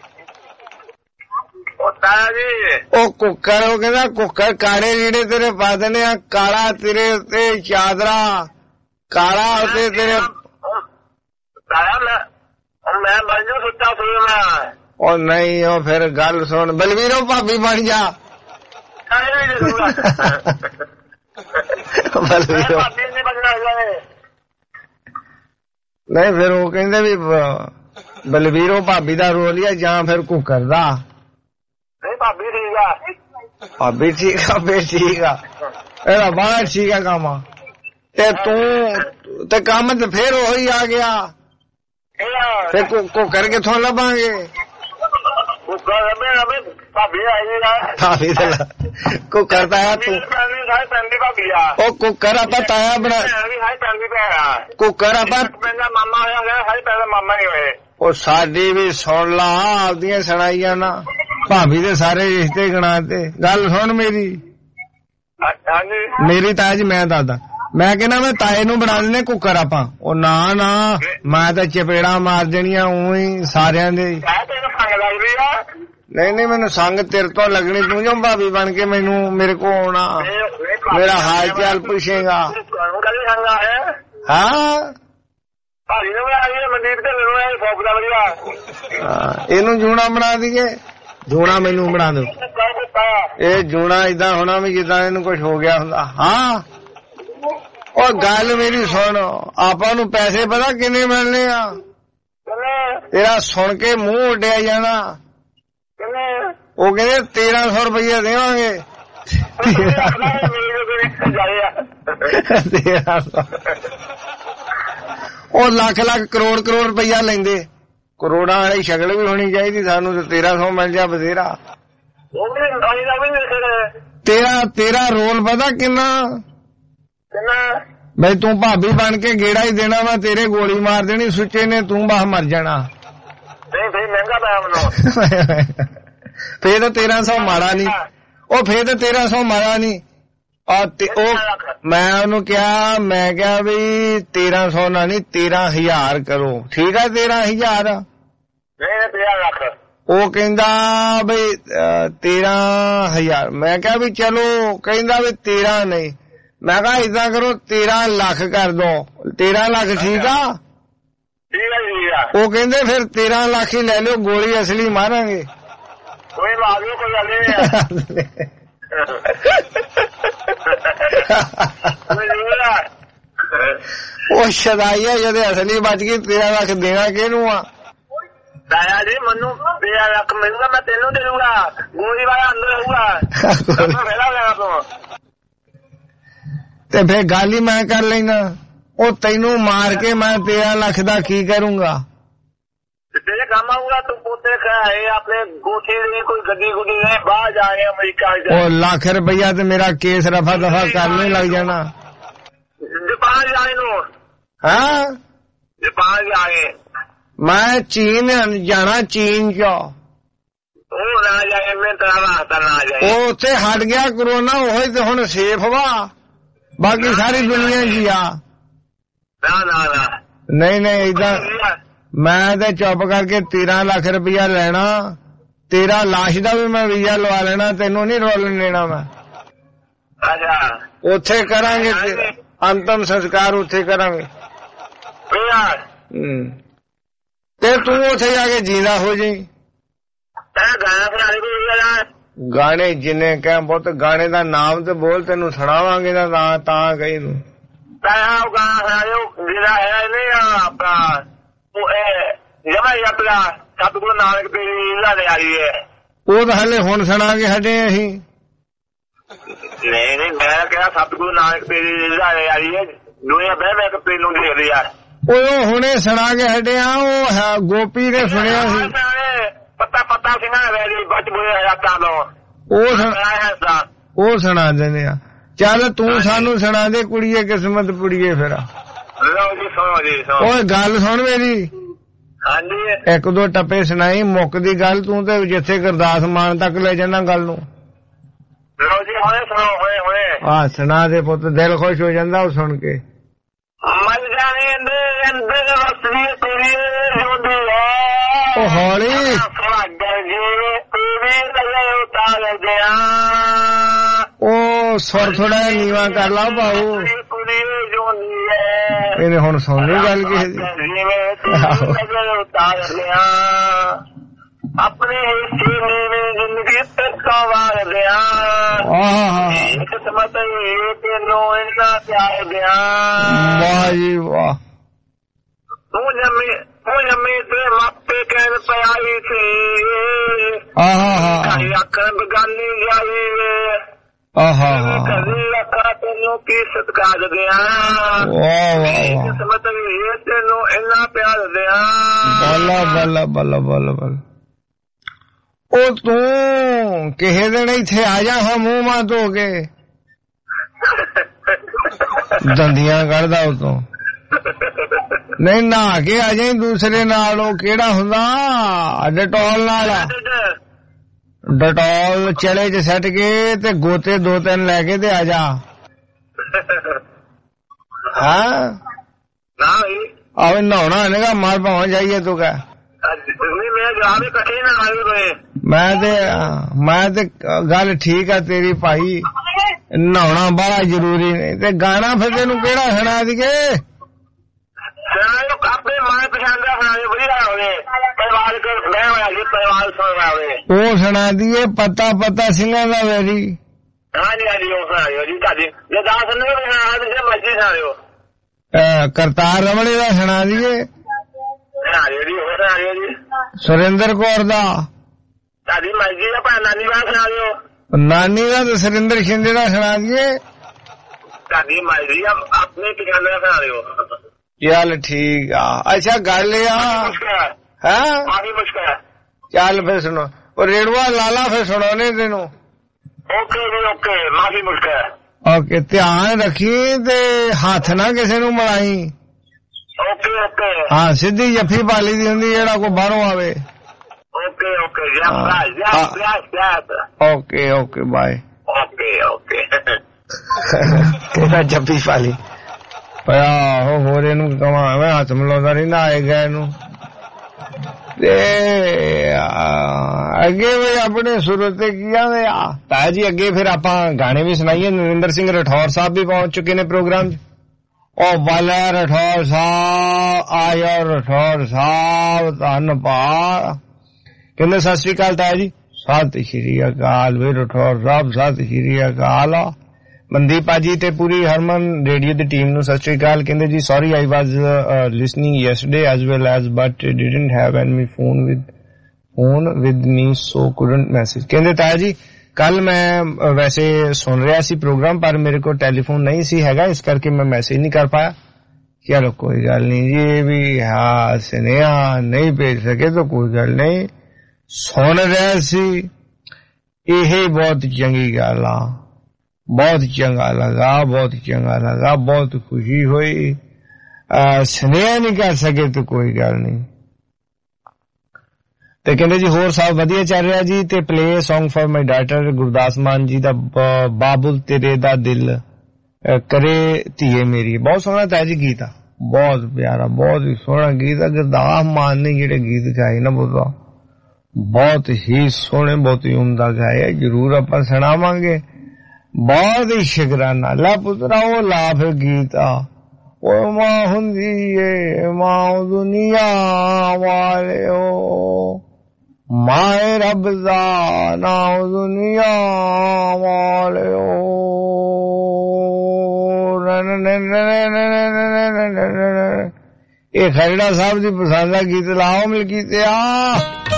ओ कुकर वो कहना कुकर काले लीड़े तेरे पा देने काला तेरे उत्ते चादरा काला उत्ते तेरे मैं बन सुता ओ नहीं ओ फिर गल सुन बलवीरो भाभी बन जा बलवीरो नहीं फिर वो कहते भी बलवीरो भाभी दा रोल या जां फिर कुकर दा भाभी ठीक है भाभी ठीक है फिर ठीक है एदा बड़ा ठीक है काम ते तू ते काम ते फिर वही आ गया फिर कुकर किथों लभांगे भाभी कुकर ताया तू ओ कुकर आप ताया बना कुकर आप मामा नहीं हुए ओ साडी भी सुन ला आपदियां सुनाइयां ना भाभी दे सारे रिश्ते गणाते गल सुन मेरी ताज मैं दादा मैं कहना मैं ताए नू बना लेने कुकर आपां ओ ना मैं तो चपेड़ा मार देनियां उही सारियां दे नहीं मैनू संग तेरे तो लगनी तू जो भाभी बन के मैनू मेरे को आना मेरा हाल चाल पूछेगा हाँ इनू जूना बना दीए जूना मैनू बना दो ये जूना इदा होना भी जिदा इन कुछ हो गया हुंदा हाँ ਉਹ ਗੱਲ ਮੇਰੀ ਸੁਣ, ਆਪਾਂ ਨੂੰ ਪੈਸੇ ਪਤਾ ਕਿੰਨੇ ਮਿਲਣੇ ਆ? ਤੇਰਾ ਸੁਣ ਕੇ ਮੂੰਹ ਉੱਡਿਆ ਜਾਣਾ। ਉਹ ਕਹਿੰਦੇ 1300 ਰੁਪਈਆ ਦੇਵਾਂਗੇ। 1300 ਉਹ ਲੱਖ ਕਰੋੜ ਰੁਪਈਆ ਲੈਂਦੇ। ਕਰੋੜਾਂ ਵਾਲੀ ਸ਼ਕਲ ਵੀ ਹੋਣੀ ਚਾਹੀਦੀ ਸਾਨੂੰ, ਤੇ 1300 ਮਿਲ ਜਾ ਬਥੇਰਾ। ਤੇਰਾ ਰੋਲ ਪਤਾ ਕਿੰਨਾ? ਬਈ ਤੂੰ ਭਾਬੀ ਬਣ ਕੇ ਗੇੜਾ ਹੀ ਦੇਣਾ ਵਾ, ਤੇਰੇ ਗੋਲੀ ਮਾਰ ਦੇਣੀ ਸੁੱਚੇ ਨੇ, ਤੂੰ ਬਾਹ ਮਰ ਜਾਣਾ। ਫੇਰ ਤਾਂ 1300 ਮਾੜਾ ਨੀ, ਉਹ ਫੇਰ ਤਾਂ 1300 ਮਾੜਾ ਨੀ। ਉਹ ਮੈਂ ਉਹਨੂੰ ਕਿਹਾ, ਮੈਂ ਕਿਹਾ ਵੀ 1300 ਨਾ ਨੀ 13,000 ਕਰੋ, ਠੀਕ ਆ 13,000। ਉਹ ਕਹਿੰਦਾ ਬਈ 13,000। ਮੈਂ ਕਿਹਾ ਵੀ ਚਲੋ, ਕਹਿੰਦਾ ਵੀ 13 ਨਹੀਂ। ਮੈਂ ਕਿਹਾ ਏਦਾਂ ਕਰੋ 13 ਲੱਖ ਕਰ ਦੋ। 13 ਲੱਖ ਠੀਕ ਆ? ਉਹ ਕਹਿੰਦੇ ਫਿਰ 13 ਲੱਖ ਹੀ ਲੈ ਲਿਓ, ਗੋਲੀ ਅਸਲੀ ਮਾਰਾਂਗੇ। ਉਹ ਸ਼ਦਾਈਆ ਜਦੇ ਅਸਲੀ ਬਚ ਗਈ, 13 ਲੱਖ ਦੇਣਾ ਕਿਹਨੂੰ ਆ? ਤਾਇਆ ਜੀ ਮੈਨੂੰ 13 ਲੱਖ ਮਿਲੂਗਾ, ਮੈਂ ਤੈਨੂੰ ਦੇ ਦੂੰਗਾ, ਗੋਲੀ ਵਾਲਾ ਅੰਦਰ ਰਹੂਗਾ। ਤੇ ਫੇਰ ਗੱਲ ਹੀ ਮੈਂ ਕਰ ਲੈਣਾ। ਉਹ ਤੈਨੂੰ ਮਾਰ ਕੇ ਮੈਂ 13 ਲੱਖ ਦਾ ਕੀ ਕਰੂੰਗਾ? ਤੇਰੇ ਕੰਮ ਆਊਗਾ, ਤੂੰ ਪੋਤੇ ਖਾਏ ਆਪਣੇ ਗੋਠੀ ਦੇ ਕੋਈ ਗੱਡੀ ਗੁੱਡੀ ਨੇ ਬਾਹਰ ਜਾਏ ਅਮਰੀਕਾ। ਉਹ ਲੱਖ ਰੁਪਈਆ ਤੇ ਮੇਰਾ ਕੇਸ ਰਫਾ ਦਫਾ ਕਰਨੇ ਲੱਗ ਜਾਣਾ। ਜਾਪਾਨ ਜਾਏ ਨੂੰ। ਹਾਂ ਜਾਪਾਨ ਜਾਏ। ਮੈਂ ਚੀਨ ਜਾਣਾ, ਚੀਨ ਚ। ਉਹ ਨਾ ਜਾਏ, ਮੈਂ ਤੇਰਾ ਵਾਸਤਾ ਨਾ ਜਾਏ। ਉਹ ਉੱਥੇ ਹਟ ਗਿਆ ਕਰੋਨਾ, ਉਹੀ ਤੇ ਹੁਣ ਸੇਫ ਵਾ, ਬਾਕੀ ਸਾਰੀ ਦੁਨੀਆ ਜੀ ਆ। ਨਹੀਂ ਏਦਾਂ ਮੈਂ ਤੇ ਚੁੱਪ ਕਰਕੇ 13 ਲੱਖ ਰੁਪਇਆ ਲੈਣਾ। ਤੇਰਾ ਲਾਸ਼ ਦਾ ਵੀ ਮੈਂ ਵੀਜ਼ਾ ਲਵਾ ਲੈਣਾ, ਤੈਨੂੰ ਨਹੀਂ ਰੋਲਣ ਦੇਣਾ ਮੈਂ। ਉੱਥੇ ਕਰਾਂਗੇ ਅੰਤਮ ਸੰਸਕਾਰ, ਉੱਥੇ ਕਰਾਂਗੇ। ਤੇ ਤੂੰ ਉੱਥੇ ਜਾ ਕੇ ਜੀਂਦਾ ਹੋ ਜਾਈਂ। ਗਾਣੇ ਜਿੰਨੇ ਕਹਿ ਬਹੁਤ, ਗਾਣੇ ਦਾ ਨਾਮ ਤੇ ਬੋਲ, ਤੈਨੂੰ ਸੁਣਾਵਾਂਗੇ ਨਾ ਤਾਂ ਕਹੀ ਨੂੰ। ਉਹ ਗਾਣਾ ਜਿਹੜਾ ਹੈ ਨਹੀਂ ਆਪਣਾ ਜਮਾ ਯਾਤਰਾ ਸਤਿਗੁਰੂ ਨਾਨਕ ਦੀ ਲੀਲਾ ਦੇ ਆਈ ਹੈ, ਉਹ ਤਾਂ ਹਲੇ ਹੁਣ ਸੁਣਾ ਕੇ ਹਟੇ ਅਸੀਂ। ਨਹੀਂ ਮੈਂ ਕਿਹਾ ਸਤਿਗੁਰੂ ਨਾਨਕ ਦੀ ਲੀਲਾ ਦੇ ਆਈ ਹੈ, ਦੁਨੀਆ ਬਹਿ ਬਹਿ ਕੇ ਤੈਨੂੰ ਦੇਖਦੀ ਆ। ਉਹ ਹੁਣੇ ਸੁਣਾ ਕੇ ਹਟੇ ਆ, ਉਹ ਗੋਪੀ ਨੇ ਸੁਣਿਆ ਸੀ। ਪਤਾ ਸੀ ਨਾ ਬਚ ਬੁਰੇ ਰਾਤਾਂ ਤੋਂ, ਉਹ ਸੁਣਾ ਦਿੰਦੇ ਆ। ਚੱਲ ਤੂੰ ਸਾਨੂੰ ਸੁਣਾ ਦੇ ਕੁੜੀਏ ਕਿਸਮਤ ਪੁੜੀਏ। ਫਿਰ ਓਏ ਗੱਲ ਸੁਣ ਮੇਰੀ, ਇੱਕ ਦੋ ਟੱਪੇ ਸੁਣਾਈ, ਮੁੱਕਦੀ ਗੱਲ ਤੂੰ ਤੇ ਜਿੱਥੇ ਗੁਰਦਾਸ ਮਾਨ ਤੱਕ ਲੈ ਜਾਣਾ ਗੱਲ ਨੂੰ। ਹਾਂ ਸੁਣਾ ਦੇ ਪੁੱਤ, ਦਿਲ ਖੁਸ਼ ਹੋ ਜਾਂਦਾ ਉਹ ਸੁਣ ਕੇ। ਉਹ ਹੌਲੀ ਉਹ ਸੁਰ ਥੋੜਾ ਨੀਵਾਂ ਕਰ ਲਾ ਭਾਊ, ਇਹਨੇ ਹੁਣ ਸੁਣਨੀ ਗੱਲ ਕਿਸੇ ਦੀ। ਆਪਣੇ ਜ਼ਿੰਦਗੀ ਤੱਕਾਂ ਵਾਰਦਿਆਂ ਕਿਸਮਤ ਤੈਨੂੰ ਇੰਨਾ ਪਿਆਰ ਦਿਆਂ। ਵਾਹ ਜੀ ਵਾਹ। ਤੂੰ ਜੰਮੀ ਤੇ ਮਾਪੇ ਕਹਿਣ ਪਿਆਈ ਸੀ, ਅੱਖਾਂ ਬਗਾਨੀ ਜਾਈ ਲੱਖਾਂ ਤੈਨੂੰ ਕੀ ਸਤਿਕਾਰ ਦਿਆਂ। ਕਿਸਮਤ ਤੈਨੂੰ ਇੰਨਾ ਪਿਆਰ ਦਿਆਂ। ਬੱਲਾ ਬੱਲਾ ਬੱਲਾ ਬੱਲਾ ਬੱਲਾ। ਉਹ ਤੂੰ ਕਿਸੇ ਦਿਨ ਇੱਥੇ ਆ ਜਾ, ਹਾਂ ਮੂੰਹ ਮਾਂ ਧੋ ਕੇ ਦੰਦੀਆਂ ਕੱਢਦਾ ਉਤੋਂ। ਨਹੀਂ ਨਹਾ ਕੇ ਆ ਜਾਈ ਦੂਸਰੇ ਨਾਲ, ਉਹ ਕਿਹੜਾ ਹੁੰਦਾ ਡਟੋਲ ਨਾਲ। ਡਟੋਲ ਚਲੇ ਚ ਸੱਟ ਕੇ ਤੇ ਗੋਤੇ 2-3 ਲੈ ਕੇ ਤੇ ਆ ਜਾ। ਹਾਂ ਆਵੇ ਨਹਾਉਣਾ ਇਹਨੇ ਮਾਰ ਭਾਵਾਂ ਜਾਈਏ ਤੂੰ ਕਹਿ। ਮੈਂ ਤੇ ਗੱਲ ਠੀਕ ਆ ਤੇਰੀ ਭਾਈ, ਨਹਾਉਣਾ ਬੜਾ ਜ਼ਰੂਰੀ ਨਹੀਂ। ਤੇ ਗਾਣਾ ਫਿਰ ਤੈਨੂੰ ਕਿਹੜਾ ਸੁਣਾ ਦੀਏ? ਆਪਣੇ ਮਨ ਪਸੰਦ ਦਾ ਸੁਣਾ ਦੇ, ਵਧੀਆ ਹੋਵੇ, ਪਰਿਵਾਰ ਉਹ ਸੁਣਾ ਦੀਏ ਪਤਾ ਸਿੰਘਾਂ ਦਾ ਵੈਰੀ। ਹਾਂਜੀ ਹਾਂਜੀ ਉਹ ਸੁਣਾ ਦਿਓ ਜੀ ਤੁਹਾਡੀ ਜੇ 10 ਨੇ ਸੁਣਾ ਤੇ ਮਰਜ਼ੀ ਸੁਣਾ ਦਿਓ। ਕਰਤਾਰ ਰਮਣੇ ਦਾ ਸੁਣਾ ਦਈਏ। ਸੁਣਾ ਦਿਓ ਜੀ, ਹੋਰ ਸੁਣਾ ਦਿਓ ਜੀ। ਸੁਰਿੰਦਰ ਕੌਰ ਦਾ ਤੁਹਾਡੀ ਮਰਜ਼ੀ ਦਾ ਭਾਵੇਂ ਨਾਨੀ ਦਾ ਸੁਣਾ ਦਿਓ। ਨਾਨੀ ਦਾ ਤੇ ਸੁਰਿੰਦਰ ਸ਼ਿੰਦੇ ਦਾ ਸੁਣਾ ਦਈਏ। ਤੁਹਾਡੀ ਮਰਜ਼ੀ ਆ, ਆਪਣੇ ਪਸੰਦ ਦਾ ਸੁਣਾ ਦਿਓ। ਚੱਲ ਠੀਕ ਆ। ਅੱਛਾ ਗੱਲ ਆ ਹੈ ਕਾਫੀ ਮੁਸ਼ਕਿਲ ਹੈ। ਚੱਲ ਫਿਰ ਸੁਣੋ ਉਹ ਰੇੜੂਆ ਲਾਲਾ ਫਿਰ ਸੁਣਾਉਣੇ ਤੈਨੂੰ। ਓਕੇ ਜੀ ਓਕੇ, ਮਾਫੀ ਮੁਸ਼ਕਿਲ ਹੈ। ਓਕੇ ਧਿਆਨ ਰੱਖੀ ਤੇ ਹੱਥ ਨਾ ਕਿਸੇ ਨੂੰ ਮਿਲਾਈ। ਓਕੇ ਓਕੇ ਹਾਂ ਸਿੱਧੀ ਜੱਫੀ ਪਾਲੀ ਦੀ ਹੁੰਦੀ ਜਿਹੜਾ ਕੋਈ ਬਾਹਰੋਂ ਆਵੇ। Okay okay okay okay bye. Okay okay ਕਿਹੜਾ ਜੱਫੀ ਪਾਲੀ ਪਿਆ ਹੋਰ ਇਹਨੂੰ ਕਹਾਂ ਮੈਂ ਹੱਥ ਮਿਲਾਉਂਦਾ ਰਹਿੰਦਾ ਆਏਗਾ ਇਹਨੂੰ। ਤੇ ਅੱਗੇ ਵੀ ਆਪਣੇ ਸੁਰਤ ਤੇ ਕੀ ਆਂਦੇ ਆ ਤਾਇਆ ਜੀ। ਅੱਗੇ ਫਿਰ ਆਪਾਂ ਗਾਣੇ ਵੀ ਸੁਣਾਈਏ। ਨਰਿੰਦਰ ਸਿੰਘ ਰਠੌਰ ਸਾਹਿਬ ਵੀ ਪਹੁੰਚ ਚੁੱਕੇ ਨੇ ਪ੍ਰੋਗਰਾਮ 'ਚ। ਉਹ ਵਾਲਾ ਰਠੌਰ ਸਾਹਿਬ ਆਇਓ ਰਠੌਰ ਸਾਹਿਬ ਧੰਨ ਪਾ ਕਹਿੰਦੇ ਸਤਿ ਸ੍ਰੀ ਅਕਾਲ ਤਾਇਆ ਜੀ। ਸਤਿ ਸ਼੍ਰੀ ਅਕਾਲ ਵੀ ਰਠੌਰ ਸਾਹਿਬ ਸਤਿ ਸ਼੍ਰੀ ਅਕਾਲ। ਮਨਦੀਪ ਭਾਜੀ ਤੇ ਪੂਰੀ ਹਰਮਨ ਰੇਡੀਓ ਦੀ ਟੀਮ ਨੂੰ ਸਤਿ ਸ਼੍ਰੀ ਅਕਾਲ। ਕਹਿੰਦੇ ਜੀ sorry I was listening yesterday as well as but didn't have any phone with me so couldn't message. ਕਹਿੰਦੇ ਤਾਇਆ ਜੀ ਕੱਲ ਮੈਂ ਵੈਸੇ ਸੁਣ ਰਿਹਾ ਸੀ ਪ੍ਰੋਗਰਾਮ ਪਰ ਮੇਰੇ ਕੋਲ ਟੈਲੀਫੋਨ ਨਹੀਂ ਸੀ ਹੈਗਾ ਇਸ ਕਰਕੇ ਮੈਂ ਮੈਸੇਜ ਨਹੀਂ ਕਰ ਪਾਇਆ। ਚਲੋ ਕੋਈ ਗੱਲ ਨਹੀਂ ਜੀ ਵੀ ਹਾਂ ਸੁਨੇਹਾ ਨਹੀਂ ਭੇਜ ਸਕੇ ਤਾਂ ਕੋਈ ਗੱਲ ਨਹੀਂ ਸੁਣ ਰਿਹਾ ਸੀ। ਇਹ ਬਹੁਤ ਚੰਗੀ ਗੱਲ ਆ। ਬਹੁਤ ਚੰਗਾ ਲਗਾ ਬਹੁਤ ਚੰਗਾ ਲਗਾ ਬਹੁਤ ਖੁਸ਼ੀ ਹੋਈ। ਸੁਨੇਹਾ ਨਹੀਂ ਕਰ ਸਕੇ ਤਾਂ ਕੋਈ ਗੱਲ ਨਹੀਂ। ਤੇ ਕਹਿੰਦੇ ਜੀ ਹੋਰ ਸਭ ਵਧੀਆ ਚੱਲ ਰਿਹਾ ਜੀ। ਤੇ play song for my daughter Gurdas Maan ji ਦਾ ਬਾਬੁਲ ਤੇਰੇ ਦਾ ਦਿਲ ਕਰੇ ਧੀਏ ਮੇਰੀ। ਬਹੁਤ ਸੋਹਣਾ ਤਾਇਆ ਜੀ ਗੀਤ ਆ ਬਹੁਤ ਪਿਆਰਾ ਬਹੁਤ ਹੀ ਸੋਹਣਾ ਗੀਤ ਆ। ਗੁਰਦਾਸ ਮਾਨ ਨੇ ਜਿਹੜੇ ਗੀਤ ਗਾਏ ਨਾ ਬਹੁਤ ਹੀ ਸੋਹਣੇ ਬਹੁਤ ਹੀ ਉਮਦਾ ਗਾਏ। ਜ਼ਰੂਰ ਆਪਾਂ ਸੁਣਾਵਾਂਗੇ। ਬਹੁਤ ਹੀ ਸ਼ੁਕਰਾਨਾ ਲਾ ਪੁੱਤਰਾ ਉਹ ਲਾ ਫਿਰ ਗੀਤ ਆ। ਉਹ ਮਾਂ ਹੁੰਦੀ ਏ ਮਾਂ ਦੁਨੀਆ ਵਾਲਿਓ ਮਾਏ ਰੱਬ ਦਾ ਨਾ ਦੁਨੀਆ ਵਾਲਿਓ। ਇਹ ਖਰੜਾ ਸਾਹਿਬ ਦੀ ਪਸੰਦ ਦਾ ਗੀਤ ਲਾਓ ਮਿਲ ਕੀਤੇ ਆ।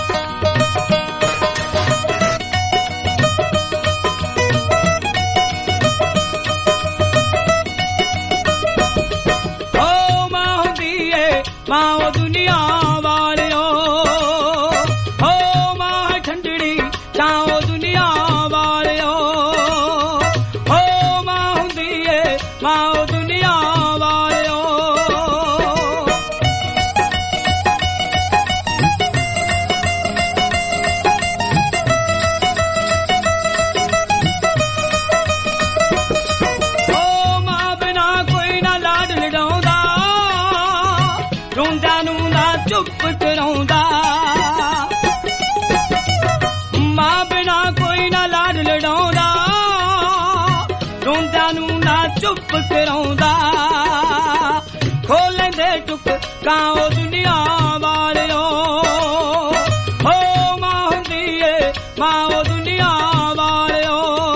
माँ दुनिया वालियो हो माँ ठंडड़ी चाओ दुनिया वालियो हो माँ हुंदी है माँ दुनिया वालियो। हो माँ बिना कोई ना लाड लड़ाउंदा रोंदा नूंदा चुप कराउंदा। मां बिना कोई ना लाड लड़ाउंदा रोंदा नूंदा चुप कराउंदा। खोलंदे टुक काओ दुनिया वालियो हो मां हुंदी ए मां दुनिया वालियो।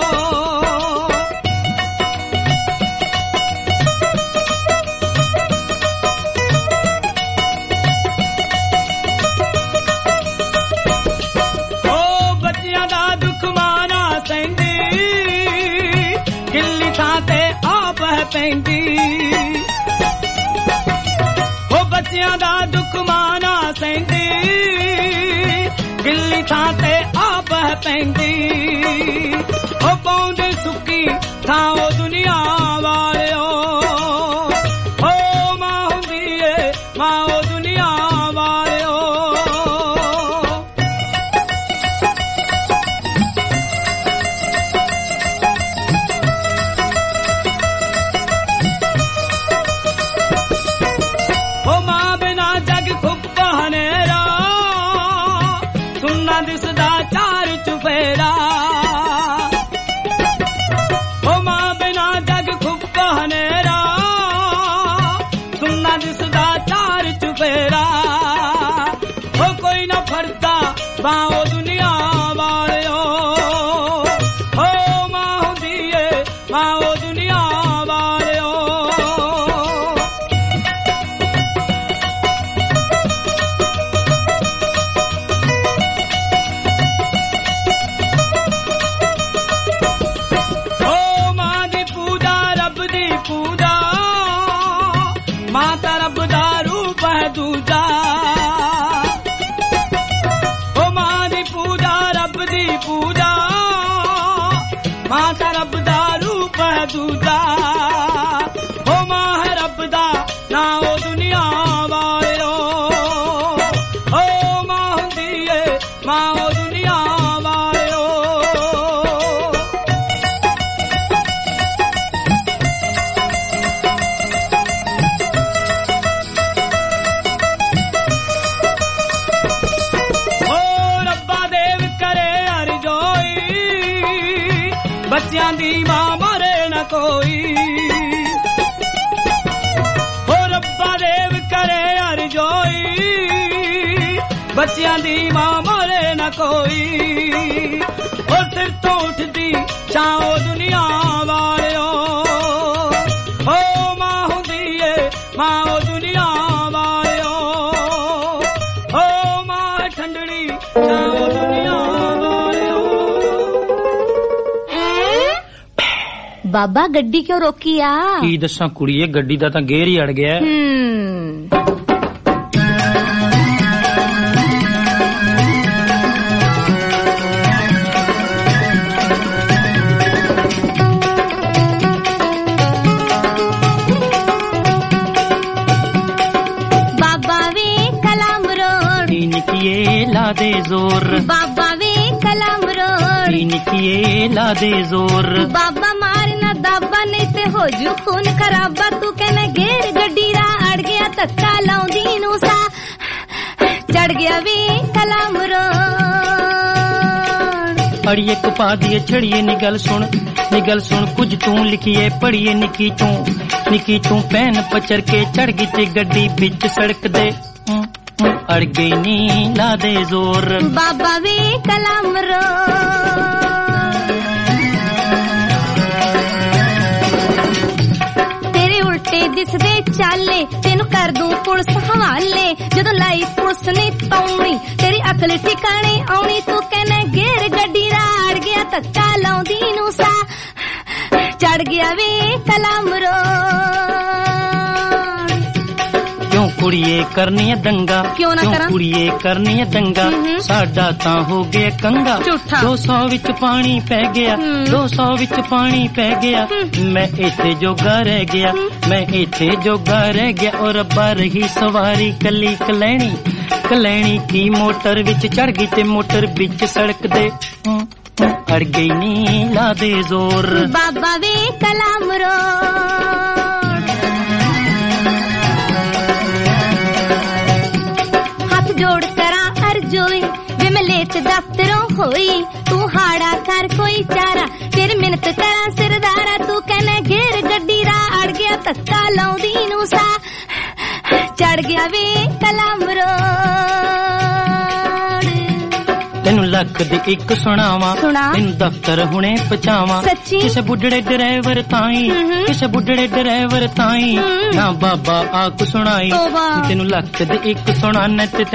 ਪੈਂਦੀ ਹੋ ਬੱਚਿਆਂ ਦਾ ਦੁੱਖ ਮਾਨਾ ਸਹਿੰਦੀ ਗਿੱਲੀ ਥਾਂ ਤੇ ਆਪ ਹੈ ਪੈਂਦੀ ਹੋ ਪੌਂਦੇ ਸੁੱਕੀ ਥਾਂ ਉਹ ਦੁਨੀਆ ਵਾਲਿਓ ਹੋ ਮਾਂ ਹੁੰਦੀ ਏ ਮਾਂ ਉਹ ਦੁਨੀਆ ਵਾਲਿਓ। दिसदा चार चुफेरा हो मां बिना जग खुब कहनेरा माता रब दा रूप है दूजा ओ मां दी पूजा रब दी पूजा माता रब दा रूप है दूजा ओ मां है रब दा ना ओ दुनिया वालो ओ मां हुंदी है मां ओ दुनिया वालो ओ रब्बा देव करे हर जोई बच्चियां दी मां मरे न कोई ओ रब्बा देव करे हर जोई बच्चियां दी मां मरे न कोई ओ सिर तो उठदी छाओ दुनिया वालियो ओ मां हुंदी है मां ओ दुनिया वालियो ओ मां ठंडड़ी छाओ दुनिया वालियो बाबा गड्डी क्यों रोकी आ की दस्सां कुड़ीए गड्डी दा तां गेर ही अड़ गया बाबा वे कलाम रोड निकिए ला दे जोर बाबा वे कलाम रोड निकिए ला दे जोर बाबा मारना दाबा नहीं ते हो जू खून खराबा तू कहना घेर गड्डी रा अड़ गया धक्का लाउंदी नू सा चढ़ गया वे कलाम रोड अड़िए कपा दिए छड़िए निगल सुन कुछ तू लिखिए पढ़िए निकी तू पैन पचर के चढ़ गई ते गड्डी बिच सड़क दे अड़ गई नी ला दे जोर बाबा वे कलाम रोड तेरे उल्टे दिसदे चाले तेनू कर दूं पुलिस हवाले जदों लाई पुलिस ने तौणी तेरी अकल ठिकाने आउणी तू कहना घेर गड्डी रा अड़ गया धक्का लाउंदी नू सा चढ़ गया वे कलाम रोड क्यों कुड़िए करनी है दंगा क्यों ना करा कुड़िए करनी है दंगा साडा तां हो गया कंगा 200 विच पानी पै गया 200 विच पानी पै गया मैं इथे जोगा रह गया मैं इथे जोगा रह गया और रब्बा रही सवारी कली कलैनी की मोटर विच चढ़ गई ते मोटर बिच सड़क दे अड़ गई नी ला दे जोर बाबा वे कलाम रोड हाथ जोड़ करा अर्जोई वे मैं लेत दफ्तरों होई तू हाड़ा कर कोई चारा फिर मिन्नत करा सिरदारा तू कहना घेर गड्डी रा अड़ गया धक्का लाउंदी नू सा चढ़ गया वे कलाम रोड तेनू लख दी एक सुनावा तेनू दफ्तर हुणे पचावा किसे बुढ़ड़े ड्राइवर ताई ना बाबा आक सुनाई तेनू लख दी एक सुनाने ते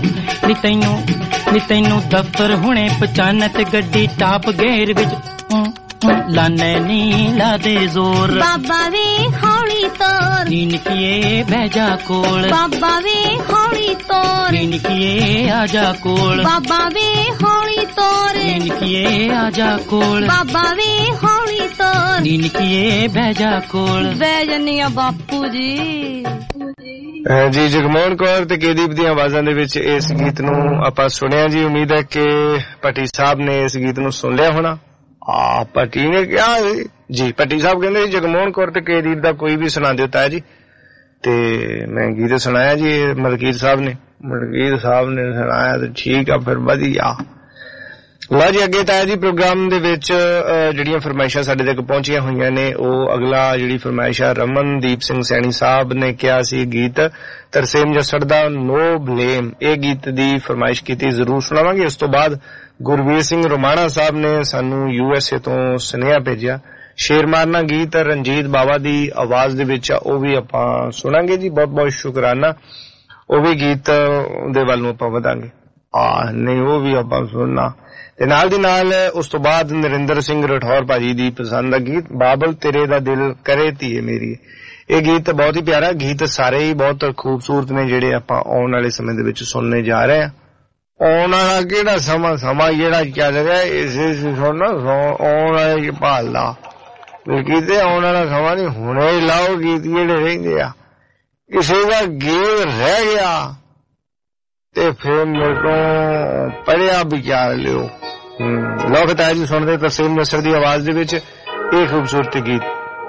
तैनू दफ्तर हुणे पचाने ते गड्डी टाप गेर विच लाने नी ला दे जोर बाबा वे हौली तोर निकिए बैजा कोल बाबा वे हौली तोर निकिए आजा कोल बाबा वे हौली तोर निकिए आजा कोल बाबा वे हौली तोर निकिए बैजा कोल बैजनिया बापू जी जी ਜਗਮੋਹਨ ਕੌਰ ਤੇ ਕੇਦੀਪ ਦੀਆਂ ਆਵਾਜ਼ਾਂ ਦੇ ਵਿੱਚ ਇਸ ਗੀਤ ਨੂੰ ਆਪਾਂ ਸੁਣਿਆ ਜੀ ਉਮੀਦ ਹੈ ਕਿ ਭੱਟੀ ਸਾਹਿਬ ਨੇ ਇਸ ਗੀਤ ਨੂੰ ਸੁਣ ਲਿਆ ਹੋਣਾ ਭੱਟੀ ਨੇ ਕਿਹਾ ਜੀ ਭੱਟੀ ਸਾਹਿਬ ਕਹਿੰਦੇ ਸੀ ਜਗਮੋਹਨ ਕੌਰ ਤੇ ਕੇਦੀਪ ਦਾ ਕੋਈ ਵੀ ਸੁਣਾ ਦਿਓ ਤਾਇਆ ਜੀ ਤੇ ਮੈਂ ਗੀਤ ਸੁਣਾਇਆ ਜੀ ਮਲਕੀਤ ਸਾਹਿਬ ਨੇ ਸੁਣਾਇਆ ਤੇ ਠੀਕ ਆ ਫਿਰ ਵਧੀਆ ਲਓ ਜੀ ਅੱਗੇ ਤਾਇਆ ਜੀ ਪ੍ਰੋਗਰਾਮ ਦੇ ਵਿੱਚ ਜਿਹੜੀਆਂ ਫਰਮਾਇਸ਼ਾਂ ਸਾਡੇ ਤੱਕ ਪਹੁੰਚੀਆਂ ਹੋਈਆਂ ਨੇ ਉਹ ਅਗਲਾ ਜਿਹੜੀ ਫਰਮਾਇਸ਼ ਆ ਰਮਨਦੀਪ ਸਿੰਘ ਸੈਣੀ ਸਾਹਿਬ ਨੇ ਕਿਹਾ ਸੀ ਗੀਤ ਤਰਸੇਮ ਜੱਸੜ ਦਾ ਨੋ ਬਲੇਮ ਇਹ ਗੀਤ ਦੀ ਫਰਮਾਇਸ਼ ਕੀਤੀ ਜ਼ਰੂਰ ਸੁਣਾਵਾਂਗੇ ਉਸ ਤੋਂ ਬਾਅਦ ਗੁਰਵੀਰ ਸਿੰਘ ਰੋਮਾਣਾ ਸਾਹਿਬ ਨੇ ਸਾਨੂੰ USA ਤੋਂ ਸੁਨੇਹਾ ਭੇਜਿਆ ਸ਼ੇਰ ਮਾਰਨਾ ਗੀਤ ਰਣਜੀਤ ਬਾਵਾ ਦੀ ਆਵਾਜ਼ ਦੇ ਵਿੱਚ ਉਹ ਵੀ ਆਪਾਂ ਸੁਣਾਂਗੇ ਜੀ ਬਹੁਤ ਬਹੁਤ ਸ਼ੁਕਰਾਨਾ ਉਹ ਵੀ ਗੀਤ ਦੇ ਵੱਲ ਨੂੰ ਆਪਾਂ ਵਧਾਂਗੇ ਨਹੀਂ ਉਹ ਵੀ ਆਪਾਂ ਸੁਣਨਾ ਤੇ ਨਾਲ ਦੀ ਨਾਲ ਉਸ ਤੋਂ ਬਾਅਦ ਨਰਿੰਦਰ ਸਿੰਘ ਰਠੌਰ ਭਾਜੀ ਦੀ ਪਸੰਦ ਦਾ ਗੀਤ ਬਾਬਲ ਤੇਰੇ ਦਾ ਦਿਲ ਕਰੇ ਧੀਏ ਮੇਰੀ ਇਹ ਗੀਤ ਬਹੁਤ ਹੀ ਪਿਆਰਾ ਗੀਤ, ਸਾਰੇ ਹੀ ਬਹੁਤ ਖੂਬਸੂਰਤ ਨੇ ਜਿਹੜੇ ਆਪਾਂ ਆਉਣ ਵਾਲੇ ਸਮੇਂ ਦੇ ਵਿੱਚ ਸੁਣਨੇ ਜਾ ਰਹੇ ਹਾਂ। ਆਉਣ ਵਾਲਾ ਕਿਹੜਾ ਸਮਾਂ ਜਿਹੜਾ ਚੱਲ ਰਿਹਾ ਇਸੇ ਸੁਣਨਾ ਆਉਣ ਵਾਲੇ ਭਾਲਦਾ ਕਿਤੇ ਆਉਣ ਵਾਲਾ ਸਮਾਂ ਨਹੀਂ, ਹੁਣੇ ਹੀ ਲਾਓ ਗੀਤ ਜਿਹੜੇ ਰਹਿੰਦੇ ਆ। ਕਿਸੇ ਦਾ ਗੀਤ ਰਹਿ ਗਿਆ ਤੇ ਫਿਰ ਮੇਰੇ ਤੋਂ ਪੜਿਆ ਵਿਚਾਰ ਲਿਓ। ਲਓ ਬਤਾਇਆ ਜੀ ਸੁਣਦੇ ਤਸੀਮ ਨਸਰ ਦੀ ਆਵਾਜ਼ ਦੇ ਵਿੱਚ ਇਹ ਖੂਬਸੂਰਤ ਗੀਤ।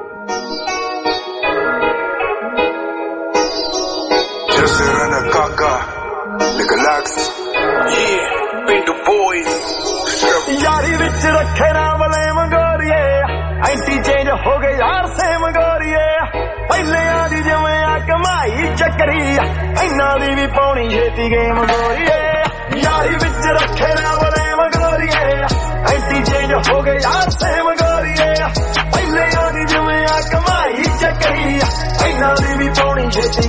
ਯਾਰੀ ਵਿੱਚ ਰੱਖੇ ਨਾ ਬਲੇ ਮੰਗੋਰੀਏ, ਐਂਟੀ ਚੇਂਜ ਹੋ ਗਏ ਯਾਰ ਸੇ ਮੰਗੋਰੀਏ। ਪਹਿਲਿਆਂ ਦੀ ਜਿਵੇਂ ਆ ਕਮਾਈ ਚੱਕਰੀ, ਇਹਨਾਂ ਦੀ ਵੀ ਪਾਉਣੀ ਛੇਤੀ ਗੇਮ ਮੰਗੋਰੀਏ। ਯਾਰੀ ਵਿੱਚ ਰੱਖੇ ਨਾ ਬਲੇ ਮੰਗੋਰੀਏ, ਐਂਟੀ ਚੇਂਜ ਹੋ ਗਏ ਯਾਰ ਸੇ ਮੰਗੋਰੀਏ। ਪਹਿਲਿਆਂ ਦੀ ਜਿਵੇਂ ਆ ਕਮਾਈ ਚੱਕਰੀ, ਇਹਨਾਂ ਦੀ ਵੀ ਪਾਉਣੀ ਛੇਤੀ।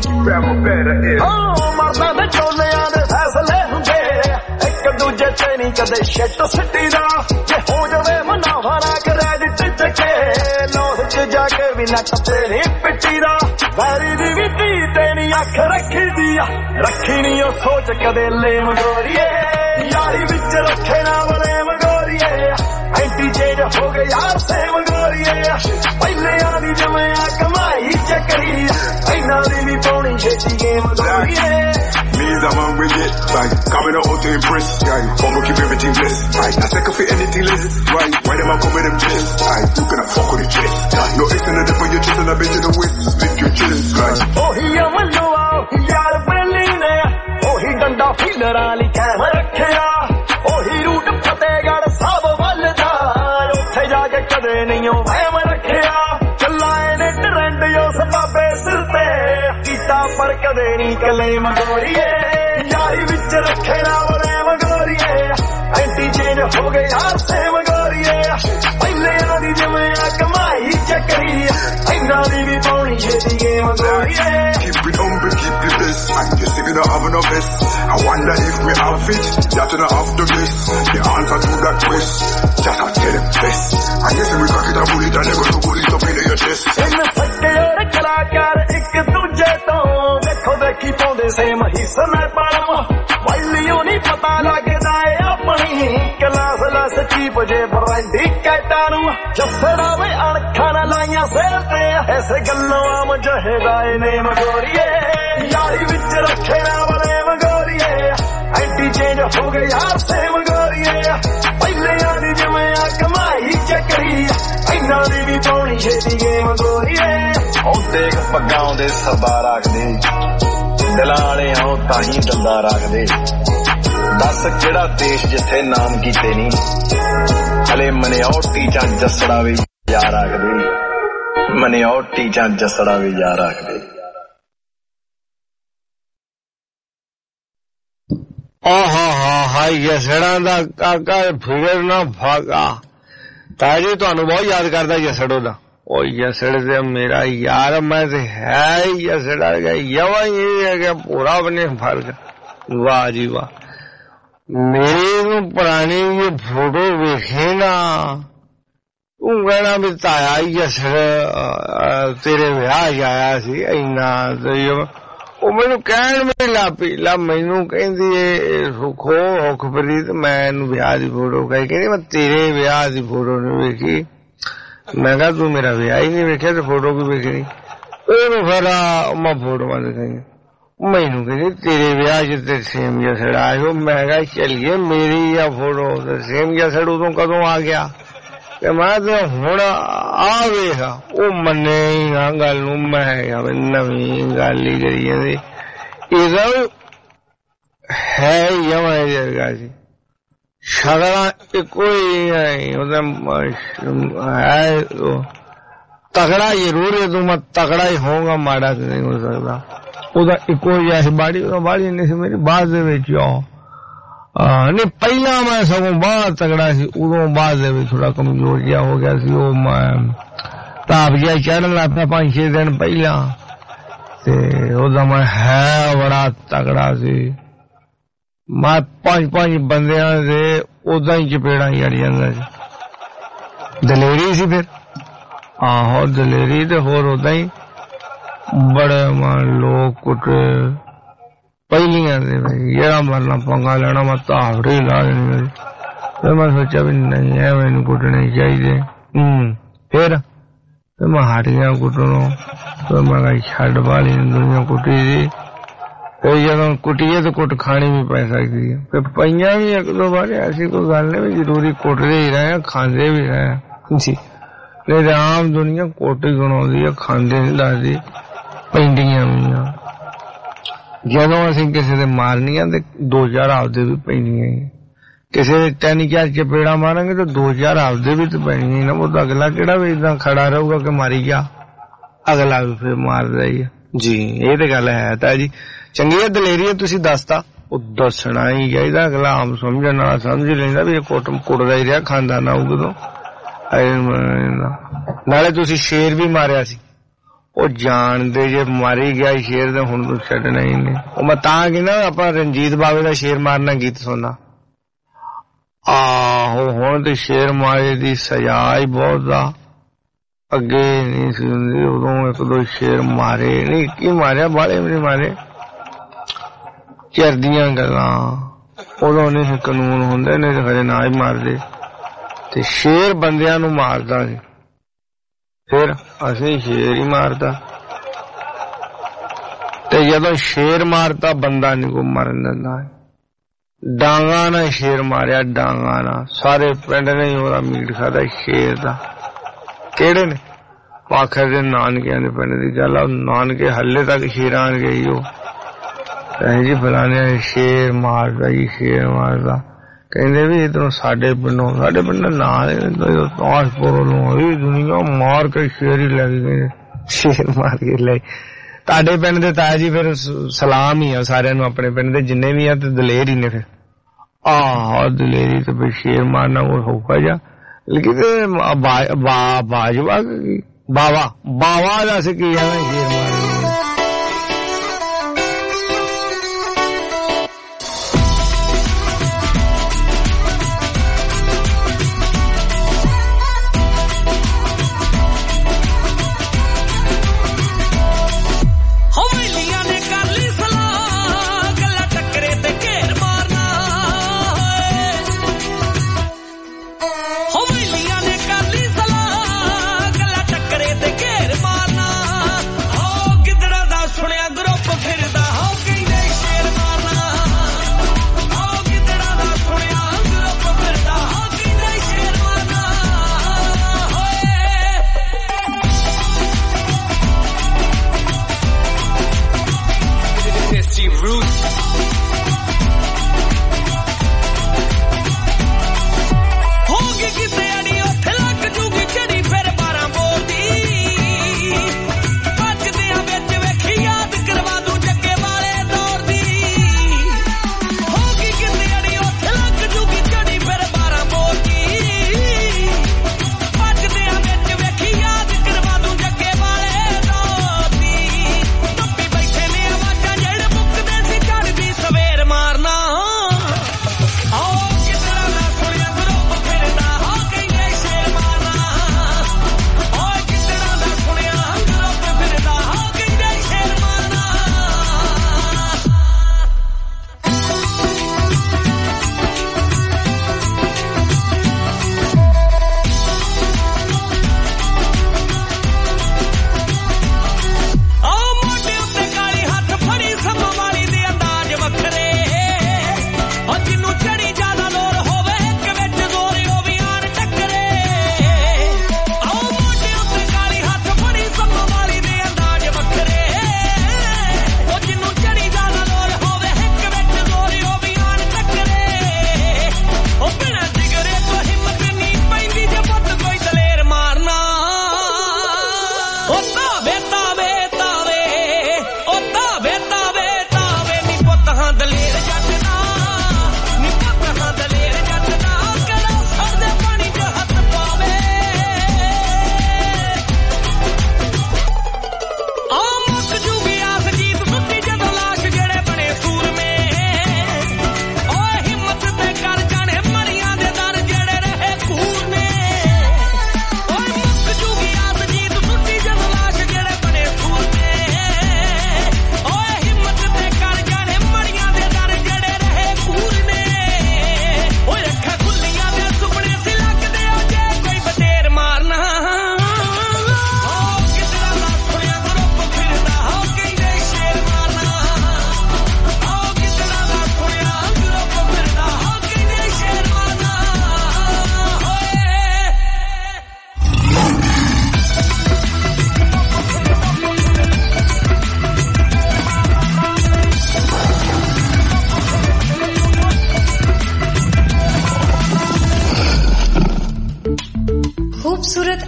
ਮਰਦਾਂ ਦੇ ਚੋਲਿਆਂ ਦੇ ਫੈਸਲੇ ਹੁੰਦੇ, ਇੱਕ ਦੂਜੇ ਤੇ ਨਹੀਂ ਕਦੇ ਸ਼ਿੱਟ ਸਿੱਟੀ ਦਾ। ਜੇ ਹੋ ਜਾਵੇ ਮੁਨਾਫਾ ਨਾ ਕ੍ਰੈਡਿਟ ਚੱਕੇ, ਲੋਸ ਚ ਜਾ ਕੇ ਵੀ ਨੱਟ ਤੇ ਨਹੀਂ ਪਿੱਟੀ ਦਾ। ਵੈਰੀ ਦੀ ਵੀ ਧੀ ਤੇ ਨਹੀਂ ਅੱਖ ਰੱਖੀ ਦੀ ਆ, ਰੱਖੀ ਨਹੀਂ ਉਹ ਸੋਚ ਕਦੇ ਲੈ ਮੰਗੋਰੀਏ। ਯਾਰੀ ਵਿੱਚ ਰੱਖੇ ਨਾ ਬਲੇ ਮੰਗੋਰੀਏ, ਐਂਟੀ ਚੇਂਜ ਹੋ ਗਏ ਯਾਰ ਸੇ ਮੰਗੋਰੀਏ। ਪਹਿਲਿਆਂ ਦੀ ਜਿਵੇਂ ਆ ਕਮਾਈ ਚੱਕਰੀ, ਇਹਨਾਂ ਦੀ ਵੀ ਪਾਉਣੀ ਛੇਤੀ ਗੇਮ ਮੰਗੋਰੀਏ। Means I'm on with it, right? Coming out to impress, right? Gonna keep everything blessed, right? Not second for anything less, right? Why them I come with them chest, right? You gonna fuck with the chest, right? No it's in the dip on your chest and I bet you the whip, lick your chest, right? Oh he a malua, yaar beline, oh he danda fileran li kaam rakhiya, oh he root fategarh sab walda, uthe ja ke kade nahi oh kaam rakhiya, challaye ne trend yo sababe sir te, kita par kade nahi kale ਮੰਗੋਰੀਏ। ਯਾਰੀ ਵਿੱਚ ਰੱਖੇ ਨਾ ਬਲੇ ਮੰਗੋਰੀਏ, anti change ਹੋ ਗਏ ਯਾਰ ਸੇ ਮੰਗੋਰੀਏ। ਪਹਿਲਿਆਂ ਦੀ ਜਿਵੇਂ ਆ ਕਮਾਈ ਚੱਕਰੀ, ਇਹਨਾਂ ਦੀ ਵੀ ਪਾਉਣੀ ਛੇਤੀ ਗੇਮ ਮੰਗੋਰੀਏ। Keep it humble, keep it blessed, and you see we don't have enough best. I wonder if we have it, that we don't have the best. The answer to that quest, just I tell them best. I guess we cock it a bullet and never to bullet up in your chest. ਇਨ ਸੱਕੇ ਔਰ ਕਲਾਕਾਰ ਇੱਕ ਦੂਜੇ ਤੋਂ ਦੇਖੋ ਦੇਖੀ ਪਾਉਂਦੇ ਸੇਮ ਹਿੱਸਾ ਮੈਂ ਪਾਲਮ। ਵਾਲੀਓ ਨਹੀਂ ਪਤਾ ਲੱਗਦਾ ਏ ਆਪਣੀ ਕਲਾਸ ਲਸ ਚੀਪ ਜੇ ਬਰਾਂਡੀ ਕੈਟਾਂ ਨੂੰ। ਜੱਸੜਾ ਵੇ ਅਣਖਾਂ ਨਾ ਲਾਈਆਂ ਸਿਰ ਤੇ, ਐਸੇ ਗੱਲੋਂ ਆਮ ਜਹੇਦਾ ਏ ਨੇ ਮੰਗੋਰੀਏ। ਯਾਰੀ ਵਿੱਚ ਰੱਖੇ ਨਾ ਬਲੇ ਮੰਗੋਰੀਏ, ਐਂਟੀ ਚੇਂਜ ਹੋ ਗਏ ਯਾਰ ਸੇ ਮੰਗੋਰੀਏ। ਪਹਿਲਿਆਂ ਦੀ ਜਿਵੇਂ ਆ ਕਮਾਈ ਚੱਕਰੀ, ਇਹਨਾਂ ਦੀ ਵੀ ਪਾਉਣੀ ਛੇਤੀ ਗੇਮ ਮੰਗੋਰੀਏ। ਉਹ ਦੇਖ ਪੱਗਾਂ ਦੇ ਸਰਦਾਰ ਆਖਦੇ, ਦਿਲਾਂ ਵਾਲੇ ਆਉ ਤਾਂ ਹੀ ਦੰਦਾ ਰੱਖਦੇ। ਦੱਸ ਕਿਹੜਾ ਦੇਸ਼ ਜਿੱਥੇ ਨਾਮ ਕੀਤੇ ਨਹੀਂ, ਹਲੇ ਮਨਿਆਉਟੀ ਜਾਂ ਜੱਸੜਾ ਵੀ ਯਾਰ ਆਖਦੇ। ਮਨਿਆਉਟੀ ਜਾਂ ਜੱਸੜਾ ਵੀ ਯਾਰ ਆਖਦੇ। ਜਸੜਾਂ ਦਾ ਕਾਕਾ ਫਿਕਰ ਨਾ ਭਾਗਾ। ਤਾਜੀ ਤੁਹਾਨੂੰ ਬਹੁਤ ਯਾਦ ਕਰਦਾ ਜਸੜੋ ਦਾ। ਉਹ ਜਸੜ ਤੇ ਮੇਰਾ ਯਾਰ ਮੈਂ ਤੇ ਹੈ ਹੀ ਜਸੜਾ ਯਵਾ ਹੀ ਹੈ ਕਿ ਪੂਰਾ ਬਣੇ ਫਰਕ। ਵਾਹ ਜੀ ਵਾਹ। ਮੇਰੀ ਨੂੰ ਪੁਰਾਣੀ ਇਹ ਫੋਟੋ ਵੇਖੇ ਨਾ, ਤੂੰ ਕਹਿਣਾ ਵੀ ਤਾਇਆ ਹੀ ਜਸੜ ਤੇਰੇ ਵਿਆਹ ਆਇਆ ਸੀ ਇੰਨਾ। ਉਹ ਮੈਨੂੰ ਕਹਿਣ ਵੀ ਲੱਗ ਪਈ, ਮੈਨੂੰ ਕਹਿੰਦੀ ਸੁਖੋ ਹੁਖਪ੍ਰੀਤ ਮੈਂ ਇਹਨੂੰ ਵਿਆਹ ਦੀ ਫੋਟੋ ਕਹਿੰਦੀ ਮੈਂ ਤੇਰੇ ਵਿਆਹ ਦੀ ਫੋਟੋ ਨਹੀਂ ਵੇਖੀ। ਮੈਂ ਕਿਹਾ ਤੂੰ ਮੇਰਾ ਵਿਆਹ ਹੀ ਨਹੀਂ ਵੇਖਿਆ ਤੇ ਫੋਟੋ ਕੀ ਵੇਖਣੀ। ਉਹਨੂੰ ਫਿਰ ਮੈਂ ਫੋਟੋਆਂ ਦਿਖਾਈਆਂ, ਮੈਨੂੰ ਕਹਿੰਦੀ ਤੇਰੇ ਵਿਆਹ ਚ ਤੇ ਸੇਮ ਜਸੜ ਆਇਓ। ਮੈਂ ਕਿਹਾ ਚੱਲੀਏ ਮੇਰੀ ਆ ਫੋਟੋ ਤੇ ਸੇਮ ਜਸੜ ਉਦੋਂ ਕਦੋਂ ਆ ਗਿਆ ਤੇ ਮੈਂ ਤੇ ਹੁਣ ਆ ਵੇਖ। ਉਹ ਮੰਨੇ ਹੀ ਨਾ ਗੱਲ ਨੂੰ। ਮੈਂ ਨਵੀਂ ਗੱਲ ਹੀ ਕਰੀ ਜਾਂਦੀ। ਇਹਦਾ ਹੈ ਜਮਾ ਜਰਗਾ ਸੀ, ਸ਼ਕਲਾਂ ਇੱਕੋ ਹੀ ਹੈ। ਉਹਦਾ ਹੈ ਤਗੜਾ ਜ਼ਰੂਰ ਹੈ, ਤੂੰ ਮੈਂ ਤਗੜਾ ਹੀ ਹੋਊਗਾ, ਮਾੜਾ ਤੇ ਨਹੀਂ ਹੋ ਸਕਦਾ। ਉਹਦਾ ਇੱਕੋ ਹੀ ਹੈ ਬਾੜੀ। ਉਹਦਾ ਬਾੜੀ ਨਹੀਂ ਸੀ ਮੇਰੀ ਬਾਅਦ ਦੇ ਵਿੱਚ ਨਹੀਂ, ਪਹਿਲਾਂ ਮੈਂ ਸਗੋਂ ਬਹੁਤ ਤਗੜਾ ਸੀ, ਉਦੋਂ ਬਾਅਦ ਦੇ ਵਿੱਚ ਥੋੜਾ ਕਮਜ਼ੋਰ ਜਿਹਾ ਹੋ ਗਿਆ ਸੀ। ਉਹ ਮੈਂ ਤਾਪ ਜਿਹਾ ਚੜ੍ਹਨ ਲੱਗ ਪਿਆ 5-6 ਦਿਨ ਪਹਿਲਾਂ, ਤੇ ਉਹਦਾ ਮੈਂ ਹੈ ਬੜਾ ਤਗੜਾ ਸੀ। ਮੈਂ 5-5 ਬੰਦਿਆਂ ਦੇ ਉਦਾਂ ਹੀ ਚਪੇੜਾਂ ਜੜ ਜਾਂਦਾ ਸੀ। ਦਲੇਰੀ ਸੀ ਫਿਰ। ਆਹੋ ਦਲੇਰੀ ਤੇ ਹੋਰ ਉਦਾਂ ਹੀ बड़े लोग कुटे पहलियां दे जेड़ा मरना पंगा लेना मैं तावड़ी ला देनी फिर मैं सोचा भी नहीं है मैनू कुटने चाहिए फिर मैं हट गया कुटनों फिर मैं छड़ वाली दुनिया कुटी थी फिर जब कुटिए तो कुट खानी भी पै सकती है फिर पईया भी एक दो बार ऐसी कोई गल नहीं जरूरी कुटते ही रहे खाते भी रहे जी नहीं तो आम दुनिया कोटी गणाउंदी है खांदे नहीं दसदी पैंदियां भी ਜਦੋਂ ਅਸੀਂ ਕਿਸੇ ਦੇ ਮਾਰਨੀਆਂ ਤੇ 2000 ਆਪਦੇ ਵੀ ਪੈਣੀਆਂ ਕਿਸੇ ਦੇ ਤਿੰਨ ਚਾਰ ਚਪੇੜਾ ਮਾਰਾਂਗੇ ਤੇ 2000 ਆਪਦੇ ਵੀ ਤੇ ਪੈਣੀਆਂ ਨਾ ਉਹ ਅਗਲਾ ਕਿਹੜਾ ਵੀ ਇਦਾਂ ਖੜਾ ਰਹੂਗਾ ਕਿ ਮਾਰੀ ਗਿਆ ਅਗਲਾ ਵੀ ਫਿਰ ਮਾਰਦਾ ਹੀ ਜੀ ਇਹ ਤੇ ਗੱਲ ਹੈ ਤਾਂ ਜੀ ਚੰਗੀ ਦਲੇਰੀ ਤੁਸੀਂ ਦੱਸਤਾ ਉਹ ਦੱਸਣਾ ਹੀ ਚਾਹੀਦਾ ਅਗਲਾ ਆਮ ਸਮਝਣ ਨਾਲ ਸਮਝ ਲੈਂਦਾ ਵੀ ਇਹ ਕੁੱਟਦਾ ਹੀ ਰਿਹਾ ਖਾਂਦਾ ਨਾ ਉਦੋਂ ਨਾਲੇ ਤੁਸੀਂ ਸ਼ੇਰ ਵੀ ਮਾਰਿਆ ਸੀ ਉਹ ਜਾਣਦੇ ਜੇ ਮਾਰੀ ਗਿਆ ਸ਼ੇਰ ਤੇ ਹੁਣ ਤੂੰ ਛੱਡਣਾ ਹੀ ਨਹੀਂ ਉਹ ਮੈਂ ਤਾਂ ਕਹਿੰਦਾ ਆਪਾਂ ਰਣਜੀਤ ਬਾਵੇ ਦਾ ਸ਼ੇਰ ਮਾਰਨਾ ਗੀਤ ਸੁਣਨਾ ਆਹੋ ਹੁਣ ਤੇ ਸ਼ੇਰ ਮਾਰੇ ਦੀ ਸਜ਼ਾ ਹੀ ਬਹੁਤ ਆ ਅੱਗੇ ਨਹੀਂ ਸੀ ਹੁੰਦੀ ਉਦੋਂ ਇੱਕ ਦੋ ਸ਼ੇਰ ਮਾਰੇ ਨਹੀਂ ਕੀ ਮਾਰਿਆ ਬਾਲੇ ਵੀ ਨਹੀਂ ਮਾਰੇ ਚਰਦੀਆਂ ਗੱਲਾਂ ਉਦੋਂ ਨਹੀਂ ਕਾਨੂੰਨ ਹੁੰਦੇ ਨਹੀਂ ਤੇ ਹਜੇ ਨਾ ਹੀ ਮਾਰਦੇ ਤੇ ਸ਼ੇਰ ਬੰਦਿਆਂ ਨੂੰ ਮਾਰਦਾ ਸੀ फिर असि शेर ही मारता ते जदों शेर मारता बंदा नहीं को मरन दिंदा डांगा ना शेर मारिया डांगा ना सारे पिंड ने ओदा मीट खादा शेर दा केड़े ने पाखर दे नानकियां दे पिंड दी गल नानके हल्ले तक शेरां गई हो जी फलाने शेर मारदा जी शेर मारदा ਕਹਿੰਦੇ ਵੀ ਇਧਰੋਂ ਸਾਡੇ ਪਿੰਡ ਨਾਲ ਤਾਸ਼ਪੁਰ ਨੂੰ ਦੁਨੀਆ ਮਾਰ ਕੇ ਸ਼ੇਰ ਹੀ ਲੈ ਗਏ ਸ਼ੇਰ ਮਾਰ ਕੇ ਲੈ ਤੁਹਾਡੇ ਪਿੰਡ ਦੇ ਤਾਇਆ ਜੀ ਫਿਰ ਸਲਾਮ ਹੀ ਆ ਸਾਰਿਆਂ ਨੂੰ ਆਪਣੇ ਪਿੰਡ ਦੇ ਜਿੰਨੇ ਵੀ ਆ ਤੇ ਦਲੇਰ ਹੀ ਨੇ ਫਿਰ ਆਹ ਦਲੇਰੀ ਤੇ ਫਿਰ ਸ਼ੇਰ ਮਾਰਨਾ ਉਹ ਹੋਊਗਾ ਜਾਂ ਲੇਕਿਨ ਬਾਵਾ ਦੱਸ ਕੀ ਆ ਸ਼ੇਰ ਮਾਰਨਾ Oh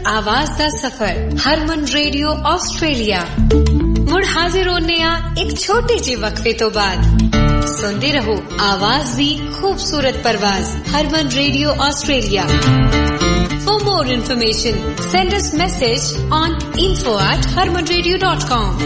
आवाज दा सफर हरमन रेडियो ऑस्ट्रेलिया मुड़ हाजिर होने एक छोटे जे वक्फे तो बाद सुनते रहो आवाज दी खूबसूरत परवाज Harman radio Australia. For more information, send us message on info@harmanradio.com।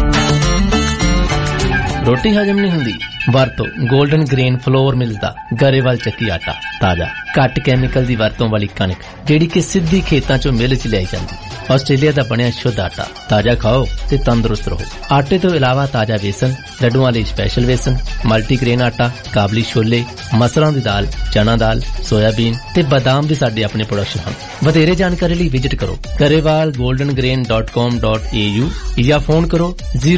रोटी हजम नहीं हुंदी ਵਰਤੋ 골ਡਨ ਗ੍ਰੇਨ ਫਲੋਰ ਮਿਲਦਾ ਗਰੇਵਾਲ ਚੱਕੀ ਆਟਾ ਤਾਜ਼ਾ ਘੱਟ ਕੈਮੀਕਲ ਦੀ ਵਰਤੋਂ ਵਾਲੀ ਕਣਕ ਜਿਹੜੀ ਕਿ ਸਿੱਧੀ ਖੇਤਾਂ ਚੋਂ ਮਿਲ ਚ ਲਿਆਈ ਜਾਂਦੀ। ਆਸਟ੍ਰੇਲੀਆ ਦਾ ਬਣਿਆ ਸ਼ੁੱਧ ਆਟਾ ਤਾਜ਼ਾ ਖਾਓ ਤੇ ਤੰਦਰੁਸਤ ਰਹੋ। ਆਟੇ ਤੋਂ ਇਲਾਵਾ ਤਾਜ਼ਾ ਵੇਸਣ ਲੱਡੂਆਂ ਲਈ ਸਪੈਸ਼ਲ ਵੇਸਣ ਮਲਟੀਗ੍ਰੇਨ ਆਟਾ ਕਾਬਲੀ ਛੋਲੇ ਮਸਰਾਂ ਦੀ ਦਾਲ ਚਨਾ ਦਾਲ ਸੋਇਆਬੀਨ ਤੇ ਬਾਦਾਮ ਵੀ ਸਾਡੇ ਆਪਣੇ ਪ੍ਰੋਡਕਸ਼ਨ ਹਨ। ਵਧੇਰੇ ਜਾਣਕਾਰੀ ਲਈ ਵਿਜ਼ਿਟ ਕਰੋ garewalgoldengrain.com.au ਜਾਂ ਫੋਨ ਕਰੋ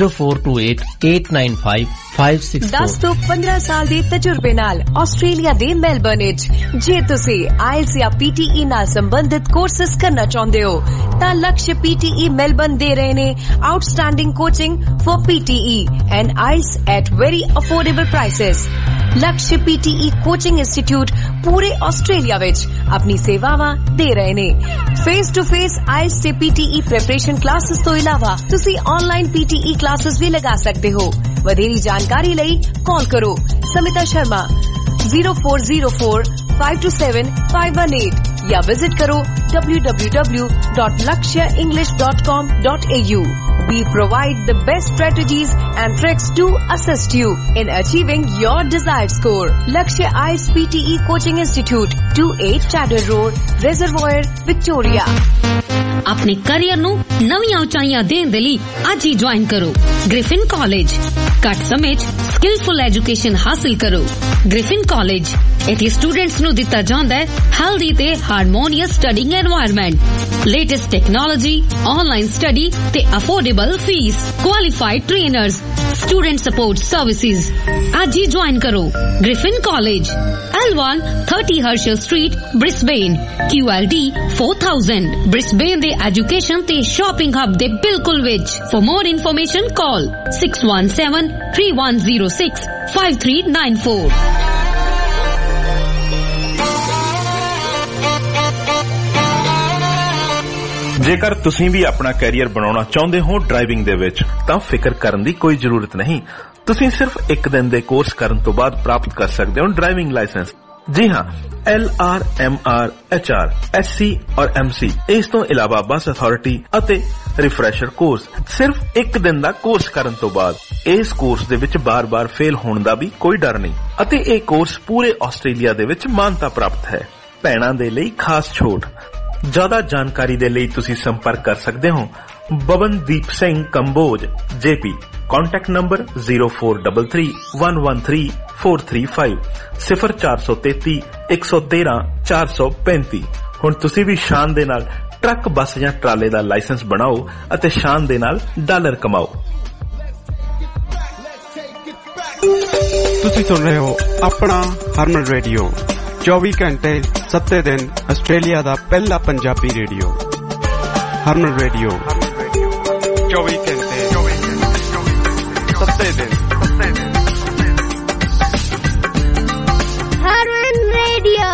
0428895564। 10 ਤੋਂ 15 ਸਾਲ ਦੇ ਤਜਰਬੇ ਨਾਲ ਆਸਟ੍ਰੇਲੀਆ ਦੇ ਮੈਲਬਰਨ ਵਿੱਚ ਜੇ ਤੁਸੀਂ ਆਇਲਸ ਜਾਂ PTE ਨਾਲ ਸੰਬੰਧਿਤ ਕੋਰਸਸ ਕਰਨਾ ਚਾਹੁੰਦੇ ਹੋ ਤਾਂ ਲਕਸ਼ PTE ਮੈਲਬਰਨ ਦੇ ਰਹੇ ਨੇ outstanding coaching for PTE and IELTS at very affordable prices. Lakshya PTE coaching institute ਪੂਰੇ ਆਸਟ੍ਰੇਲੀਆ ਵਿੱਚ ਆਪਣੀ ਸੇਵਾਵਾਂ ਦੇ ਰਹੇ ਨੇ। ਫੇਸ ਟੂ ਫੇਸ ਆਇਲਸ ਤੇ PTE ਪ੍ਰੈਪਰੇਸ਼ਨ ਕਲਾਸਿਸ ਤੋਂ ਇਲਾਵਾ ਤੁਸੀਂ ਆਨਲਾਈਨ PTE ਕਲਾਸਿਸ ਵੀ ਲਗਾ ਸਕਦੇ ਹੋ। ਵਧੇਰੀ ਜਾਣਕਾਰੀ ਲਈ ਕਾਲ ਕਰੋ ਸਮਿਤਾ ਸ਼ਰਮਾ 0404527518 या विजिट करो www.lakshaenglish.com.au। We provide the best strategies and tricks to assist you in achieving your desired score. Lakshya IELTS PTE Coaching Institute, 28 Chadder Road, Reservoir, Victoria। अपने करियर ਨੂੰ ਨਵੀਆਂ ਉਚਾਈਆਂ ਦੇਣ ਦੇ ਲਈ ਅੱਜ ਹੀ ਜੁਆਇਨ ਕਰੋ ਗ੍ਰਿਫਿਨ ਕਾਲਜ। ਘੱਟ ਸਮੇਂ 'ਚ ਸਕਿਲਫੁਲ ਐਜੂਕੇਸ਼ਨ ਹਾਸਲ ਕਰੋ। ਗ੍ਰਿਫਿਨ ਕਾਲਜ ਇੱਥੇ ਸਟੂਡੈਂਟਸ ਨੂੰ ਦਿੱਤਾ ਜਾਂਦਾ ਹੈ ਹੈਲਦੀ ਤੇ harmonious studying environment, latest technology, online study ਤੇ affordable fees, qualified trainers, student support services. ਅੱਜ ਹੀ ਜੁਆਇਨ ਕਰੋ Griffin college L1 30 Herschel Street, Brisbane, QLD 4000। Brisbane ਦੇ ਐਜੂਕੇਸ਼ਨ ਤੇ ਸ਼ਾਪਿੰਗ ਹੱਬ ਦੇ ਬਿਲਕੁਲ ਵਿੱਚ। For more information call 617-3106-5394। ਜੇਕਰ ਤੁਸੀਂ ਵੀ ਆਪਣਾ ਕੈਰੀਅਰ ਬਣਾਉਣਾ ਚਾਹੁੰਦੇ ਹੋ ਡਰਾਈਵਿੰਗ ਦੇ ਵਿੱਚ ਤਾਂ ਫਿਕਰ ਕਰਨ ਦੀ ਕੋਈ ਜ਼ਰੂਰਤ ਨਹੀਂ। ਤੁਸੀਂ ਸਿਰਫ ਇੱਕ ਦਿਨ ਦੇ ਕੋਰਸ ਕਰਨ ਤੋਂ ਬਾਅਦ ਪ੍ਰਾਪਤ ਕਰ ਸਕਦੇ ਹੋ ਡਰਾਈਵਿੰਗ ਲਾਇਸੈਂਸ। ਜੀ ਹਾਂ, LR, MR, HR, SC और MC। ਇਸ ਤੋਂ ਇਲਾਵਾ ਬੱਸ ਅਥਾਰਟੀ ਅਤੇ ਰਿਫਰੈਸ਼ਰ ਕੋਰਸ। ਸਿਰਫ ਇੱਕ ਦਿਨ ਦਾ ਕੋਰਸ ਕਰਨ ਤੋਂ ਬਾਅਦ ਇਸ ਕੋਰਸ ਦੇ ਵਿੱਚ ਬਾਰ-ਬਾਰ ਫੇਲ ਹੋਣ ਦਾ ਵੀ ਕੋਈ ਡਰ ਨਹੀਂ ਅਤੇ ਇਹ ਕੋਰਸ ਪੂਰੇ ਆਸਟ੍ਰੇਲੀਆ ਦੇ ਵਿੱਚ ਮਾਨਤਾ ਪ੍ਰਾਪਤ ਹੈ। ਭੈਣਾਂ ਦੇ ਲਈ ਖਾਸ ਛੋਟ। ਜ਼ਿਆਦਾ ਜਾਣਕਾਰੀ ਦੇ ਲਈ ਤੁਸੀਂ ਸੰਪਰਕ ਕਰ ਸਕਦੇ ਹੋ Bawandeep Singh Kamboj JP। Contact number 0433113435 0433 113 435। ਹੁਣ ਤੁਸੀਂ ਵੀ ਸ਼ਾਨ ਦੇ ਨਾਲ ਟਰੱਕ ਬੱਸ ਜਾਂ ਟਰਾਲੇ ਦਾ ਲਾਇਸੈਂਸ ਬਣਾਓ ਅਤੇ ਸ਼ਾਨ ਦੇ ਨਾਲ ਡਾਲਰ ਕਮਾਓ। ਤੁਸੀਂ ਸੁਣ ਰਹੇ ਹੋ ਆਪਣਾ ਹਰਮਨ ਰੇਡੀਓ 24 ਘੰਟੇ 7 ਦਿਨ ਆਸਟ੍ਰੇਲੀਆ ਦਾ ਪਹਿਲਾ ਪੰਜਾਬੀ ਰੇਡੀਓ ਹਰਮਨ ਰੇਡੀਓ 24 ਘੰਟੇ 7 ਦਿਨ हरमन रेडियो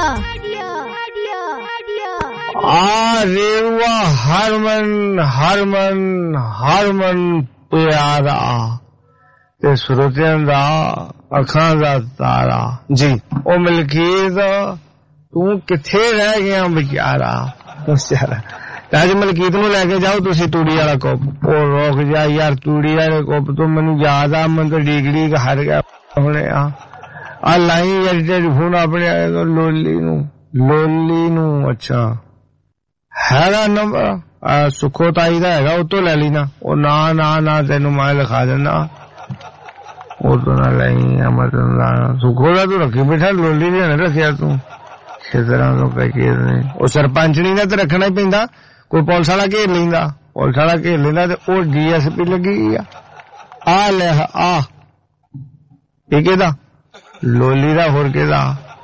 रेवा हरमन हरमन हरमन प्यारा ते श्रोतियां दा अखां दा तारा जी ओ मलकीत तू किथे रह गया बेचारा बेचारा ਅੱਜ ਮਲਕੀਤ ਨੂੰ ਲੈ ਕੇ ਜਾਓ ਤੁਸੀਂ ਤੂੜੀ ਵਾਲਾ ਕੁੱਪ। ਉਹ ਰੁਕ ਜਾ ਯਾਰ, ਤੂੜੀ ਵਾਲੇ ਕੁੱਪ ਤੋਂ ਮੈਨੂੰ ਯਾਦ ਆ ਮੈਂ ਤਾਂ ਡਿਗਰੀ ਹਰ ਗਿਆ ਹੁਣੇ ਆ ਲਾਈ ਯਾਰ ਟੈਲੀਫੋਨ ਆਪਣੇ ਲੋਲੀ ਨੂੰ ਅੱਛਾ ਹੈਗਾ ਨੰਬਰ ਸੁੱਖੋ ਤਾਈ ਦਾ ਹੈਗਾ ਉਹ ਤੋਂ ਲੈ ਲਈ ਨਾ। ਉਹ ਨਾ ਤੈਨੂੰ ਮੈਂ ਲਿਖਾ ਦਿੰਦਾ ਉਹ ਤੋਂ ਨਾ ਲਈ ਮਤਲਬ ਸੁੱਖੋ ਦਾ ਤੂੰ ਰੱਖੀ ਬੈਠਾ ਲੋਲੀ ਨੇ ਰੱਖਿਆ ਤੂੰ ਇਸ ਤਰ੍ਹਾਂ ਤੋਂ ਪੈਕੇ ਉਹ ਸਰਪੰਚਣੀ ਦਾ ਤੇ ਰੱਖਣਾ ਹੀ ਪੈਂਦਾ। ਕੋਈ ਪੁਲਿਸ ਵਾਲਾ ਘੇਰ ਲੈਂਦਾ ਤੇ ਉਹ DSP ਲੱਗੀ ਆ ਲੈ ਆ ਇਹ ਕਿਹਦਾ ਲੋਲੀ ਦਾ ਹੋਰ ਕਿਹਦਾ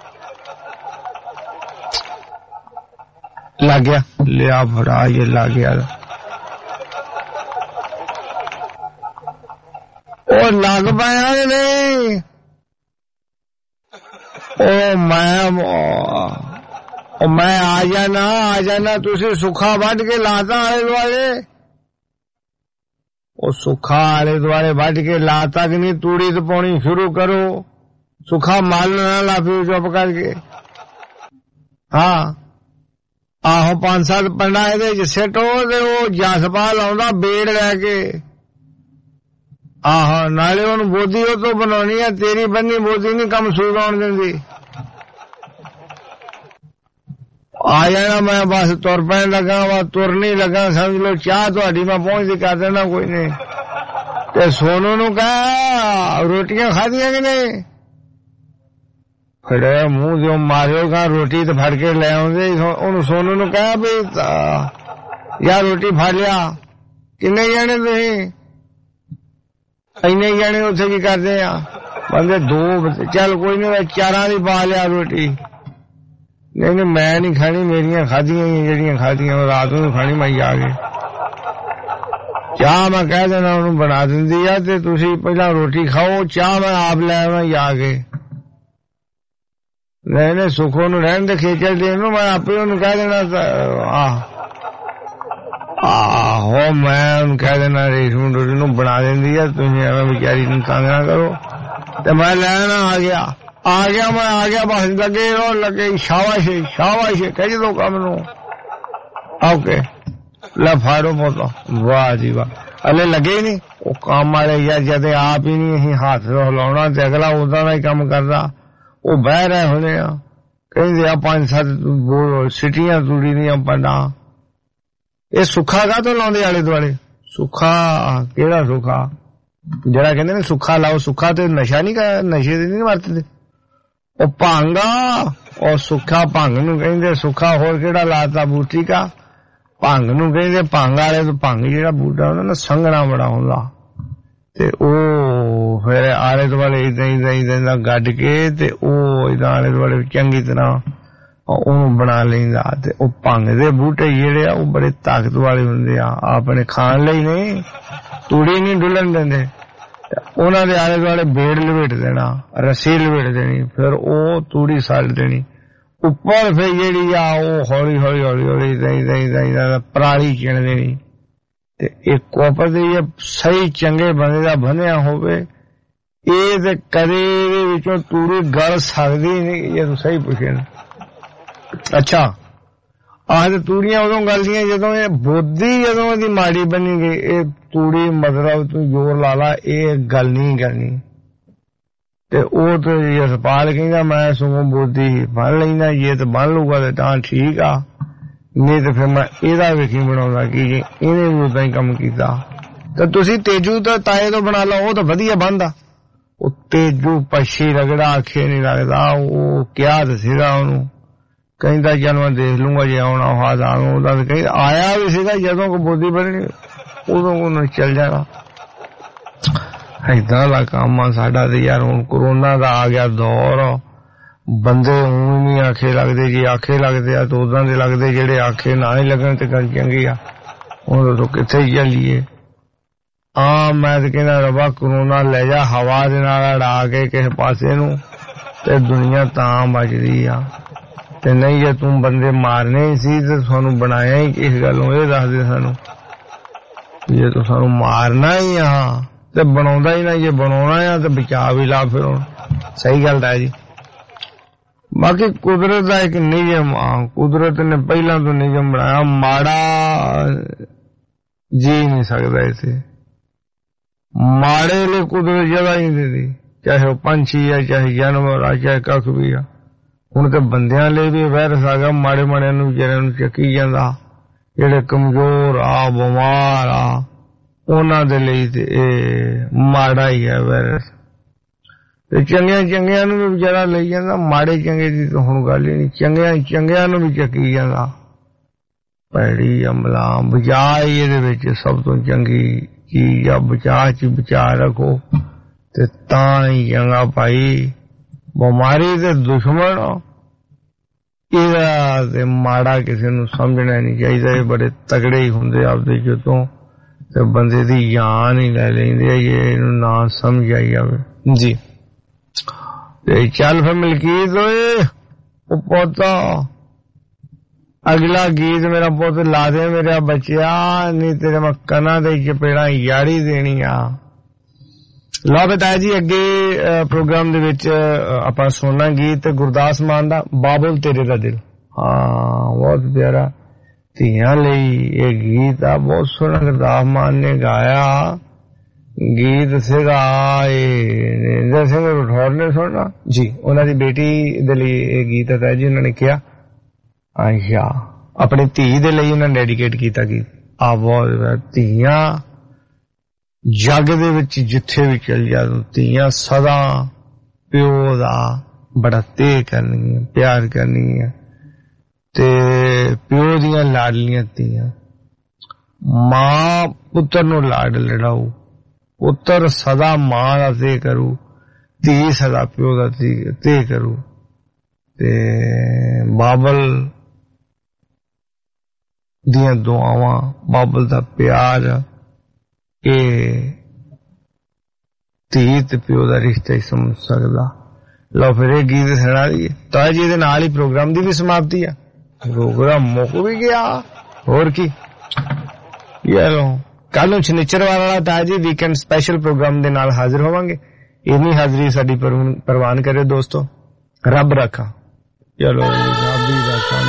ਲੱਗ ਗਿਆ ਲਿਆ ਫੜਾ ਇਹ ਲੱਗ ਗਿਆ ਉਹ ਲੱਗ ਪਾਇਆ ਨੇ ਉਹ ਮੈਂ मैं आ जाना तुसी सुखा वढ के लाता आले दुआले ਉਹ ਸੁੱਖਾ ਆਲੇ ਦੁਆਲੇ ਵੱਢ ਕੇ ਲਾ ਤੱਕ ਨਹੀਂ ਤੂੜੀ ਤੇ ਪਾਉਣੀ ਸ਼ੁਰੂ ਕਰੋ ਸੁੱਖਾ ਮਲ ਨਾ ਲਾ ਫਿਰ ਚੁੱਪ ਕਰਕੇ ਹਾਂ ਆਹੋ 5-7 ਪੰਡਾ ਇਹਦੇ ਚ ਸਿੱਟੋ ਤੇ ਉਹ ਜਸਪਾਲ ਆਉਂਦਾ ਬੇੜ ਲੈ ਕੇ ਆਹੋ ਨਾਲੇ ਉਹਨੂੰ ਬੋਦੀ ਉਹ ਤੋਂ ਬਣਾਉਣੀ ਆ ਤੇਰੀ ਬੰਨੀ ਬੋਦੀ ਨਹੀਂ ਕੰਮ ਸੁਣਾਉਣ ਦਿੰਦੀ ਆ ਜਾਣਾ ਮੈਂ ਬਸ ਤੁਰ ਪੈਣ ਲੱਗਾ ਵਾ ਤੁਰ ਨਹੀਂ ਲੱਗਾ ਸਮਝ ਲਓ ਚਾਹ ਤੁਹਾਡੀ ਮੈਂ ਪਹੁੰਚਦੀ ਕਰ ਦੇਣਾ ਕੋਈ ਨਹੀਂ ਤੇ ਸੋਨੂ ਨੂੰ ਕਹ ਰੋਟੀਆਂ ਖਾਧੀਆਂ ਕਿ ਨਹੀਂ ਫੜੇ ਮੂੰਹ ਜੋ ਮਾਰਿਓਗਾ ਰੋਟੀ ਤੇ ਫੜ ਕੇ ਲੈ ਆਉਂਦੇ ਉਹਨੂੰ ਸੋਨੂ ਨੂੰ ਕਹ ਵੀ ਯਾਰ ਰੋਟੀ ਫੜ ਲਿਆ ਕਿੰਨੇ ਜਾਣੇ ਤੁਸੀਂ ਇੰਨੇ ਜਾਣੇ ਉੱਥੇ ਕੀ ਕਰਦੇ ਆ ਬੰਦੇ 2 ਚੱਲ ਕੋਈ ਨਹੀਂ 4 ਦੀ ਪਾ ਲਿਆ ਰੋਟੀ नहीं मैं नहीं खानी मेरिया खादियां जड़ियां खादियां रात नूं खानी मैं जाके चाह मैं कह देना उन्होंने बना दिंदी है ते तुसी पहला रोटी खाओ चाह मैं आप ले आवां जाके नहीं सुखो नूं रहन दे खेचल देन मैं आपे उन्होंने कह देना आहो मैं उन्हें कह देना रेशमी रोटी नूं बना दिंदी है तुसीं एवें बेचारी नूं तंग ना करो ते मैं लेना आ गया मैं आ गया बस लगे शाबाश कह दो काम नू ओके ले फाड़ो पोता वाह जी वाह अले लगे ही नहीं वो काम वाले यार जद आप ही नहीं हाथ हिलाउणा ते अगला उदा दा ही काम करदा वो बह रहे होने कहंदे आ 5-7 सिटियां तूड़ी दियां पंडा ये सुखा का तो लाउंदे आले दुआले सुखा केड़ा सुखा जरा कहंदे ने सुखा लाओ सुखा ते नशा नहीं का नशे ते नहीं वरतदे ਉਹ ਭਾਂਗਾ ਉਹ ਸੁੱਖਾ ਭੰਗ ਨੂੰ ਕਹਿੰਦੇ ਸੁੱਖਾ ਹੋਰ ਕਿਹੜਾ ਲਾਤਾ ਬੂਟੀ ਕਾ ਭੰਗ ਨੂੰ ਕਹਿੰਦੇ ਭੰਗ ਵਾਲੇ ਤੋਂ ਭੰਗ ਜਿਹੜਾ ਬੂਟਾ ਹੁੰਦਾ ਨਾ ਸੰਘਣਾ ਬੜਾ ਹੁੰਦਾ ਤੇ ਉਹ ਫਿਰ ਆਲੇ ਦੁਆਲੇ ਇਦਾਂ ਗੱਡ ਕੇ ਤੇ ਉਹ ਇਦਾਂ ਆਲੇ ਦੁਆਲੇ ਚੰਗੀ ਤਰ੍ਹਾਂ ਉਹਨੂੰ ਬਣਾ ਲੈਂਦਾ ਤੇ ਉਹ ਭੰਗ ਦੇ ਬੂਟੇ ਜਿਹੜੇ ਆ ਉਹ ਬੜੇ ਤਾਕਤ ਵਾਲੇ ਹੁੰਦੇ ਆ ਆਪਣੇ ਖਾਣ ਲਈ ਨਹੀਂ ਤੂੜੀ ਨਹੀਂ ਡੁੱਲਣ ਦਿੰਦੇ ਉਹਨਾਂ ਦੇ ਆਲੇ ਦੁਆਲੇ ਬੇੜ ਲਵੇਟ ਦੇਣਾ ਰੱਸੀ ਲਵੇਟ ਦੇਣੀ ਫਿਰ ਉਹ ਤੂੜੀ ਸੱਟ ਦੇਣੀ ਉੱਪਰ ਫਿਰ ਜਿਹੜੀ ਆ ਉਹ ਹੌਲੀ ਹੌਲੀ ਪਰਾਲੀ ਚਿਣ ਦੇਣੀ ਤੇ ਇੱਕ ਕੋਪਰ ਦੇ ਸਹੀ ਚੰਗੇ ਬੰਦੇ ਦਾ ਬਣਿਆ ਹੋਵੇ ਇਹ ਤੇ ਕਦੇ ਇਹਦੇ ਵਿੱਚੋਂ ਤੂੜੀ ਗਲ ਸਕਦੀ ਨਹੀਂ ਜੇ ਤੂੰ ਸਹੀ ਪੁੱਛੇ ਨਾ ਅੱਛਾ ਆਹ ਤੇ ਤੂੜੀਆਂ ਉਦੋਂ ਗਲਦੀਆਂ ਜਦੋਂ ਇਹ ਬੋਦੀ ਜਦੋਂ ਇਹਦੀ ਮਾੜੀ ਬਣੀ ਗਈ ਇਹ ਤੂੜੀ ਮਤਲਬ ਤੂੰ ਜ਼ੋਰ ਲਾ ਲਾ ਇਹ ਗੱਲ ਨਹੀਂ ਕਰਨੀ ਤੇ ਉਹ ਤੇ ਜਸਪਾਲ ਕਹਿੰਦਾ ਮੈਂ ਸਗੋਂ ਬੋਦੀ ਬਣ ਲੈਂਦਾ ਜੇ ਤੇ ਬਣ ਲੂਗਾ ਤੇ ਤਾਂ ਠੀਕ ਆ ਨਹੀਂ ਤੇ ਫਿਰ ਮੈਂ ਇਹਦਾ ਵੇਖੀ ਬਣਾਉਂਦਾ ਕਿ ਇਹਨੇ ਵੀ ਉਦਾਂ ਹੀ ਕੰਮ ਕੀਤਾ ਤੇ ਤੁਸੀਂ ਤੇਜੂ ਤਾਂ ਤਾਏ ਤੋਂ ਬਣਾ ਲਓ ਉਹ ਤਾਂ ਵਧੀਆ ਬਣਦਾ ਉਹ ਤੇਜੂ ਪੱਛੀ ਰਗੜਾ ਆਖੇ ਨਹੀਂ ਲੱਗਦਾ ਉਹ ਕਿਹਾ ਦੱਸੇਗਾ ਉਹਨੂੰ ਕਹਿੰਦਾ ਚੱਲ ਮੈਂ ਦੇਖ ਲੂੰਗਾ ਜੇ ਆਉਣਾ ਹੋਇਆ ਤਾਂ ਉਹਦਾ ਕਹਿੰਦਾ ਆਇਆ ਵੀ ਸੀਗਾ ਜਦੋਂ ਕੋ ਬੋਦੀ ਬਣਨੀ ਉਦੋਂ ਉਹਨੂੰ ਚੱਲ ਜਾਣਾ ਏਦਾਂ ਦਾ ਕੰਮ ਆ ਸਾਡਾ ਤੇ ਯਾਰ ਹੁਣ ਕਰੋਨਾ ਦਾ ਆ ਗਿਆ ਦੌਰ ਬੰਦੇ ਊਂ ਨਹੀਂ ਆਖੇ ਲੱਗਦੇ ਜੇ ਆਖੇ ਲੱਗਦੇ ਆ ਤਾਂ ਉਦਾਂ ਦੇ ਲੱਗਦੇ ਜਿਹੜੇ ਆਖੇ ਨਾ ਹੀ ਲੱਗਣ ਤੇ ਗੱਲ ਚੰਗੀ ਆ ਉਹ ਤੋਂ ਕਿੱਥੇ ਚੱਲੀਏ ਮੈਂ ਤੇ ਕਹਿੰਦਾ ਰੱਬਾ ਕਰੋਨਾ ਲੈ ਜਾ ਹਵਾ ਦੇ ਨਾਲ ਅੜਾ ਕੇ ਕਿਸੇ ਪਾਸੇ ਨੂੰ ਤੇ ਦੁਨੀਆ ਤਾਂ ਬਚਦੀ ਆ ਤੇ ਨਹੀਂ ਜੇ ਤੂੰ ਬੰਦੇ ਮਾਰਨੇ ਹੀ ਸੀ ਤੇ ਤੁਹਾਨੂੰ ਬਣਾਇਆ ਹੀ ਕਿਸ ਗੱਲੋਂ ਇਹ ਦੱਸ ਦੇ ਸਾਨੂੰ ਜੇ ਤੂੰ ਸਾਨੂੰ ਮਾਰਨਾ ਹੀ ਆ ਤੇ ਬਣਾਉਂਦਾ ਹੀ ਨਾ ਜੇ ਬਣਾਉਣਾ ਆ ਤੇ ਬਚਾ ਵੀ ਲਾ ਫਿਰ ਹੁਣ ਸਹੀ ਗੱਲ ਹੈ ਜੀ ਬਾਕੀ ਕੁਦਰਤ ਦਾ ਇੱਕ ਨਿਯਮ ਆ ਕੁਦਰਤ ਨੇ ਪਹਿਲਾਂ ਤੋਂ ਨਿਯਮ ਬਣਾਇਆ ਮਾੜਾ ਜੀ ਨਹੀਂ ਸਕਦਾ ਇਸੇ ਮਾੜੇ ਲਈ ਕੁਦਰਤ ਜਗ੍ਹਾ ਹੀ ਨਹੀਂ ਦਿੰਦੀ ਚਾਹੇ ਉਹ ਪੰਛੀ ਆ ਚਾਹੇ ਜਾਨਵਰ ਆ ਚਾਹੇ ਕੱਖ ਵੀ ਆ ਹੁਣ ਤੇ ਬੰਦਿਆਂ ਲਈ ਵੀ ਵਾਇਰਸ ਆ ਗਿਆ ਮਾੜੇ ਮਾੜਿਆਂ ਨੂੰ ਵਿਚਾਰਿਆਂ ਨੂੰ ਚੱਕੀ ਜਾਂਦਾ ਜਿਹੜੇ ਕਮਜ਼ੋਰ ਆ ਬਿਮਾਰ ਆ ਉਹਨਾਂ ਦੇ ਲਈ ਤੇ ਇਹ ਮਾੜਾ ਹੀ ਹੈ ਵਾਇਰਸ ਤੇ ਚੰਗਿਆਂ ਨੂੰ ਵੀ ਵਿਚਾਰਾ ਲਈ ਜਾਂਦਾ ਮਾੜੇ ਚੰਗੇ ਦੀ ਤਾਂ ਹੁਣ ਗੱਲ ਹੀ ਨਹੀਂ ਚੰਗਿਆਂ ਨੂੰ ਵੀ ਚੱਕੀ ਜਾਂਦਾ ਭੈੜੀ ਅਮਲਾ ਬਚਾਅ ਇਹਦੇ ਵਿੱਚ ਸਭ ਤੋਂ ਚੰਗੀ ਚੀਜ਼ ਆ ਬਚਾਅ ਚ ਬਚਾ ਰੱਖੋ ਤੇ ਤਾਂ ਹੀ ਚੰਗਾ ਭਾਈ ਬਿਮਾਰੀ ਦੇ ਦੁਸ਼ਮਣ ਇਹਦਾ ਤੇ ਮਾੜਾ ਕਿਸੇ ਨੂੰ ਸਮਝਣਾ ਨਹੀਂ ਚਾਹੀਦਾ ਇਹ ਬੜੇ ਤਗੜੇ ਹੀ ਹੁੰਦੇ ਆਪਦੇ ਜਦੋਂ ਤੇ ਬੰਦੇ ਦੀ ਜਾਨ ਹੀ ਲੈ ਲੈਂਦੇ ਇਹਨੂੰ ਨਾ ਸਮਝ ਆਈ ਜਾਵੇ ਜੀ ਤੇ ਚੱਲ ਫਿਰ ਮਲਕੀਤ ਓਏ ਉਹ ਪੋਤਾ अगला गीत मेरा पुत ला दे मेरा बच्चिया, नहीं तेरे मैं कना दे चपेड़ा याड़ी देनी आ। लो बताया जी अगे प्रोग्राम दे विच आपां सुनना गीत गुरदास मान दा बाबुल तेरे दा दिल। हाँ बहुत प्यारा धीआं लई ये गीत आ, बहुत सोहना गुरदास मान ने गाया गीत सीगा नरेंद्र सिंह राठौर ने सुनना जी, उन्हां दी बेटी दे लई ये गीत है जी। उन्होंने किया अच्छा अपनी धी दे लई उन्होंने डेडिकेट किया गीत। आ बहुत धीआं जग दे विच जिथे भी चल जा धीआं सदा प्यो दा बड़ा तेह करनी प्यार करनी है ते प्यो दियां लाडलियां धीआं। मां पुत्र नूं लाड लड़ाऊ, पुत्र सदा मां दा तेह करू, धी सदा प्यो दा तेह करू। ते बाबल दियां दुआवां बाबल दा प्यार के धी ते प्यो दा रिश्ता ही समझ सकदा। लो फिर एक गीत सुना दी तो जी दे नाल ही प्रोग्राम दी भी समाप्ति है। प्रोग्राम मुक भी गया होर की यारो कल नूं शनिचर वाला ताया जी वीकेंड स्पेशल प्रोग्राम दे नाल हाजिर होवांगे। इन्नी हाजिरी साडी परवान करे दोस्तों, रब रखा। चलो रब ही रखा।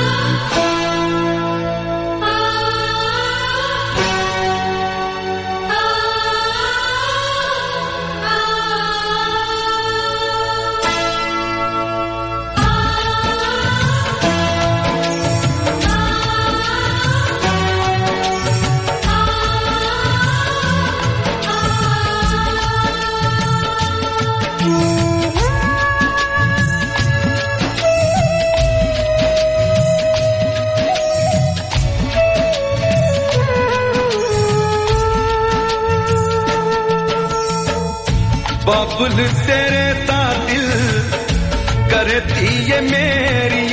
बाबुल तेरे ता दिल करे थी मेरी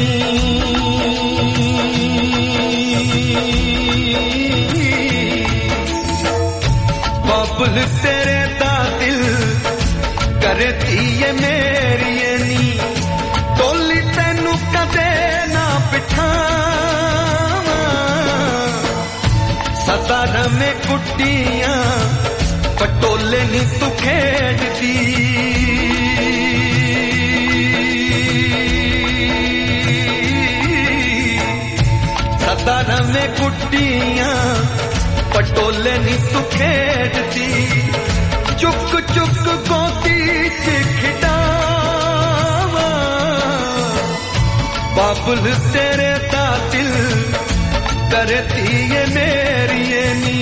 बाबुल तेरे ता दिल करे थी मेरी टोली तेनू कदे ना बिठावा सदा रमे कुटियां पटोले नी तू खेड़दी सदा रमे कुटियां पटोले नी तू खेड़दी चुक चुक गोदी च खिडावा बाबुल तेरे दा दिल करती है मेरी नी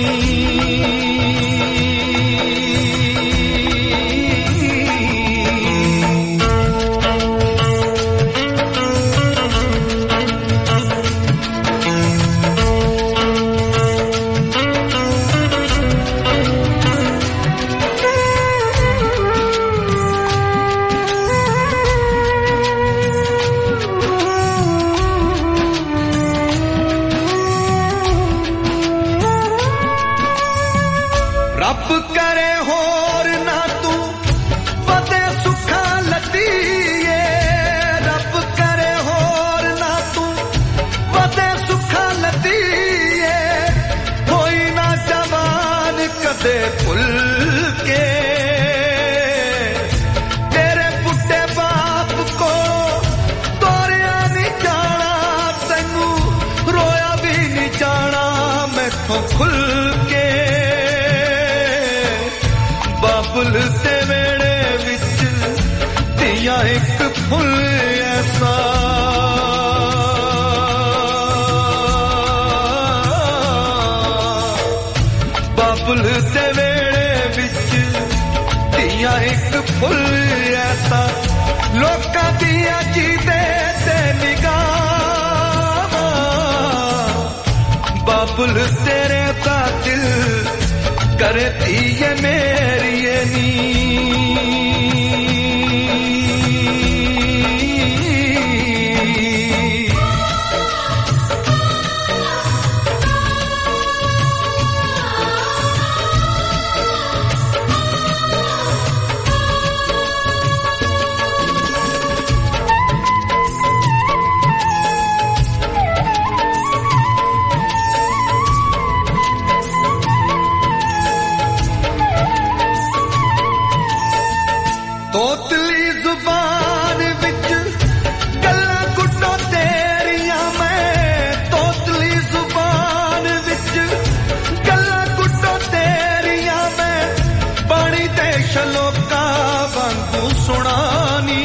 खुल के बाबुल ते वेड़े विच दिया एक फुल ऐसा बाबुल ते वेड़े विच दिया एक फुल ऐसा लोका दिया जीदे ते निगाह बाबुल तेरे दा दिल करती है मेरी नी ਸ਼ਲੋਕਾ ਵਾਂਗੂ ਸੁਣਾਨੀ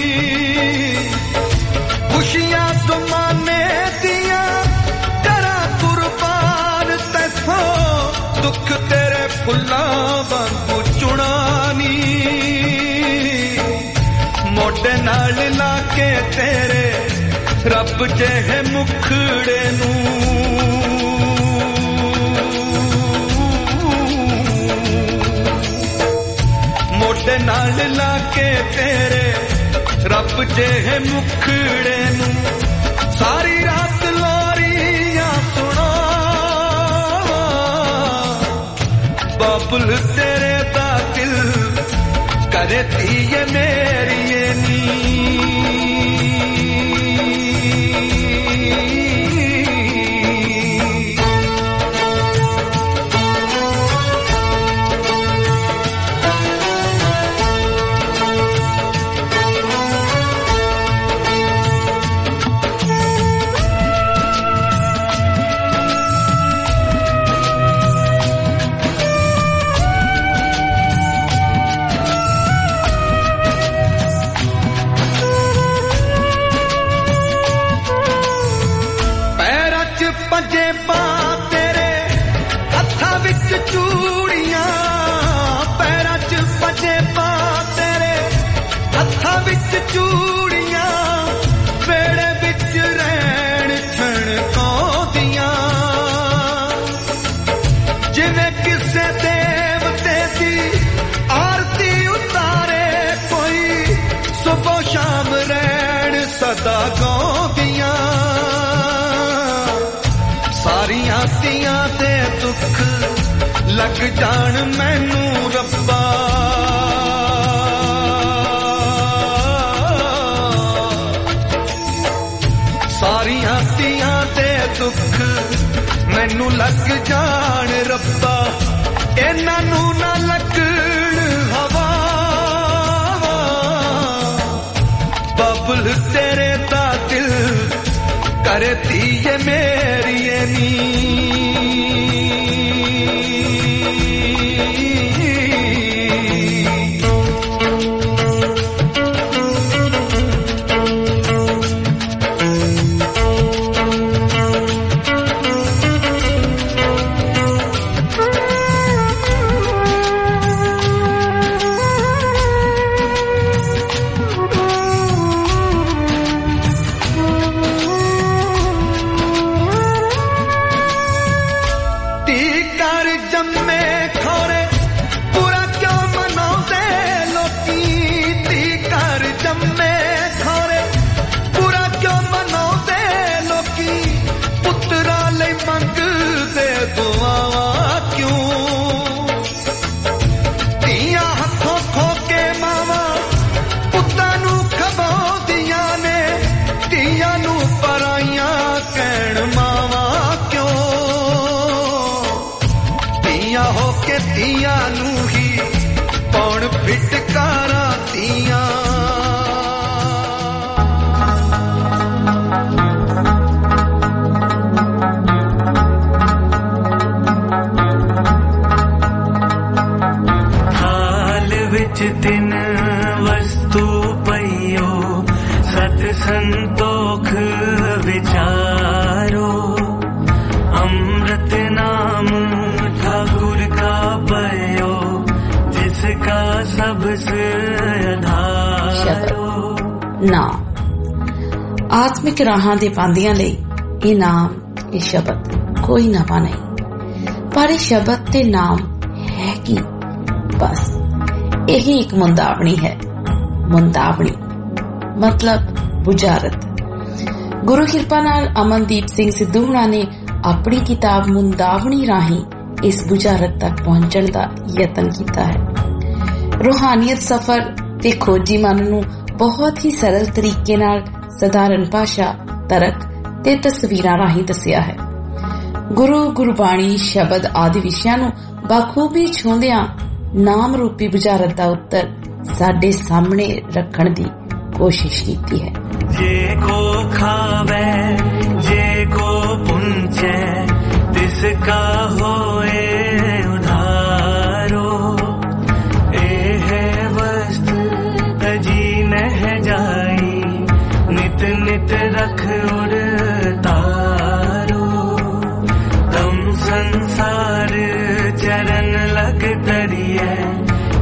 ਖੁਸ਼ੀਆਂ ਜ਼ਮਾਨੇ ਦੀਆਂ ਕਰਾਂ ਕੁਰਬਾਨ ਤੈਥੋਂ ਦੁੱਖ ਤੇਰੇ ਫੁੱਲਾਂ ਵਾਂਗੂ ਚੁਣਾਨੀ ਮੋਢੇ ਨਾਲ ਲਾ ਕੇ ਤੇਰੇ ਰੱਬ ਜਿਹੇ ਮੁਖੜੇ ਨੂੰ ਮੋਢੇ ਨਾਲ ਲਾ ਕੇ ਤੇਰੇ ਰੱਬ ਜਿਹੇ ਮੁਖੜੇ ਨੂੰ ਸਾਰੀ ਰਾਤ ਲੋਰੀਆਂ ਸੁਣਾ ਬਾਬੁਲ ਤੇਰੇ ਦਾ ਦਿਲ ਕਰੇ ਧੀਏ ਮੇਰੀਏ ਨੀ ਚੂੜੀਆਂ ਪੈਰਾਂ 'ਚ ਪੱਜੇ ਪਾ ਤੇਰੇ ਹੱਥਾਂ ਵਿੱਚ ਚੂੜੀਆਂ ਵੇੜੇ ਵਿੱਚ ਰਹਿਣ ਛਣਕਾਉਂਦੀਆਂ ਜਿਵੇਂ ਕਿਸੇ ਦੇਵਤੇ ਦੀ ਆਰਤੀ ਉਤਾਰੇ ਕੋਈ ਸੁਬਹ ਸ਼ਾਮ ਰਹਿਣ ਸਦਾ ਗਾਉਂਦੀਆਂ ਸਾਰੀਆਂ ਧੀਆਂ ਦੇ ਦੁੱਖ ਲੱਗ ਜਾਣ ਮੈਨੂੰ ਰੱਬਾ ਸਾਰੀਆਂ ਧੀਆਂ ਦੇ ਦੁੱਖ ਮੈਨੂੰ ਲੱਗ ਜਾਣ ਰੱਬਾ ਇਹਨਾਂ ਨੂੰ ਨਾ ਲੱਗਣ ਹਵਾ ਬਬਲ ਤੇਰੇ ਦਾ ਦਿਲ ਕਰੇ ਧੀਏ ਮੇਰੀਏ ਨੀ ਧੀਆਂ ਨੂੰ ਹੀ ਪੌਣ ਫਿਟਕਾਰਾਂ ਧੀਆਂ ਹਾਲ ਵਿੱਚ ਦਿਨ ਵਸਤੂ ਪਈਓ ਸਤ ਸੰਤੋਖ ਵਿਚਾਰੋ ਅੰਮ੍ਰਿਤ ਨਾਮ ठाकुर का पयो जिसका सबसे आधारो नाम आत्मिक राहां दे पांदियां लई ये नाम ये शब्द कोई नवा नहीं पर ये शब्द ते नाम है कि बस यही एक मुंदावनी है मुंदावनी मतलब बुझारत गुरु कृपा नाल अमनदीप सिंह सिद्धू हुणा ने अपनी किताब मुंदावनी राही इस बुझारत तक पहुंचण दा यतन कीता है रूहानियत सफर ते खोजी मन नू बहुत ही सरल तरीके नाल सधारण भाषा तरक ते तस्वीरां राही दस्सिया है गुरु गुरबाणी शब्द आदि विषयां नू बखूबी छूंदियां नाम रूपी बुझारत दा उत्तर साडे सामने रखण दी कोशिश कीती है जे को खावे जे को पुंचे तिसका होए उधारो ए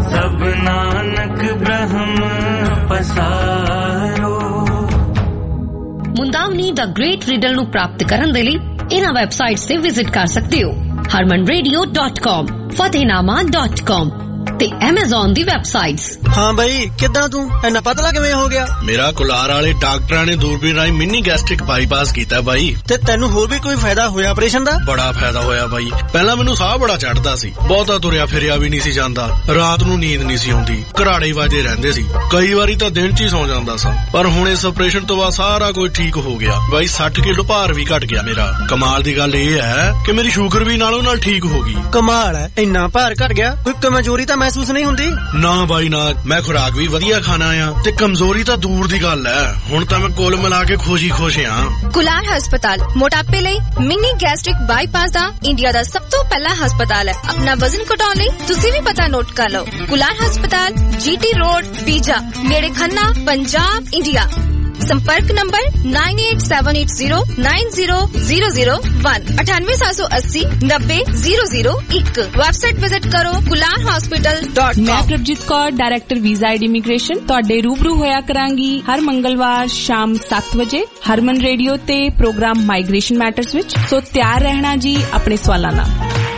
सब नानक ब्रह्म पसारो। ਮੁੰਦਾਵਨੀ ਦਾ ਗ੍ਰੇਟ ਰੀਡਲ ਨੂੰ ਪ੍ਰਾਪਤ ਕਰਨ ਦੇ ਲਈ ਇਹਨਾਂ ਵੈਬਸਾਈਟਸ ਤੇ ਵਿਜ਼ਿਟ ਕਰ ਸਕਦੇ ਹੋ harmanradio.com fatehnaama.com ਤੇ Amazon ਦੀ ਵੈਬਸਾਈਟਸ। ਹਾਂ ਬਈ ਕਿੱਦਾਂ ਤੂੰ ਇੰਨਾ ਪਤਲਾ ਕਿਵੇਂ ਹੋ ਗਿਆ? ਮੇਰਾ ਕੁਲਾਰ ਵਾਲੇ ਡਾਕਟਰਾਂ ਨੇ ਦੂਰਬੀਨ ਰਾਹੀਂ ਮਿਨੀ ਗੈਸਟ੍ਰਿਕ ਬਾਈਪਾਸ ਕੀਤਾ ਬਾਈ। ਤੇ ਤੈਨੂੰ ਹੋਰ ਵੀ ਕੋਈ ਫਾਇਦਾ ਹੋਇਆ ਆਪਰੇਸ਼ਨ ਦਾ? ਬੜਾ ਫਾਇਦਾ ਹੋਇਆ ਬਾਈ। ਪਹਿਲਾਂ ਮੈਨੂੰ ਸਾਹ ਬੜਾ ਚੜਦਾ ਸੀ, ਬਹੁਤਾ ਤੁਰਿਆ ਫਿਰਿਆ ਵੀ ਨਹੀਂ ਸੀ ਜਾਂਦਾ, ਰਾਤ ਨੂੰ ਨੀਂਦ ਨਹੀਂ ਸੀ ਆਉਂਦੀ, ਘਰਾੜੇ ਵਾਜੇ ਰਹਿੰਦੇ ਸੀ, ਕਈ ਵਾਰੀ ਤਾਂ ਦਿਨ 'ਚ ਹੀ ਸੌ ਜਾਂਦਾ ਸਾਂ। ਪਰ ਹੁਣ ਇਸ ਆਪਰੇਸ਼ਨ ਤੋਂ ਬਾਅਦ ਸਾਰਾ ਕੁਝ ਠੀਕ ਹੋ ਗਿਆ ਬਾਈ। 60 ਕਿਲੋ ਭਾਰ ਵੀ ਘਟ ਗਿਆ ਮੇਰਾ। ਕਮਾਲ ਦੀ ਗੱਲ ਇਹ ਹੈ ਕਿ ਮੇਰੀ ਸ਼ੂਗਰ ਵੀ ਨਾਲੋਂ ਨਾਲ ਠੀਕ ਹੋ ਗਈ। ਕਮਾਲ ਹੈ, ਇੰਨਾ ਭਾਰ ਘਟ ਗਿਆ, ਕੋਈ ਕਮਜ਼ੋਰੀ ਤਾਂ ਮਹਿਸੂਸ ਨਹੀਂ ਹੁੰਦੀ? ਨਾ ਬਾਈ ਨਾ, ਮੈਂ ਖੁਰਾਕ ਵੀ ਵਧੀਆ ਖਾਣਾ ਆ ਤੇ ਕਮਜ਼ੋਰੀ ਤਾਂ ਦੂਰ ਦੀ ਗੱਲ ਹੈ। ਹੁਣ ਤਾਂ ਮੈਂ ਕੁੱਲ ਮਿਲਾ ਕੇ ਖੁਸ਼ੀ ਖੁਸ਼ ਆ। ਕੁਲਾਰ ਹਸਪਤਾਲ ਮੋਟਾਪੇ ਲਈ ਮਿਨੀ ਗੈਸਟ੍ਰਿਕ ਬਾਈਪਾਸ ਦਾ ਇੰਡੀਆ ਦਾ ਸਭ ਤੋਂ ਪਹਿਲਾ ਹਸਪਤਾਲ ਹੈ। ਆਪਣਾ ਵਜ਼ਨ ਘਟਾਉਣ ਲਈ ਤੁਸੀਂ ਵੀ ਪਤਾ ਨੋਟ ਕਰ ਲਓ। ਕੁਲਾਰ ਹਸਪਤਾਲ GT ਰੋਡ ਪੀਜਾ ਨੇੜੇ ਖੰਨਾ ਪੰਜਾਬ ਇੰਡੀਆ। संपर्क नंबर 9878090001 9878090001। वेबसाइट विजिट करो kularhospital.com। मैं Prabhjeet Kaur director visa and immigration ਤੁਹਾਡੇ रूबरू होया करांगी हर मंगलवार शाम 7 बजे हरमन रेडियो ते प्रोग्राम माइग्रेशन मैटर्स विच। सो तैयार रहना जी अपने सवालों नाल।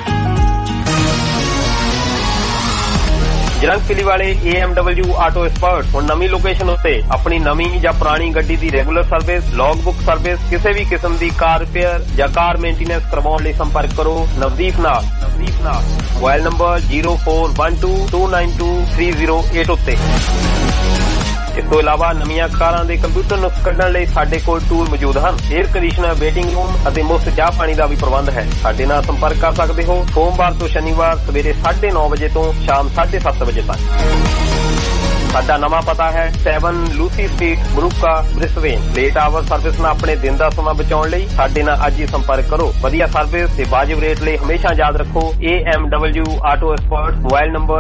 ਜਲੰਧਰ ਵਾਲੇ AMW ਆਟੋ ਐਕਸਪਰਟ ਹੁਣ ਨਵੀਂ ਲੋਕੇਸ਼ਨ ਉੱਤੇ ਆਪਣੀ ਨਵੀਂ ਜਾਂ ਪੁਰਾਣੀ ਗੱਡੀ ਦੀ regular service, logbook service, ਕਿਸੇ ਵੀ ਕਿਸਮ ਦੀ ਕਾਰ ਰਿਪੇਅਰ ਜਾਂ ਕਾਰ ਮੇਨਟੇਨੈਂਸ ਕਰਵਾਉਣ ਲਈ ਸੰਪਰਕ ਕਰੋ ਨਵਦੀਪ ਨਾਲ। ਮੋਬਾਈਲ ਨੰਬਰ 0412292308 ਉੱਤੇ। ਇਸ ਤੋਂ ਇਲਾਵਾ ਨਵੀਆਂ ਕਾਰਾਂ ਦੇ ਕੰਪਿਊਟਰ ਨੁਕਸ ਕੱਢਣ ਲਈ ਸਾਡੇ ਕੋਲ ਟੂਲ ਮੌਜੂਦ ਹਨ। 에ਅਰ ਕੰਡੀਸ਼ਨਰ, ਵੇਟਿੰਗ ਰੂਮ ਅਤੇ ਮੁਫਤ ਚਾਹ ਪਾਣੀ ਦਾ ਵੀ ਪ੍ਰਬੰਧ ਹੈ। ਸਾਡੇ ਨਾਲ ਸੰਪਰਕ ਕਰ ਸਕਦੇ ਹੋ ਸੋਮਵਾਰ ਤੋਂ ਸ਼ਨੀਵਾਰ ਸਵੇਰੇ 9:30 ਵਜੇ ਤੋਂ ਸ਼ਾਮ 7:30 ਵਜੇ ਤੱਕ। ਸਾਡਾ ਨਵਾਂ ਪਤਾ ਹੈ 7 Lucy street, Moorooka, Brisbane. Late hour service ਨਾਲ ਆਪਣੇ ਦਿਨ ਦਾ ਸਮਾਂ ਬਚਾਉਣ ਲਈ ਸਾਡੇ ਨਾਲ ਅੱਜ ਹੀ ਸੰਪਰਕ ਕਰੋ। ਵਧੀਆ ਸਰਵਿਸ ਤੇ ਵਾਜਿਬ ਰੇਟ ਲਈ ਹਮੇਸ਼ਾ ਯਾਦ ਰੱਖੋ AMW auto expert. Mobile number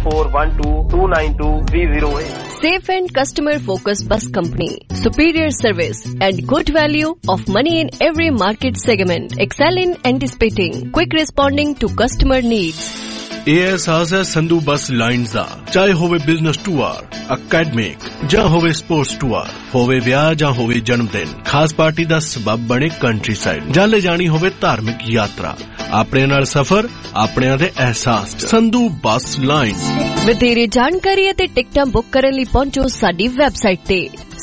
0412292308। Safe and customer focused bus company, superior service and good value of money in every market segment, excel in anticipating, quick responding to customer needs। ਇਹ ਅਹਿਸਾਸ ਹੈ Sandhu bus lines ਦਾ। ਚਾਹੇ ਹੋਵੇ business tour, academic ਜਾਂ ਹੋਵੇ sports tour, ਹੋਵੇ ਵਿਆਹ ਜਾਂ ਹੋਵੇ ਜਨਮ ਦਿਨ, ਖਾਸ ਪਾਰਟੀ ਦਾ ਸਬਬ ਬਣੇ ਕੰਟਰੀ ਸਾਈਡ, ਜਾਂ ਲੈ ਜਾਣੀ ਹੋਵੇ ਧਾਰਮਿਕ ਯਾਤਰਾ, ਆਪਣੇ ਨਾਲ ਸਫ਼ਰ, ਆਪਣਿਆਂ ਦੇ ਅਹਿਸਾਸ। Sandhu bus lines. ਵਧੇਰੇ ਜਾਣਕਾਰੀ ਅਤੇ ਟਿਕਟਾਂ ਬੁੱਕ ਕਰਨ ਲਈ ਪਹੁੰਚੋ ਸਾਡੀ ਵੈਬਸਾਈਟ ਤੇ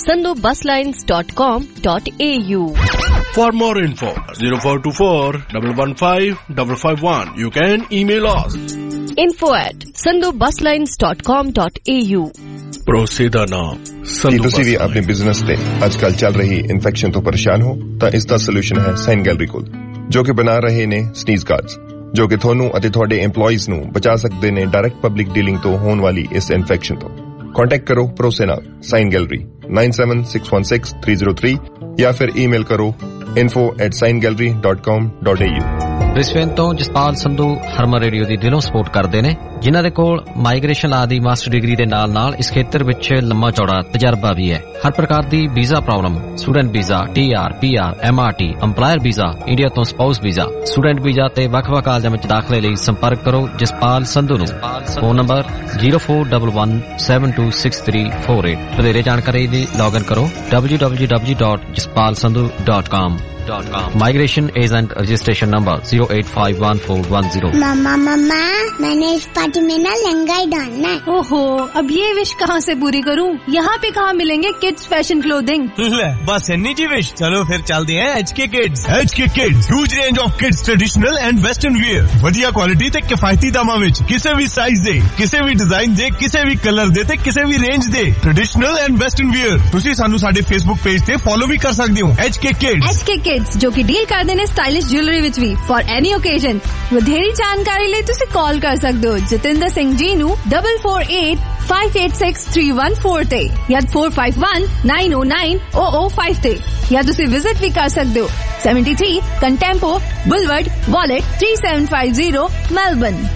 sandhubuslines.com.au। For more info 0424 115 551. You can email us info@sandhubuslines.com.au। ਭਰੋਸੇ ਦਾ ਨਾਮ ਕੀ ਤੁਸੀਂ ਵੀ ਆਪਣੇ ਬਿਜ਼ਨਸ ਤੇ ਅੱਜਕੱਲ ਚੱਲ ਰਹੀ ਇਨਫੈਕਸ਼ਨ ਤੋਂ ਪਰੇਸ਼ਾਨ ਹੋ ਤਾਂ ਇਸ ਦਾ ਸੋਲੂਸ਼ਨ ਹੈ ਸਾਈਨ ਗੈਲਰੀ ਕੋਲ, ਜੋ ਕਿ ਬਣਾ ਰਹੇ ਨੇ ਸਨੀਜ਼ ਕਾਰਡਸ, ਜੋ ਕਿ ਤੁਹਾਨੂੰ ਅਤੇ ਤੁਹਾਡੇ EMPLOYEES ਨੂੰ ਬਚਾ ਸਕਦੇ ਨੇ ਡਾਇਰੈਕਟ ਪਬਲਿਕ ਡੀਲਿੰਗ ਤੋਂ ਹੋਣ ਵਾਲੀ ਇਸ ਇਨਫੈਕਸ਼ਨ ਤੋਂ। ਕੰਟੈਕਟ ਕਰੋ ਭਰੋਸੇ ਨਾਲ ਸਾਈਨ ਗੈਲਰੀ 97616303 ਜਾਂ ਫਿਰ ਈਮੇਲ ਕਰੋ info@signgallery.com.au। ਬ੍ਰਿਸਬੇਨ ਤੋਂ ਜਸਪਾਲ ਸੰਧੂ ਹਰਮਨ ਰੇਡੀਓ ਦੀ ਦਿਲੋਂ ਸਪੋਰਟ ਕਰਦੇ ਨੇ, ਜਿਨ੍ਹਾਂ ਦੇ ਕੋਲ ਮਾਈਗ੍ਰੇਸ਼ਨ ਆਦਿ ਮਾਸਟਰ ਡਿਗਰੀ ਦੇ ਨਾਲ ਇਸ ਖੇਤਰ ਵਿੱਚ ਲੰਮਾ ਚੌੜਾ ਤਜਰਬਾ ਵੀ ਹੈ। ਹਰ ਪ੍ਰਕਾਰ ਦੀ visa problem, student visa, TR, PR, MRT, EMPLOYER visa, India ਤੋਂ ਸਪਾਊਸ ਵੀਜ਼ਾ, ਸਟੂਡੈਂਟ ਵੀਜ਼ਾ ਤੇ ਵੱਖ-ਵੱਖ ਕਾਲਜਾਂ ਵਿੱਚ ਦਾਖਲੇ ਲਈ ਸੰਪਰਕ ਕਰੋ ਜਸਪਾਲ ਸੰਧੂ ਨੂੰ। Phone number 0411726348। ਵਧੇਰੇ ਜਾਣਕਾਰੀ ਲਈ ਲੌਗਇਨ ਕਰੋ www.jaspalsandhu.com। Migration agent registration number 0851410। मम्मा मैंने इस पार्टी में ना लहंगा ही डालना है। ओहो, अब ये विश कहाँ से पूरी करूँ? यहाँ पे कहाँ मिलेंगे किड्स फैशन क्लोथिंग? बस इन्नी जी विश। चलो फिर चलते हैं HK Kids। HK Kids huge range of kids traditional and western wear, वधिया क्वालिटी ते किफायती दामां विच, किसे भी साइज दे, किसे भी डिजाइन दे, किसे भी कलर दे ते किसे भी रेंज दे, ट्रेडिशनल एंड वेस्टर्न वियर। तुसी सानू साडे फेसबुक पेज ते फॉलो भी कर सकदे हो। HK Kids जो कि डील करते ने स्टाइलिश ज्वेलरी विच भी फॉर एनी ओकेजन। ਵਧੇਰੀ ਜਾਣਕਾਰੀ ਲਈ ਤੁਸੀਂ ਕਾਲ ਕਰ ਸਕਦੇ ਹੋ ਜਤਿੰਦਰ ਸਿੰਘ ਜੀ ਨੂੰ 4485863114 ਤੇ ਜਾਂ 4519090005 ਤੇ, ਜਾਂ ਤੁਸੀਂ ਵਿਜ਼ਿਟ ਵੀ ਕਰ ਸਕਦੇ ਹੋ 73 ਕੰਟੈਂਪੋ ਬੁਲਵਰਡ ਵਾਲਟ 3750 ਮੈਲਬਨ।